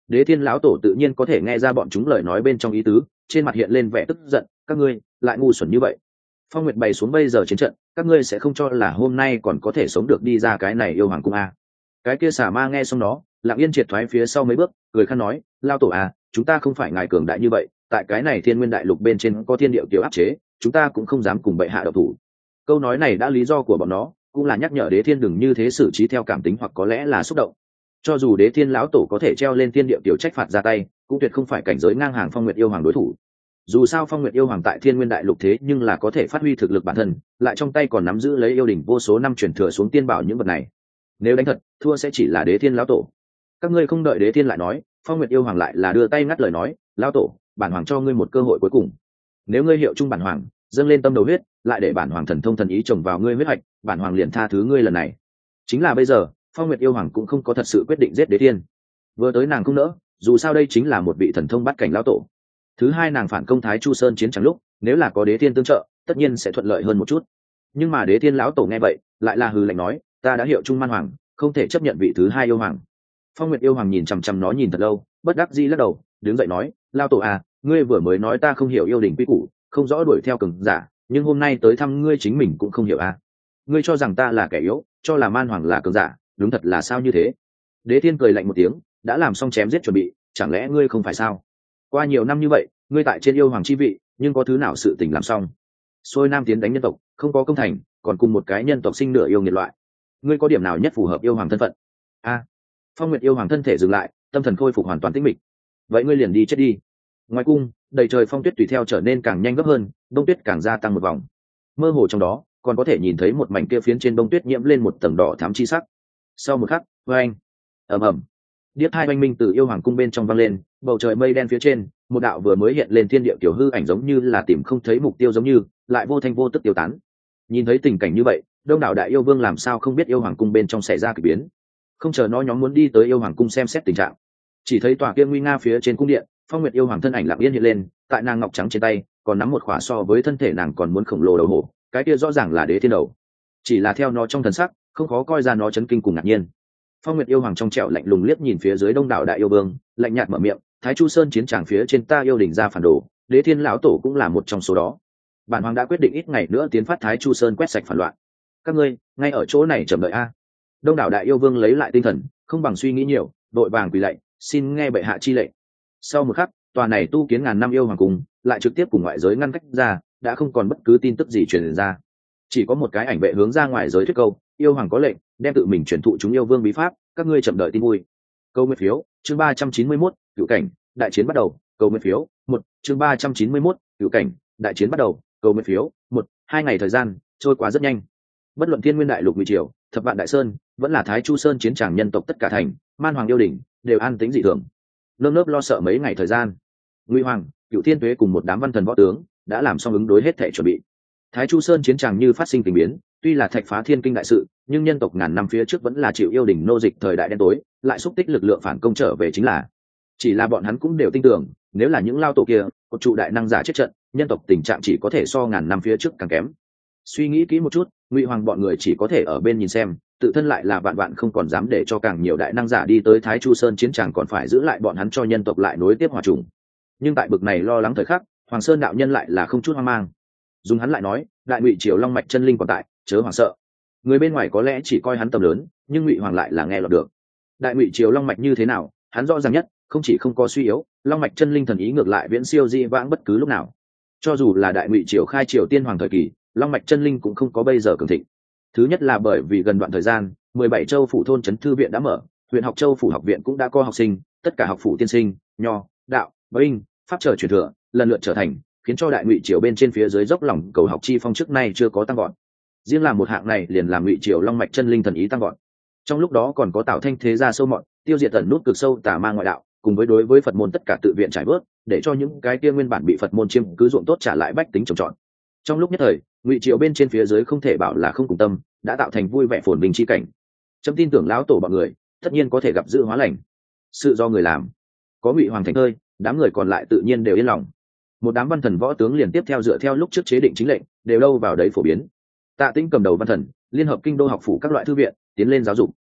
[SPEAKER 1] Đế Thiên lão tổ tự nhiên có thể nghe ra bọn chúng lời nói bên trong ý tứ, trên mặt hiện lên vẻ tức giận, các ngươi lại ngu xuẩn như vậy. Phong Nguyệt bày xuống bây giờ chiến trận, các ngươi sẽ không cho là hôm nay còn có thể sống được đi ra cái này yêu hoàng cung a. Cái kia xà ma nghe xong đó, lặng yên triệt thoái phía sau mấy bước, cười khăn nói, lao tổ à, chúng ta không phải ngài cường đại như vậy, tại cái này thiên nguyên đại lục bên trên có thiên điệu kiểu áp chế, chúng ta cũng không dám cùng bệ hạ độc thủ. Câu nói này đã lý do của bọn nó, cũng là nhắc nhở Đế Thiên đừng như thế xử trí theo cảm tính hoặc có lẽ là xúc động. Cho dù Đế Thiên lão tổ có thể treo lên thiên điệu tiểu trách phạt ra tay, cũng tuyệt không phải cảnh giới ngang hàng Phong Nguyệt yêu hoàng đối thủ. Dù sao Phong Nguyệt yêu hoàng tại thiên nguyên đại lục thế nhưng là có thể phát huy thực lực bản thân, lại trong tay còn nắm giữ lấy yêu đỉnh vô số năm truyền thừa xuống tiên bảo những vật này. Nếu đánh thật, thua sẽ chỉ là Đế Thiên lão tổ. Các ngươi không đợi Đế Thiên lại nói, Phong Nguyệt yêu hoàng lại là đưa tay ngắt lời nói, lão tổ, bản hoàng cho ngươi một cơ hội cuối cùng. Nếu ngươi hiệu trung bản hoàng, dâng lên tâm đầu huyết, lại để bản hoàng thần thông thần ý trồng vào ngươi huyết hạch, bản hoàng liền tha thứ ngươi lần này. Chính là bây giờ, Phong Nguyệt yêu hoàng cũng không có thật sự quyết định giết Đế Thiên. Vừa tới nàng không nỡ, dù sao đây chính là một vị thần thông bát cảnh lão tổ. Thứ hai, nàng phản công Thái Chu Sơn chiến trắng lúc, nếu là có Đế Thiên tương trợ, tất nhiên sẽ thuận lợi hơn một chút. Nhưng mà Đế Thiên lão tổ nghe vậy, lại là hừ lạnh nói, ta đã hiệu trung man hoàng, không thể chấp nhận vị thứ hai yêu hoàng. Phong Nguyệt yêu hoàng nhìn chằm chằm nó nhìn thật lâu, bất đắc dĩ lắc đầu, đứng dậy nói, lao tổ à, ngươi vừa mới nói ta không hiểu yêu đình quy củ, không rõ đuổi theo cường giả, nhưng hôm nay tới thăm ngươi chính mình cũng không hiểu à. Ngươi cho rằng ta là kẻ yếu, cho là man hoàng là cường giả, đúng thật là sao như thế? Đế Thiên cười lạnh một tiếng, đã làm xong chém giết chuẩn bị, chẳng lẽ ngươi không phải sao? Qua nhiều năm như vậy, ngươi tại trên yêu hoàng chi vị, nhưng có thứ nào sự tình làm xong? Xôi nam tiến đánh nhân tộc, không có công thành, còn cùng một cái nhân tộc sinh nửa yêu nghiệt loại. Ngươi có điểm nào nhất phù hợp yêu hoàng thân phận? A. Phong Nguyệt yêu hoàng thân thể dừng lại, tâm thần khôi phục hoàn toàn tĩnh mịch. Vậy ngươi liền đi chết đi. Ngoài cung, đầy trời phong tuyết tùy theo trở nên càng nhanh gấp hơn, bông tuyết càng gia tăng một vòng. Mơ hồ trong đó, còn có thể nhìn thấy một mảnh kia phiến trên bông tuyết nhiễm lên một tầng đỏ thắm chi sắc. Sau một khắc, oanh, ầm ầm, điếc hai oanh minh từ yêu hoàng cung bên trong vang lên, bầu trời mây đen phía trên, một đạo vừa mới hiện lên thiên địa tiểu hư ảnh giống như là tìm không thấy mục tiêu giống như, lại vô thanh vô tức tiêu tán. Nhìn thấy tình cảnh như vậy, đông đảo đại yêu vương làm sao không biết yêu hoàng cung bên trong xảy ra kỳ biến. Không chờ nó nhóm muốn đi tới yêu hoàng cung xem xét tình trạng, chỉ thấy tòa kia nguy nga phía trên cung điện, Phong Nguyệt yêu hoàng thân ảnh lặng yên hiện lên, tại nàng ngọc trắng trên tay còn nắm một khỏa so với thân thể nàng còn muốn khổng lồ đầu hổ, cái kia rõ ràng là Đế Thiên đầu. Chỉ là theo nó trong thần sắc, không khó coi ra nó chấn kinh cùng ngạc nhiên. Phong Nguyệt yêu hoàng trong trẻo lạnh lùng liếc nhìn phía dưới đông đảo đại yêu vương, lạnh nhạt mở miệng, Thái Chu Sơn chiến tràng phía trên ta yêu đỉnh ra phản đồ, Đế Thiên lão tổ cũng là một trong số đó. Bản hoàng đã quyết định ít ngày nữa tiến phát Thái Chu Sơn quét sạch phản loạn. Các ngươi ngay ở chỗ này chờ đợi a. Đông đảo đại yêu vương lấy lại tinh thần, không bằng suy nghĩ nhiều, đội vàng quỳ lạy, xin nghe bệ hạ chi lệnh. Sau một khắc, tòa này tu kiến ngàn năm yêu hoàng cung lại trực tiếp cùng ngoại giới ngăn cách ra, đã không còn bất cứ tin tức gì truyền ra. Chỉ có một cái ảnh vệ hướng ra ngoài giới thuyết câu, yêu hoàng có lệnh, đem tự mình truyền thụ chúng yêu vương bí pháp, các ngươi chậm đợi tin vui. Câu nguyên phiếu, chương ba trăm chín mươi mốt, cựu cảnh, đại chiến bắt đầu. Câu nguyên phiếu, một, chương ba trăm chín mươi mốt, cựu cảnh, đại chiến bắt đầu. Câu nguyên phiếu, một, hai ngày thời gian trôi qua rất nhanh. Bất luận thiên nguyên đại lục ngụy triều, thập vạn đại sơn, vẫn là Thái Chu Sơn chiến tràng nhân tộc tất cả thành, man hoàng yêu đỉnh đều an tĩnh dị thường. Nơm nớp lo sợ mấy ngày thời gian, ngụy hoàng, cựu thiên tuế cùng một đám văn thần võ tướng đã làm xong ứng đối hết thể chuẩn bị. Thái Chu Sơn chiến tràng như phát sinh tình biến, tuy là thạch phá thiên kinh đại sự, nhưng nhân tộc ngàn năm phía trước vẫn là chịu yêu đỉnh nô dịch thời đại đen tối, lại xúc tích lực lượng phản công trở về chính là. Chỉ là bọn hắn cũng đều tin tưởng, nếu là những lao tổ kia, một trụ đại năng giả chết trận, nhân tộc tình trạng chỉ có thể so ngàn năm phía trước càng kém. Suy nghĩ kỹ một chút, ngụy hoàng bọn người chỉ có thể ở bên nhìn xem, tự thân lại là vạn vạn không còn dám để cho càng nhiều đại năng giả đi tới Thái Chu Sơn chiến tràng, còn phải giữ lại bọn hắn cho nhân tộc lại nối tiếp hòa trùng. Nhưng tại bực này lo lắng thời khắc, Hoàng Sơn đạo nhân lại là không chút hoang mang. Dùng hắn lại nói, đại ngụy triều long mạch chân linh còn tại, chớ hoảng sợ. Người bên ngoài có lẽ chỉ coi hắn tầm lớn, nhưng ngụy hoàng lại là nghe lọt được. Đại ngụy triều long mạch như thế nào, hắn rõ ràng nhất, không chỉ không có suy yếu, long mạch chân linh thần ý ngược lại viễn siêu di vãng bất cứ lúc nào. Cho dù là đại ngụy triều khai triều tiên hoàng thời kỳ, long mạch chân linh cũng không có bây giờ cường thịnh. Thứ nhất là bởi vì gần đoạn thời gian, mười bảy châu phủ thôn trấn thư viện đã mở, huyện học châu phủ học viện cũng đã có học sinh, tất cả học phủ tiên sinh, nho, đạo, binh, pháp trở truyền thừa, lần lượt trở thành, khiến cho đại ngụy triều bên trên phía dưới dốc lòng cầu học chi phong trước nay chưa có tăng gọn. Riêng là một hạng này liền làm ngụy triều long mạch chân linh thần ý tăng gọn. Trong lúc đó còn có tạo thanh thế gia sâu mọn, tiêu diệt tận nút cực sâu tà ma ngoại đạo, cùng với đối với Phật môn tất cả tự viện trải bớt, để cho những cái kia nguyên bản bị Phật môn chiếm cứ ruộng tốt trả lại bách tính trồng trọt. Trong lúc nhất thời, ngụy triều bên trên phía dưới không thể bảo là không cùng tâm, đã tạo thành vui vẻ phồn bình chi cảnh. Chấm tin tưởng lão tổ bọn người tất nhiên có thể gặp dự hóa lành. Sự do người làm, có ngụy hoàng thành thơi, đám người còn lại tự nhiên đều yên lòng. Một đám văn thần võ tướng liền tiếp theo dựa theo lúc trước chế định chính lệnh, đều đâu vào đấy phổ biến. Tạ Tĩnh cầm đầu văn thần, liên hợp kinh đô học phủ các loại thư viện, tiến lên giáo dục.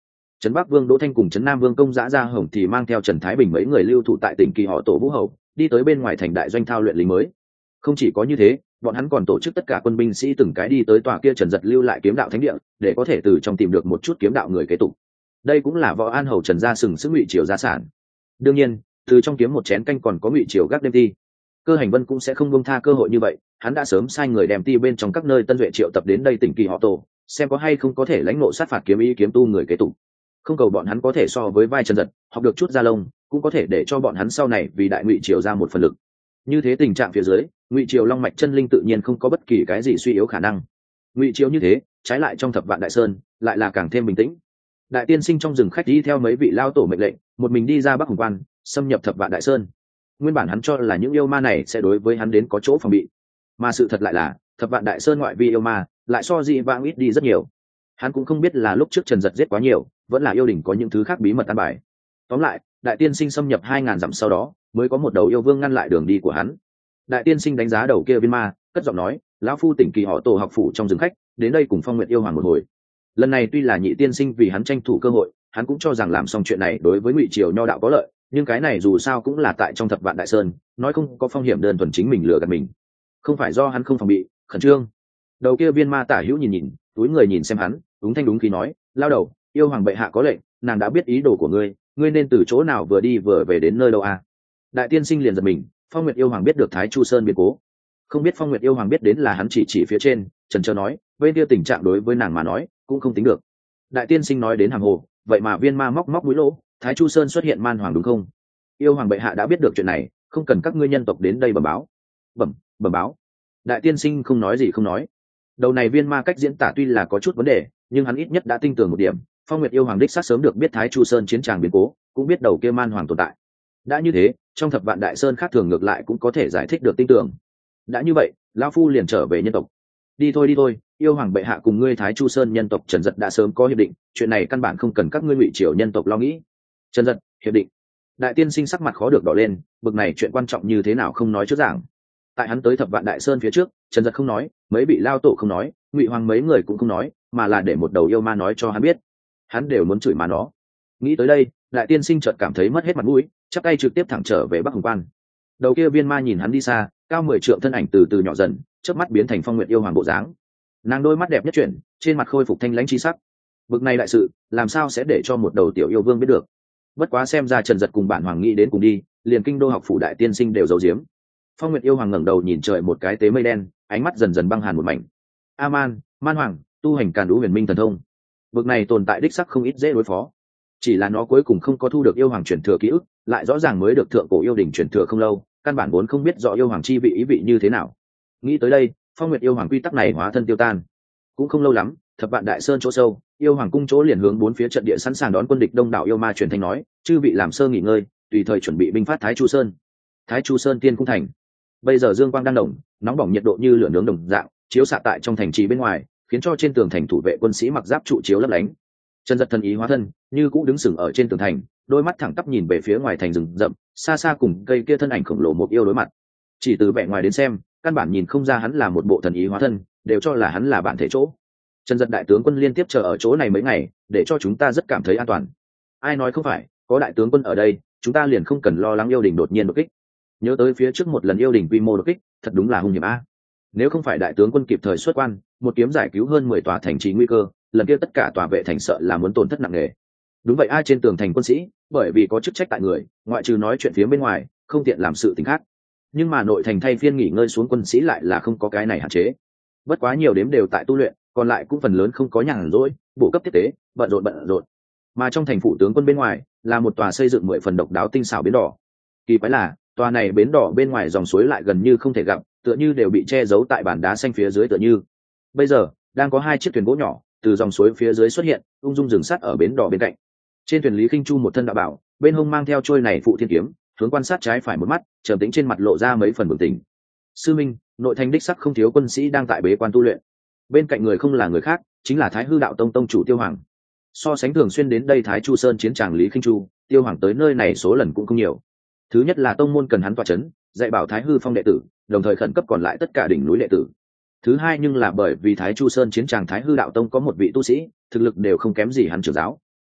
[SPEAKER 1] Trấn Bắc Vương Đỗ Thanh cùng Trấn Nam Vương Công Dã Gia Hồng thì mang theo Trần Thái Bình mấy người lưu thủ tại tỉnh Kỳ họ tổ Vũ Hầu, đi tới bên ngoài thành đại doanh thao luyện lính mới. Không chỉ có như thế, bọn hắn còn tổ chức tất cả quân binh sĩ từng cái đi tới tòa kia Trần Dật lưu lại kiếm đạo thánh địa, để có thể từ trong tìm được một chút kiếm đạo người kế tục. Đây cũng là Võ An Hầu Trần gia sừng sững Ngụy Triều gia sản. Đương nhiên, từ trong kiếm một chén canh còn có Ngụy Triều gác đêm ti. Cơ Hành Vân cũng sẽ không buông tha cơ hội như vậy, hắn đã sớm sai người đem ti bên trong các nơi tân duệ triệu tập đến đây tỉnh Kỳ họ tổ, xem có hay không có thể lãnh ngộ sát phạt kiếm ý kiếm tu người kế tục. Không cầu bọn hắn có thể so với vai Trần Dật, học được chút gia lông, cũng có thể để cho bọn hắn sau này vì đại Ngụy Triều ra một phần lực. Như thế tình trạng phía dưới, Ngụy Triều long mạch chân linh tự nhiên không có bất kỳ cái gì suy yếu khả năng. Ngụy Triều như thế, trái lại trong Thập Vạn Đại Sơn, lại là càng thêm bình tĩnh. Đại tiên sinh trong rừng khách đi theo mấy vị lao tổ mệnh lệnh, một mình đi ra Bắc Hùng Quan, xâm nhập Thập Vạn Đại Sơn. Nguyên bản hắn cho là những yêu ma này sẽ đối với hắn đến có chỗ phòng bị, mà sự thật lại là Thập Vạn Đại Sơn ngoại vi yêu ma lại so dị vãng ít đi rất nhiều. Hắn cũng không biết là lúc trước Trần Dật giết quá nhiều, vẫn là yêu đỉnh có những thứ khác bí mật an bài. Tóm lại, đại tiên sinh xâm nhập hai ngàn dặm sau đó, mới có một đầu yêu vương ngăn lại đường đi của hắn. Đại tiên sinh đánh giá đầu kia viên ma, cất giọng nói, lão phu tỉnh Kỳ họ tổ học phủ trong rừng khách, đến đây cùng Phong Nguyệt yêu hoàng một hồi. Lần này tuy là nhị tiên sinh vì hắn tranh thủ cơ hội, hắn cũng cho rằng làm xong chuyện này đối với Ngụy Triều nho đạo có lợi, nhưng cái này dù sao cũng là tại trong Thập Vạn Đại Sơn, nói không có phong hiểm đơn thuần chính mình lừa gạt mình, không phải do hắn không phòng bị, khẩn trương. Đầu kia viên ma tả hữu nhìn nhìn, túi người nhìn xem hắn, đúng thanh đúng khí nói, lao đầu, yêu hoàng bệ hạ có lệnh, nàng đã biết ý đồ của ngươi, ngươi nên từ chỗ nào vừa đi vừa về đến nơi đâu à? Đại tiên sinh liền giật mình, Phong Nguyệt yêu hoàng biết được Thái Chu Sơn biến cố, không biết Phong Nguyệt yêu hoàng biết đến là hắn chỉ chỉ phía trên, trần trơ nói, bên kia tình trạng đối với nàng mà nói cũng không tính được. Đại tiên sinh nói đến hàng hồ, vậy mà viên ma móc móc mũi lỗ, Thái Chu Sơn xuất hiện man hoàng đúng không? Yêu hoàng bệ hạ đã biết được chuyện này, không cần các ngươi nhân tộc đến đây bẩm báo. Bẩm, bẩm báo. Đại tiên sinh không nói gì không nói. Đầu này viên ma cách diễn tả tuy là có chút vấn đề, nhưng hắn ít nhất đã tin tưởng một điểm, Phong Nguyệt yêu hoàng đích xác sớm được biết Thái Chu Sơn chiến tràng biến cố, cũng biết đầu kia man hoàng tồn tại. Đã như thế, trong Thập Vạn Đại Sơn khác thường ngược lại cũng có thể giải thích được tin tưởng. Đã như vậy, lão phu liền trở về nhân tộc. Đi thôi đi thôi, yêu hoàng bệ hạ cùng ngươi Thái Chu Sơn nhân tộc Trần Dật đã sớm có hiệp định, chuyện này căn bản không cần các ngươi Ngụy Triều nhân tộc lo nghĩ. Trần Dật, hiệp định. Đại tiên sinh sắc mặt khó được đỏ lên, bực này chuyện quan trọng như thế nào không nói trước giảng. Tại hắn tới Thập Vạn Đại Sơn phía trước, Trần Dật không nói, mấy vị lao tổ không nói, Ngụy hoàng mấy người cũng không nói, mà là để một đầu yêu ma nói cho hắn biết. Hắn đều muốn chửi mà nó. Nghĩ tới đây, đại tiên sinh chợt cảm thấy mất hết mặt mũi, chắp tay trực tiếp thẳng trở về Bắc Hùng Quan. Đầu kia viên ma nhìn hắn đi xa, cao mười trượng thân ảnh từ từ nhỏ dần, chớp mắt biến thành Phong Nguyệt yêu hoàng bộ dáng. Nàng đôi mắt đẹp nhất chuyển, trên mặt khôi phục thanh lãnh chi sắc. Bực này đại sự, làm sao sẽ để cho một đầu tiểu yêu vương biết được? Bất quá xem ra Trần Dật cùng bản hoàng nghĩ đến cùng đi, liền kinh đô học phủ đại tiên sinh đều giấu giếm. Phong Nguyệt yêu hoàng ngẩng đầu nhìn trời một cái tế mây đen, ánh mắt dần dần băng hàn một mảnh. A-man, man hoàng, tu hành càn đũ huyền minh thần thông. Bực này tồn tại đích sắc không ít dễ đối phó. Chỉ là nó cuối cùng không có thu được yêu hoàng truyền thừa ký ức, lại rõ ràng mới được thượng cổ yêu đình truyền thừa không lâu, căn bản vốn không biết rõ yêu hoàng chi vị ý vị như thế nào. Nghĩ tới đây, Phong Nguyệt yêu hoàng quy tắc này hóa thân tiêu tan. Cũng không lâu lắm, Thập Vạn Đại Sơn chỗ sâu, yêu hoàng cung chỗ liền hướng bốn phía trận địa sẵn sàng đón quân địch đông đảo yêu ma truyền thanh nói, chư vị làm sơ nghỉ ngơi, tùy thời chuẩn bị binh phát Thái Chu Sơn. Thái Chu Sơn tiên cung thành. Bây giờ dương quang đang đồng, nóng bỏng nhiệt độ như lửa nướng đồng dạng, chiếu xạ tại trong thành trì bên ngoài, khiến cho trên tường thành thủ vệ quân sĩ mặc giáp trụ chiếu lấp lánh. Trần Dật thần ý hóa thân, như cũ đứng sừng ở trên tường thành, đôi mắt thẳng tắp nhìn về phía ngoài thành rừng rậm, xa xa cùng cây kia thân ảnh khổng lồ một yêu đối mặt. Chỉ từ vẻ ngoài đến xem, căn bản nhìn không ra hắn là một bộ thần ý hóa thân, đều cho là hắn là bản thể chỗ. Trần Dật đại tướng quân liên tiếp chờ ở chỗ này mấy ngày, để cho chúng ta rất cảm thấy an toàn. Ai nói không phải, có đại tướng quân ở đây, chúng ta liền không cần lo lắng yêu đình đột nhiên đột kích. Nhớ tới phía trước một lần yêu đình quy mô đột kích, thật đúng là hung hiểm a. Nếu không phải đại tướng quân kịp thời xuất quan, một kiếm giải cứu hơn mười tòa thành trì nguy cơ, lần kia tất cả tòa vệ thành sợ là muốn tổn thất nặng nề. Đúng vậy, ai trên tường thành quân sĩ, bởi vì có chức trách tại người, ngoại trừ nói chuyện phía bên ngoài, không tiện làm sự tình khác. Nhưng mà nội thành thay phiên nghỉ ngơi xuống quân sĩ lại là không có cái này hạn chế. Bất quá nhiều đếm đều tại tu luyện, còn lại cũng phần lớn không có nhàn rỗi, bổ cấp tiếp tế, bận rộn bận rộn. Mà trong thành phủ tướng quân bên ngoài là một tòa xây dựng mười phần độc đáo tinh xảo bến đỏ. Kỳ quái là, tòa này bến đỏ bên ngoài dòng suối lại gần như không thể gặp, tựa như đều bị che giấu tại bản đá xanh phía dưới tựa như. Bây giờ, đang có hai chiếc thuyền gỗ nhỏ từ dòng suối phía dưới xuất hiện, ung dung dừng sát ở bến đỏ bên cạnh. Trên thuyền Lý Khinh Chu một thân đạo bảo, bên hông mang theo trôi này phụ thiên kiếm, hướng quan sát trái phải một mắt, trầm tĩnh trên mặt lộ ra mấy phần bừng tỉnh. Sư minh, nội thành đích sắc không thiếu quân sĩ đang tại bế quan tu luyện. Bên cạnh người không là người khác, chính là Thái Hư đạo tông tông chủ Tiêu Hoàng. So sánh thường xuyên đến đây Thái Chu Sơn chiến tràng Lý Khinh Chu, Tiêu Hoàng tới nơi này số lần cũng không nhiều. Thứ nhất là tông môn cần hắn tọa chấn, dạy bảo Thái Hư phong đệ tử, đồng thời khẩn cấp còn lại tất cả đỉnh núi đệ tử. Thứ hai nhưng là bởi vì Thái Chu Sơn chiến tràng Thái Hư đạo tông có một vị tu sĩ, thực lực đều không kém gì hắn trưởng giáo.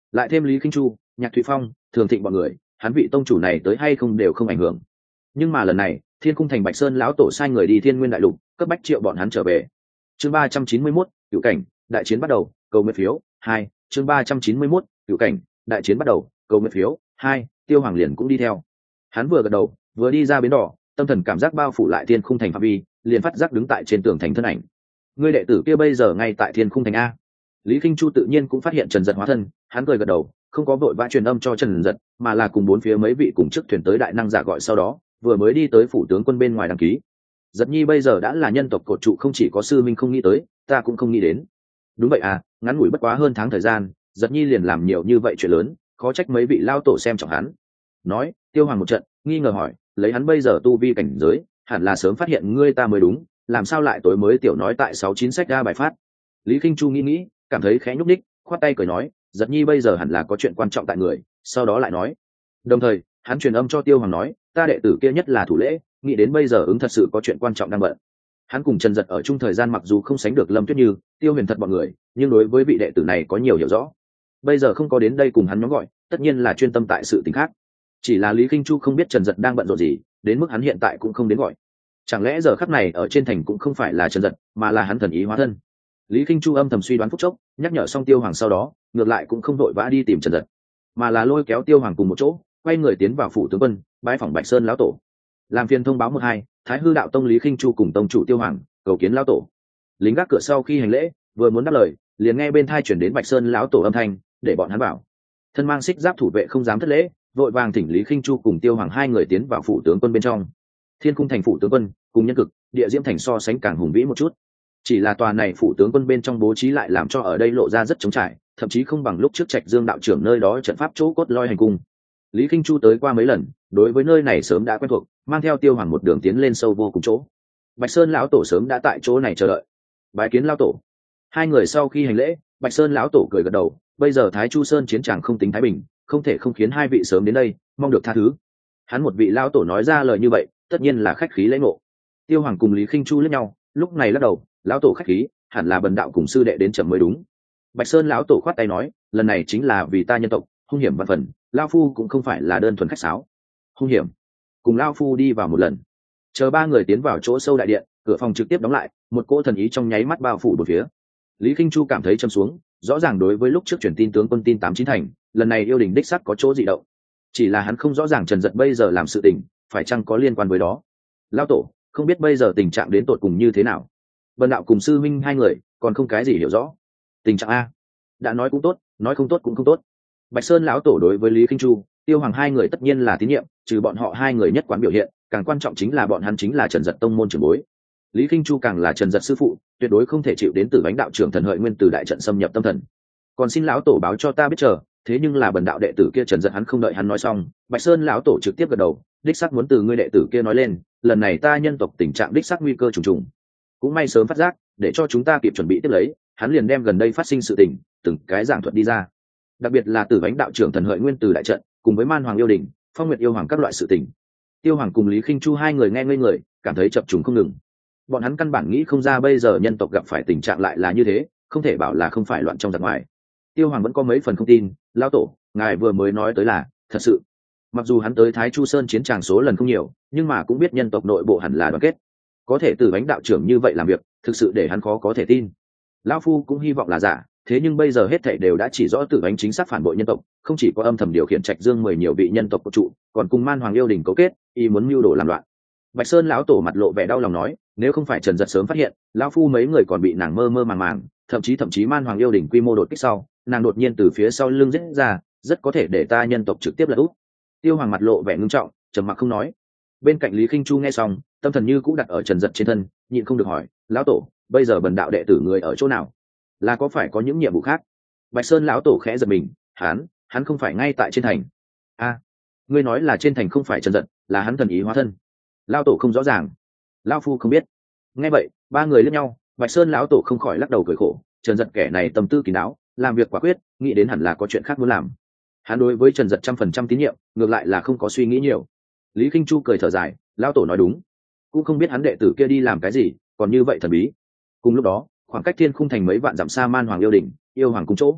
[SPEAKER 1] lại thêm Lý Kinh Chu, Nhạc Thụy Phong, Thường Thịnh bọn người, hắn vị tông chủ này tới hay không đều không ảnh hưởng. Nhưng mà lần này Thiên Cung thành Bạch Sơn lão tổ sai người đi Thiên Nguyên đại lục cấp bách triệu bọn hắn trở về. Chương ba trăm chín mươi mốt, cựu cảnh đại chiến bắt đầu, cầu nguyện phiếu hai. Chương ba trăm chín mươi mốt, cựu cảnh đại chiến bắt đầu, cầu nguyện phiếu hai. Tiêu Hoàng liền cũng đi theo. Hắn vừa gật đầu vừa đi ra bến đỏ, tâm thần cảm giác bao phủ lại Thiên Cung thành phạm vi, liền phát giác đứng tại trên tường thành thân ảnh. Ngươi đệ tử kia bây giờ ngay tại Thiên Cung thành a? Lý Kinh Chu tự nhiên cũng phát hiện Trần Dật hóa thân, hắn cười gật đầu, không có vội vã truyền âm cho Trần Dật, mà là cùng bốn phía mấy vị cùng chức thuyền tới đại năng giả gọi sau đó, vừa mới đi tới phủ tướng quân bên ngoài đăng ký. Dật Nhi bây giờ đã là nhân tộc cột trụ, không chỉ có sư minh không nghĩ tới, ta cũng không nghĩ đến. Đúng vậy à, ngắn ngủi bất quá hơn tháng thời gian, Dật Nhi liền làm nhiều như vậy chuyện lớn, khó trách mấy vị lao tổ xem trọng hắn. Nói, Tiêu Hoàng một trận, nghi ngờ hỏi, lấy hắn bây giờ tu vi cảnh giới, hẳn là sớm phát hiện ngươi ta mới đúng, làm sao lại tối mới tiểu nói tại sáu chín sách ra bài phát. Lý Kinh Chu nghĩ nghĩ, cảm thấy khẽ nhúc nhích, khoát tay cười nói, Dật Nhi bây giờ hẳn là có chuyện quan trọng tại người, sau đó lại nói. Đồng thời hắn truyền âm cho Tiêu Hoàng nói, ta đệ tử kia nhất là thủ lễ, nghĩ đến bây giờ ứng thật sự có chuyện quan trọng đang bận. Hắn cùng Trần Dật ở chung thời gian mặc dù không sánh được Lâm Tuyết Như, Tiêu Huyền thật bọn người, nhưng đối với vị đệ tử này có nhiều hiểu rõ. Bây giờ không có đến đây cùng hắn nhóm gọi, tất nhiên là chuyên tâm tại sự tình khác. Chỉ là Lý Kinh Chu không biết Trần Dật đang bận rộn gì, đến mức hắn hiện tại cũng không đến gọi. Chẳng lẽ giờ khắc này ở trên thành cũng không phải là Trần Dật, mà là hắn thần ý hóa thân. Lý Kinh Chu âm thầm suy đoán phút chốc, nhắc nhở xong Tiêu Hoàng sau đó, ngược lại cũng không đội vã đi tìm Trần Dật, mà là lôi kéo Tiêu Hoàng cùng một chỗ, quay người tiến vào phủ tướng quân, bái phỏng Bạch Sơn lão tổ. Làm phiền thông báo một hai, Thái Hư đạo tông Lý Kinh Chu cùng tông chủ Tiêu Hoàng cầu kiến lão tổ. Lính gác cửa sau khi hành lễ, vừa muốn đáp lời, liền nghe bên tai truyền đến Bạch Sơn lão tổ âm thanh, để bọn hắn bảo. Thân mang xích giáp thủ vệ không dám thất lễ, vội vàng thỉnh Lý Kinh Chu cùng Tiêu Hoàng hai người tiến vào phủ tướng quân bên trong. Thiên Cung thành phủ tướng quân, cùng nhân cực, địa diễm thành so sánh càng hùng vĩ một chút. Chỉ là tòa này phủ tướng quân bên trong bố trí lại làm cho ở đây lộ ra rất trống trải, thậm chí không bằng lúc trước Trạch Dương đạo trưởng nơi đó trận pháp chỗ cốt lõi hành cung. Lý Kinh Chu tới qua mấy lần, đối với nơi này sớm đã quen thuộc, mang theo Tiêu Hoàng một đường tiến lên sâu vô cùng chỗ. Bạch Sơn lão tổ sớm đã tại chỗ này chờ đợi. Bái kiến lão tổ. Hai người sau khi hành lễ, Bạch Sơn lão tổ cười gật đầu, bây giờ Thái Chu Sơn chiến tràng không tính thái bình, không thể không khiến hai vị sớm đến đây, mong được tha thứ. Hắn một vị lão tổ nói ra lời như vậy, tất nhiên là khách khí lễ ngộ. Tiêu Hoàng cùng Lý Kinh Chu liếc nhau, lúc này lắc đầu, lão tổ khách khí, hẳn là bần đạo cùng sư đệ đến chậm mới đúng. Bạch Sơn lão tổ khoát tay nói, lần này chính là vì ta nhân tộc, hung hiểm vạn phần, lão phu cũng không phải là đơn thuần khách sáo. Hung hiểm? Cùng lão phu đi vào một lần. Chờ ba người tiến vào chỗ sâu đại điện, cửa phòng trực tiếp đóng lại, một cỗ thần ý trong nháy mắt bao phủ bốn phía. Lý Kinh Chu cảm thấy châm xuống, rõ ràng đối với lúc trước truyền tin tướng quân tin tám chín thành, lần này yêu đình đích sắc có chỗ dị động. Chỉ là hắn không rõ ràng Trần Dật bây giờ làm sự tình, phải chăng có liên quan với đó. Lão tổ, không biết bây giờ tình trạng đến tột cùng như thế nào. Bần đạo cùng sư minh hai người còn không cái gì hiểu rõ. Tình trạng a? Đã nói cũng tốt, nói không tốt cũng không tốt. Bạch Sơn lão tổ đối với Lý Kinh Chu, Tiêu Hoàng hai người tất nhiên là tín nhiệm, trừ bọn họ hai người nhất quán biểu hiện, càng quan trọng chính là bọn hắn chính là Trần Dật tông môn trưởng bối. Lý Kinh Chu càng là Trần Dật sư phụ, tuyệt đối không thể chịu đến từ bánh đạo trưởng thần hợi nguyên từ đại trận xâm nhập tâm thần. Còn xin lão tổ báo cho ta biết chờ, thế nhưng là bần đạo đệ tử kia Trần Dật hắn không đợi hắn nói xong, Bạch Sơn lão tổ trực tiếp gật đầu, đích xác muốn từ ngươi đệ tử kia nói lên, lần này ta nhân tộc tình trạng đích xác nguy cơ trùng trùng. Cũng may sớm phát giác, để cho chúng ta kịp chuẩn bị tiếp lấy, hắn liền đem gần đây phát sinh sự tình, từng cái giảng thuật đi ra. Đặc biệt là từ bánh đạo trưởng thần hợi nguyên từ đại trận, cùng với Man Hoàng yêu đình, Phong Nguyệt yêu hoàng các loại sự tình. Tiêu Hoàng cùng Lý Kinh Chu hai người nghe ngây người, cảm thấy chập trùng không ngừng. Bọn hắn căn bản nghĩ không ra bây giờ nhân tộc gặp phải tình trạng lại là như thế, không thể bảo là không phải loạn trong giặc ngoài. Tiêu Hoàng vẫn có mấy phần không tin, lão tổ, ngài vừa mới nói tới là thật sự. Mặc dù hắn tới Thái Chu Sơn chiến tràng số lần không nhiều, nhưng mà cũng biết nhân tộc nội bộ hẳn là đoàn kết. Có thể từ bánh đạo trưởng như vậy làm việc, thực sự để hắn khó có thể tin. Lão phu cũng hy vọng là giả, thế nhưng bây giờ hết thảy đều đã chỉ rõ tử bánh chính xác phản bội nhân tộc, không chỉ có âm thầm điều khiển Trạch Dương mười nhiều vị nhân tộc của trụ, còn cùng Man Hoàng yêu đình cấu kết, y muốn mưu đồ làm loạn. Bạch Sơn lão tổ mặt lộ vẻ đau lòng nói, nếu không phải Trần Dật sớm phát hiện, lão phu mấy người còn bị nàng mơ mơ màng màng, thậm chí thậm chí Man Hoàng yêu đình quy mô đột kích sau, nàng đột nhiên từ phía sau lưng giết ra, rất có thể để ta nhân tộc trực tiếp lật úp. Tiêu Hoàng mặt lộ vẻ ngưng trọng, trầm mặc không nói. Bên cạnh Lý Kinh Chu nghe xong, tâm thần như cũng đặt ở Trần Dật trên thân, nhịn không được hỏi, lão tổ, bây giờ bần đạo đệ tử người ở chỗ nào? Là có phải có những nhiệm vụ khác? Bạch Sơn lão tổ khẽ giật mình, hắn, hắn không phải ngay tại trên thành. A, à, ngươi nói là trên thành không phải Trần Dật, là hắn thần ý hóa thân. Lão tổ không rõ ràng, lão phu không biết. Nghe vậy, ba người liếc nhau, Bạch Sơn lão tổ không khỏi lắc đầu cười khổ, Trần Dật kẻ này tâm tư kín đáo, làm việc quả quyết, nghĩ đến hẳn là có chuyện khác muốn làm. Hắn đối với Trần Dật trăm phần trăm tín nhiệm, ngược lại là không có suy nghĩ nhiều. Lý Kinh Chu cười thở dài, lão tổ nói đúng, cũng không biết hắn đệ tử kia đi làm cái gì, còn như vậy thần bí. Cùng lúc đó, khoảng cách Thiên Khung thành mấy vạn dặm xa Man Hoàng yêu đỉnh, yêu hoàng cung chỗ,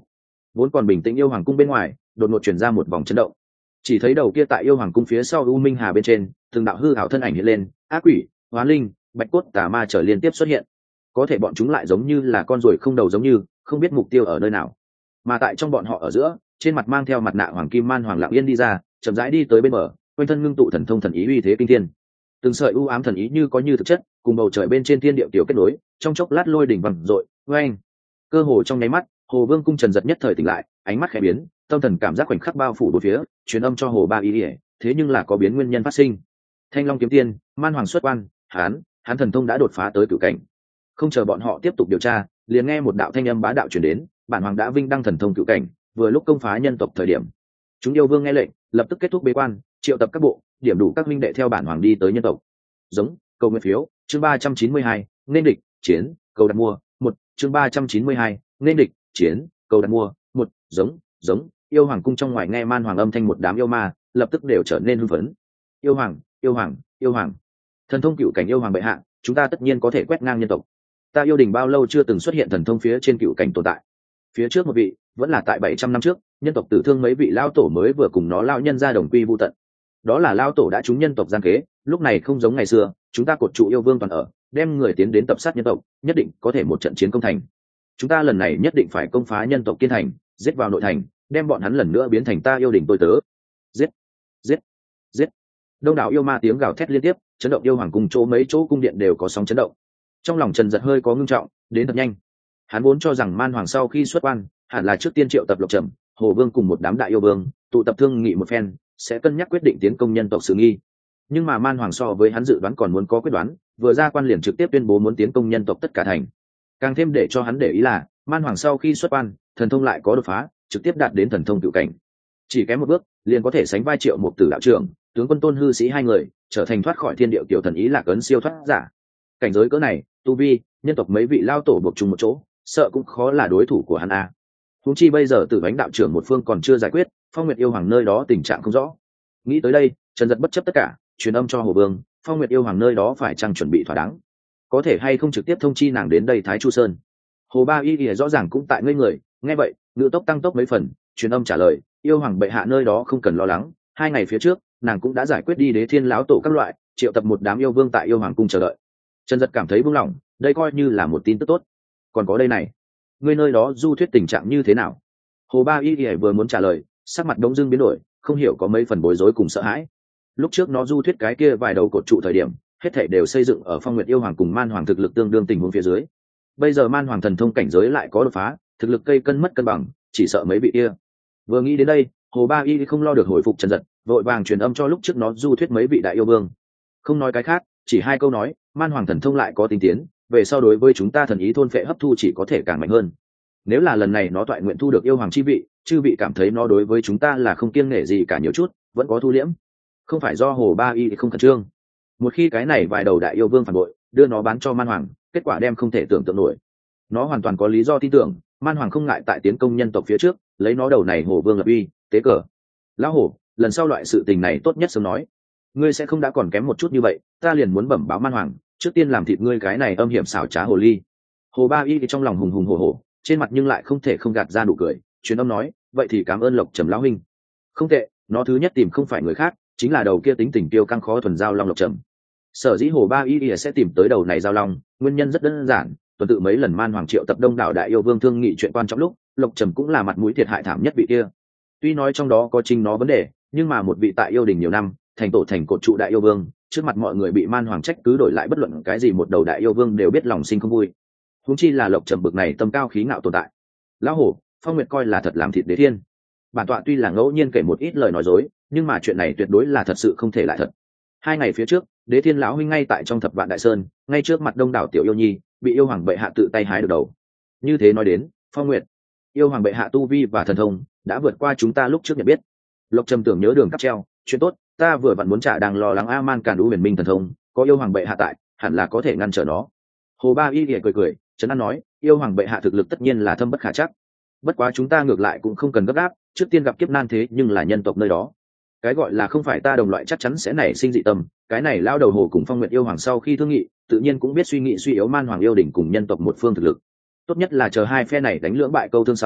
[SPEAKER 1] vốn còn bình tĩnh yêu hoàng cung bên ngoài đột ngột chuyển ra một vòng chấn động. Chỉ thấy đầu kia tại yêu hoàng cung phía sau u minh hà bên trên từng đạo hư hảo thân ảnh hiện lên, ác quỷ, hóa linh, bạch cốt tà ma trở liên tiếp xuất hiện. Có thể bọn chúng lại giống như là con ruồi không đầu, giống như không biết mục tiêu ở nơi nào. Mà tại trong bọn họ ở giữa, trên mặt mang theo mặt nạ hoàng kim man hoàng lặng yên đi ra, chậm rãi đi tới bên bờ, quanh thân ngưng tụ thần thông thần ý uy thế kinh thiên. Từng sợi u ám thần ý như có như thực chất, cùng bầu trời bên trên thiên địa tiểu kết nối, trong chốc lát lôi đỉnh vằn dội, oeng. Cơ hồ trong nháy mắt, Hồ Vương cung Trần Giật nhất thời tỉnh lại, ánh mắt khẽ biến, tâm thần cảm giác khoảnh khắc bao phủ bốn phía, truyền âm cho Hồ Ba Y, thế nhưng là có biến nguyên nhân phát sinh. Thanh Long kiếm tiên, man hoàng xuất quan, hắn, hắn thần thông đã đột phá tới cửu cảnh. Không chờ bọn họ tiếp tục điều tra, liền nghe một đạo thanh âm bá đạo truyền đến, bản hoàng đã vinh đăng thần thông cửu cảnh, vừa lúc công phá nhân tộc thời điểm. Chúng yêu vương nghe lệnh, lập tức kết thúc bế quan, triệu tập các bộ, điểm đủ các minh đệ theo bản hoàng đi tới nhân tộc. Giống, cầu nguyện phiếu, chương ba trăm chín mươi hai, nên địch, chiến, cầu đặt mua, một, chương ba trăm chín mươi hai, nên địch, chiến, cầu đặt mua, một, giống, giống, yêu hoàng cung trong ngoài nghe man hoàng âm thanh một đám yêu ma, lập tức đều trở nên hưng phấn. Yêu hoàng, yêu hoàng, yêu hoàng. Thần thông cựu cảnh yêu hoàng bệ hạ, chúng ta tất nhiên có thể quét ngang nhân tộc. Ta yêu đình bao lâu chưa từng xuất hiện thần thông phía trên cựu cảnh tồn tại. Phía trước một vị, vẫn là tại bảy trăm năm trước, nhân tộc tử thương mấy vị lao tổ mới vừa cùng nó lao nhân ra đồng quy vu tận. Đó là lao tổ đã trúng nhân tộc gian kế, lúc này không giống ngày xưa, chúng ta cột trụ yêu vương toàn ở, đem người tiến đến tập sát nhân tộc, nhất định có thể một trận chiến công thành. Chúng ta lần này nhất định phải công phá nhân tộc Kiên Thành, giết vào nội thành, đem bọn hắn lần nữa biến thành ta yêu đình tôi tớ. Giết, giết, giết. Đông đảo yêu ma tiếng gào thét liên tiếp, chấn động yêu hoàng cùng chỗ mấy chỗ cung điện đều có sóng chấn động. Trong lòng Trần Giật hơi có ngưng trọng, đến thật nhanh. Hắn vốn cho rằng man hoàng sau khi xuất quan, hẳn là trước tiên triệu tập Lộc Trầm, Hồ Vương cùng một đám đại yêu vương, tụ tập thương nghị một phen, sẽ cân nhắc quyết định tiến công nhân tộc sự nghi. Nhưng mà man hoàng so với hắn dự đoán còn muốn có quyết đoán, vừa ra quan liền trực tiếp tuyên bố muốn tiến công nhân tộc tất cả thành. Càng thêm để cho hắn để ý là, man hoàng sau khi xuất quan, thần thông lại có đột phá, trực tiếp đạt đến thần thông cửu cảnh. Chỉ kém một bước, liền có thể sánh vai Triệu Mục Tử đạo trưởng, tướng quân Tôn Hư Sĩ hai người, trở thành thoát khỏi thiên địa tiểu thần ý lạc ấn siêu thoát giả. Cảnh giới cỡ này, tu vi, nhân tộc mấy vị lao tổ buộc chung một chỗ, sợ cũng khó là đối thủ của hắn a. Huống chi bây giờ Tử Bánh đạo trưởng một phương còn chưa giải quyết, Phong Nguyệt yêu hoàng nơi đó tình trạng không rõ. Nghĩ tới đây, Trần Giật bất chấp tất cả, truyền âm cho Hồ Vương, Phong Nguyệt yêu hoàng nơi đó phải chăng chuẩn bị thỏa đáng, có thể hay không trực tiếp thông chi nàng đến đây Thái Chu Sơn. Hồ Ba Y Y rõ ràng cũng tại ngây người, nghe vậy, ngữ tốc tăng tốc mấy phần, truyền âm trả lời, yêu hoàng bệ hạ nơi đó không cần lo lắng, hai ngày phía trước, nàng cũng đã giải quyết đi Đế Thiên lão tổ các loại, triệu tập một đám yêu vương tại yêu hoàng cung chờ đợi. Trần Giật cảm thấy buông lỏng, đây coi như là một tin tức tốt. Còn có đây này, ngươi nơi đó du thuyết tình trạng như thế nào? Hồ Ba Y Y vừa muốn trả lời, sắc mặt đống dưng biến đổi, không hiểu có mấy phần bối rối cùng sợ hãi. Lúc trước nó du thuyết cái kia vài đầu cột trụ thời điểm, hết thảy đều xây dựng ở Phong Nguyệt yêu hoàng cùng man hoàng thực lực tương đương tình huống phía dưới. Bây giờ man hoàng thần thông cảnh giới lại có đột phá, thực lực cây cân mất cân bằng, chỉ sợ mấy vị kia. Vừa nghĩ đến đây, Hồ Ba Y không lo được hồi phục Trần Giật, vội vàng truyền âm cho lúc trước nó du thuyết mấy vị đại yêu vương. Không nói cái khác, chỉ hai câu nói, man hoàng thần thông lại có tinh tiến, về sau đối với chúng ta thần ý thôn phệ hấp thu chỉ có thể càng mạnh hơn. Nếu là lần này nó toại nguyện thu được yêu hoàng chi vị, chư vị cảm thấy nó đối với chúng ta là không kiêng nể gì cả nhiều chút, vẫn có thu liễm. Không phải do Hồ Ba Y không khẩn trương. Một khi cái này vài đầu đại yêu vương phản bội, đưa nó bán cho man hoàng, kết quả đem không thể tưởng tượng nổi. Nó hoàn toàn có lý do tin tưởng, man hoàng không ngại tại tiến công nhân tộc phía trước, lấy nó đầu này Hồ Vương lập uy, tế cờ. Lão Hổ, lần sau loại sự tình này tốt nhất sớm nói. Ngươi sẽ không đã còn kém một chút như vậy, ta liền muốn bẩm báo man hoàng, trước tiên làm thịt ngươi cái này âm hiểm xảo trá hồ ly. Hồ Ba Y trong lòng hùng hùng hổ hổ, trên mặt nhưng lại không thể không gạt ra nụ cười, truyền âm nói, vậy thì cảm ơn Lộc Trầm lão huynh. Không tệ, nó thứ nhất tìm không phải người khác, chính là đầu kia tính tình tiêu căng khó thuần giao long Lộc Trầm. Sở dĩ Hồ Ba Y sẽ tìm tới đầu này giao long, nguyên nhân rất đơn giản, tuần tự mấy lần man hoàng triệu tập đông đảo đại yêu vương thương nghị chuyện quan trọng lúc, Lộc Trầm cũng là mặt mũi thiệt hại thảm nhất vị kia. Tuy nói trong đó có chính nó vấn đề, nhưng mà một vị tại yêu đình nhiều năm, thành tổ thành cột trụ đại yêu vương, trước mặt mọi người bị man hoàng trách cứ đổi lại bất luận cái gì một đầu đại yêu vương đều biết lòng sinh không vui. Huống chi là Lộc Trầm bực này tâm cao khí ngạo tồn tại. Lão Hổ, Phong Nguyệt coi là thật làm thịt Đế Thiên. Bản tọa tuy là ngẫu nhiên kể một ít lời nói dối, nhưng mà chuyện này tuyệt đối là thật sự không thể lại thật. Hai ngày phía trước, Đế Thiên lão huynh ngay tại trong Thập Vạn Đại Sơn, ngay trước mặt đông đảo tiểu yêu nhi, bị yêu hoàng bệ hạ tự tay hái được đầu. Như thế nói đến, Phong Nguyệt, yêu hoàng bệ hạ tu vi và thần thông đã vượt qua chúng ta lúc trước nhận biết. Lộc Trầm tưởng nhớ đường cắp treo, chuyện tốt, ta vừa vặn muốn trả đang lo lắng A Man Càn Đũ Huyền Minh thần thông, có yêu hoàng bệ hạ tại, hẳn là có thể ngăn trở nó. Hồ Ba Y cười cười, trấn an nói, yêu hoàng bệ hạ thực lực tất nhiên là thâm bất khả trắc. Bất quá chúng ta ngược lại cũng không cần gấp gáp, trước tiên gặp kiếp nan thế nhưng là nhân tộc nơi đó. Cái gọi là không phải ta đồng loại chắc chắn sẽ nảy sinh dị tâm, cái này lao đầu Hồ cùng Phong Nguyệt yêu hoàng sau khi thương nghị, tự nhiên cũng biết suy nghĩ suy yếu man hoàng yêu đỉnh cùng nhân tộc một phương thực lực. Tốt nhất là chờ hai phe này đánh lưỡng bại câu thương sau,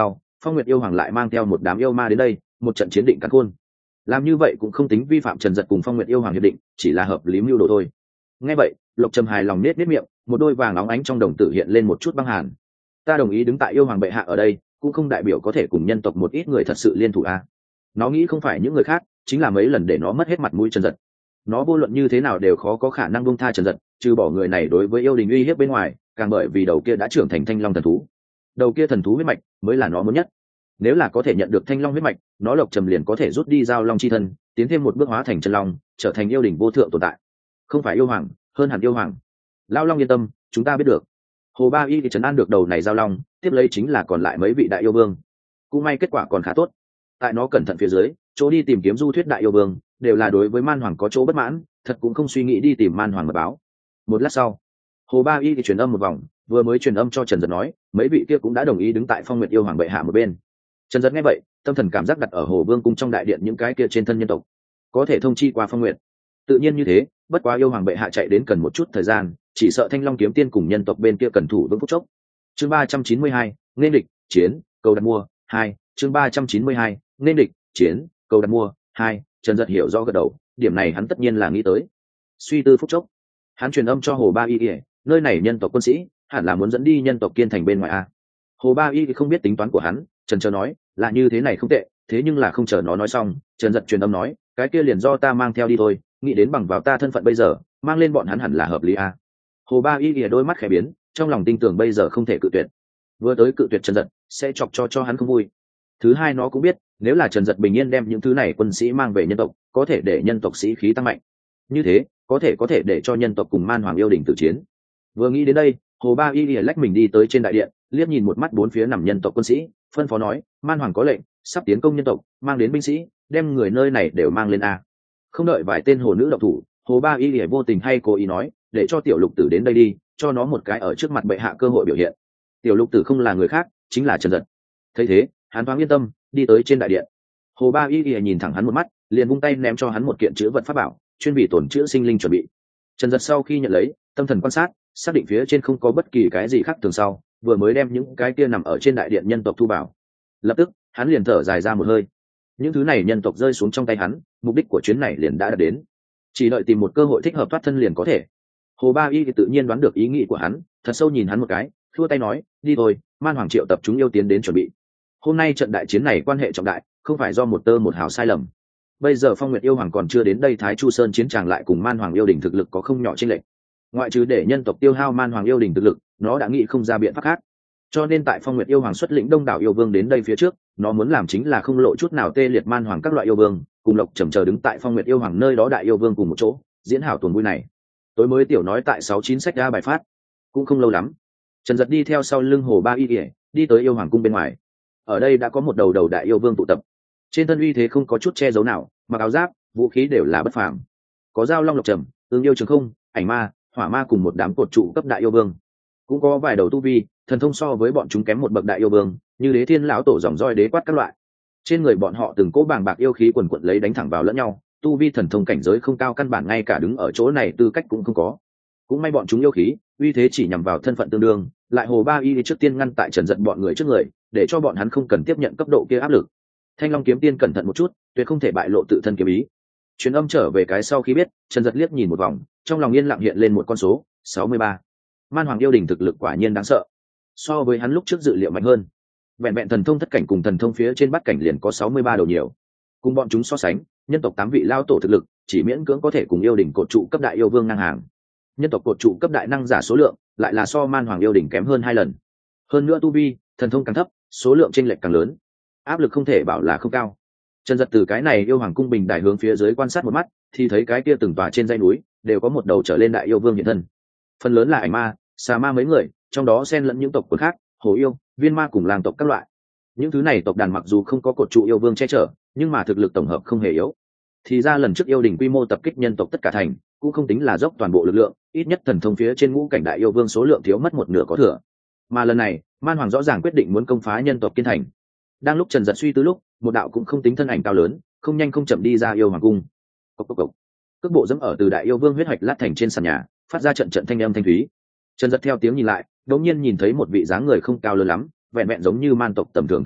[SPEAKER 1] Phong Nguyệt yêu hoàng lại mang theo một đám yêu ma đến đây, một trận chiến định cắn khôn. Làm như vậy cũng không tính vi phạm Trần Dật cùng Phong Nguyệt yêu hoàng hiệp định, chỉ là hợp lý mưu đồ thôi. Nghe vậy, Lộc Trầm hài lòng nết nết miệng, một đôi vàng óng ánh trong đồng tử hiện lên một chút băng hàn. Ta đồng ý đứng tại yêu hoàng bệ hạ ở đây, cũng không đại biểu có thể cùng nhân tộc một ít người thật sự liên thủ a. Nó nghĩ không phải những người khác, chính là mấy lần để nó mất hết mặt mũi Trần Dật. Nó vô luận như thế nào đều khó có khả năng buông tha Trần Dật, trừ bỏ người này đối với yêu đình uy hiếp bên ngoài, càng bởi vì đầu kia đã trưởng thành thanh long thần thú. Đầu kia thần thú huyết mạch mới là nó muốn nhất. Nếu là có thể nhận được thanh long huyết mạch, nó Lộc Trầm liền có thể rút đi giao long chi thân, tiến thêm một bước hóa thành chân long, trở thành yêu đình vô thượng tồn tại. Không phải yêu hoàng, hơn hẳn yêu hoàng. Lão Long yên tâm, chúng ta biết được. Hồ Ba Y thì trấn an được đầu này giao long, tiếp lấy chính là còn lại mấy vị đại yêu vương. Cũng may kết quả còn khá tốt. Tại nó cẩn thận phía dưới, chỗ đi tìm kiếm du thuyết đại yêu vương, đều là đối với man hoàng có chỗ bất mãn, thật cũng không suy nghĩ đi tìm man hoàng mật báo. Một lát sau, Hồ Ba Y thì truyền âm một vòng, vừa mới truyền âm cho Trần Dật nói, mấy vị kia cũng đã đồng ý đứng tại Phong Nguyệt yêu hoàng bệ hạ một bên. Trần Dật nghe vậy, tâm thần cảm giác đặt ở Hồ Vương cung trong đại điện những cái kia trên thân nhân tộc, có thể thông chi qua Phong Nguyệt. Tự nhiên như thế, bất quá yêu hoàng bệ hạ chạy đến cần một chút thời gian, chỉ sợ Thanh Long kiếm tiên cùng nhân tộc bên kia cần thủ vững phút chốc. Chương ba trăm chín mươi hai, nên địch, chiến, cầu đặt mua, hai, chương ba trăm chín mươi hai, nên địch, chiến, cầu đặt mua, hai, Trần Dật hiểu rõ gật đầu, điểm này hắn tất nhiên là nghĩ tới. Suy tư phút chốc, hắn truyền âm cho Hồ Ba Y, nơi này nhân tộc quân sĩ, hẳn là muốn dẫn đi nhân tộc Kiên Thành bên ngoài a. Hồ Ba Y không biết tính toán của hắn, Trần chờ nói, là như thế này không tệ, thế nhưng là không chờ nó nói xong, Trần Dật truyền âm nói, cái kia liền do ta mang theo đi thôi, nghĩ đến bằng vào ta thân phận bây giờ, mang lên bọn hắn hẳn là hợp lý a. Hồ Ba Y lìa đôi mắt khẽ biến, trong lòng tin tưởng bây giờ không thể cự tuyệt. Vừa tới cự tuyệt Trần Dật, sẽ chọc cho cho hắn không vui. Thứ hai nó cũng biết, nếu là Trần Dật bình yên đem những thứ này quân sĩ mang về nhân tộc, có thể để nhân tộc sĩ khí tăng mạnh. Như thế, có thể có thể để cho nhân tộc cùng man hoàng yêu đình tử chiến. Vừa nghĩ đến đây, Hồ Ba Y lìa lách mình đi tới trên đại điện, liếc nhìn một mắt bốn phía nằm nhân tộc quân sĩ, phân phó nói, man hoàng có lệnh, sắp tiến công nhân tộc, mang đến binh sĩ, đem người nơi này đều mang lên a. Không đợi vài tên hồ nữ độc thủ, Hồ Ba Y lìa vô tình hay cố ý nói, để cho tiểu lục tử đến đây đi, cho nó một cái ở trước mặt bệ hạ cơ hội biểu hiện. Tiểu lục tử không là người khác, chính là Trần Dật. Thấy thế, hắn thoáng yên tâm, đi tới trên đại điện. Hồ Ba Y lìa nhìn thẳng hắn một mắt, liền vung tay ném cho hắn một kiện chữ vật pháp bảo, chuyên bị tổn chữa sinh linh chuẩn bị. Trần Dật sau khi nhận lấy, tâm thần quan sát, xác định phía trên không có bất kỳ cái gì khác thường sau, vừa mới đem những cái kia nằm ở trên đại điện nhân tộc thu vào. Lập tức, hắn liền thở dài ra một hơi. Những thứ này nhân tộc rơi xuống trong tay hắn, mục đích của chuyến này liền đã đạt đến. Chỉ đợi tìm một cơ hội thích hợp thoát thân liền có thể. Hồ Ba Y thì tự nhiên đoán được ý nghĩ của hắn, thật sâu nhìn hắn một cái, thua tay nói, đi thôi, man hoàng triệu tập chúng yêu tiến đến chuẩn bị. Hôm nay trận đại chiến này quan hệ trọng đại, không phải do một tơ một hào sai lầm. Bây giờ Phong Nguyệt yêu hoàng còn chưa đến đây, Thái Chu Sơn chiến tràng lại cùng man hoàng yêu đình thực lực có không nhỏ chênh lệch. Ngoại trừ để nhân tộc tiêu hao man hoàng yêu đình thực lực, nó đã nghĩ không ra biện pháp khác. Cho nên tại Phong Nguyệt yêu hoàng xuất lĩnh đông đảo yêu vương đến đây phía trước, nó muốn làm chính là không lộ chút nào tê liệt man hoàng các loại yêu vương, cùng Lộc Trầm chờ đứng tại Phong Nguyệt yêu hoàng nơi đó đại yêu vương cùng một chỗ, diễn hảo tuần vui này. Tối mới tiểu nói tại sáu chín sách ra bài phát, cũng không lâu lắm. Trần Dật đi theo sau lưng Hồ Ba Y, đi tới yêu hoàng cung bên ngoài. Ở đây đã có một đầu đầu đại yêu vương tụ tập, trên thân uy thế không có chút che giấu nào, mặc áo giáp, vũ khí đều là bất phàm. Có giao long Lộc Trầm, tương yêu trường không, ảnh ma, hỏa ma cùng một đám cột trụ cấp đại yêu vương, cũng có vài đầu tu vi thần thông so với bọn chúng kém một bậc đại yêu vương, như đế thiên lão tổ dòng roi đế quát các loại. Trên người bọn họ từng cỗ bàng bạc yêu khí quần quận lấy đánh thẳng vào lẫn nhau, tu vi thần thông cảnh giới không cao, căn bản ngay cả đứng ở chỗ này tư cách cũng không có. Cũng may bọn chúng yêu khí uy thế chỉ nhằm vào thân phận tương đương, lại Hồ Ba Y trước tiên ngăn tại Trần Dật bọn người trước người, để cho bọn hắn không cần tiếp nhận cấp độ kia áp lực. Thanh Long kiếm tiên cẩn thận một chút, tuyệt không thể bại lộ tự thân kiếm ý. Truyền âm trở về cái sau khi biết, Trần Dật liếc nhìn một vòng, trong lòng yên lặng hiện lên một con số sáu mươi ba. Man hoàng yêu đình thực lực quả nhiên đáng sợ, so với hắn lúc trước dự liệu mạnh hơn. Vẹn vẹn thần thông thất cảnh cùng thần thông phía trên bát cảnh liền có sáu mươi ba đầu nhiều. Cùng bọn chúng so sánh, nhân tộc tám vị lao tổ thực lực chỉ miễn cưỡng có thể cùng yêu đình cột trụ cấp đại yêu vương ngang hàng. Nhân tộc cột trụ cấp đại năng giả số lượng lại là so man hoàng yêu đình kém hơn hai lần. Hơn nữa tu vi, thần thông càng thấp, số lượng chênh lệch càng lớn, áp lực không thể bảo là không cao. Trần Dật từ cái này yêu hoàng cung bình đài hướng phía dưới quan sát một mắt, thì thấy cái kia từng tòa trên dãy núi đều có một đầu trở lên đại yêu vương hiện thân. Phần lớn là ảnh ma, xà ma mấy người, trong đó xen lẫn những tộc quần khác, hồ yêu, viên ma cùng làng tộc các loại. Những thứ này tộc đàn mặc dù không có cột trụ yêu vương che chở, nhưng mà thực lực tổng hợp không hề yếu. Thì ra lần trước yêu đình quy mô tập kích nhân tộc tất cả thành, cũng không tính là dốc toàn bộ lực lượng, ít nhất thần thông phía trên ngũ cảnh đại yêu vương số lượng thiếu mất một nửa có thừa. Mà lần này, man hoàng rõ ràng quyết định muốn công phá nhân tộc Kiên Thành. Đang lúc Trần Dật suy tư lúc, một đạo cũng không tính thân ảnh cao lớn, không nhanh không chậm đi ra yêu hoàng cung. Cốc cốc cốc. Cước bộ dẫm ở từ đại yêu vương huyết hoạch lát thành trên sàn nhà, phát ra trận trận thanh âm thanh thúy. Trần Dật theo tiếng nhìn lại, đột nhiên nhìn thấy một vị dáng người không cao lớn lắm, vẹn vẹn giống như man tộc tầm thường thân ảnh,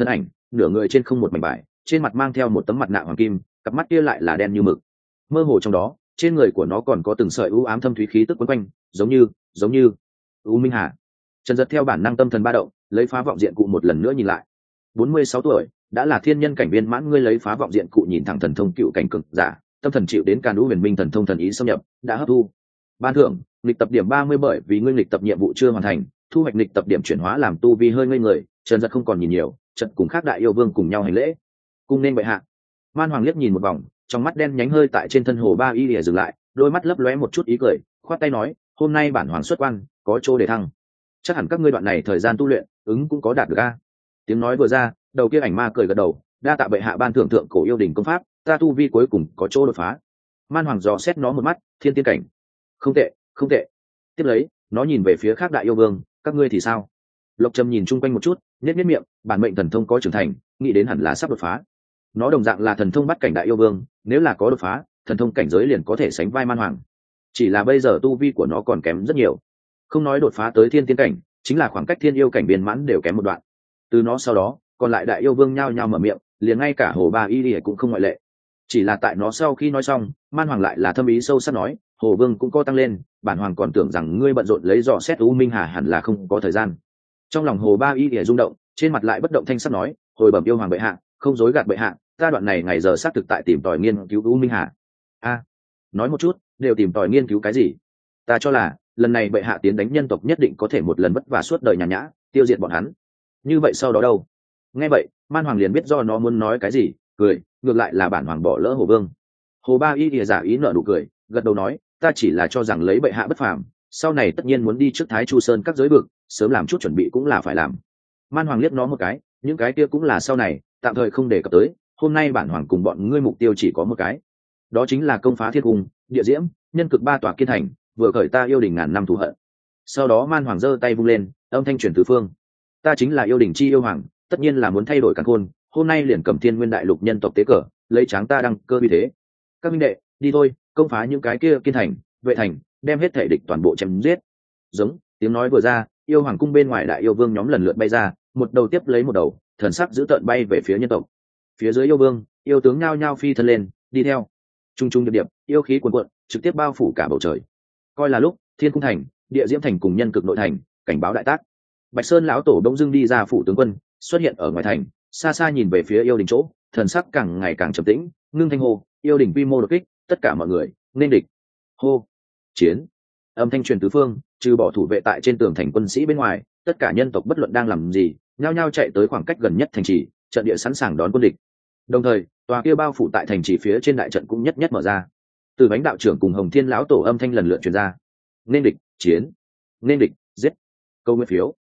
[SPEAKER 1] nửa người trên không một mảnh vải, trên mặt mang theo một tấm mặt nạ hoàng kim, cặp mắt kia lại là đen như mực. Mơ hồ trong đó, trên người của nó còn có từng sợi u ám thâm thúy khí tức quấn quanh, giống như giống như u minh hà. Trần Dật theo bản năng tâm thần ba động, lấy phá vọng diện cụ một lần nữa nhìn lại. bốn mươi sáu tuổi, đã là thiên nhân cảnh viên mãn, ngươi lấy phá vọng diện cụ nhìn thẳng thần thông cựu cảnh cực giả, tâm thần chịu đến Càn Đũ Huyền Minh thần thông thần ý xâm nhập, đã hấp thu. Ban thưởng, nghịch tập điểm ba mươi, bởi vì ngươi nghịch tập nhiệm vụ chưa hoàn thành, thu hoạch nghịch tập điểm chuyển hóa làm tu vi hơi ngây người. Trần Dật không còn nhìn nhiều, chợt cùng khác đại yêu vương cùng nhau hành lễ. Cung nên bệ hạ. Man Hoàng liếc nhìn một vòng, trong mắt đen nhánh hơi tại trên thân hồ ba y lìa dừng lại, đôi mắt lấp lóe một chút ý cười, khoát tay nói, hôm nay bản hoàng xuất quan, có chỗ để thăng. Chắc hẳn các ngươi đoạn này thời gian tu luyện, ứng cũng có đạt được a. Tiếng nói vừa ra, đầu kia ảnh ma cười gật đầu, đa tạ bệ hạ ban thưởng thượng cổ yêu đình công pháp, ta tu vi cuối cùng có chỗ đột phá. Man Hoàng dò xét nó một mắt, thiên tiên cảnh, không tệ, không tệ. Tiếp lấy, nó nhìn về phía khác đại yêu vương, các ngươi thì sao? Lộc Trầm nhìn chung quanh một chút, nhếch nhếch miệng, bản mệnh thần thông có trưởng thành, nghĩ đến hẳn là sắp đột phá. Nó đồng dạng là thần thông bắt cảnh đại yêu vương, nếu là có đột phá, thần thông cảnh giới liền có thể sánh vai Man Hoàng. Chỉ là bây giờ tu vi của nó còn kém rất nhiều, không nói đột phá tới thiên tiên cảnh, chính là khoảng cách thiên yêu cảnh viên mãn đều kém một đoạn. Từ nó sau đó, còn lại đại yêu vương nhao nhao mở miệng, liền ngay cả hồ ba y lìa cũng không ngoại lệ. Chỉ là tại nó sau khi nói xong, Man Hoàng lại là thâm ý sâu sắc nói, hồ vương cũng có tăng lên, bản hoàng còn tưởng rằng ngươi bận rộn lấy dò xét u minh hà hẳn là không có thời gian. Trong lòng hồ ba y lìa rung động, trên mặt lại bất động thanh sắc nói, hồi bẩm yêu hoàng bệ hạ, không dối gạt bệ hạ, ta đoạn này ngày giờ xác thực tại tìm tòi nghiên cứu u minh hà. A, nói một chút, đều tìm tòi nghiên cứu cái gì? Ta cho là lần này bệ hạ tiến đánh nhân tộc nhất định có thể một lần vất vả suốt đời nhàn nhã, tiêu diệt bọn hắn. Như vậy sau đó đâu? Nghe vậy, Man Hoàng liền biết do nó muốn nói cái gì, cười, ngược lại là bản hoàng bỏ lỡ hồ vương. Hồ ba y ỉa giả ý nở nụ cười, gật đầu nói, ta chỉ là cho rằng lấy bệ hạ bất phàm, sau này tất nhiên muốn đi trước Thái Chu Sơn các giới vực, sớm làm chút chuẩn bị cũng là phải làm. Man Hoàng liếc nó một cái, những cái kia cũng là sau này, tạm thời không đề cập tới. Hôm nay bản hoàng cùng bọn ngươi mục tiêu chỉ có một cái, đó chính là công phá thiên cung, địa diễm, nhân cực ba tòa kiên thành, vừa khởi ta yêu đình ngàn năm thù hận. Sau đó Man Hoàng giơ tay vung lên, âm thanh truyền tứ phương, ta chính là yêu đình chi yêu hoàng, tất nhiên là muốn thay đổi càn khôn, hôm nay liền cầm thiên nguyên đại lục nhân tộc tế cờ, lấy tráng ta đăng cơ vì thế. Các minh đệ, đi thôi, công phá những cái kia kiên thành, vệ thành, đem hết thể địch toàn bộ chém giết. Giống tiếng nói vừa ra, yêu hoàng cung bên ngoài đại yêu vương nhóm lần lượt bay ra, một đầu tiếp lấy một đầu, thần sắc dữ tợn bay về phía nhân tộc. Phía dưới yêu vương, yêu tướng nhao nhao phi thân lên, đi theo. Trung trung điệp điệp, yêu khí cuồn cuộn, trực tiếp bao phủ cả bầu trời. Coi là lúc, thiên cung thành, địa diễm thành cùng nhân cực nội thành, cảnh báo đại tác. Bạch Sơn lão tổ đông dưng đi ra phủ tướng quân, xuất hiện ở ngoài thành, xa xa nhìn về phía yêu đình chỗ, thần sắc càng ngày càng trầm tĩnh, ngưng thanh hô, yêu đình quy mô đột kích, tất cả mọi người nên địch. Hô, chiến. Âm thanh truyền tứ phương, trừ bỏ thủ vệ tại trên tường thành quân sĩ bên ngoài, tất cả nhân tộc bất luận đang làm gì, nhao nhao chạy tới khoảng cách gần nhất thành trì, trận địa sẵn sàng đón quân địch. Đồng thời, tòa kia bao phủ tại thành trì phía trên đại trận cũng nhất nhất mở ra. Từ bánh đạo trưởng cùng Hồng Thiên lão tổ âm thanh lần lượt truyền ra. Nên địch, chiến. Nên địch, giết. Câu nguyên phiếu,